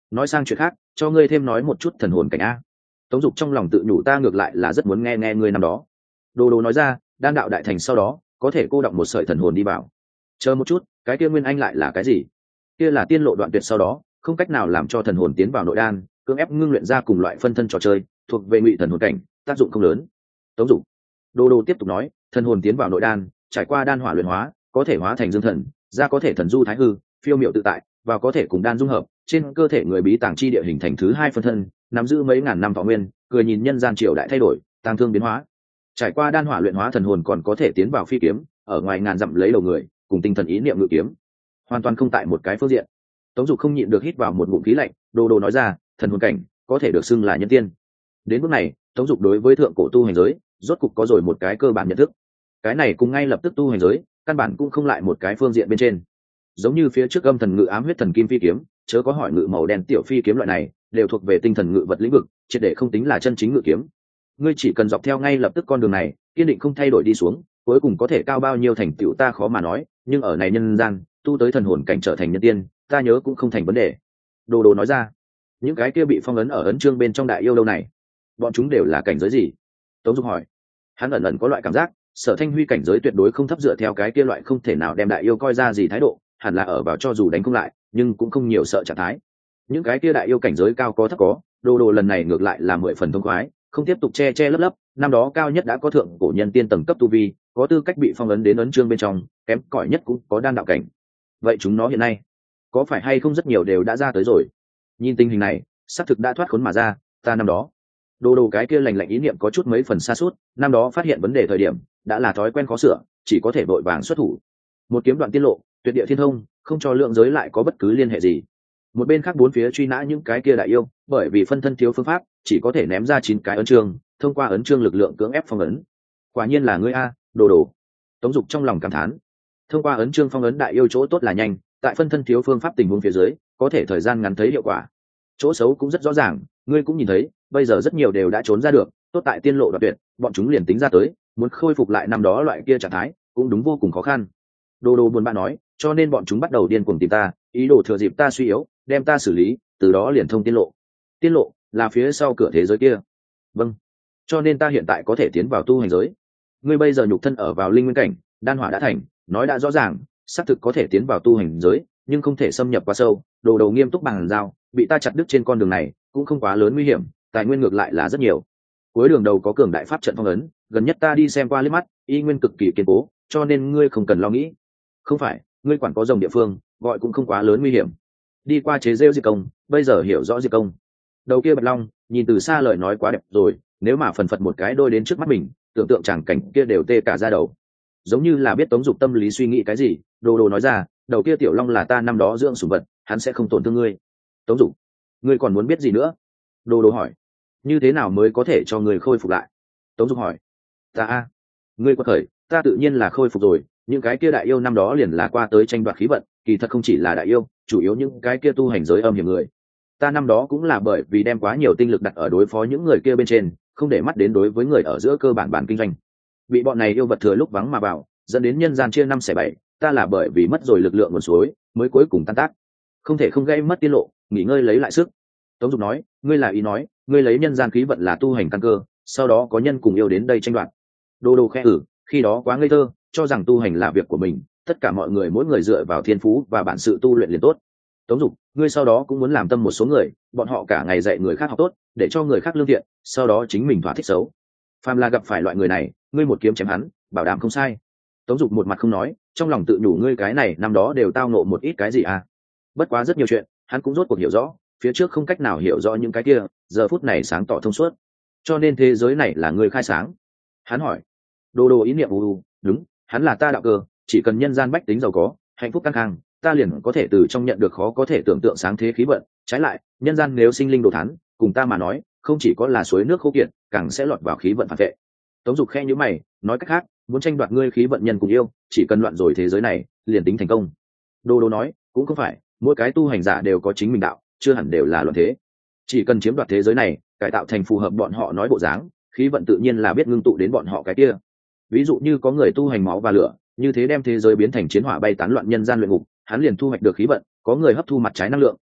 nói sang chuyện khác, cho ngươi thêm nói một chút thần hồn cảnh a. Tống Dục trong lòng tự nhủ, ta ngược lại là rất muốn nghe nghe ngươi năm đó. Đồ Đồ nói ra, đan đạo đại thành sau đó có thể cô động một sợi thần hồn đi vào. Chờ một chút, cái kia nguyên anh lại là cái gì? Kia là tiên lộ đoạn tuyệt sau đó không cách nào làm cho thần hồn tiến vào nội đan, cưỡng ép ngưng luyện ra cùng loại phân thân trò chơi, thuộc về ngụy thần hồn cảnh, tác dụng không lớn. Tống Dục Đồ Đồ tiếp tục nói, thần hồn tiến vào nội đan, trải qua đan hỏa luyện hóa, có thể hóa thành dương thần, ra có thể thần du thái hư, phiêu miệu tự tại, và có thể cùng đan dung hợp, trên cơ thể người bí tàng chi địa hình thành thứ hai phân thân, nắm giữ mấy ngàn năm thọ nguyên, cười nhìn nhân gian triều đại thay đổi, tang thương biến hóa. Trải qua đan hỏa luyện hóa thần hồn còn có thể tiến vào phi kiếm, ở ngoài ngàn dặm lấy đầu người, cùng tinh thần ý niệm ngự kiếm, hoàn toàn không tại một cái phương diện. Tống Dục không nhịn được hít vào một ngụm khí lạnh, Đồ Đồ nói ra, thần hồn cảnh có thể được xưng là nhân tiên. Đến bước này, Tống Dục đối với thượng cổ tu hành giới rốt cục có rồi một cái cơ bản nhận thức. Cái này cùng ngay lập tức tu hành giới căn bản cũng không lại một cái phương diện bên trên. Giống như phía trước âm thần ngự ám huyết thần kim phi kiếm, chớ có hỏi ngự màu đen tiểu phi kiếm loại này, đều thuộc về tinh thần ngự vật lĩnh vực, triệt để không tính là chân chính ngự kiếm. Ngươi chỉ cần dọc theo ngay lập tức con đường này, kiên định không thay đổi đi xuống, cuối cùng có thể cao bao nhiêu thành tựu ta khó mà nói, nhưng ở này nhân gian, tu tới thần hồn cảnh trở thành nhân tiên, ta nhớ cũng không thành vấn đề. Đồ Đồ nói ra, những cái kia bị phong ấn ở ấn chương bên trong đại yêu đâu này, bọn chúng đều là cảnh giới gì? Tống Dục hỏi. Hắn ẩn ẩn có loại cảm giác, Sở Thanh Huy cảnh giới tuyệt đối không thấp, dựa theo cái kia loại không thể nào đem đại yêu coi ra gì thái độ, hẳn là ở vào cho dù đánh không lại, nhưng cũng không nhiều sợ trạng thái. Những cái kia đại yêu cảnh giới cao có thấp có, Đồ Đồ lần này ngược lại là mười phần thông khoái, không tiếp tục che che lấp lấp, năm đó cao nhất đã có thượng cổ nhân tiên tầng cấp tu vi, có tư cách bị phong ấn đến ấn chương bên trong, kém cỏi nhất cũng có đan đạo cảnh. Vậy chúng nó hiện nay có phải hay không rất nhiều đều đã ra tới rồi? Nhìn tình hình này, xác thực đã thoát khốn mà ra, ta năm đó. Đồ Đồ cái kia lành lạnh ý niệm có chút mấy phần xa suốt, năm đó phát hiện vấn đề thời điểm, đã là thói quen khó sửa, chỉ có thể vội vàng xuất thủ. Một kiếm đoạn tiên lộ, tuyệt địa thiên thông, không cho lượng giới lại có bất cứ liên hệ gì. Một bên khác bốn phía truy nã những cái kia đại yêu, bởi vì phân thân thiếu phương pháp, chỉ có thể ném ra chín cái ấn chương, thông qua ấn chương lực lượng cưỡng ép phong ấn. Quả nhiên là ngươi a, Đồ Đồ. Tống Dục trong lòng cảm thán. Thông qua ấn chương phong ấn đại yêu chỗ tốt là nhanh, tại phân thân thiếu phương pháp tình huống phía dưới, có thể thời gian ngắn thấy hiệu quả. Chỗ xấu cũng rất rõ ràng, ngươi cũng nhìn thấy, bây giờ rất nhiều đều đã trốn ra được, tốt tại tiên lộ đoạn tuyệt, bọn chúng liền tính ra tới, muốn khôi phục lại năm đó loại kia trạng thái, cũng đúng vô cùng khó khăn. Đồ Đồ buồn bã nói, cho nên bọn chúng bắt đầu điên cuồng tìm ta, ý đồ thừa dịp ta suy yếu, đem ta xử lý, từ đó liền thông tiên lộ. Tiên lộ là phía sau cửa thế giới kia. Vâng. Cho nên ta hiện tại có thể tiến vào tu hành giới. Ngươi bây giờ nhục thân ở vào linh nguyên cảnh, đan hỏa đã thành, nói đã rõ ràng, xác thực có thể tiến vào tu hành giới, nhưng không thể xâm nhập quá sâu. Đồ Đầu nghiêm túc bằng dao, bị ta chặt đứt trên con đường này, cũng không quá lớn nguy hiểm, tài nguyên ngược lại là rất nhiều. Cuối đường đầu có cường đại pháp trận phong ấn, gần nhất ta đi xem qua liếc mắt, y nguyên cực kỳ kiên cố, cho nên ngươi không cần lo nghĩ. Không phải, ngươi quản có rồng địa phương, gọi cũng không quá lớn nguy hiểm. Đi qua chế rêu diệt công, bây giờ hiểu rõ diệt công. Đầu kia Bạch Long, nhìn từ xa lời nói quá đẹp rồi, nếu mà phần phật một cái đôi đến trước mắt mình, tưởng tượng chẳng cảnh kia đều tê cả da đầu. Giống như là biết Tống Dục tâm lý suy nghĩ cái gì, Đồ Đồ nói ra, đầu kia tiểu long là ta năm đó dưỡng sủng vật, hắn sẽ không tổn thương ngươi. Tống Dục, ngươi còn muốn biết gì nữa? Đồ Đồ hỏi. Như thế nào mới có thể cho ngươi khôi phục lại? Tống Dục hỏi. Ta a, ngươi quật khởi, ta tự nhiên là khôi phục rồi, những cái kia đại yêu năm đó liền là qua tới tranh đoạt khí vận, kỳ thật không chỉ là đại yêu, chủ yếu những cái kia tu hành giới âm hiểm người. Ta năm đó cũng là bởi vì đem quá nhiều tinh lực đặt ở đối phó những người kia bên trên, không để mắt đến đối với người ở giữa cơ bản bản kinh doanh. Bị bọn này yêu vật thừa lúc vắng mà vào, dẫn đến nhân gian chia năm xẻ bảy, ta là bởi vì mất rồi lực lượng nguồn suối, mới cuối cùng tan tác. Không thể không gây mất tiên lộ, nghỉ ngơi lấy lại sức. Tống Dục nói, ngươi là ý nói, ngươi lấy nhân gian khí vận là tu hành căn cơ, sau đó có nhân cùng yêu đến đây tranh đoạt. Đồ Đồ khẽ ử, khi đó quá ngây thơ, cho rằng tu hành là việc của mình, tất cả mọi người mỗi người dựa vào thiên phú và bản sự tu luyện liền tốt. Tống Dục, ngươi sau đó cũng muốn làm tâm một số người, bọn họ cả ngày dạy người khác học tốt, để cho người khác lương thiện, sau đó chính mình thỏa thích xấu. Phàm là gặp phải loại người này, ngươi một kiếm chém hắn, bảo đảm không sai. Tống Dục một mặt không nói, trong lòng tự nhủ, ngươi cái này năm đó đều tao ngộ một ít cái gì à? Bất quá rất nhiều chuyện, hắn cũng rốt cuộc hiểu rõ, phía trước không cách nào hiểu rõ những cái kia, giờ phút này sáng tỏ thông suốt. Cho nên thế giới này là ngươi khai sáng. Hắn hỏi. Đồ Đồ ý niệm u u, đúng, hắn là ta đạo cơ, chỉ cần nhân gian bách tính giàu có, hạnh phúc căng khang, ta liền có thể từ trong nhận được khó có thể tưởng tượng sáng thế khí vận. Trái lại, nhân gian nếu sinh linh đồ thán, cùng ta mà nói, không chỉ có là suối nước khô kiệt, càng sẽ lọt vào khí vận phản vệ. Tống Dục khe nhíu mày, nói cách khác, muốn tranh đoạt ngươi khí vận nhân cùng yêu, chỉ cần loạn rồi thế giới này, liền tính thành công. Đồ Đồ nói, cũng không phải, mỗi cái tu hành giả đều có chính mình đạo, chưa hẳn đều là loạn thế. Chỉ cần chiếm đoạt thế giới này, cải tạo thành phù hợp bọn họ nói bộ dáng, khí vận tự nhiên là biết ngưng tụ đến bọn họ cái kia. Ví dụ như có người tu hành máu và lửa, như thế đem thế giới biến thành chiến hỏa bay tán loạn nhân gian luyện ngục, hắn liền thu hoạch được khí vận. Có người hấp thu mặt trái năng lượng,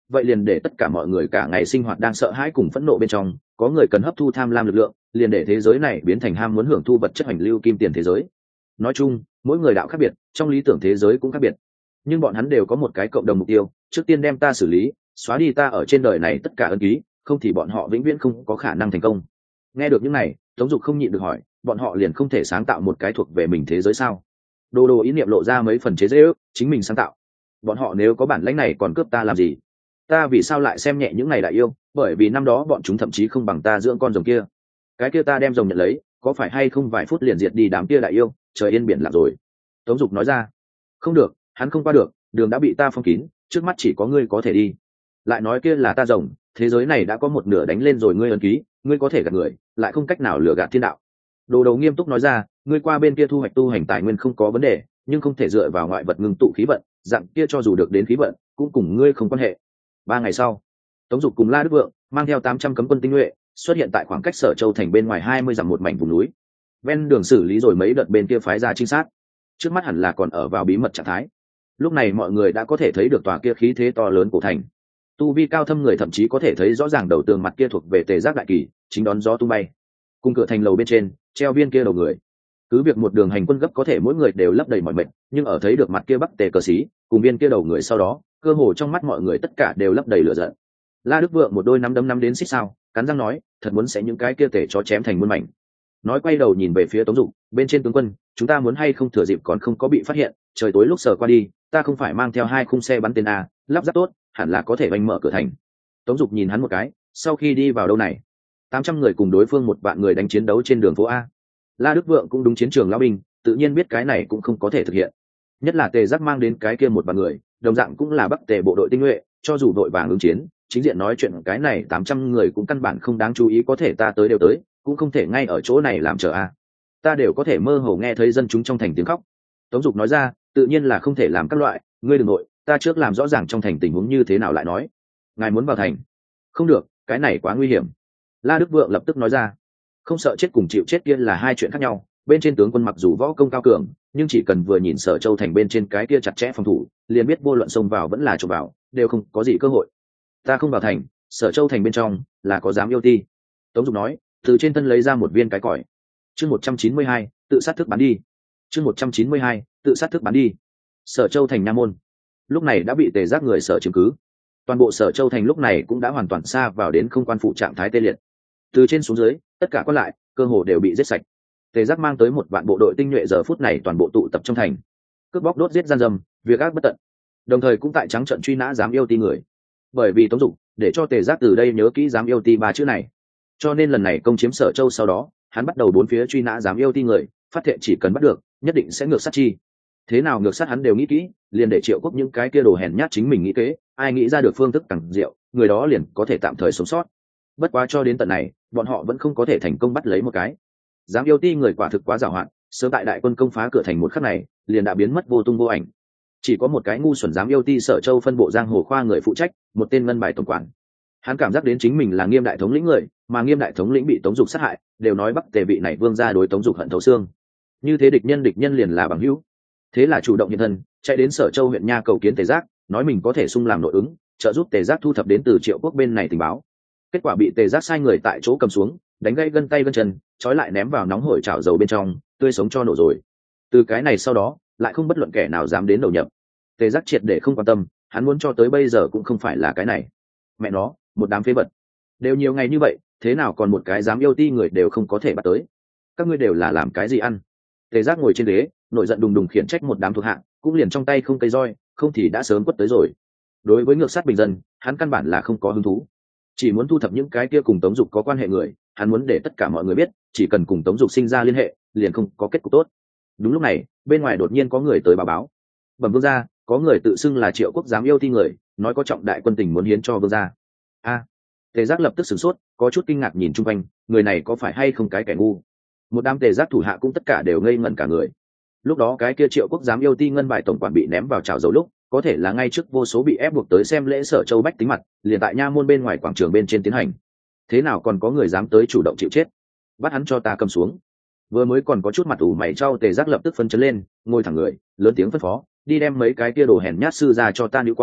vậy liền để tất cả mọi người cả ngày sinh hoạt đang sợ hãi cùng phẫn nộ bên trong, có người cần hấp thu tham lam lực lượng, liền để thế giới này biến thành ham muốn hưởng thu vật chất hành lưu kim tiền thế giới. Nói chung, mỗi người đạo khác biệt, trong lý tưởng thế giới cũng khác biệt, nhưng bọn hắn đều có một cái cộng đồng mục tiêu, trước tiên đem ta xử lý, xóa đi ta ở trên đời này tất cả ân ký, không thì bọn họ vĩnh viễn không có khả năng thành công. Nghe được những này, Tống Dục không nhịn được hỏi, bọn họ liền không thể sáng tạo một cái thuộc về mình thế giới sao? Đồ Đồ ý niệm lộ ra mấy phần chế giễu, chính mình sáng tạo. Bọn họ nếu có bản lĩnh này còn cướp ta làm gì? Ta vì sao lại xem nhẹ những này đại yêu? Bởi vì năm đó bọn chúng thậm chí không bằng ta dưỡng con rồng kia. Cái kia ta đem rồng nhận lấy, có phải hay không vài phút liền diệt đi đám kia đại yêu, trời yên biển lặng rồi. Tống Dục nói ra. Không được, hắn không qua được, đường đã bị ta phong kín, trước mắt chỉ có ngươi có thể đi. Lại nói kia là ta rồng, thế giới này đã có một nửa đánh lên rồi ngươi ấn ký, ngươi có thể gạt người, lại không cách nào lừa gạt thiên đạo. Đồ Đầu nghiêm túc nói ra, ngươi qua bên kia thu hoạch tu hành tài nguyên không có vấn đề, nhưng không thể dựa vào ngoại vật ngưng tụ khí vận, dạng kia cho dù được đến khí vận, cũng cùng ngươi không quan hệ. Ba ngày sau, Tống Dục cùng La Đức Vượng mang theo tám trăm cấm quân tinh nhuệ xuất hiện tại khoảng cách Sở Châu thành bên ngoài hai mươi dặm một mảnh vùng núi. Ven đường xử lý rồi mấy đợt bên kia phái ra trinh sát, trước mắt hẳn là còn ở vào bí mật trạng thái. Lúc này mọi người đã có thể thấy được tòa kia khí thế to lớn của thành. Tu vi cao thâm người thậm chí có thể thấy rõ ràng đầu tường mặt kia thuộc về Tề Giác đại kỳ, chính đón gió tung bay. Cùng cửa thành lầu bên trên, treo viên kia đầu người. Cứ việc một đường hành quân gấp có thể mỗi người đều lấp đầy mọi mệt, nhưng ở thấy được mặt kia Bắc Tề cờ sĩ, cùng viên kia đầu người sau đó, cơ hồ trong mắt mọi người tất cả đều lấp đầy lửa giận. La Đức Vượng một đôi nắm đấm nắm đến xích sao, cắn răng nói, thật muốn sẽ những cái kia tể cho chém thành muôn mảnh. Nói quay đầu nhìn về phía Tống Dục, bên trên tướng quân, chúng ta muốn hay không thừa dịp còn không có bị phát hiện, trời tối lúc sờ qua đi, ta không phải mang theo hai khung xe bắn tên a, lắp ráp tốt, hẳn là có thể bành mở cửa thành. Tống Dục nhìn hắn một cái, sau khi đi vào đâu này, tám trăm người cùng đối phương một vạn người đánh chiến đấu trên đường phố a. La Đức Vượng cũng đúng chiến trường lão binh, tự nhiên biết cái này cũng không có thể thực hiện. Nhất là Tề Giác mang đến cái kia một vạn người, đồng dạng cũng là Bắc Tề bộ đội tinh nhuệ, cho dù đội vàng ứng chiến, chính diện nói chuyện cái này tám trăm người cũng căn bản không đáng chú ý, có thể ta tới đều tới, cũng không thể ngay ở chỗ này làm chờ a. Ta đều có thể mơ hồ nghe thấy dân chúng trong thành tiếng khóc. Tống Dục nói ra, tự nhiên là không thể làm các loại, ngươi đừng nội, ta trước làm rõ ràng trong thành tình huống như thế nào lại nói. Ngài muốn vào thành? Không được, cái này quá nguy hiểm. La Đức Vượng lập tức nói ra, không sợ chết cùng chịu chết kia là hai chuyện khác nhau. Bên trên tướng quân mặc dù võ công cao cường, nhưng chỉ cần vừa nhìn Sở Châu thành bên trên cái kia chặt chẽ phòng thủ, liền biết vô luận xông vào vẫn là trộm vào, đều không có gì cơ hội. Ta không vào thành, Sở Châu thành bên trong là có dám yêu ti. Tống Dục nói, từ trên thân lấy ra một viên cái còi. Chương một trăm chín mươi hai, tự sát thức bắn đi. Chương một trăm chín mươi hai, tự sát thức bắn đi. Sở Châu thành nha môn lúc này đã bị Tề Giác người Sở chiếm cứ. Toàn bộ Sở Châu thành lúc này cũng đã hoàn toàn xa vào đến không quan phụ trạng thái tê liệt. Từ trên xuống dưới, tất cả quan lại cơ hồ đều bị giết sạch. Tề Giác mang tới một vạn bộ đội tinh nhuệ giờ phút này toàn bộ tụ tập trong thành, cướp bóc đốt giết gian dâm, việc ác bất tận, đồng thời cũng tại trắng trận truy nã dám yêu ti người. Bởi vì Tống Dục để cho Tề Giác từ đây nhớ kỹ dám yêu ti ba chữ này, cho nên lần này công chiếm Sở Châu sau đó, hắn bắt đầu bốn phía truy nã dám yêu ti người, phát thệ chỉ cần bắt được, nhất định sẽ ngược sát chi. Thế nào ngược sát hắn đều nghĩ kỹ, liền để Triệu Quốc những cái kia đồ hèn nhát chính mình nghĩ kế, ai nghĩ ra được phương thức càng diệu, người đó liền có thể tạm thời sống sót. Bất quá cho đến tận này, bọn họ vẫn không có thể thành công bắt lấy một cái. Dám yêu ti người quả thực quá giàu hạn, sớm tại đại quân công phá cửa thành một khắc này, liền đã biến mất vô tung vô ảnh. Chỉ có một cái ngu xuẩn dám yêu ti Sở Châu phân bộ giang hồ khoa người phụ trách, một tên ngân bài tổng quản. Hắn cảm giác đến chính mình là Nghiêm đại thống lĩnh người, mà Nghiêm đại thống lĩnh bị Tống Dục sát hại, đều nói Bắc Tề vị này vương gia đối Tống Dục hận thấu xương. Như thế địch nhân địch nhân liền là bằng hữu. Thế là chủ động hiện thân, chạy đến Sở Châu huyện nha cầu kiến Tề Giác, nói mình có thể xung làm nội ứng, trợ giúp Tề Giác thu thập đến từ Triệu Quốc bên này tình báo. Kết quả bị Tề Giác sai người tại chỗ cầm xuống, đánh gãy gân tay gân chân, trói lại ném vào nóng hổi chảo dầu bên trong, tươi sống cho nổ rồi. Từ cái này sau đó, lại không bất luận kẻ nào dám đến đầu nhập. Tề Giác triệt để không quan tâm, hắn muốn cho tới bây giờ cũng không phải là cái này. Mẹ nó, một đám phế vật. Đều nhiều ngày như vậy, thế nào còn một cái dám yêu ti người đều không có thể bắt tới. Các ngươi đều là làm cái gì ăn? Tề Giác ngồi trên ghế, nổi giận đùng đùng khiển trách một đám thuộc hạ, cũng liền trong tay không cây roi, không thì đã sớm quất tới rồi. Đối với ngược sát bình dân, hắn căn bản là không có hứng thú, chỉ muốn thu thập những cái kia cùng Tống Dục có quan hệ người. Hắn muốn để tất cả mọi người biết, chỉ cần cùng Tống Dục sinh ra liên hệ, liền không có kết cục tốt. Đúng lúc này, bên ngoài đột nhiên có người tới báo báo, bẩm vương gia, có người tự xưng là Triệu Quốc dám yêu ti người, nói có trọng đại quân tình muốn hiến cho vương gia. A, Tề Giác lập tức sửng sốt, có chút kinh ngạc nhìn chung quanh, người này có phải hay không cái kẻ ngu? Một đám Tề Giác thủ hạ cũng tất cả đều ngây ngẩn cả người. Lúc đó cái kia Triệu Quốc dám yêu ti ngân bài tổng quản bị ném vào chảo dầu lúc, có thể là ngay trước vô số bị ép buộc tới xem lễ Sở Châu bách tính mặt, liền tại nha môn bên ngoài quảng trường bên trên tiến hành. Thế nào còn có người dám tới chủ động chịu chết? Bắt hắn cho ta cầm xuống. Vừa mới còn có chút mặt ủ mày trao Tề Giác lập tức phấn chấn lên, ngồi thẳng người, lớn tiếng phân phó, đi đem mấy cái kia đồ hèn nhát sư ra cho ta nữ qua,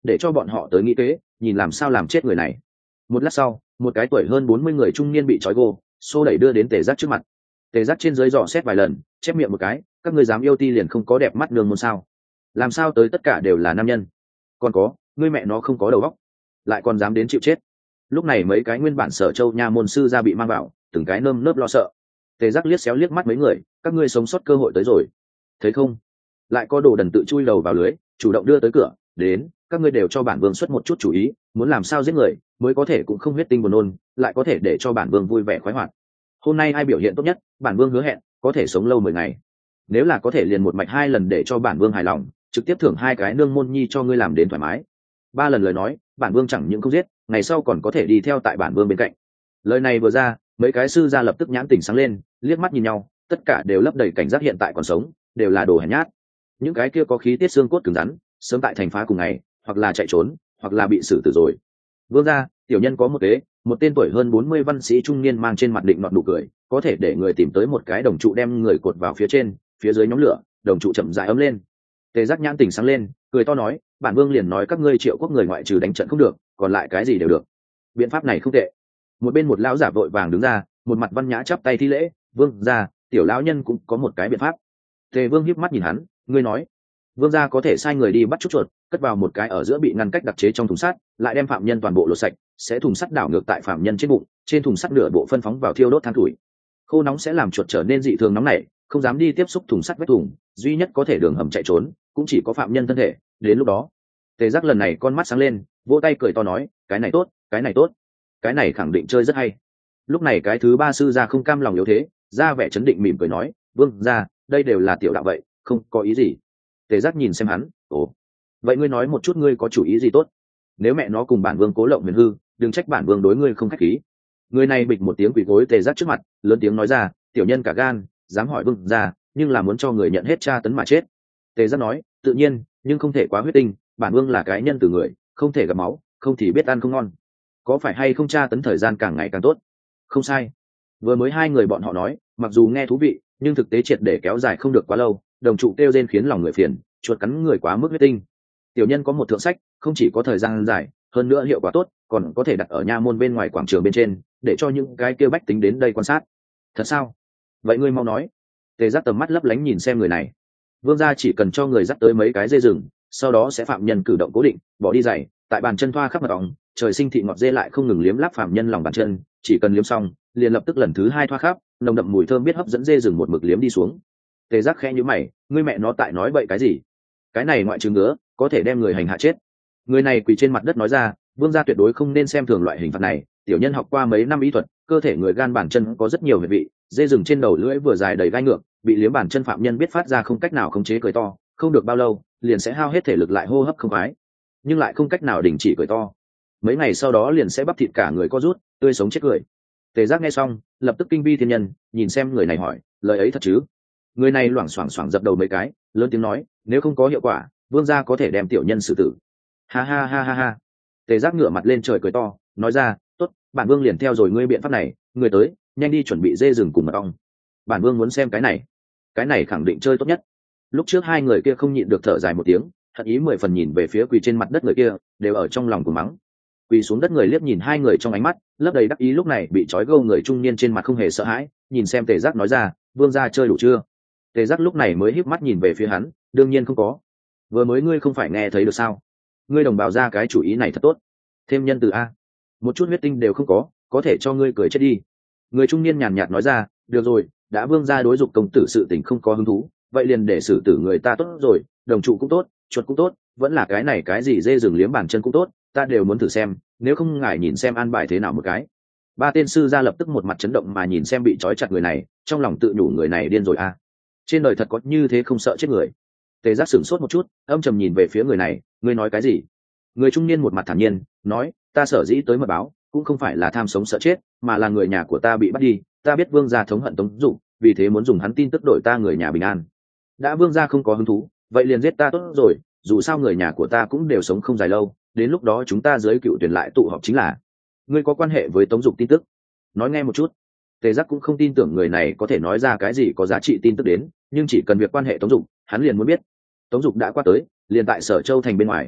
để cho bọn họ tới nghĩ kế nhìn làm sao làm chết người này. Một lát sau, một cái tuổi hơn bốn mươi người trung niên bị trói gô xô đẩy đưa đến Tề Giác trước mặt. Tề Giác trên dưới dò xét vài lần, chép miệng một cái, các ngươi dám yêu ti liền không có đẹp mắt nương môn sao? Làm sao tới tất cả đều là nam nhân? Còn có, ngươi mẹ nó không có đầu óc, lại còn dám đến chịu chết. Lúc này mấy cái nguyên bản Sở Châu nha môn sư ra bị mang vào, từng cái nơm nớp lo sợ. Tề Giác liếc xéo liếc mắt mấy người, các ngươi sống sót cơ hội tới rồi, thấy không? Lại có đồ đần tự chui đầu vào lưới, chủ động đưa tới cửa, đến, các ngươi đều cho bản vương xuất một chút chủ ý, muốn làm sao giết người mới có thể cũng không huyết tinh buồn nôn, lại có thể để cho bản vương vui vẻ khoái hoạt. Hôm nay ai biểu hiện tốt nhất, bản vương hứa hẹn có thể sống lâu mười ngày. Nếu là có thể liền một mạch hai lần để cho bản vương hài lòng, trực tiếp thưởng hai cái nương môn nhi cho ngươi làm đến thoải mái. Ba lần lời nói, bản vương chẳng những không giết, ngày sau còn có thể đi theo tại bản vương bên cạnh. Lời này vừa ra, mấy cái sư gia lập tức nhãn tỉnh sáng lên, liếc mắt nhìn nhau, tất cả đều lấp đầy cảnh giác hiện tại còn sống, đều là đồ hèn nhát. Những cái kia có khí tiết xương cốt cứng rắn, sớm tại thành phá cùng ngày, hoặc là chạy trốn, hoặc là bị xử tử rồi. Vương gia, tiểu nhân có một kế, một tên tuổi hơn bốn mươi văn sĩ trung niên mang trên mặt định nọt nụ cười, có thể để người tìm tới một cái đồng trụ đem người cột vào phía trên, phía dưới nhóm lửa, đồng trụ chậm rãi ấm lên. Tề Giác nhãn tỉnh sáng lên, cười to nói, bản vương liền nói các ngươi Triệu quốc người ngoại trừ đánh trận không được, còn lại cái gì đều được. Biện pháp này không tệ. Một bên một lão giả vội vàng đứng ra, một mặt văn nhã chắp tay thi lễ, vương gia, tiểu lão nhân cũng có một cái biện pháp. Tề Vương híp mắt nhìn hắn, ngươi nói, vương gia có thể sai người đi bắt chút chuột, cất vào một cái ở giữa bị ngăn cách đặc chế trong thùng sắt, lại đem phạm nhân toàn bộ lột sạch, sẽ thùng sắt đảo ngược tại phạm nhân trên bụng, trên thùng sắt nửa bộ phân phóng vào thiêu đốt than tuổi. Khô nóng sẽ làm chuột trở nên dị thường nóng nảy, không dám đi tiếp xúc thùng sắt vết thùng, duy nhất có thể đường hầm chạy trốn, cũng chỉ có phạm nhân thân thể. Đến lúc đó, Tề Giác lần này con mắt sáng lên, vỗ tay cười to nói, cái này tốt, cái này tốt, cái này khẳng định chơi rất hay. Lúc này cái thứ ba sư gia không cam lòng yếu thế, ra vẻ chấn định mỉm cười nói, vương gia, đây đều là tiểu đạo vậy, không có ý gì. Tề Giác nhìn xem hắn, ồ, vậy ngươi nói một chút ngươi có chủ ý gì tốt? Nếu mẹ nó cùng bản vương cố lộng huyền hư, đừng trách bản vương đối ngươi không khách khí. Người này bịch một tiếng quỳ gối Tề Giác trước mặt, lớn tiếng nói ra, tiểu nhân cả gan, dám hỏi vương gia, nhưng là muốn cho người nhận hết tra tấn mà chết. Tề Giác nói, tự nhiên, nhưng không thể quá huyết tinh, bản vương là cái nhân từ người, không thể gặp máu, không thì biết ăn không ngon. Có phải hay không tra tấn thời gian càng ngày càng tốt? Không sai. Vừa mới hai người bọn họ nói, mặc dù nghe thú vị, nhưng thực tế triệt để kéo dài không được quá lâu, đồng trụ kêu rên khiến lòng người phiền, chuột cắn người quá mức huyết tinh. Tiểu nhân có một thượng sách, không chỉ có thời gian dài, hơn nữa hiệu quả tốt, còn có thể đặt ở nha môn bên ngoài quảng trường bên trên, để cho những cái kia bách tính đến đây quan sát. Thật sao? Vậy ngươi mau nói. Tề Giác tầm mắt lấp lánh nhìn xem người này. Vương gia chỉ cần cho người dắt tới mấy cái dê rừng, sau đó sẽ phạm nhân cử động cố định, bỏ đi giày, tại bàn chân thoa khắp mật ong, trời sinh thị ngọt dê lại không ngừng liếm láp phạm nhân lòng bàn chân, chỉ cần liếm xong, liền lập tức lần thứ hai thoa khắp, nồng đậm mùi thơm biết hấp dẫn dê rừng một mực liếm đi xuống. Tề Giác khẽ nhíu mày, ngươi mẹ nó tại nói bậy cái gì? Cái này ngoại trừ ngứa, có thể đem người hành hạ chết. Người này quỳ trên mặt đất nói ra, vương gia tuyệt đối không nên xem thường loại hình phạt này, tiểu nhân học qua mấy năm y thuật, cơ thể người gan bàn chân có rất nhiều huyệt vị, dê rừng trên đầu lưỡi vừa dài đầy gai ngược, bị liếm bàn chân phạm nhân biết phát ra không cách nào khống chế cười to, không được bao lâu, liền sẽ hao hết thể lực lại hô hấp không khoái, nhưng lại không cách nào đình chỉ cười to. Mấy ngày sau đó liền sẽ bắp thịt cả người co rút, tươi sống chết cười. Tề Giác nghe xong, lập tức kinh vi thiên nhân, nhìn xem người này hỏi, lời ấy thật chứ? Người này loảng xoảng xoảng dập đầu mấy cái, lớn tiếng nói, nếu không có hiệu quả, vương gia có thể đem tiểu nhân xử tử. Ha ha ha ha ha. Tề Giác ngửa mặt lên trời cười to, nói ra, tốt, bản vương liền theo rồi ngươi biện pháp này, người tới, nhanh đi chuẩn bị dê rừng cùng mật ong. Bản vương muốn xem cái này, cái này khẳng định chơi tốt nhất. Lúc trước hai người kia không nhịn được thở dài một tiếng, hận ý mười phần nhìn về phía quỳ trên mặt đất người kia, đều ở trong lòng của mắng. Quỳ xuống đất người liếc nhìn hai người trong ánh mắt lấp đầy đắc ý, lúc này bị trói gâu người trung niên trên mặt không hề sợ hãi, nhìn xem Tề Giác nói ra, vương gia chơi đủ chưa? Tề Giác lúc này mới híp mắt nhìn về phía hắn, đương nhiên không có. Vừa mới ngươi không phải nghe thấy được sao? Ngươi đồng bào ra cái chủ ý này thật tốt, thêm nhân từ a, một chút huyết tinh đều không có, có thể cho ngươi cười chết đi. Người trung niên nhàn nhạt nói ra, được rồi, đã vương gia đối dục công tử sự tình không có hứng thú, vậy liền để xử tử người ta tốt rồi, đồng trụ cũng tốt, chuột cũng tốt, vẫn là cái này cái gì dê rừng liếm bàn chân cũng tốt, ta đều muốn thử xem, nếu không ngài nhìn xem an bài thế nào một cái. Ba tên sư gia lập tức một mặt chấn động mà nhìn xem bị trói chặt người này, trong lòng tự nhủ người này điên rồi a, trên đời thật có như thế không sợ chết người. Tề Giác sửng sốt một chút, âm trầm nhìn về phía người này, ngươi nói cái gì? Người trung niên một mặt thản nhiên nói, ta sở dĩ tới mật báo cũng không phải là tham sống sợ chết, mà là người nhà của ta bị bắt đi, ta biết vương gia thống hận Tống Dục, vì thế muốn dùng hắn tin tức đổi ta người nhà bình an. Đã vương gia không có hứng thú, vậy liền giết ta tốt rồi, dù sao người nhà của ta cũng đều sống không dài lâu, đến lúc đó chúng ta dưới cựu tuyển lại tụ họp chính là. Ngươi có quan hệ với Tống Dục tin tức, nói nghe một chút. Tề Giác cũng không tin tưởng người này có thể nói ra cái gì có giá trị tin tức đến, nhưng chỉ cần việc quan hệ Tống Dục, hắn liền muốn biết. Tống Dục đã qua tới, liền tại Sở Châu thành bên ngoài.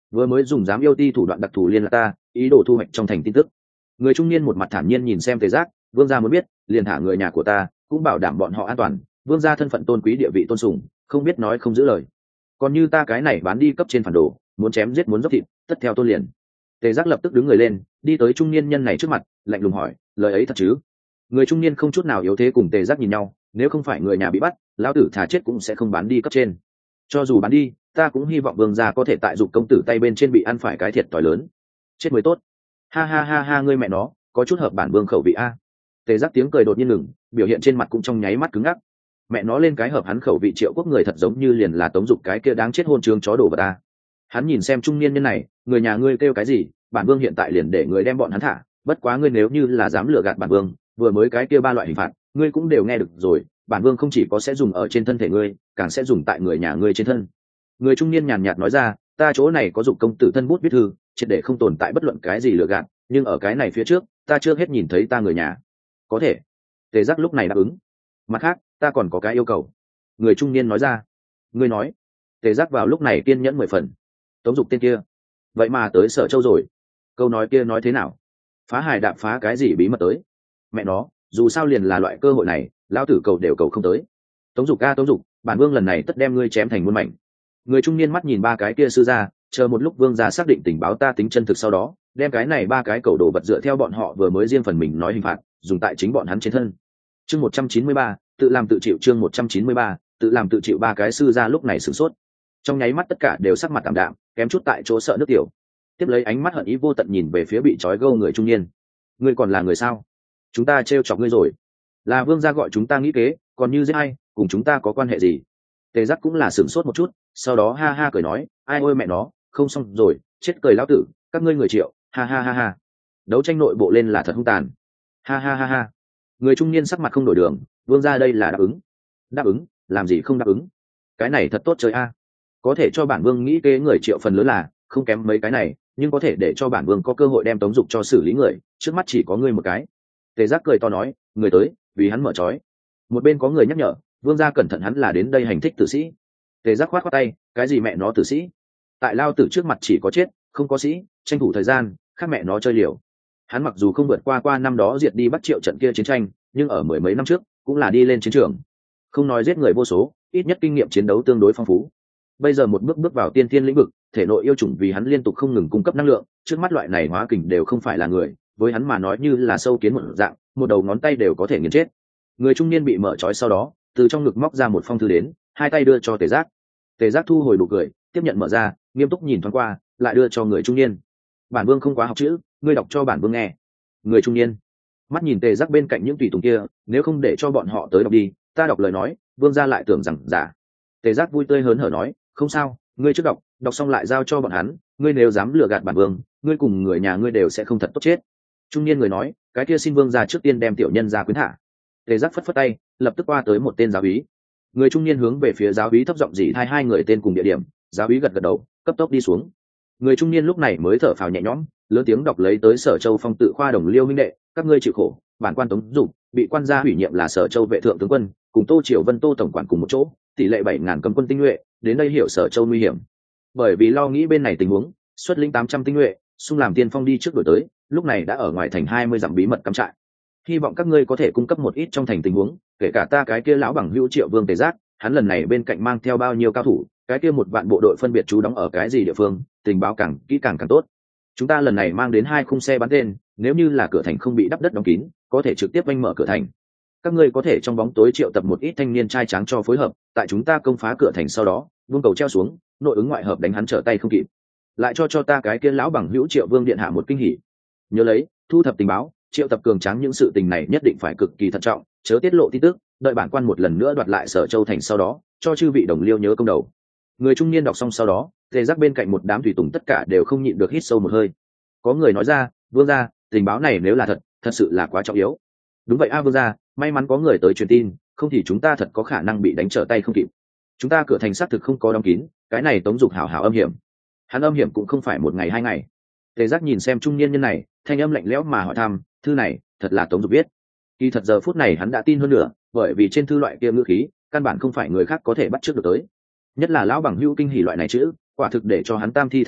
vừa mới dùng dám yêu ti thủ đoạn đặc thù liên lạc ta, ý đồ thu hoạch trong thành tin tức. Người trung niên một mặt thản nhiên nhìn xem Tề Giác, vương gia muốn biết, liền thả người nhà của ta, cũng bảo đảm bọn họ an toàn. Vương gia thân phận tôn quý, địa vị tôn sùng, không biết nói không giữ lời. Còn như ta cái này bán đi cấp trên phản đồ, muốn chém giết muốn dốc thịt, tất theo tôn liền. Tề Giác lập tức đứng người lên, đi tới trung niên nhân này trước mặt, lạnh lùng hỏi, lời ấy thật chứ? Người trung niên không chút nào yếu thế cùng Tề Giác nhìn nhau, nếu không phải người nhà bị bắt, lão tử thà chết cũng sẽ không bán đi cấp trên. Cho dù bán đi, ta cũng hy vọng vương gia có thể tại dục công tử tay bên trên bị ăn phải cái thiệt thòi lớn, chết mới tốt. Ha ha ha ha, ngươi mẹ nó, có chút hợp bản vương khẩu vị a. Tề Giác tiếng cười đột nhiên ngừng, biểu hiện trên mặt cũng trong nháy mắt cứng ngắc. Mẹ nó lên cái hợp hắn khẩu vị Triệu Quốc người thật giống như liền là Tống Dục cái kia đáng chết hôn trướng chó đổ vật ta. Hắn nhìn xem trung niên nhân này, người nhà ngươi kêu cái gì, bản vương hiện tại liền để người đem bọn hắn thả, bất quá ngươi nếu như là dám lừa gạt bản vương, vừa mới cái kia ba loại hình phạt, ngươi cũng đều nghe được rồi, bản vương không chỉ có sẽ dùng ở trên thân thể ngươi, càng sẽ dùng tại người nhà ngươi trên thân. Người trung niên nhàn nhạt nói ra, ta chỗ này có dục công tử thân bút viết thư, triệt để không tồn tại bất luận cái gì lừa gạt, nhưng ở cái này phía trước, ta chưa hết nhìn thấy ta người nhà. Có thể. Tề Giác lúc này đáp ứng. Mặt khác, ta còn có cái yêu cầu. Người trung niên nói ra. Ngươi nói. Tề Giác vào lúc này kiên nhẫn mười phần. Tống Dục tên kia, vậy mà tới Sở Châu rồi. Câu nói kia nói thế nào? Phá hài đạp phá cái gì bí mật tới? Mẹ nó, dù sao liền là loại cơ hội này, lão tử cầu đều cầu không tới. Tống Dục ca, Tống Dục, bản vương lần này tất đem ngươi chém thành muôn mảnh. Người trung niên mắt nhìn ba cái kia sư gia, chờ một lúc vương gia xác định tình báo ta tính chân thực sau đó, đem cái này ba cái cầu đồ vật dựa theo bọn họ vừa mới riêng phần mình nói hình phạt, dùng tại chính bọn hắn trên thân. Chương một trăm chín mươi ba, tự làm tự chịu. Chương một trăm chín mươi ba, tự làm tự chịu. Ba cái sư gia lúc này sửng sốt, trong nháy mắt tất cả đều sắc mặt tạm đạm, kém chút tại chỗ sợ nước tiểu. Tiếp lấy ánh mắt hận ý vô tận nhìn về phía bị trói gô người trung niên. Ngươi còn là người sao? Chúng ta trêu chọc ngươi rồi. Là vương gia gọi chúng ta nghĩ kế, còn như giết ai, cùng chúng ta có quan hệ gì? Tề Giác cũng là sửng sốt một chút, sau đó ha ha cười nói, ai ôi mẹ nó, không xong rồi, chết cười lão tử, các ngươi người Triệu, ha ha ha ha. Đấu tranh nội bộ lên là thật hung tàn. Ha ha ha ha. Người trung niên sắc mặt không đổi đường, vương gia đây là đáp ứng. Đáp ứng, làm gì không đáp ứng? Cái này thật tốt trời a. Có thể cho bản vương nghĩ kế người Triệu phần lớn là không kém mấy cái này, nhưng có thể để cho bản vương có cơ hội đem Tống Dục cho xử lý người, trước mắt chỉ có ngươi một cái. Tề Giác cười to nói, người tới, vì hắn mở trói. Một bên có người nhắc nhở, vương gia cẩn thận, hắn là đến đây hành thích tử sĩ. Tề Giác khoát khoát tay, cái gì mẹ nó tử sĩ? Tại lao tử trước mặt chỉ có chết, không có sĩ, tranh thủ thời gian, khác mẹ nó chơi liều. Hắn mặc dù không vượt qua qua năm đó diệt đi Bắc Triệu trận kia chiến tranh, nhưng ở mười mấy năm trước cũng là đi lên chiến trường, không nói giết người vô số, ít nhất kinh nghiệm chiến đấu tương đối phong phú. Bây giờ một bước bước vào tiên tiên lĩnh vực, thể nội yêu chủng vì hắn liên tục không ngừng cung cấp năng lượng, trước mắt loại này hóa kình đều không phải là người, với hắn mà nói như là sâu kiến một dạng, một đầu ngón tay đều có thể nghiền chết. Người trung niên bị mở trói sau đó, từ trong ngực móc ra một phong thư đến, hai tay đưa cho Tề Giác. Tề Giác thu hồi nụ cười, tiếp nhận mở ra, nghiêm túc nhìn thoáng qua, lại đưa cho người trung niên. Bản vương không quá học chữ, ngươi đọc cho bản vương nghe. Người trung niên mắt nhìn Tề Giác bên cạnh những tùy tùng kia, nếu không để cho bọn họ tới đọc đi, ta đọc lời nói, vương gia lại tưởng rằng giả. Tề Giác vui tươi hớn hở nói, không sao, ngươi trước đọc, đọc xong lại giao cho bọn hắn, ngươi nếu dám lừa gạt bản vương, ngươi cùng người nhà ngươi đều sẽ không thật tốt chết. Trung niên người nói, cái kia xin vương gia trước tiên đem tiểu nhân ra quyến thả. Tề Giác phất phất tay, lập tức qua tới một tên giáo úy. Người trung niên hướng về phía giáo úy thấp giọng dỉ thai hai người tên cùng địa điểm, giáo úy gật gật đầu, cấp tốc đi xuống. Người trung niên lúc này mới thở phào nhẹ nhõm, lớn tiếng đọc lấy tới Sở Châu Phong tự khoa đồng liêu huynh đệ, các ngươi chịu khổ, bản quan Tống Dục bị quan gia ủy nhiệm là Sở Châu vệ thượng tướng quân, cùng Tô Triều Vân Tô tổng quản cùng một chỗ, tỷ lệ bảy ngàn cấm quân tinh nhuệ, đến đây hiểu Sở Châu nguy hiểm. Bởi vì lo nghĩ bên này tình huống, xuất lĩnh tám trăm tinh nhuệ, xung làm tiên phong đi trước đổi tới, lúc này đã ở ngoài thành hai mươi dặm bí mật cắm trại. Hy vọng các ngươi có thể cung cấp một ít trong thành tình huống, kể cả ta cái kia lão bằng hữu Triệu Vương Tề Giác, hắn lần này bên cạnh mang theo bao nhiêu cao thủ, cái kia một vạn bộ đội phân biệt trú đóng ở cái gì địa phương, tình báo càng kỹ càng càng tốt. Chúng ta lần này mang đến hai khung xe bắn tên, nếu như là cửa thành không bị đắp đất đóng kín, có thể trực tiếp vênh mở cửa thành. Các ngươi có thể trong bóng tối triệu tập một ít thanh niên trai tráng cho phối hợp, tại chúng ta công phá cửa thành sau đó, vương cầu treo xuống, nội ứng ngoại hợp đánh hắn trở tay không kịp. Lại cho cho ta cái kia lão bằng hữu Triệu Vương điện hạ một kinh hỉ. Nhớ lấy, thu thập tình báo, triệu tập cường tráng, những sự tình này nhất định phải cực kỳ thận trọng, chớ tiết lộ tin tức, đợi bản quan một lần nữa đoạt lại Sở Châu thành sau đó, cho chư vị đồng liêu nhớ công đầu. Người trung niên đọc xong sau đó, Tề Giác bên cạnh một đám tùy tùng tất cả đều không nhịn được hít sâu một hơi. Có người nói ra, vương gia, tình báo này nếu là thật, thật sự là quá trọng yếu. Đúng vậy a vương gia, may mắn có người tới truyền tin, không thì chúng ta thật có khả năng bị đánh trở tay không kịp. Chúng ta cửa thành xác thực không có đóng kín, cái này Tống Dục hảo hảo âm hiểm. Hắn âm hiểm cũng không phải một ngày hai ngày. Tề Giác nhìn xem trung niên nhân này, thanh âm lạnh lẽo mà hỏi thăm, thư này thật là Tống Dục viết? Kỳ thật giờ phút này hắn đã tin hơn nữa, bởi vì trên thư loại kia ngữ khí, căn bản không phải người khác có thể bắt chước được tới. Nhất là lão bằng hữu kinh hỉ loại này chữ, quả thực để cho hắn tam thi thần nhảy,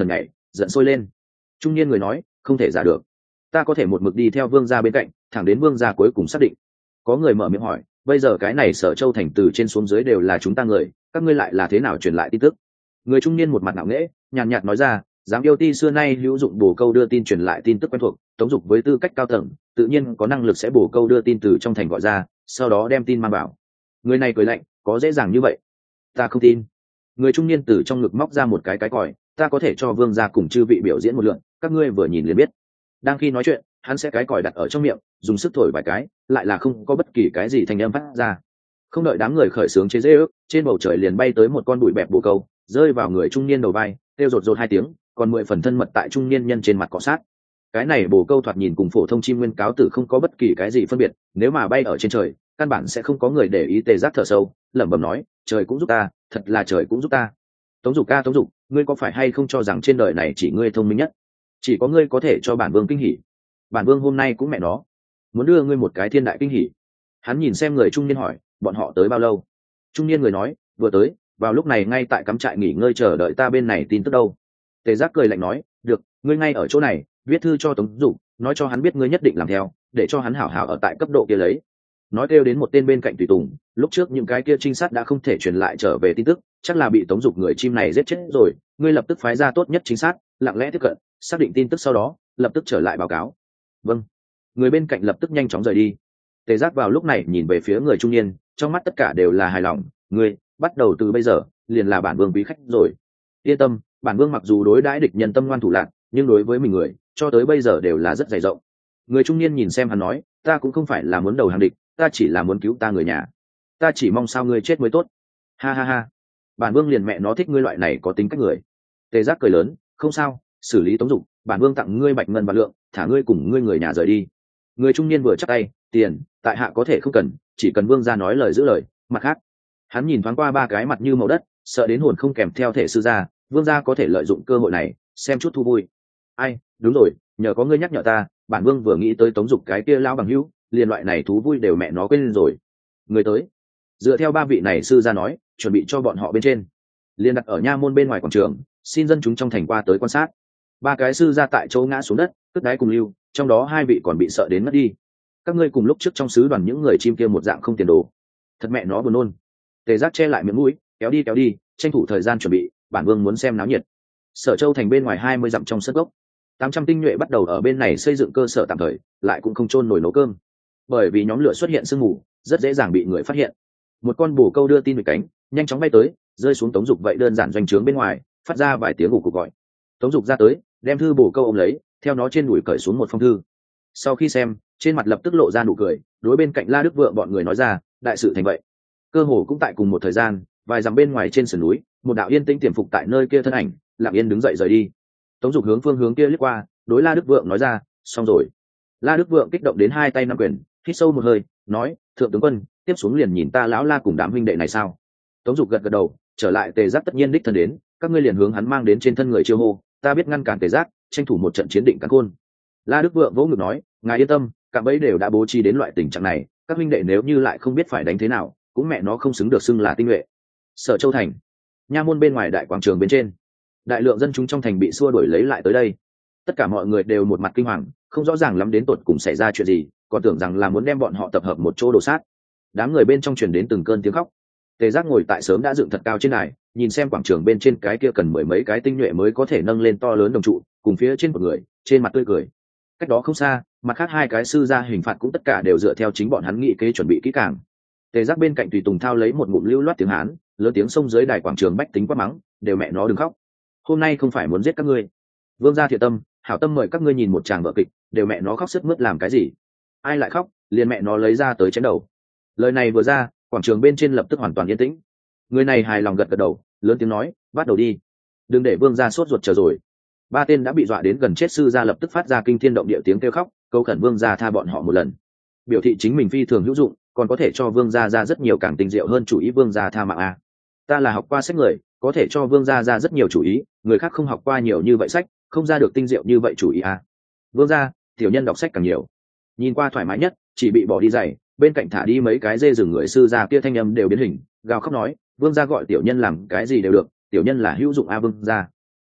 giận sôi lên. Trung niên người nói, không thể giả được, ta có thể một mực đi theo vương gia bên cạnh thẳng đến vương gia cuối cùng xác định. Có người mở miệng hỏi, bây giờ cái này Sở Châu thành từ trên xuống dưới đều là chúng ta người, các ngươi lại là thế nào truyền lại tin tức? Người trung niên một mặt ngạo nghễ nhàn nhạt nói ra, giám yêu ti xưa nay hữu dụng bổ câu đưa tin truyền lại tin tức quen thuộc, Tống Dục với tư cách cao tầng tự nhiên có năng lực sẽ bổ câu đưa tin từ trong thành gọi ra, sau đó đem tin mang vào. Người này cười lạnh, có dễ dàng như vậy? Ta không tin. Người trung niên từ trong ngực móc ra một cái cái còi, ta có thể cho vương gia cùng chư vị biểu diễn một lượt, các ngươi vừa nhìn liền biết. Đang khi nói chuyện, hắn sẽ cái còi đặt ở trong miệng, dùng sức thổi vài cái, lại là không có bất kỳ cái gì thành âm phát ra. Không đợi đám người khởi sướng chế giễu, trên bầu trời liền bay tới một con bụi bẹp bồ câu, rơi vào người trung niên đầu vai, kêu rột rột hai tiếng, còn mười phần thân mật tại trung niên nhân trên mặt cọ sát. Cái này bồ câu thoạt nhìn cùng phổ thông chim nguyên cáo tử không có bất kỳ cái gì phân biệt, nếu mà bay ở trên trời, căn bản sẽ không có người để ý. Tề Giác thở sâu, lẩm bẩm nói, trời cũng giúp ta, thật là trời cũng giúp ta. Tống Dục ca, Tống Dục, ngươi có phải hay không cho rằng trên đời này chỉ ngươi thông minh nhất, chỉ có ngươi có thể cho bản vương kinh hỉ? Bản vương hôm nay cũng mẹ nó muốn đưa ngươi một cái thiên đại kinh hỉ. Hắn nhìn xem người trung niên hỏi, bọn họ tới bao lâu? Trung niên người nói, vừa tới, vào lúc này ngay tại cắm trại nghỉ ngơi chờ đợi ta bên này tin tức đâu. Tề Giác cười lạnh nói, được, ngươi ngay ở chỗ này viết thư cho Tống Dục, nói cho hắn biết ngươi nhất định làm theo, để cho hắn hảo hảo ở tại cấp độ kia lấy. Nói kêu đến một tên bên cạnh tùy tùng, lúc trước những cái kia trinh sát đã không thể truyền lại trở về tin tức, chắc là bị Tống Dục người chim này giết chết rồi, ngươi lập tức phái ra tốt nhất chính xác, lặng lẽ tiếp cận, xác định tin tức sau đó lập tức trở lại báo cáo. Vâng. Người bên cạnh lập tức nhanh chóng rời đi. Tề Giác vào lúc này nhìn về phía người trung niên, trong mắt tất cả đều là hài lòng, ngươi bắt đầu từ bây giờ liền là bản vương quý khách rồi. Yên tâm, bản vương mặc dù đối đãi địch nhân tâm ngoan thủ lạn, nhưng đối với mình người cho tới bây giờ đều là rất dày rộng. Người trung niên nhìn xem hắn nói, ta cũng không phải là muốn đầu hàng địch, ta chỉ là muốn cứu ta người nhà, ta chỉ mong sao ngươi chết mới tốt. Ha ha ha, bản vương liền mẹ nó thích ngươi loại này có tính cách người. Tề Giác cười lớn, không sao, xử lý Tống Dục, bản vương tặng ngươi bạch ngân và lượng, thả ngươi cùng ngươi người nhà rời đi. Người trung niên vừa chắp tay, tiền tại hạ có thể không cần, chỉ cần vương gia nói lời giữ lời. Mặt khác, hắn nhìn thoáng qua ba cái mặt như màu đất, sợ đến hồn không kèm theo thể sư gia, vương gia có thể lợi dụng cơ hội này xem chút thu vui. Ai, đúng rồi, nhờ có ngươi nhắc nhở ta, bản vương vừa nghĩ tới Tống Dục cái kia lao bằng hữu, liền loại này thú vui đều mẹ nó quên rồi. Người tới, dựa theo ba vị này sư gia nói, chuẩn bị cho bọn họ bên trên, liền đặt ở nha môn bên ngoài quảng trường, xin dân chúng trong thành qua tới quan sát. Ba cái sư gia tại chỗ ngã xuống đất, tức đáy cùng lưu, trong đó hai vị còn bị sợ đến mất đi. Các ngươi cùng lúc trước trong sứ đoàn những người chim kia một dạng không tiền đồ, thật mẹ nó buồn nôn. Tề Giác che lại miệng mũi, kéo đi kéo đi, tranh thủ thời gian chuẩn bị, bản vương muốn xem náo nhiệt. Sở Châu thành bên ngoài hai mươi dặm trong sân gốc, tám trăm tinh nhuệ bắt đầu ở bên này xây dựng cơ sở tạm thời, lại cũng không chôn nổi nấu cơm, bởi vì nhóm lửa xuất hiện sương mù, rất dễ dàng bị người phát hiện. Một con bồ câu đưa tin về cánh, nhanh chóng bay tới, rơi xuống Tống Dục vậy đơn giản doanh trướng bên ngoài, phát ra vài tiếng gù cục gọi. Tống Dục ra tới, đem thư bồ câu ôm lấy, theo nó trên đùi cởi xuống một phong thư. Sau khi xem, trên mặt lập tức lộ ra nụ cười, đối bên cạnh La Đức Vượng bọn người nói ra, đại sự thành vậy. Cơ hồ cũng tại cùng một thời gian, vài dặm bên ngoài trên sườn núi, một đạo yên tĩnh tiềm phục tại nơi kia thân ảnh, lặng yên đứng dậy rời đi. Tống Dục hướng phương hướng kia liếc qua, đối La Đức Vượng nói ra, xong rồi. La Đức Vượng kích động đến hai tay nắm quyền, hít sâu một hơi, nói, thượng tướng quân, tiếp xuống liền nhìn ta lão La cùng đám huynh đệ này sao? Tống Dục gật gật đầu, trở lại Tề Giác tất nhiên đích thân đến, các ngươi liền hướng hắn mang đến trên thân người chiêu hô, ta biết ngăn cản Tề Giác, tranh thủ một trận chiến định cắn khôn. La Đức Vượng vỗ ngực nói, ngài yên tâm, cả bấy đều đã bố trí đến loại tình trạng này, các huynh đệ nếu như lại không biết phải đánh thế nào, cũng mẹ nó không xứng được xưng là tinh nhuệ. Sở Châu thành, nha môn bên ngoài đại quảng trường bên trên, đại lượng dân chúng trong thành bị xua đuổi lấy lại tới đây. Tất cả mọi người đều một mặt kinh hoàng, không rõ ràng lắm đến tột cùng xảy ra chuyện gì, còn tưởng rằng là muốn đem bọn họ tập hợp một chỗ đổ sát. Đám người bên trong truyền đến từng cơn tiếng khóc. Tề Giác ngồi tại sớm đã dựng thật cao trên đài, nhìn xem quảng trường bên trên cái kia cần mười mấy cái tinh nhuệ mới có thể nâng lên to lớn đồng trụ, cùng phía trên một người, trên mặt tươi cười. Cách đó không xa, mặt khác hai cái sư gia hình phạt cũng tất cả đều dựa theo chính bọn hắn nghị kế chuẩn bị kỹ càng. Tề Giác bên cạnh tùy tùng thao lấy một ngụm lưu loát tiếng Hán, lớn tiếng xông dưới đài quảng trường bách tính quát mắng, đều mẹ nó đừng khóc. Hôm nay không phải muốn giết các ngươi. Vương gia thiện tâm, hảo tâm mời các ngươi nhìn một tràng vở kịch, đều mẹ nó khóc sướt mướt làm cái gì? Ai lại khóc, liền mẹ nó lấy ra tới chém đầu. Lời này vừa ra, quảng trường bên trên lập tức hoàn toàn yên tĩnh. Người này hài lòng gật gật đầu, lớn tiếng nói, bắt đầu đi, đừng để vương gia sốt ruột chờ rồi. Ba tên đã bị dọa đến gần chết sư gia lập tức phát ra kinh thiên động địa tiếng kêu khóc, câu khẩn vương gia tha bọn họ một lần, biểu thị chính mình phi thường hữu dụng, còn có thể cho vương gia ra rất nhiều càng tinh diệu hơn chủ ý. Vương gia tha mạng a, ta là học qua sách người, có thể cho vương gia ra rất nhiều chủ ý, người khác không học qua nhiều như vậy sách, không ra được tinh diệu như vậy chủ ý a. Vương gia, tiểu nhân đọc sách càng nhiều, nhìn qua thoải mái nhất, chỉ bị bỏ đi giày, bên cạnh thả đi mấy cái dê rừng người sư gia kia thanh âm đều biến hình, gào khóc nói, vương gia gọi tiểu nhân làm cái gì đều được, tiểu nhân là hữu dụng a. Vương gia,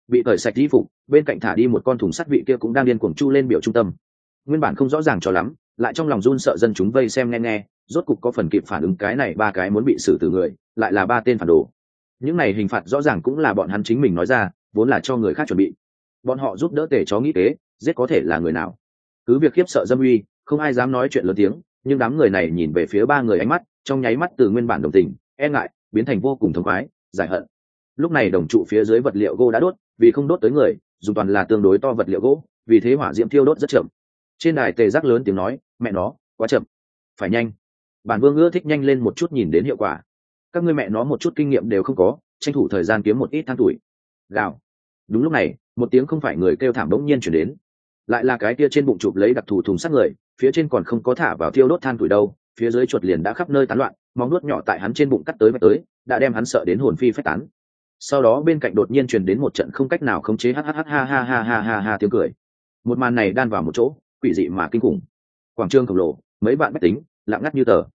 bị cởi sạch y phục, bên cạnh thả đi một con thùng sắt vị kia cũng đang điên cuồng chu lên biểu trung tâm. Nguyên bản không rõ ràng cho lắm, lại trong lòng run sợ dân chúng vây xem nghe nghe, rốt cục có phần kịp phản ứng cái này ba cái muốn bị xử tử người, lại là ba tên phản đồ. Những này hình phạt rõ ràng cũng là bọn hắn chính mình nói ra, vốn là cho người khác chuẩn bị. Bọn họ giúp đỡ tể chó nghĩ kế, giết có thể là người nào. Cứ việc khiếp sợ dâm uy, không ai dám nói chuyện lớn tiếng, nhưng đám người này nhìn về phía ba người ánh mắt, trong nháy mắt từ nguyên bản đồng tình, e ngại, biến thành vô cùng thống khoái, giải hận. Lúc này đồng trụ phía dưới vật liệu gỗ đã đốt, vì không đốt tới người, dùng toàn là tương đối to vật liệu gỗ, vì thế hỏa diễm thiêu đốt rất chậm. Trên đài tề giác lớn tiếng nói, mẹ nó, quá chậm, phải nhanh. Bản vương ưa thích nhanh lên một chút nhìn đến hiệu quả. Các ngươi mẹ nó một chút kinh nghiệm đều không có, tranh thủ thời gian kiếm một ít than tuổi. Gào. Đúng lúc này, một tiếng không phải người kêu thảm bỗng nhiên chuyển đến, lại là cái kia trên bụng chụp lấy đặc thù thùng sắt người, phía trên còn không có thả vào thiêu đốt than tuổi đâu, phía dưới chuột liền đã khắp nơi tán loạn, móng nuốt nhỏ tại hắn trên bụng cắt tới vạch tới, đã đem hắn sợ đến hồn phi phách tán. Sau đó bên cạnh đột nhiên truyền đến một trận không cách nào khống chế ha ha ha ha ha ha ha ha tiếng cười. Một màn này đan vào một chỗ, quỷ dị mà kinh khủng. Quảng trường khổng lồ, mấy bạn bách tính, lặng ngắt như tờ.